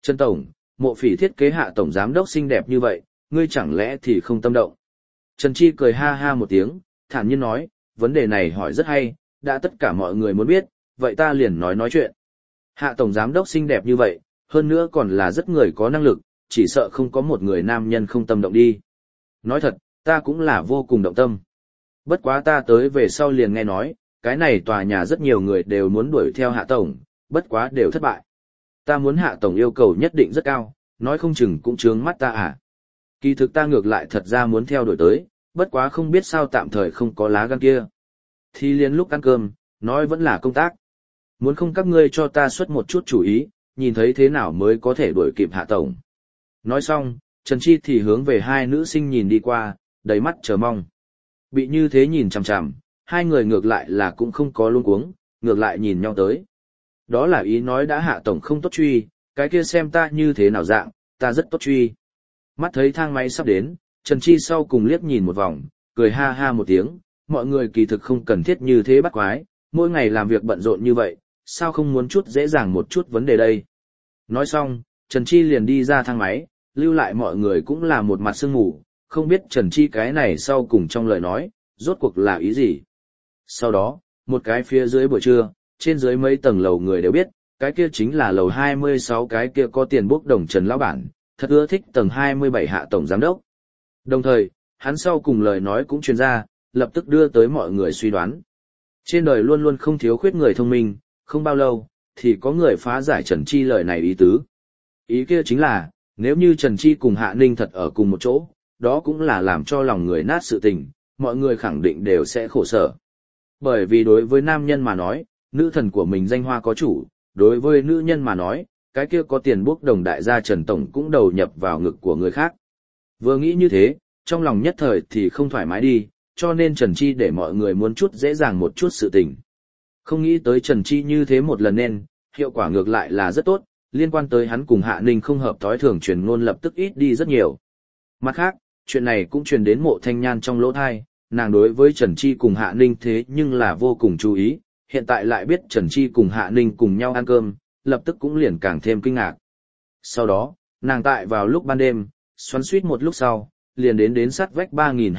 Trần Tổng, Mộ Phỉ thiết kế Hạ Tổng Giám đốc xinh đẹp như vậy, ngươi chẳng lẽ thì không tâm động. Trần Chi cười ha ha một tiếng, thản nhiên nói, vấn đề này hỏi rất hay, đã tất cả mọi người muốn biết, vậy ta liền nói chuyện. Hạ Tổng Giám đốc xinh đẹp như vậy, hơn nữa còn là rất người có năng lực, chỉ sợ không có một người nam nhân không tâm động đi. Nói thật, ta cũng là vô cùng động tâm. Bất quá ta tới về sau liền nghe nói, cái này tòa nhà rất nhiều người đều muốn đuổi theo Hạ Tổng, bất quá đều thất bại. Ta muốn Hạ Tổng yêu cầu nhất định rất cao, nói không chừng cũng chướng mắt ta à. Kỳ thực ta ngược lại thật ra muốn theo đuổi tới, bất quá không biết sao tạm thời không có lá gan kia. Thì liền lúc ăn cơm, nói vẫn là công tác. Muốn không các ngươi cho ta xuất một chút chủ ý, nhìn thấy thế nào mới có thể đuổi kịp Hạ Tổng. Nói xong, Trần Chi thì hướng về hai nữ sinh nhìn đi qua, đầy mắt chờ mong. Bị như thế nhìn chằm chằm, hai người ngược lại là cũng không có luống cuống, ngược lại nhìn nhau tới. Đó là ý nói đã Hạ Tổng không tốt truy, cái kia xem ta như thế nào dạng, ta rất tốt truy. Mắt thấy thang máy sắp đến, Trần Chi sau cùng liếc nhìn một vòng, cười ha ha một tiếng, mọi người kỳ thực không cần thiết như thế bắt quái, mỗi ngày làm việc bận rộn như vậy, sao không muốn chút dễ dàng một chút vấn đề đây. Nói xong, Trần Chi liền đi ra thang máy, lưu lại mọi người cũng là một mặt sương mù, không biết Trần Chi cái này sau cùng trong lời nói, rốt cuộc là ý gì. Sau đó, một cái phía dưới buổi trưa, trên dưới mấy tầng lầu người đều biết, cái kia chính là lầu 26 cái kia có tiền bốc đồng Trần Lão Bản, thật ưa thích tầng 27 Hạ Tổng Giám Đốc. Đồng thời, hắn sau cùng lời nói cũng truyền ra, lập tức đưa tới mọi người suy đoán. Trên đời luôn luôn không thiếu khuyết người thông minh, không bao lâu, thì có người phá giải Trần Chi lời này ý tứ. Ý kia chính là, nếu như Trần Chi cùng Hạ Ninh thật ở cùng một chỗ, đó cũng là làm cho lòng người nát sự tình, mọi người khẳng định đều sẽ khổ sở. Bởi vì đối với nam nhân mà nói, nữ thần của mình danh hoa có chủ, đối với nữ nhân mà nói, cái kia có tiền bốc đồng đại gia Trần Tổng cũng đầu nhập vào ngực của người khác. Vừa nghĩ như thế, trong lòng nhất thời thì không thoải mái đi, cho nên Trần Chi để mọi người muốn chút dễ dàng một chút sự tình. Không nghĩ tới Trần Chi như thế một lần nên, hiệu quả ngược lại là rất tốt, liên quan tới hắn cùng Hạ Ninh không hợp thói thường truyền ngôn lập tức ít đi rất nhiều. Mặt khác, chuyện này cũng truyền đến Mộ Thanh Nhan trong lỗ thai, nàng đối với Trần Chi cùng Hạ Ninh thế nhưng là vô cùng chú ý, hiện tại lại biết Trần Chi cùng Hạ Ninh cùng nhau ăn cơm, lập tức cũng liền càng thêm kinh ngạc. Sau đó, nàng tại vào lúc ban đêm, xoắn suýt một lúc sau, liền đến sát vách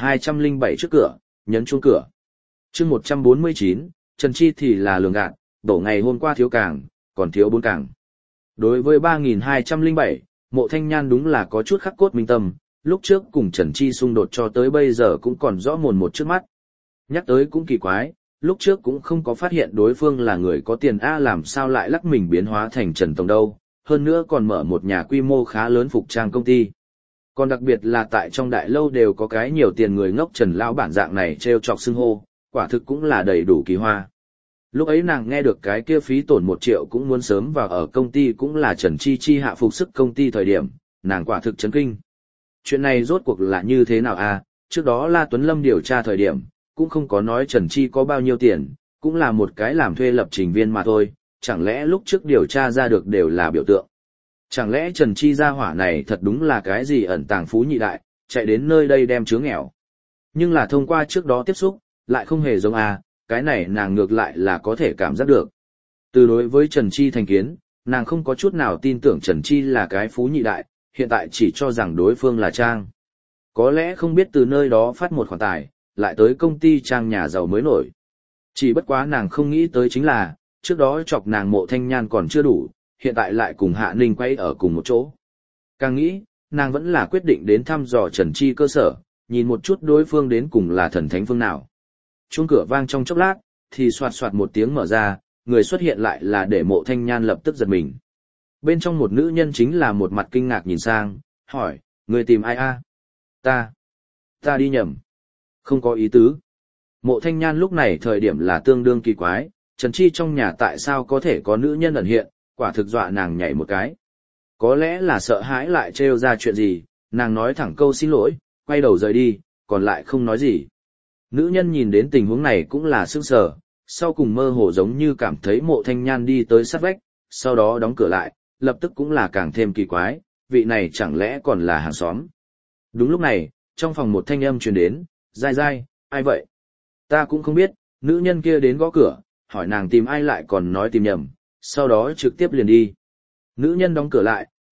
3207 trước cửa, nhấn chuông cửa. Chương 149, Trần Chi thì là lường gạt, đổ ngày hôm qua thiếu càng, còn thiếu 4 càng. Đối với 3207, Mộ Thanh Nhan đúng là có chút khắc cốt minh tâm, lúc trước cùng Trần Chi xung đột cho tới bây giờ cũng còn rõ mồn một trước mắt. Nhắc tới cũng kỳ quái, lúc trước cũng không có phát hiện đối phương là người có tiền làm sao lại lắc mình biến hóa thành Trần Tổng đâu, hơn nữa còn mở một nhà quy mô khá lớn phục trang công ty. Còn đặc biệt là tại trong đại lâu đều có cái nhiều tiền người ngốc Trần lão bản dạng này trêu chọc xưng hô, quả thực cũng là đầy đủ kỳ hoa. Lúc ấy nàng nghe được cái kia phí tổn 1 triệu cũng muốn sớm vào ở công ty cũng là Trần Chi hạ phục sức công ty thời điểm, nàng quả thực chấn kinh. Chuyện này rốt cuộc là như thế nào trước đó La Tuấn Lâm điều tra thời điểm, cũng không có nói Trần Chi có bao nhiêu tiền, cũng là một cái làm thuê lập trình viên mà thôi, chẳng lẽ lúc trước điều tra ra được đều là biểu tượng. Chẳng lẽ Trần Chi gia hỏa này thật đúng là cái gì ẩn tàng phú nhị đại, chạy đến nơi đây đem chướng nghèo. Nhưng là thông qua trước đó tiếp xúc, lại không hề giống cái này nàng ngược lại là có thể cảm giác được. Từ đối với Trần Chi thành kiến, nàng không có chút nào tin tưởng Trần Chi là cái phú nhị đại, hiện tại chỉ cho rằng đối phương là Trang. Có lẽ không biết từ nơi đó phát một khoản tài, lại tới công ty Trang nhà giàu mới nổi. Chỉ bất quá nàng không nghĩ tới chính là, trước đó chọc nàng Mộ Thanh Nhan còn chưa đủ, hiện tại lại cùng Hạ Ninh quay ở cùng một chỗ. Càng nghĩ, nàng vẫn là quyết định đến thăm dò Trần Chi cơ sở, nhìn một chút đối phương đến cùng là thần thánh phương nào. Chuông cửa vang trong chốc lát, thì soạt soạt một tiếng mở ra, người xuất hiện lại là để Mộ Thanh Nhan lập tức giật mình. Bên trong một nữ nhân chính là một mặt kinh ngạc nhìn sang, hỏi, người tìm ai Ta đi nhầm. Không có ý tứ. Mộ Thanh Nhan lúc này thời điểm là tương đương kỳ quái, Trần Chi trong nhà tại sao có thể có nữ nhân ẩn hiện, quả thực dọa nàng nhảy một cái. Có lẽ là sợ hãi lại trêu ra chuyện gì, nàng nói thẳng câu xin lỗi, quay đầu rời đi, còn lại không nói gì. Nữ nhân nhìn đến tình huống này cũng là sững sờ, sau cùng mơ hồ giống như cảm thấy Mộ Thanh Nhan đi tới sát vách, sau đó đóng cửa lại, lập tức cũng là càng thêm kỳ quái, vị này chẳng lẽ còn là hàng xóm. Đúng lúc này, trong phòng một thanh âm truyền đến, dai dai, ai vậy? Ta cũng không biết, nữ nhân kia đến gõ cửa, hỏi nàng tìm ai lại còn nói tìm nhầm, sau đó trực tiếp liền đi. Nữ nhân đóng cửa lại,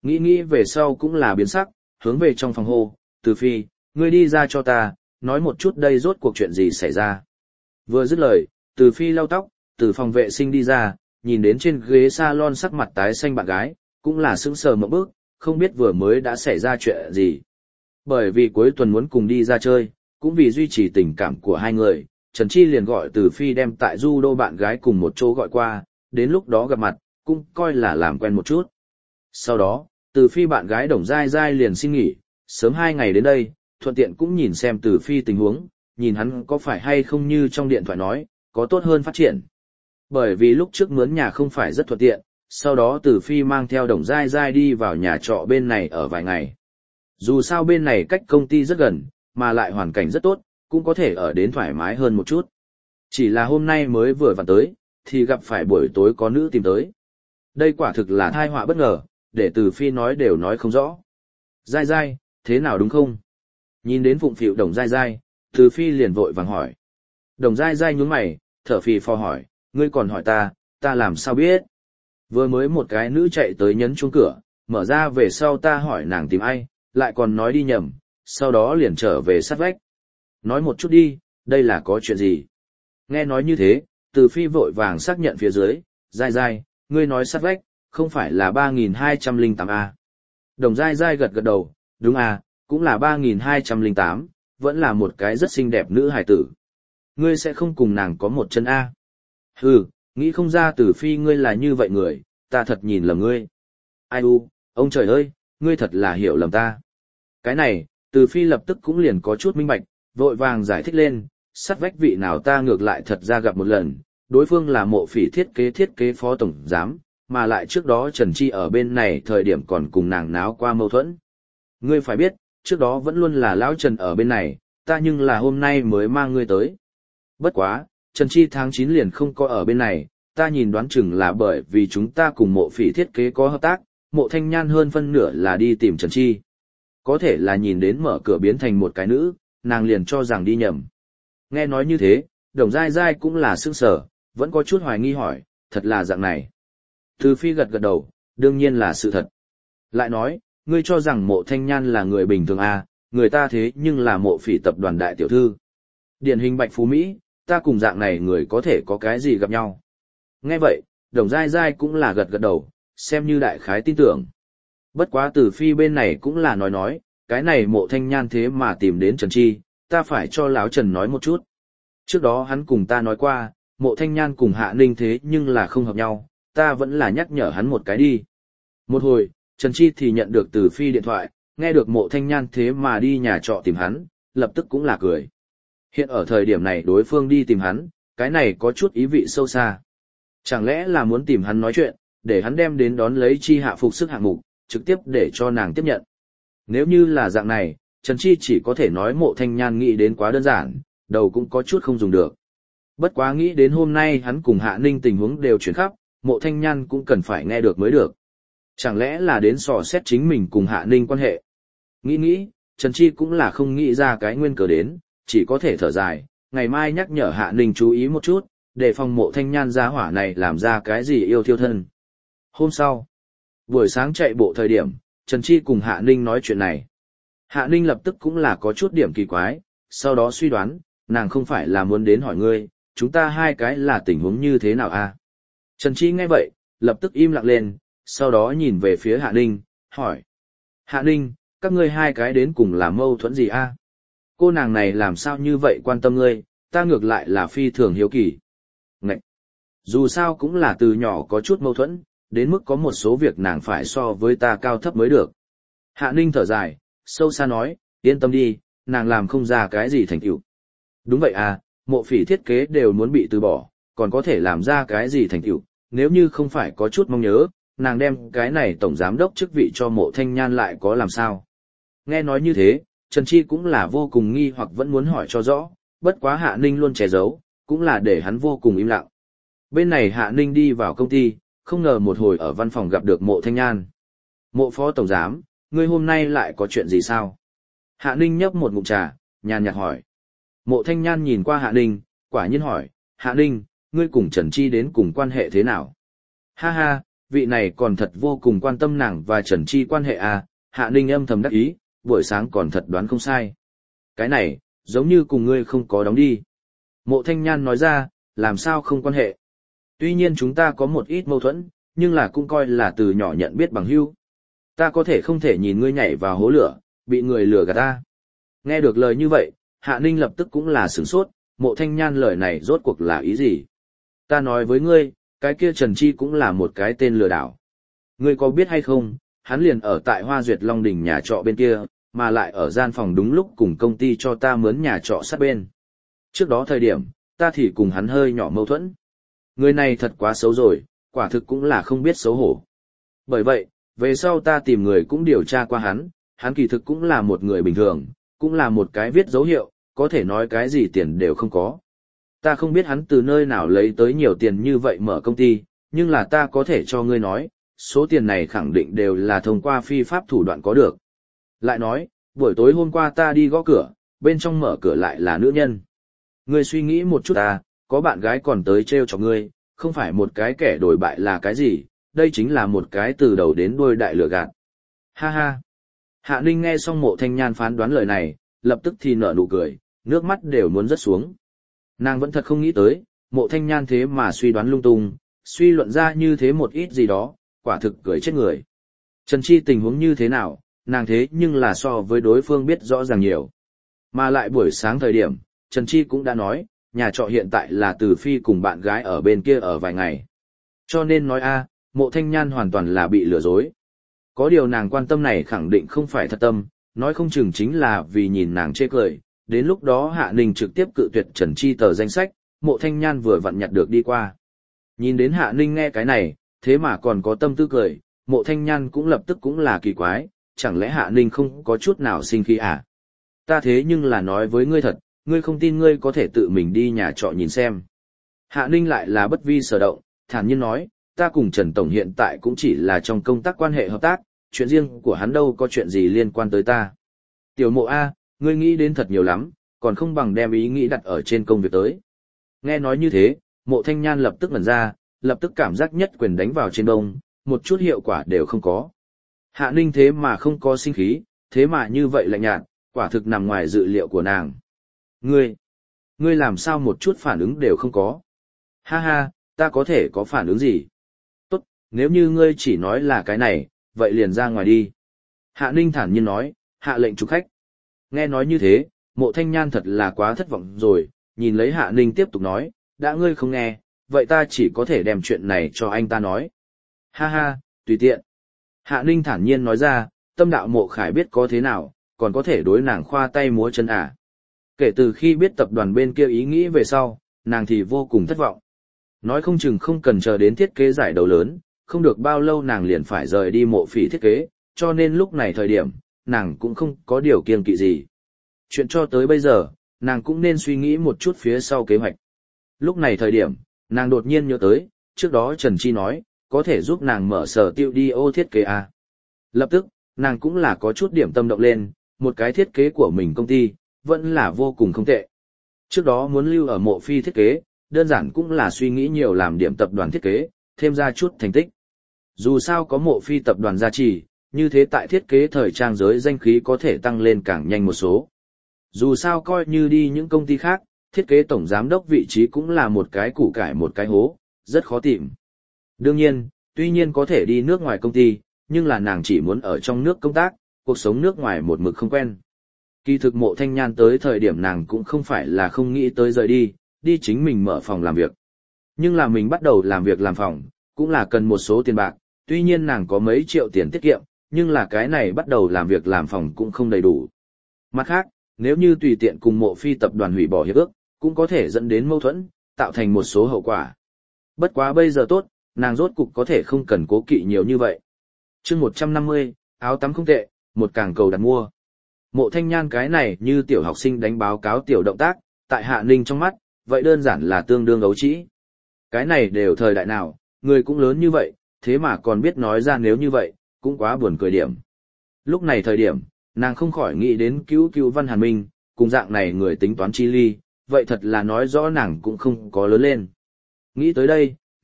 Nghĩ nghĩ về sau cũng là biến sắc, hướng về trong phòng hô, Từ Phi, ngươi đi ra cho ta, nói một chút đây rốt cuộc chuyện gì xảy ra. Vừa dứt lời, Từ Phi lau tóc, từ phòng vệ sinh đi ra, nhìn đến trên ghế salon sắc mặt tái xanh bạn gái, cũng là sững sờ một bước, không biết vừa mới đã xảy ra chuyện gì. Bởi vì cuối tuần muốn cùng đi ra chơi, cũng vì duy trì tình cảm của hai người, Trần Chi liền gọi Từ Phi đem tại judo bạn gái cùng một chỗ gọi qua, đến lúc đó gặp mặt, cũng coi là làm quen một chút. Sau đó, Từ Phi bạn gái Đồng Giai Giai liền xin nghỉ, sớm 2 ngày đến đây, thuận tiện cũng nhìn xem Từ Phi tình huống, nhìn hắn có phải hay không như trong điện thoại nói, có tốt hơn phát triển. Bởi vì lúc trước mướn nhà không phải rất thuận tiện, sau đó Từ Phi mang theo Đồng Giai Giai đi vào nhà trọ bên này ở vài ngày. Dù sao bên này cách công ty rất gần, mà lại hoàn cảnh rất tốt, cũng có thể ở đến thoải mái hơn một chút. Chỉ là hôm nay mới vừa vặn tới, thì gặp phải buổi tối có nữ tìm tới. Đây quả thực là tai họa bất ngờ, để Từ Phi nói đều nói không rõ. Giai Giai, thế nào đúng không? Nhìn đến phụng phịu Đồng Giai Giai, Từ Phi liền vội vàng hỏi. Đồng Giai Giai nhướng mày, thở phì phò hỏi, ngươi còn hỏi ta làm sao biết? Vừa mới một cái nữ chạy tới nhấn chuông cửa, mở ra về sau ta hỏi nàng tìm ai, lại còn nói đi nhầm, sau đó liền trở về sát vách. Nói một chút đi, đây là có chuyện gì? Nghe nói như thế, Từ Phi vội vàng xác nhận phía dưới, Giai Giai, ngươi nói sát vách, không phải là 3208 A. Đồng Giai Giai gật gật đầu, đúng à, cũng là 3208, vẫn là một cái rất xinh đẹp nữ hài tử. Ngươi sẽ không cùng nàng có một chân A. Hừ, nghĩ không ra Từ Phi ngươi là như vậy người, ta thật nhìn lầm ngươi. Ai u, ông trời ơi, ngươi thật là hiểu lầm ta. Cái này, Từ Phi lập tức cũng liền có chút minh bạch, vội vàng giải thích lên, sát vách vị nào ta ngược lại thật ra gặp một lần, đối phương là Mộ Phỉ thiết kế phó tổng giám, mà lại trước đó Trần Chi ở bên này thời điểm còn cùng nàng náo qua mâu thuẫn. Ngươi phải biết, trước đó vẫn luôn là lão Trần ở bên này, ta nhưng là hôm nay mới mang ngươi tới. Bất quá, Trần Chi tháng 9 liền không có ở bên này, ta nhìn đoán chừng là bởi vì chúng ta cùng Mộ Phỉ thiết kế có hợp tác, Mộ Thanh Nhan hơn phân nửa là đi tìm Trần Chi. Có thể là nhìn đến mở cửa biến thành một cái nữ, nàng liền cho rằng đi nhầm. Nghe nói như thế, Đồng Giai Giai cũng là sững sờ, vẫn có chút hoài nghi hỏi, thật là dạng này. Từ Phi gật gật đầu, đương nhiên là sự thật. Lại nói, ngươi cho rằng Mộ Thanh Nhan là người bình thường à, người ta thế nhưng là Mộ Phỉ tập đoàn đại tiểu thư. Điển hình Bạch Phú Mỹ, ta cùng dạng này người có thể có cái gì gặp nhau. Nghe vậy, Đồng Giai Giai cũng là gật gật đầu, xem như đại khái tin tưởng. Bất quá Từ Phi bên này cũng là nói, cái này Mộ Thanh Nhan thế mà tìm đến Trần Chi, ta phải cho lão Trần nói một chút. Trước đó hắn cùng ta nói qua, Mộ Thanh Nhan cùng Hạ Ninh thế nhưng là không hợp nhau, ta vẫn là nhắc nhở hắn một cái đi. Một hồi, Trần Chi thì nhận được Từ Phi điện thoại, nghe được Mộ Thanh Nhan thế mà đi nhà trọ tìm hắn, lập tức cũng là cười. Hiện ở thời điểm này đối phương đi tìm hắn, cái này có chút ý vị sâu xa. Chẳng lẽ là muốn tìm hắn nói chuyện, để hắn đem đến đón lấy Chi hạ phục sức hạng mục, trực tiếp để cho nàng tiếp nhận. Nếu như là dạng này, Trần Chi chỉ có thể nói Mộ Thanh Nhan nghĩ đến quá đơn giản, đầu cũng có chút không dùng được. Bất quá nghĩ đến hôm nay hắn cùng Hạ Ninh tình huống đều chuyển khắp, Mộ Thanh Nhan cũng cần phải nghe được mới được. Chẳng lẽ là đến dò xét chính mình cùng Hạ Ninh quan hệ? Nghĩ, Trần Chi cũng là không nghĩ ra cái nguyên cớ đến, chỉ có thể thở dài, ngày mai nhắc nhở Hạ Ninh chú ý một chút, để phòng Mộ Thanh Nhan gia hỏa này làm ra cái gì yêu thiêu thân. Hôm sau, buổi sáng chạy bộ thời điểm, Trần Chi cùng Hạ Ninh nói chuyện này. Hạ Ninh lập tức cũng là có chút điểm kỳ quái, sau đó suy đoán, nàng không phải là muốn đến hỏi ngươi, chúng ta hai cái là tình huống như thế nào à? Trần Chi nghe vậy, lập tức im lặng lên, sau đó nhìn về phía Hạ Ninh, hỏi. Hạ Ninh, các ngươi hai cái đến cùng là mâu thuẫn gì a? Cô nàng này làm sao như vậy quan tâm ngươi, ta ngược lại là phi thường hiếu kỳ. Ngậy! Dù sao cũng là từ nhỏ có chút mâu thuẫn, đến mức có một số việc nàng phải so với ta cao thấp mới được. Hạ Ninh thở dài, sâu xa nói, yên tâm đi, nàng làm không ra cái gì thành tựu. Đúng vậy à, Mộ Phỉ thiết kế đều muốn bị từ bỏ, còn có thể làm ra cái gì thành tựu, nếu như không phải có chút mong nhớ, nàng đem cái này tổng giám đốc chức vị cho Mộ Thanh Nhan lại có làm sao. Nghe nói như thế, Trần Chi cũng là vô cùng nghi hoặc vẫn muốn hỏi cho rõ, bất quá Hạ Ninh luôn che giấu, cũng là để hắn vô cùng im lặng. Bên này Hạ Ninh đi vào công ty, không ngờ một hồi ở văn phòng gặp được Mộ Thanh Nhan. Mộ phó tổng giám, ngươi hôm nay lại có chuyện gì sao? Hạ Ninh nhấp một ngụm trà, nhàn nhạt hỏi. Mộ Thanh Nhan nhìn qua Hạ Ninh, quả nhiên hỏi, Hạ Ninh, ngươi cùng Trần Chi đến cùng quan hệ thế nào? Ha ha, vị này còn thật vô cùng quan tâm nàng và Trần Chi quan hệ à, Hạ Ninh âm thầm đắc ý, buổi sáng còn thật đoán không sai. Cái này, giống như cùng ngươi không có đóng đi. Mộ Thanh Nhan nói ra, làm sao không quan hệ. Tuy nhiên chúng ta có một ít mâu thuẫn, nhưng là cũng coi là từ nhỏ nhận biết bằng hữu. Ta có thể không thể nhìn ngươi nhảy vào hố lửa, bị người lừa gạt ta. Nghe được lời như vậy, Hạ Ninh lập tức cũng là sửng sốt, Mộ Thanh Nhan lời này rốt cuộc là ý gì? Ta nói với ngươi, cái kia Trần Chi cũng là một cái tên lừa đảo. Ngươi có biết hay không, hắn liền ở tại Hoa Duyệt Long Đình nhà trọ bên kia, mà lại ở gian phòng đúng lúc cùng công ty cho ta mướn nhà trọ sát bên. Trước đó thời điểm, ta thì cùng hắn hơi nhỏ mâu thuẫn. Người này thật quá xấu rồi, quả thực cũng là không biết xấu hổ. Bởi vậy, về sau ta tìm người cũng điều tra qua hắn kỳ thực cũng là một người bình thường, cũng là một cái viết dấu hiệu, có thể nói cái gì tiền đều không có. Ta không biết hắn từ nơi nào lấy tới nhiều tiền như vậy mở công ty, nhưng là ta có thể cho ngươi nói, số tiền này khẳng định đều là thông qua phi pháp thủ đoạn có được. Lại nói, buổi tối hôm qua ta đi gõ cửa, bên trong mở cửa lại là nữ nhân. Ngươi suy nghĩ một chút ta, có bạn gái còn tới trêu cho ngươi, không phải một cái kẻ đổi bại là cái gì, đây chính là một cái từ đầu đến đuôi đại lừa gạt. Ha ha. Hạ Ninh nghe xong Mộ Thanh Nhan phán đoán lời này, lập tức thì nở nụ cười, nước mắt đều muốn rớt xuống. Nàng vẫn thật không nghĩ tới, Mộ Thanh Nhan thế mà suy đoán lung tung, suy luận ra như thế một ít gì đó, quả thực cười chết người. Trần Chi tình huống như thế nào, nàng thế nhưng là so với đối phương biết rõ ràng nhiều. Mà lại buổi sáng thời điểm, Trần Chi cũng đã nói, nhà trọ hiện tại là Từ Phi cùng bạn gái ở bên kia ở vài ngày. Cho nên nói Mộ Thanh Nhan hoàn toàn là bị lừa dối. Có điều nàng quan tâm này khẳng định không phải thật tâm, nói không chừng chính là vì nhìn nàng chê cười. Đến lúc đó Hạ Ninh trực tiếp cự tuyệt Trần Chi tờ danh sách, Mộ Thanh Nhan vừa vặn nhặt được đi qua. Nhìn đến Hạ Ninh nghe cái này, thế mà còn có tâm tư cười, Mộ Thanh Nhan cũng lập tức cũng là kỳ quái, chẳng lẽ Hạ Ninh không có chút nào sinh khí à? Ta thế nhưng là nói với ngươi thật, ngươi không tin ngươi có thể tự mình đi nhà trọ nhìn xem. Hạ Ninh lại là bất vi sở động, thản nhiên nói, ta cùng Trần Tổng hiện tại cũng chỉ là trong công tác quan hệ hợp tác, chuyện riêng của hắn đâu có chuyện gì liên quan tới ta. Tiểu Mộ A, ngươi nghĩ đến thật nhiều lắm, còn không bằng đem ý nghĩ đặt ở trên công việc tới. Nghe nói như thế, Mộ Thanh Nhan lập tức ngẩn ra, lập tức cảm giác nhất quyền đánh vào trên bông, một chút hiệu quả đều không có. Hạ Ninh thế mà không có sinh khí, thế mà như vậy lạnh nhạt, quả thực nằm ngoài dự liệu của nàng. Ngươi làm sao một chút phản ứng đều không có? Ha ha, ta có thể có phản ứng gì? Tốt, nếu như ngươi chỉ nói là cái này, vậy liền ra ngoài đi. Hạ Ninh thản nhiên nói, hạ lệnh chụp khách. Nghe nói như thế, Mộ Thanh Nhan thật là quá thất vọng rồi, nhìn lấy Hạ Ninh tiếp tục nói, đã ngươi không nghe, vậy ta chỉ có thể đem chuyện này cho anh ta nói. Ha ha, tùy tiện. Hạ Ninh thản nhiên nói ra, tâm đạo Mộ Khải biết có thế nào, còn có thể đối nàng khoa tay múa chân à. Kể từ khi biết tập đoàn bên kia ý nghĩ về sau, nàng thì vô cùng thất vọng. Nói không chừng không cần chờ đến thiết kế giải đấu lớn, không được bao lâu nàng liền phải rời đi Mộ Phỉ thiết kế, cho nên lúc này thời điểm, nàng cũng không có điều kiêng kỵ gì. Chuyện cho tới bây giờ, nàng cũng nên suy nghĩ một chút phía sau kế hoạch. Lúc này thời điểm, nàng đột nhiên nhớ tới, trước đó Trần Chi nói, có thể giúp nàng mở sở tiêu đi ô thiết kế à. Lập tức, nàng cũng là có chút điểm tâm động lên, một cái thiết kế của mình công ty, vẫn là vô cùng không tệ. Trước đó muốn lưu ở Mộ Phi thiết kế, đơn giản cũng là suy nghĩ nhiều làm điểm tập đoàn thiết kế, thêm ra chút thành tích. Dù sao có Mộ Phi tập đoàn gia trì, như thế tại thiết kế thời trang giới danh khí có thể tăng lên càng nhanh một số. Dù sao coi như đi những công ty khác, thiết kế tổng giám đốc vị trí cũng là một cái củ cải một cái hố, rất khó tìm. Đương nhiên, tuy nhiên có thể đi nước ngoài công ty, nhưng là nàng chỉ muốn ở trong nước công tác, cuộc sống nước ngoài một mực không quen. Kỳ thực Mộ Thanh Nhan tới thời điểm nàng cũng không phải là không nghĩ tới rời đi chính mình mở phòng làm việc. Nhưng là mình bắt đầu làm việc làm phòng, cũng là cần một số tiền bạc, tuy nhiên nàng có mấy triệu tiền tiết kiệm, nhưng là cái này bắt đầu làm việc làm phòng cũng không đầy đủ. Mặt khác, nếu như tùy tiện cùng Mộ Phi tập đoàn hủy bỏ hiệp ước, cũng có thể dẫn đến mâu thuẫn, tạo thành một số hậu quả. Bất quá bây giờ tốt, nàng rốt cục có thể không cần cố kỵ nhiều như vậy. Chương 150, áo tắm không tệ, một càng cầu đặt mua. Mộ Thanh Nhan cái này như tiểu học sinh đánh báo cáo tiểu động tác, tại Hạ Ninh trong mắt, vậy đơn giản là tương đương ấu trĩ. Cái này đều thời đại nào, người cũng lớn như vậy, thế mà còn biết nói ra nếu như vậy, cũng quá buồn cười điểm. Lúc này thời điểm, nàng không khỏi nghĩ đến cứu Văn Hàn Minh, cùng dạng này người tính toán chi ly, vậy thật là nói rõ nàng cũng không có lớn lên. Nghĩ tới đây,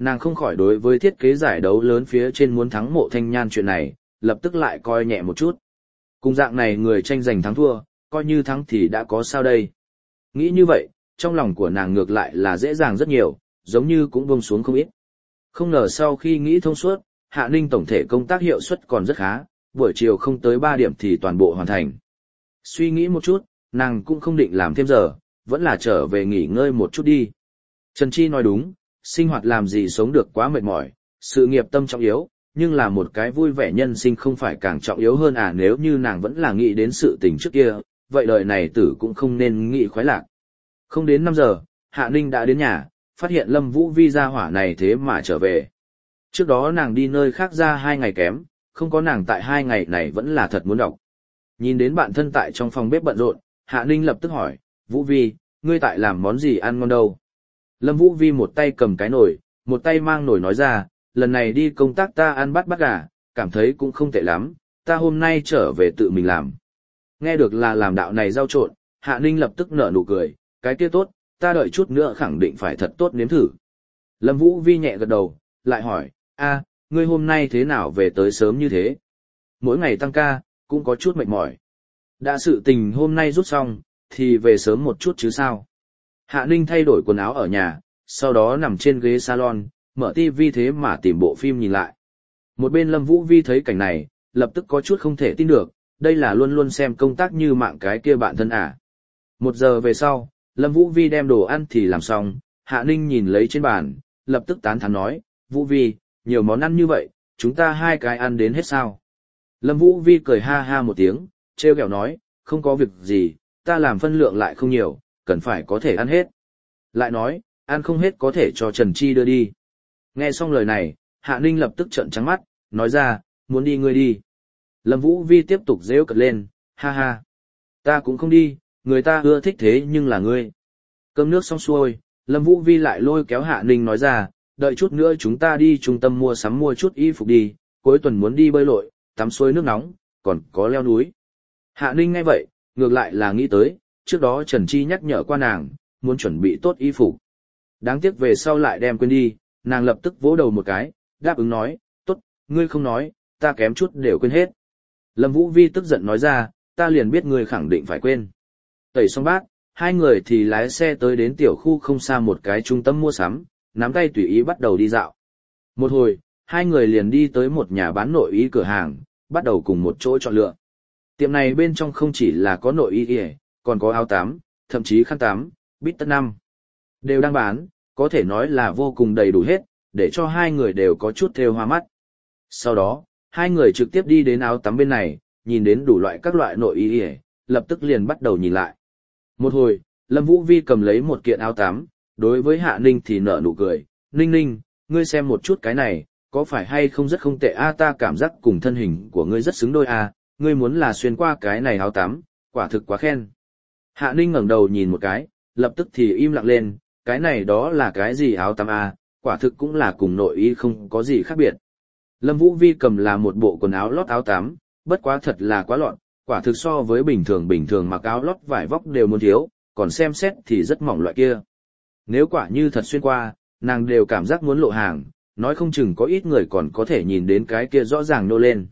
Nàng không khỏi đối với thiết kế giải đấu lớn phía trên muốn thắng Mộ Thanh Nhan chuyện này, lập tức lại coi nhẹ một chút. Cùng dạng này người tranh giành thắng thua, coi như thắng thì đã có sao đây. Nghĩ như vậy, trong lòng của nàng ngược lại là dễ dàng rất nhiều, giống như cũng buông xuống không ít. Không ngờ sau khi nghĩ thông suốt, Hạ Ninh tổng thể công tác hiệu suất còn rất khá, buổi chiều không tới 3 điểm thì toàn bộ hoàn thành. Suy nghĩ một chút, nàng cũng không định làm thêm giờ, vẫn là trở về nghỉ ngơi một chút đi. Trần Chi nói đúng, sinh hoạt làm gì sống được quá mệt mỏi, sự nghiệp tâm trọng yếu, nhưng là một cái vui vẻ nhân sinh không phải càng trọng yếu hơn à, nếu như nàng vẫn là nghĩ đến sự tình trước kia, vậy đời này tử cũng không nên nghĩ khoái lạc. Không đến 5 giờ, Hạ Ninh đã đến nhà, phát hiện Lâm Vũ Vi gia hỏa này thế mà trở về. Trước đó nàng đi nơi khác ra 2 ngày kém, không có nàng tại 2 ngày này vẫn là thật muốn đọc. Nhìn đến bạn thân tại trong phòng bếp bận rộn, Hạ Ninh lập tức hỏi, Vũ Vi, ngươi tại làm món gì ăn ngon đâu? Lâm Vũ Vi một tay cầm cái nồi, một tay mang nồi nói ra, lần này đi công tác ta ăn bát gà, cảm thấy cũng không tệ lắm, ta hôm nay trở về tự mình làm. Nghe được là làm đạo này rau trộn, Hạ Ninh lập tức nở nụ cười, cái kia tốt, ta đợi chút nữa khẳng định phải thật tốt nếm thử. Lâm Vũ Vi nhẹ gật đầu, lại hỏi, ngươi hôm nay thế nào về tới sớm như thế? Mỗi ngày tăng ca, cũng có chút mệt mỏi. Đã sự tình hôm nay rút xong, thì về sớm một chút chứ sao? Hạ Ninh thay đổi quần áo ở nhà, sau đó nằm trên ghế salon, mở tivi thế mà tìm bộ phim nhìn lại. Một bên Lâm Vũ Vi thấy cảnh này, lập tức có chút không thể tin được, đây là luôn luôn xem công tác như mạng cái kia bạn thân à. 1 giờ về sau, Lâm Vũ Vi đem đồ ăn thì làm xong, Hạ Ninh nhìn lấy trên bàn, lập tức tán thán nói, Vũ Vi, nhiều món ăn như vậy, chúng ta 2 cái ăn đến hết sao? Lâm Vũ Vi cười ha ha một tiếng, trêu ghẹo nói, không có việc gì, ta làm phân lượng lại không nhiều, cần phải có thể ăn hết. Lại nói, ăn không hết có thể cho Trần Chi đưa đi. Nghe xong lời này, Hạ Ninh lập tức trợn trắng mắt, nói ra, muốn đi ngươi đi. Lâm Vũ Vi tiếp tục giễu cợt lên, ha ha. Ta cũng không đi, người ta ưa thích thế nhưng là ngươi. Cơm nước xong xuôi, Lâm Vũ Vi lại lôi kéo Hạ Ninh nói ra, đợi chút nữa chúng ta đi trung tâm mua sắm mua chút y phục đi, cuối tuần muốn đi bơi lội, tắm suối nước nóng, còn có leo núi. Hạ Ninh nghe vậy, ngược lại là nghĩ tới, trước đó Trần Chi nhắc nhở qua nàng, muốn chuẩn bị tốt y phục. Đáng tiếc về sau lại đem quên đi, nàng lập tức vỗ đầu một cái, đáp ứng nói, tốt, ngươi không nói, ta kém chút đều quên hết. Lâm Vũ Vi tức giận nói ra, ta liền biết ngươi khẳng định phải quên. Tẩy xong bát, 2 người thì lái xe tới đến tiểu khu không xa một cái trung tâm mua sắm, nắm tay tùy ý bắt đầu đi dạo. Một hồi, 2 người liền đi tới một nhà bán nội y cửa hàng, bắt đầu cùng một chỗ chọn lựa. Tiệm này bên trong không chỉ là có nội y, còn có áo tắm, thậm chí khăn tắm, bít tất năm. Đều đang bán, có thể nói là vô cùng đầy đủ hết, để cho 2 người đều có chút thêu hoa mắt. Sau đó, 2 người trực tiếp đi đến áo tắm bên này, nhìn đến đủ loại các loại nội y, lập tức liền bắt đầu nhìn lại. Một hồi, Lâm Vũ Vi cầm lấy một kiện áo tắm, đối với Hạ Ninh thì nở nụ cười, Ninh Ninh, ngươi xem một chút cái này, có phải hay không rất không tệ ta cảm giác cùng thân hình của ngươi rất xứng đôi ngươi muốn là xuyên qua cái này áo tắm, quả thực quá khen. Hạ Ninh ngẩng đầu nhìn một cái, lập tức thì im lặng lên, cái này đó là cái gì áo tắm quả thực cũng là cùng nội y không có gì khác biệt. Lâm Vũ Vi cầm là một bộ quần áo lót áo tắm, bất quá thật là quá lọn, quả thực so với bình thường mặc áo lót vải vóc đều muốn thiếu, còn xem xét thì rất mỏng loại kia. Nếu quả như thật xuyên qua, nàng đều cảm giác muốn lộ hàng, nói không chừng có ít người còn có thể nhìn đến cái kia rõ ràng nô lên.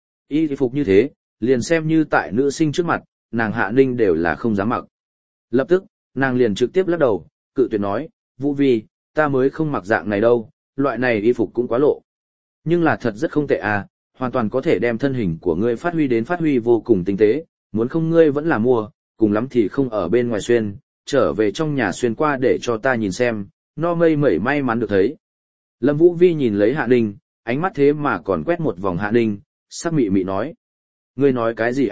Y phục như thế, liền xem như tại nữ sinh trước mặt, nàng Hạ Ninh đều là không dám mặc. Lập tức, nàng liền trực tiếp lắc đầu, cự tuyệt nói, Vũ Vi, ta mới không mặc dạng này đâu, loại này y phục cũng quá lộ. Nhưng là thật rất không tệ hoàn toàn có thể đem thân hình của ngươi phát huy vô cùng tinh tế, muốn không ngươi vẫn là mua, cùng lắm thì không ở bên ngoài xuyên, trở về trong nhà xuyên qua để cho ta nhìn xem, no mây mẩy may mắn được thấy. Lâm Vũ Vi nhìn lấy Hạ Ninh, ánh mắt thế mà còn quét một vòng Hạ Ninh, sắc mị mị nói. Ngươi nói cái gì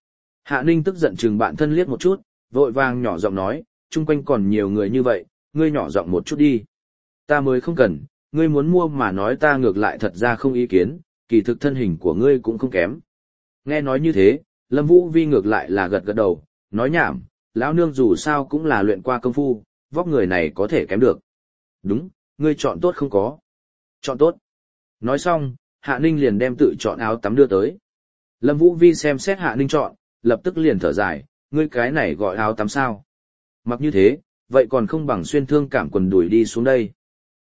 Hạ Ninh tức giận chừng bạn thân liếc một chút, vội vàng nhỏ giọng nói, chung quanh còn nhiều người như vậy, ngươi nhỏ giọng một chút đi. Ta mới không cần, ngươi muốn mua mà nói ta ngược lại thật ra không ý kiến, kỳ thực thân hình của ngươi cũng không kém. Nghe nói như thế, Lâm Vũ Vi ngược lại là gật gật đầu, nói nhảm, lão nương dù sao cũng là luyện qua công phu, vóc người này có thể kém được. Đúng, ngươi chọn tốt không có. Chọn tốt. Nói xong, Hạ Ninh liền đem tự chọn áo tắm đưa tới. Lâm Vũ Vi xem xét Hạ Ninh chọn, lập tức liền thở dài, ngươi cái này gọi áo tắm sao? Mặc như thế, vậy còn không bằng xuyên thương cảm quần đùi đi xuống đây.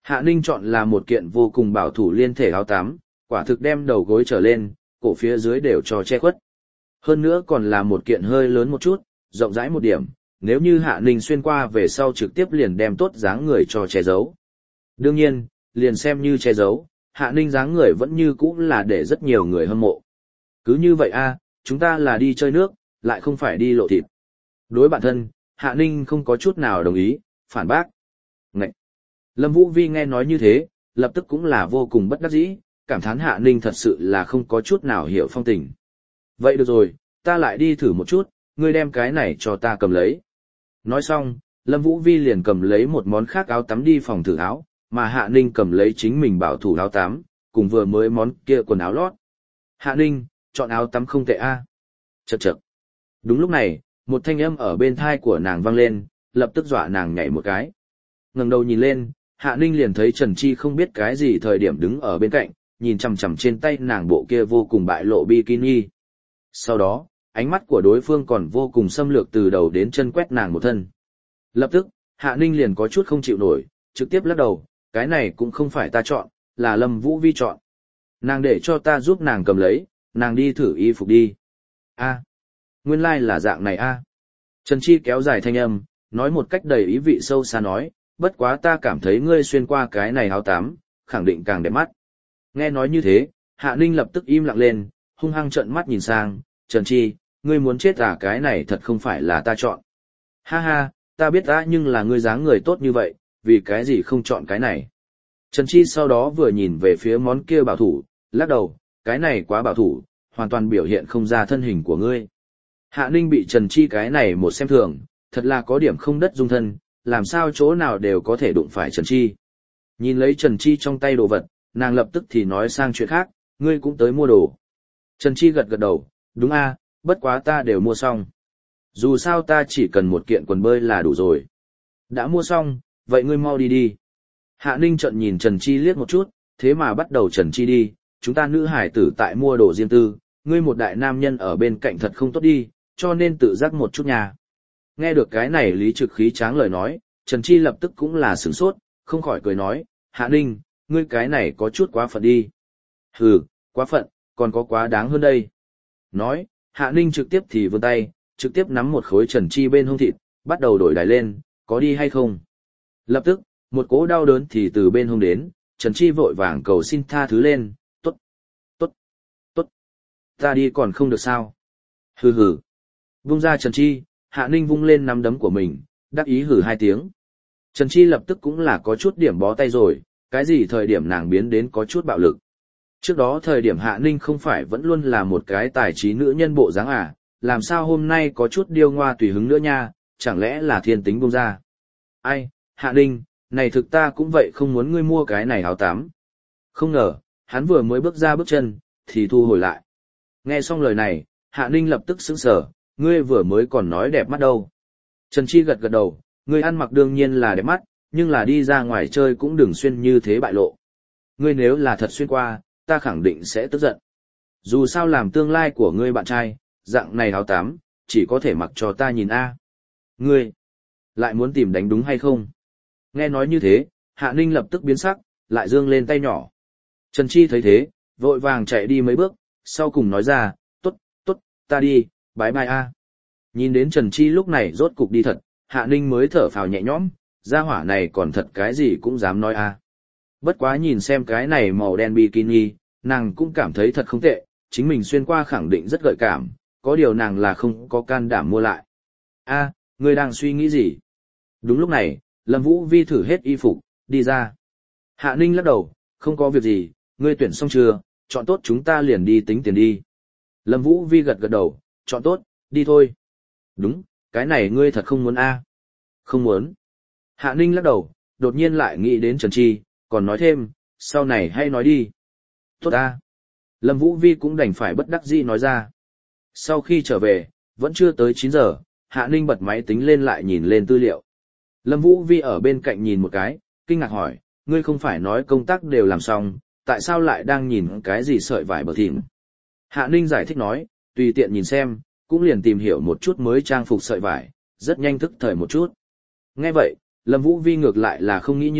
Hạ Ninh chọn là một kiện vô cùng bảo thủ liên thể áo tắm, quả thực đem đầu gối trở lên, cổ phía dưới đều cho che khuất. Hơn nữa còn là một kiện hơi lớn một chút, rộng rãi một điểm, nếu như Hạ Ninh xuyên qua về sau trực tiếp liền đem tốt dáng người cho che giấu. Đương nhiên, liền xem như che giấu, Hạ Ninh dáng người vẫn như cũ là để rất nhiều người hâm mộ. Cứ như vậy a, chúng ta là đi chơi nước, lại không phải đi lộ thịt. Đối bản thân, Hạ Ninh không có chút nào đồng ý, phản bác. Ngậy! Lâm Vũ Vi nghe nói như thế, lập tức cũng là vô cùng bất đắc dĩ, cảm thán Hạ Ninh thật sự là không có chút nào hiểu phong tình. Vậy được rồi, ta lại đi thử một chút, ngươi đem cái này cho ta cầm lấy. Nói xong, Lâm Vũ Vi liền cầm lấy một món khác áo tắm đi phòng thử áo, mà Hạ Ninh cầm lấy chính mình bảo thủ áo tắm, cùng vừa mới món kia quần áo lót. Hạ Ninh, chọn áo tắm không tệ a. Chậc chậc. Đúng lúc này, một thanh âm ở bên thai của nàng vang lên, lập tức dọa nàng nhảy một cái. Ngẩng đầu nhìn lên, Hạ Ninh liền thấy Trần Chi không biết cái gì thời điểm đứng ở bên cạnh, nhìn chằm chằm trên tay nàng bộ kia vô cùng bại lộ bikini. Sau đó, ánh mắt của đối phương còn vô cùng xâm lược từ đầu đến chân quét nàng một thân. Lập tức, Hạ Ninh liền có chút không chịu nổi, trực tiếp lắc đầu, cái này cũng không phải ta chọn, là Lâm Vũ Vi chọn. Nàng để cho ta giúp nàng cầm lấy, nàng đi thử y phục đi. A, nguyên lai là dạng này a. Trần Chi kéo dài thanh âm, nói một cách đầy ý vị sâu xa nói, bất quá ta cảm thấy ngươi xuyên qua cái này áo tắm, khẳng định càng đẹp mắt. Nghe nói như thế, Hạ Ninh lập tức im lặng lên, hung hăng trợn mắt nhìn sang, Trần Chi, ngươi muốn chết à, cái này thật không phải là ta chọn. Ha ha, ta biết đã, nhưng là ngươi dáng người tốt như vậy, vì cái gì không chọn cái này. Trần Chi sau đó vừa nhìn về phía món kia bảo thủ, lắc đầu, cái này quá bảo thủ, hoàn toàn biểu hiện không ra thân hình của ngươi. Hạ Ninh bị Trần Chi cái này một xem thường, thật là có điểm không đất dung thân, làm sao chỗ nào đều có thể đụng phải Trần Chi. Nhìn lấy Trần Chi trong tay đồ vật, nàng lập tức thì nói sang chuyện khác, ngươi cũng tới mua đồ. Trần Chi gật gật đầu, đúng a, bất quá ta đều mua xong. Dù sao ta chỉ cần một kiện quần bơi là đủ rồi. Đã mua xong, vậy ngươi mau đi đi. Hạ Ninh trợn nhìn Trần Chi liếc một chút, thế mà bắt đầu Trần Chi đi, chúng ta nữ hải tử tại mua đồ riêng tư, ngươi một đại nam nhân ở bên cạnh thật không tốt đi, cho nên tự giác một chút nhà. Nghe được cái này Lý Trực khí tráng lời nói, Trần Chi lập tức cũng là sửng sốt, không khỏi cười nói, Hạ Ninh, ngươi cái này có chút quá phận đi. Hừ, quá phận, còn có quá đáng hơn đây. Nói, Hạ Ninh trực tiếp thì vươn tay, trực tiếp nắm một khối Trần Chi bên hông thịt, bắt đầu đổi đài lên, có đi hay không. Lập tức, một cỗ đau đớn thì từ bên hông đến, Trần Chi vội vàng cầu xin tha thứ lên, tốt, tốt, tốt, ta đi còn không được sao. Hừ hừ. Vung ra Trần Chi, Hạ Ninh vung lên nắm đấm của mình, đắc ý hừ hai tiếng. Trần Chi lập tức cũng là có chút điểm bó tay rồi, cái gì thời điểm nàng biến đến có chút bạo lực. Trước đó thời điểm Hạ Ninh không phải vẫn luôn là một cái tài trí nữ nhân bộ dáng à, làm sao hôm nay có chút điêu ngoa tùy hứng nữa nha, chẳng lẽ là thiên tính buông ra. Ai, Hạ Ninh, này thực ta cũng vậy không muốn ngươi mua cái này áo tắm. Không ngờ, hắn vừa mới bước ra bước chân, thì thu hồi lại. Nghe xong lời này, Hạ Ninh lập tức sững sờ, ngươi vừa mới còn nói đẹp mắt đâu. Trần Chi gật gật đầu, ngươi ăn mặc đương nhiên là đẹp mắt, nhưng là đi ra ngoài chơi cũng đừng xuyên như thế bại lộ. Ngươi nếu là thật xuyên qua, ta khẳng định sẽ tức giận. Dù sao làm tương lai của ngươi bạn trai, dạng này áo tắm, chỉ có thể mặc cho ta nhìn a. Ngươi, lại muốn tìm đánh đúng hay không? Nghe nói như thế, Hạ Ninh lập tức biến sắc, lại giương lên tay nhỏ. Trần Chi thấy thế, vội vàng chạy đi mấy bước, sau cùng nói ra, tốt, tốt, ta đi, bye bye a. Nhìn đến Trần Chi lúc này rốt cục đi thật, Hạ Ninh mới thở phào nhẹ nhõm, gia hỏa này còn thật cái gì cũng dám nói a. Bất quá nhìn xem cái này màu đen bikini, nàng cũng cảm thấy thật không tệ, chính mình xuyên qua khẳng định rất gợi cảm, có điều nàng là không có can đảm mua lại. A, ngươi đang suy nghĩ gì? Đúng lúc này, Lâm Vũ Vi thử hết y phục, đi ra. Hạ Ninh lắc đầu, không có việc gì, ngươi tuyển xong chưa, chọn tốt chúng ta liền đi tính tiền đi. Lâm Vũ Vi gật gật đầu, chọn tốt, đi thôi. Đúng, cái này ngươi thật không muốn a? Không muốn. Hạ Ninh lắc đầu, đột nhiên lại nghĩ đến Trần Chi, còn nói thêm, sau này hay nói đi. Tốt a. Lâm Vũ Vi cũng đành phải bất đắc dĩ nói ra. Sau khi trở về, vẫn chưa tới 9 giờ, Hạ Ninh bật máy tính lên lại nhìn lên tư liệu. Lâm Vũ Vi ở bên cạnh nhìn một cái, kinh ngạc hỏi, ngươi không phải nói công tác đều làm xong, tại sao lại đang nhìn cái gì sợi vải bờ thỉm? Hạ Ninh giải thích nói, tùy tiện nhìn xem, cũng liền tìm hiểu một chút mới trang phục sợi vải, rất nhanh thức thời một chút. Nghe vậy, Lâm Vũ Vi ngược lại là không nghĩ nhiều,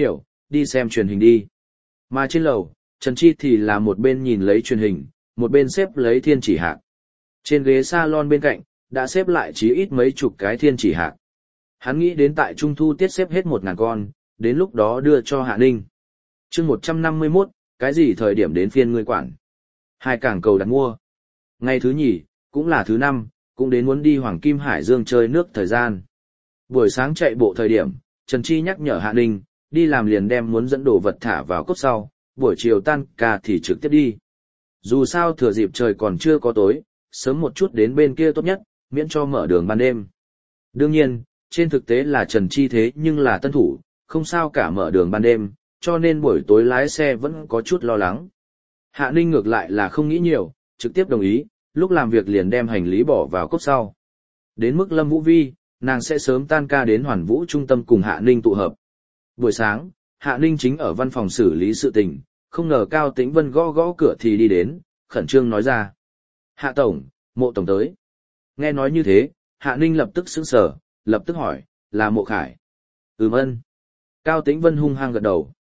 đi xem truyền hình đi. Mà trên lầu, Trần Chi thì là một bên nhìn lấy truyền hình, một bên xếp lấy thiên chỉ hạc. Trên ghế salon bên cạnh, đã xếp lại chí ít mấy chục cái thiên chỉ hạc. Hắn nghĩ đến tại Trung Thu tiết xếp hết 1.000 con, đến lúc đó đưa cho Hạ Ninh. chương 151, cái gì thời điểm đến phiên ngươi quản? Hai cảng cầu đặt mua. Ngày thứ nhì, cũng là thứ năm, cũng đến muốn đi Hoàng Kim Hải Dương chơi nước thời gian. Buổi sáng chạy bộ thời điểm, Trần Chi nhắc nhở Hạ Ninh, đi làm liền đem muốn dẫn đồ vật thả vào cốc sau, buổi chiều tan ca thì trực tiếp đi. Dù sao thừa dịp trời còn chưa có tối, sớm một chút đến bên kia tốt nhất, miễn cho mở đường ban đêm. Đương nhiên, trên thực tế là Trần Chi thế nhưng là tân thủ, không sao cả mở đường ban đêm, cho nên buổi tối lái xe vẫn có chút lo lắng. Hạ Ninh ngược lại là không nghĩ nhiều, trực tiếp đồng ý, lúc làm việc liền đem hành lý bỏ vào cốc sau. Đến mức Lâm Vũ Vi, nàng sẽ sớm tan ca đến Hoàn Vũ trung tâm cùng Hạ Ninh tụ hợp. Buổi sáng, Hạ Ninh chính ở văn phòng xử lý sự tình, không ngờ Cao Tĩnh Vân gõ gõ cửa thì đi đến, khẩn trương nói ra. Hạ Tổng, Mộ Tổng tới. Nghe nói như thế, Hạ Ninh lập tức sững sờ, lập tức hỏi, là Mộ Khải. Ân. Cao Tĩnh Vân hung hăng gật đầu.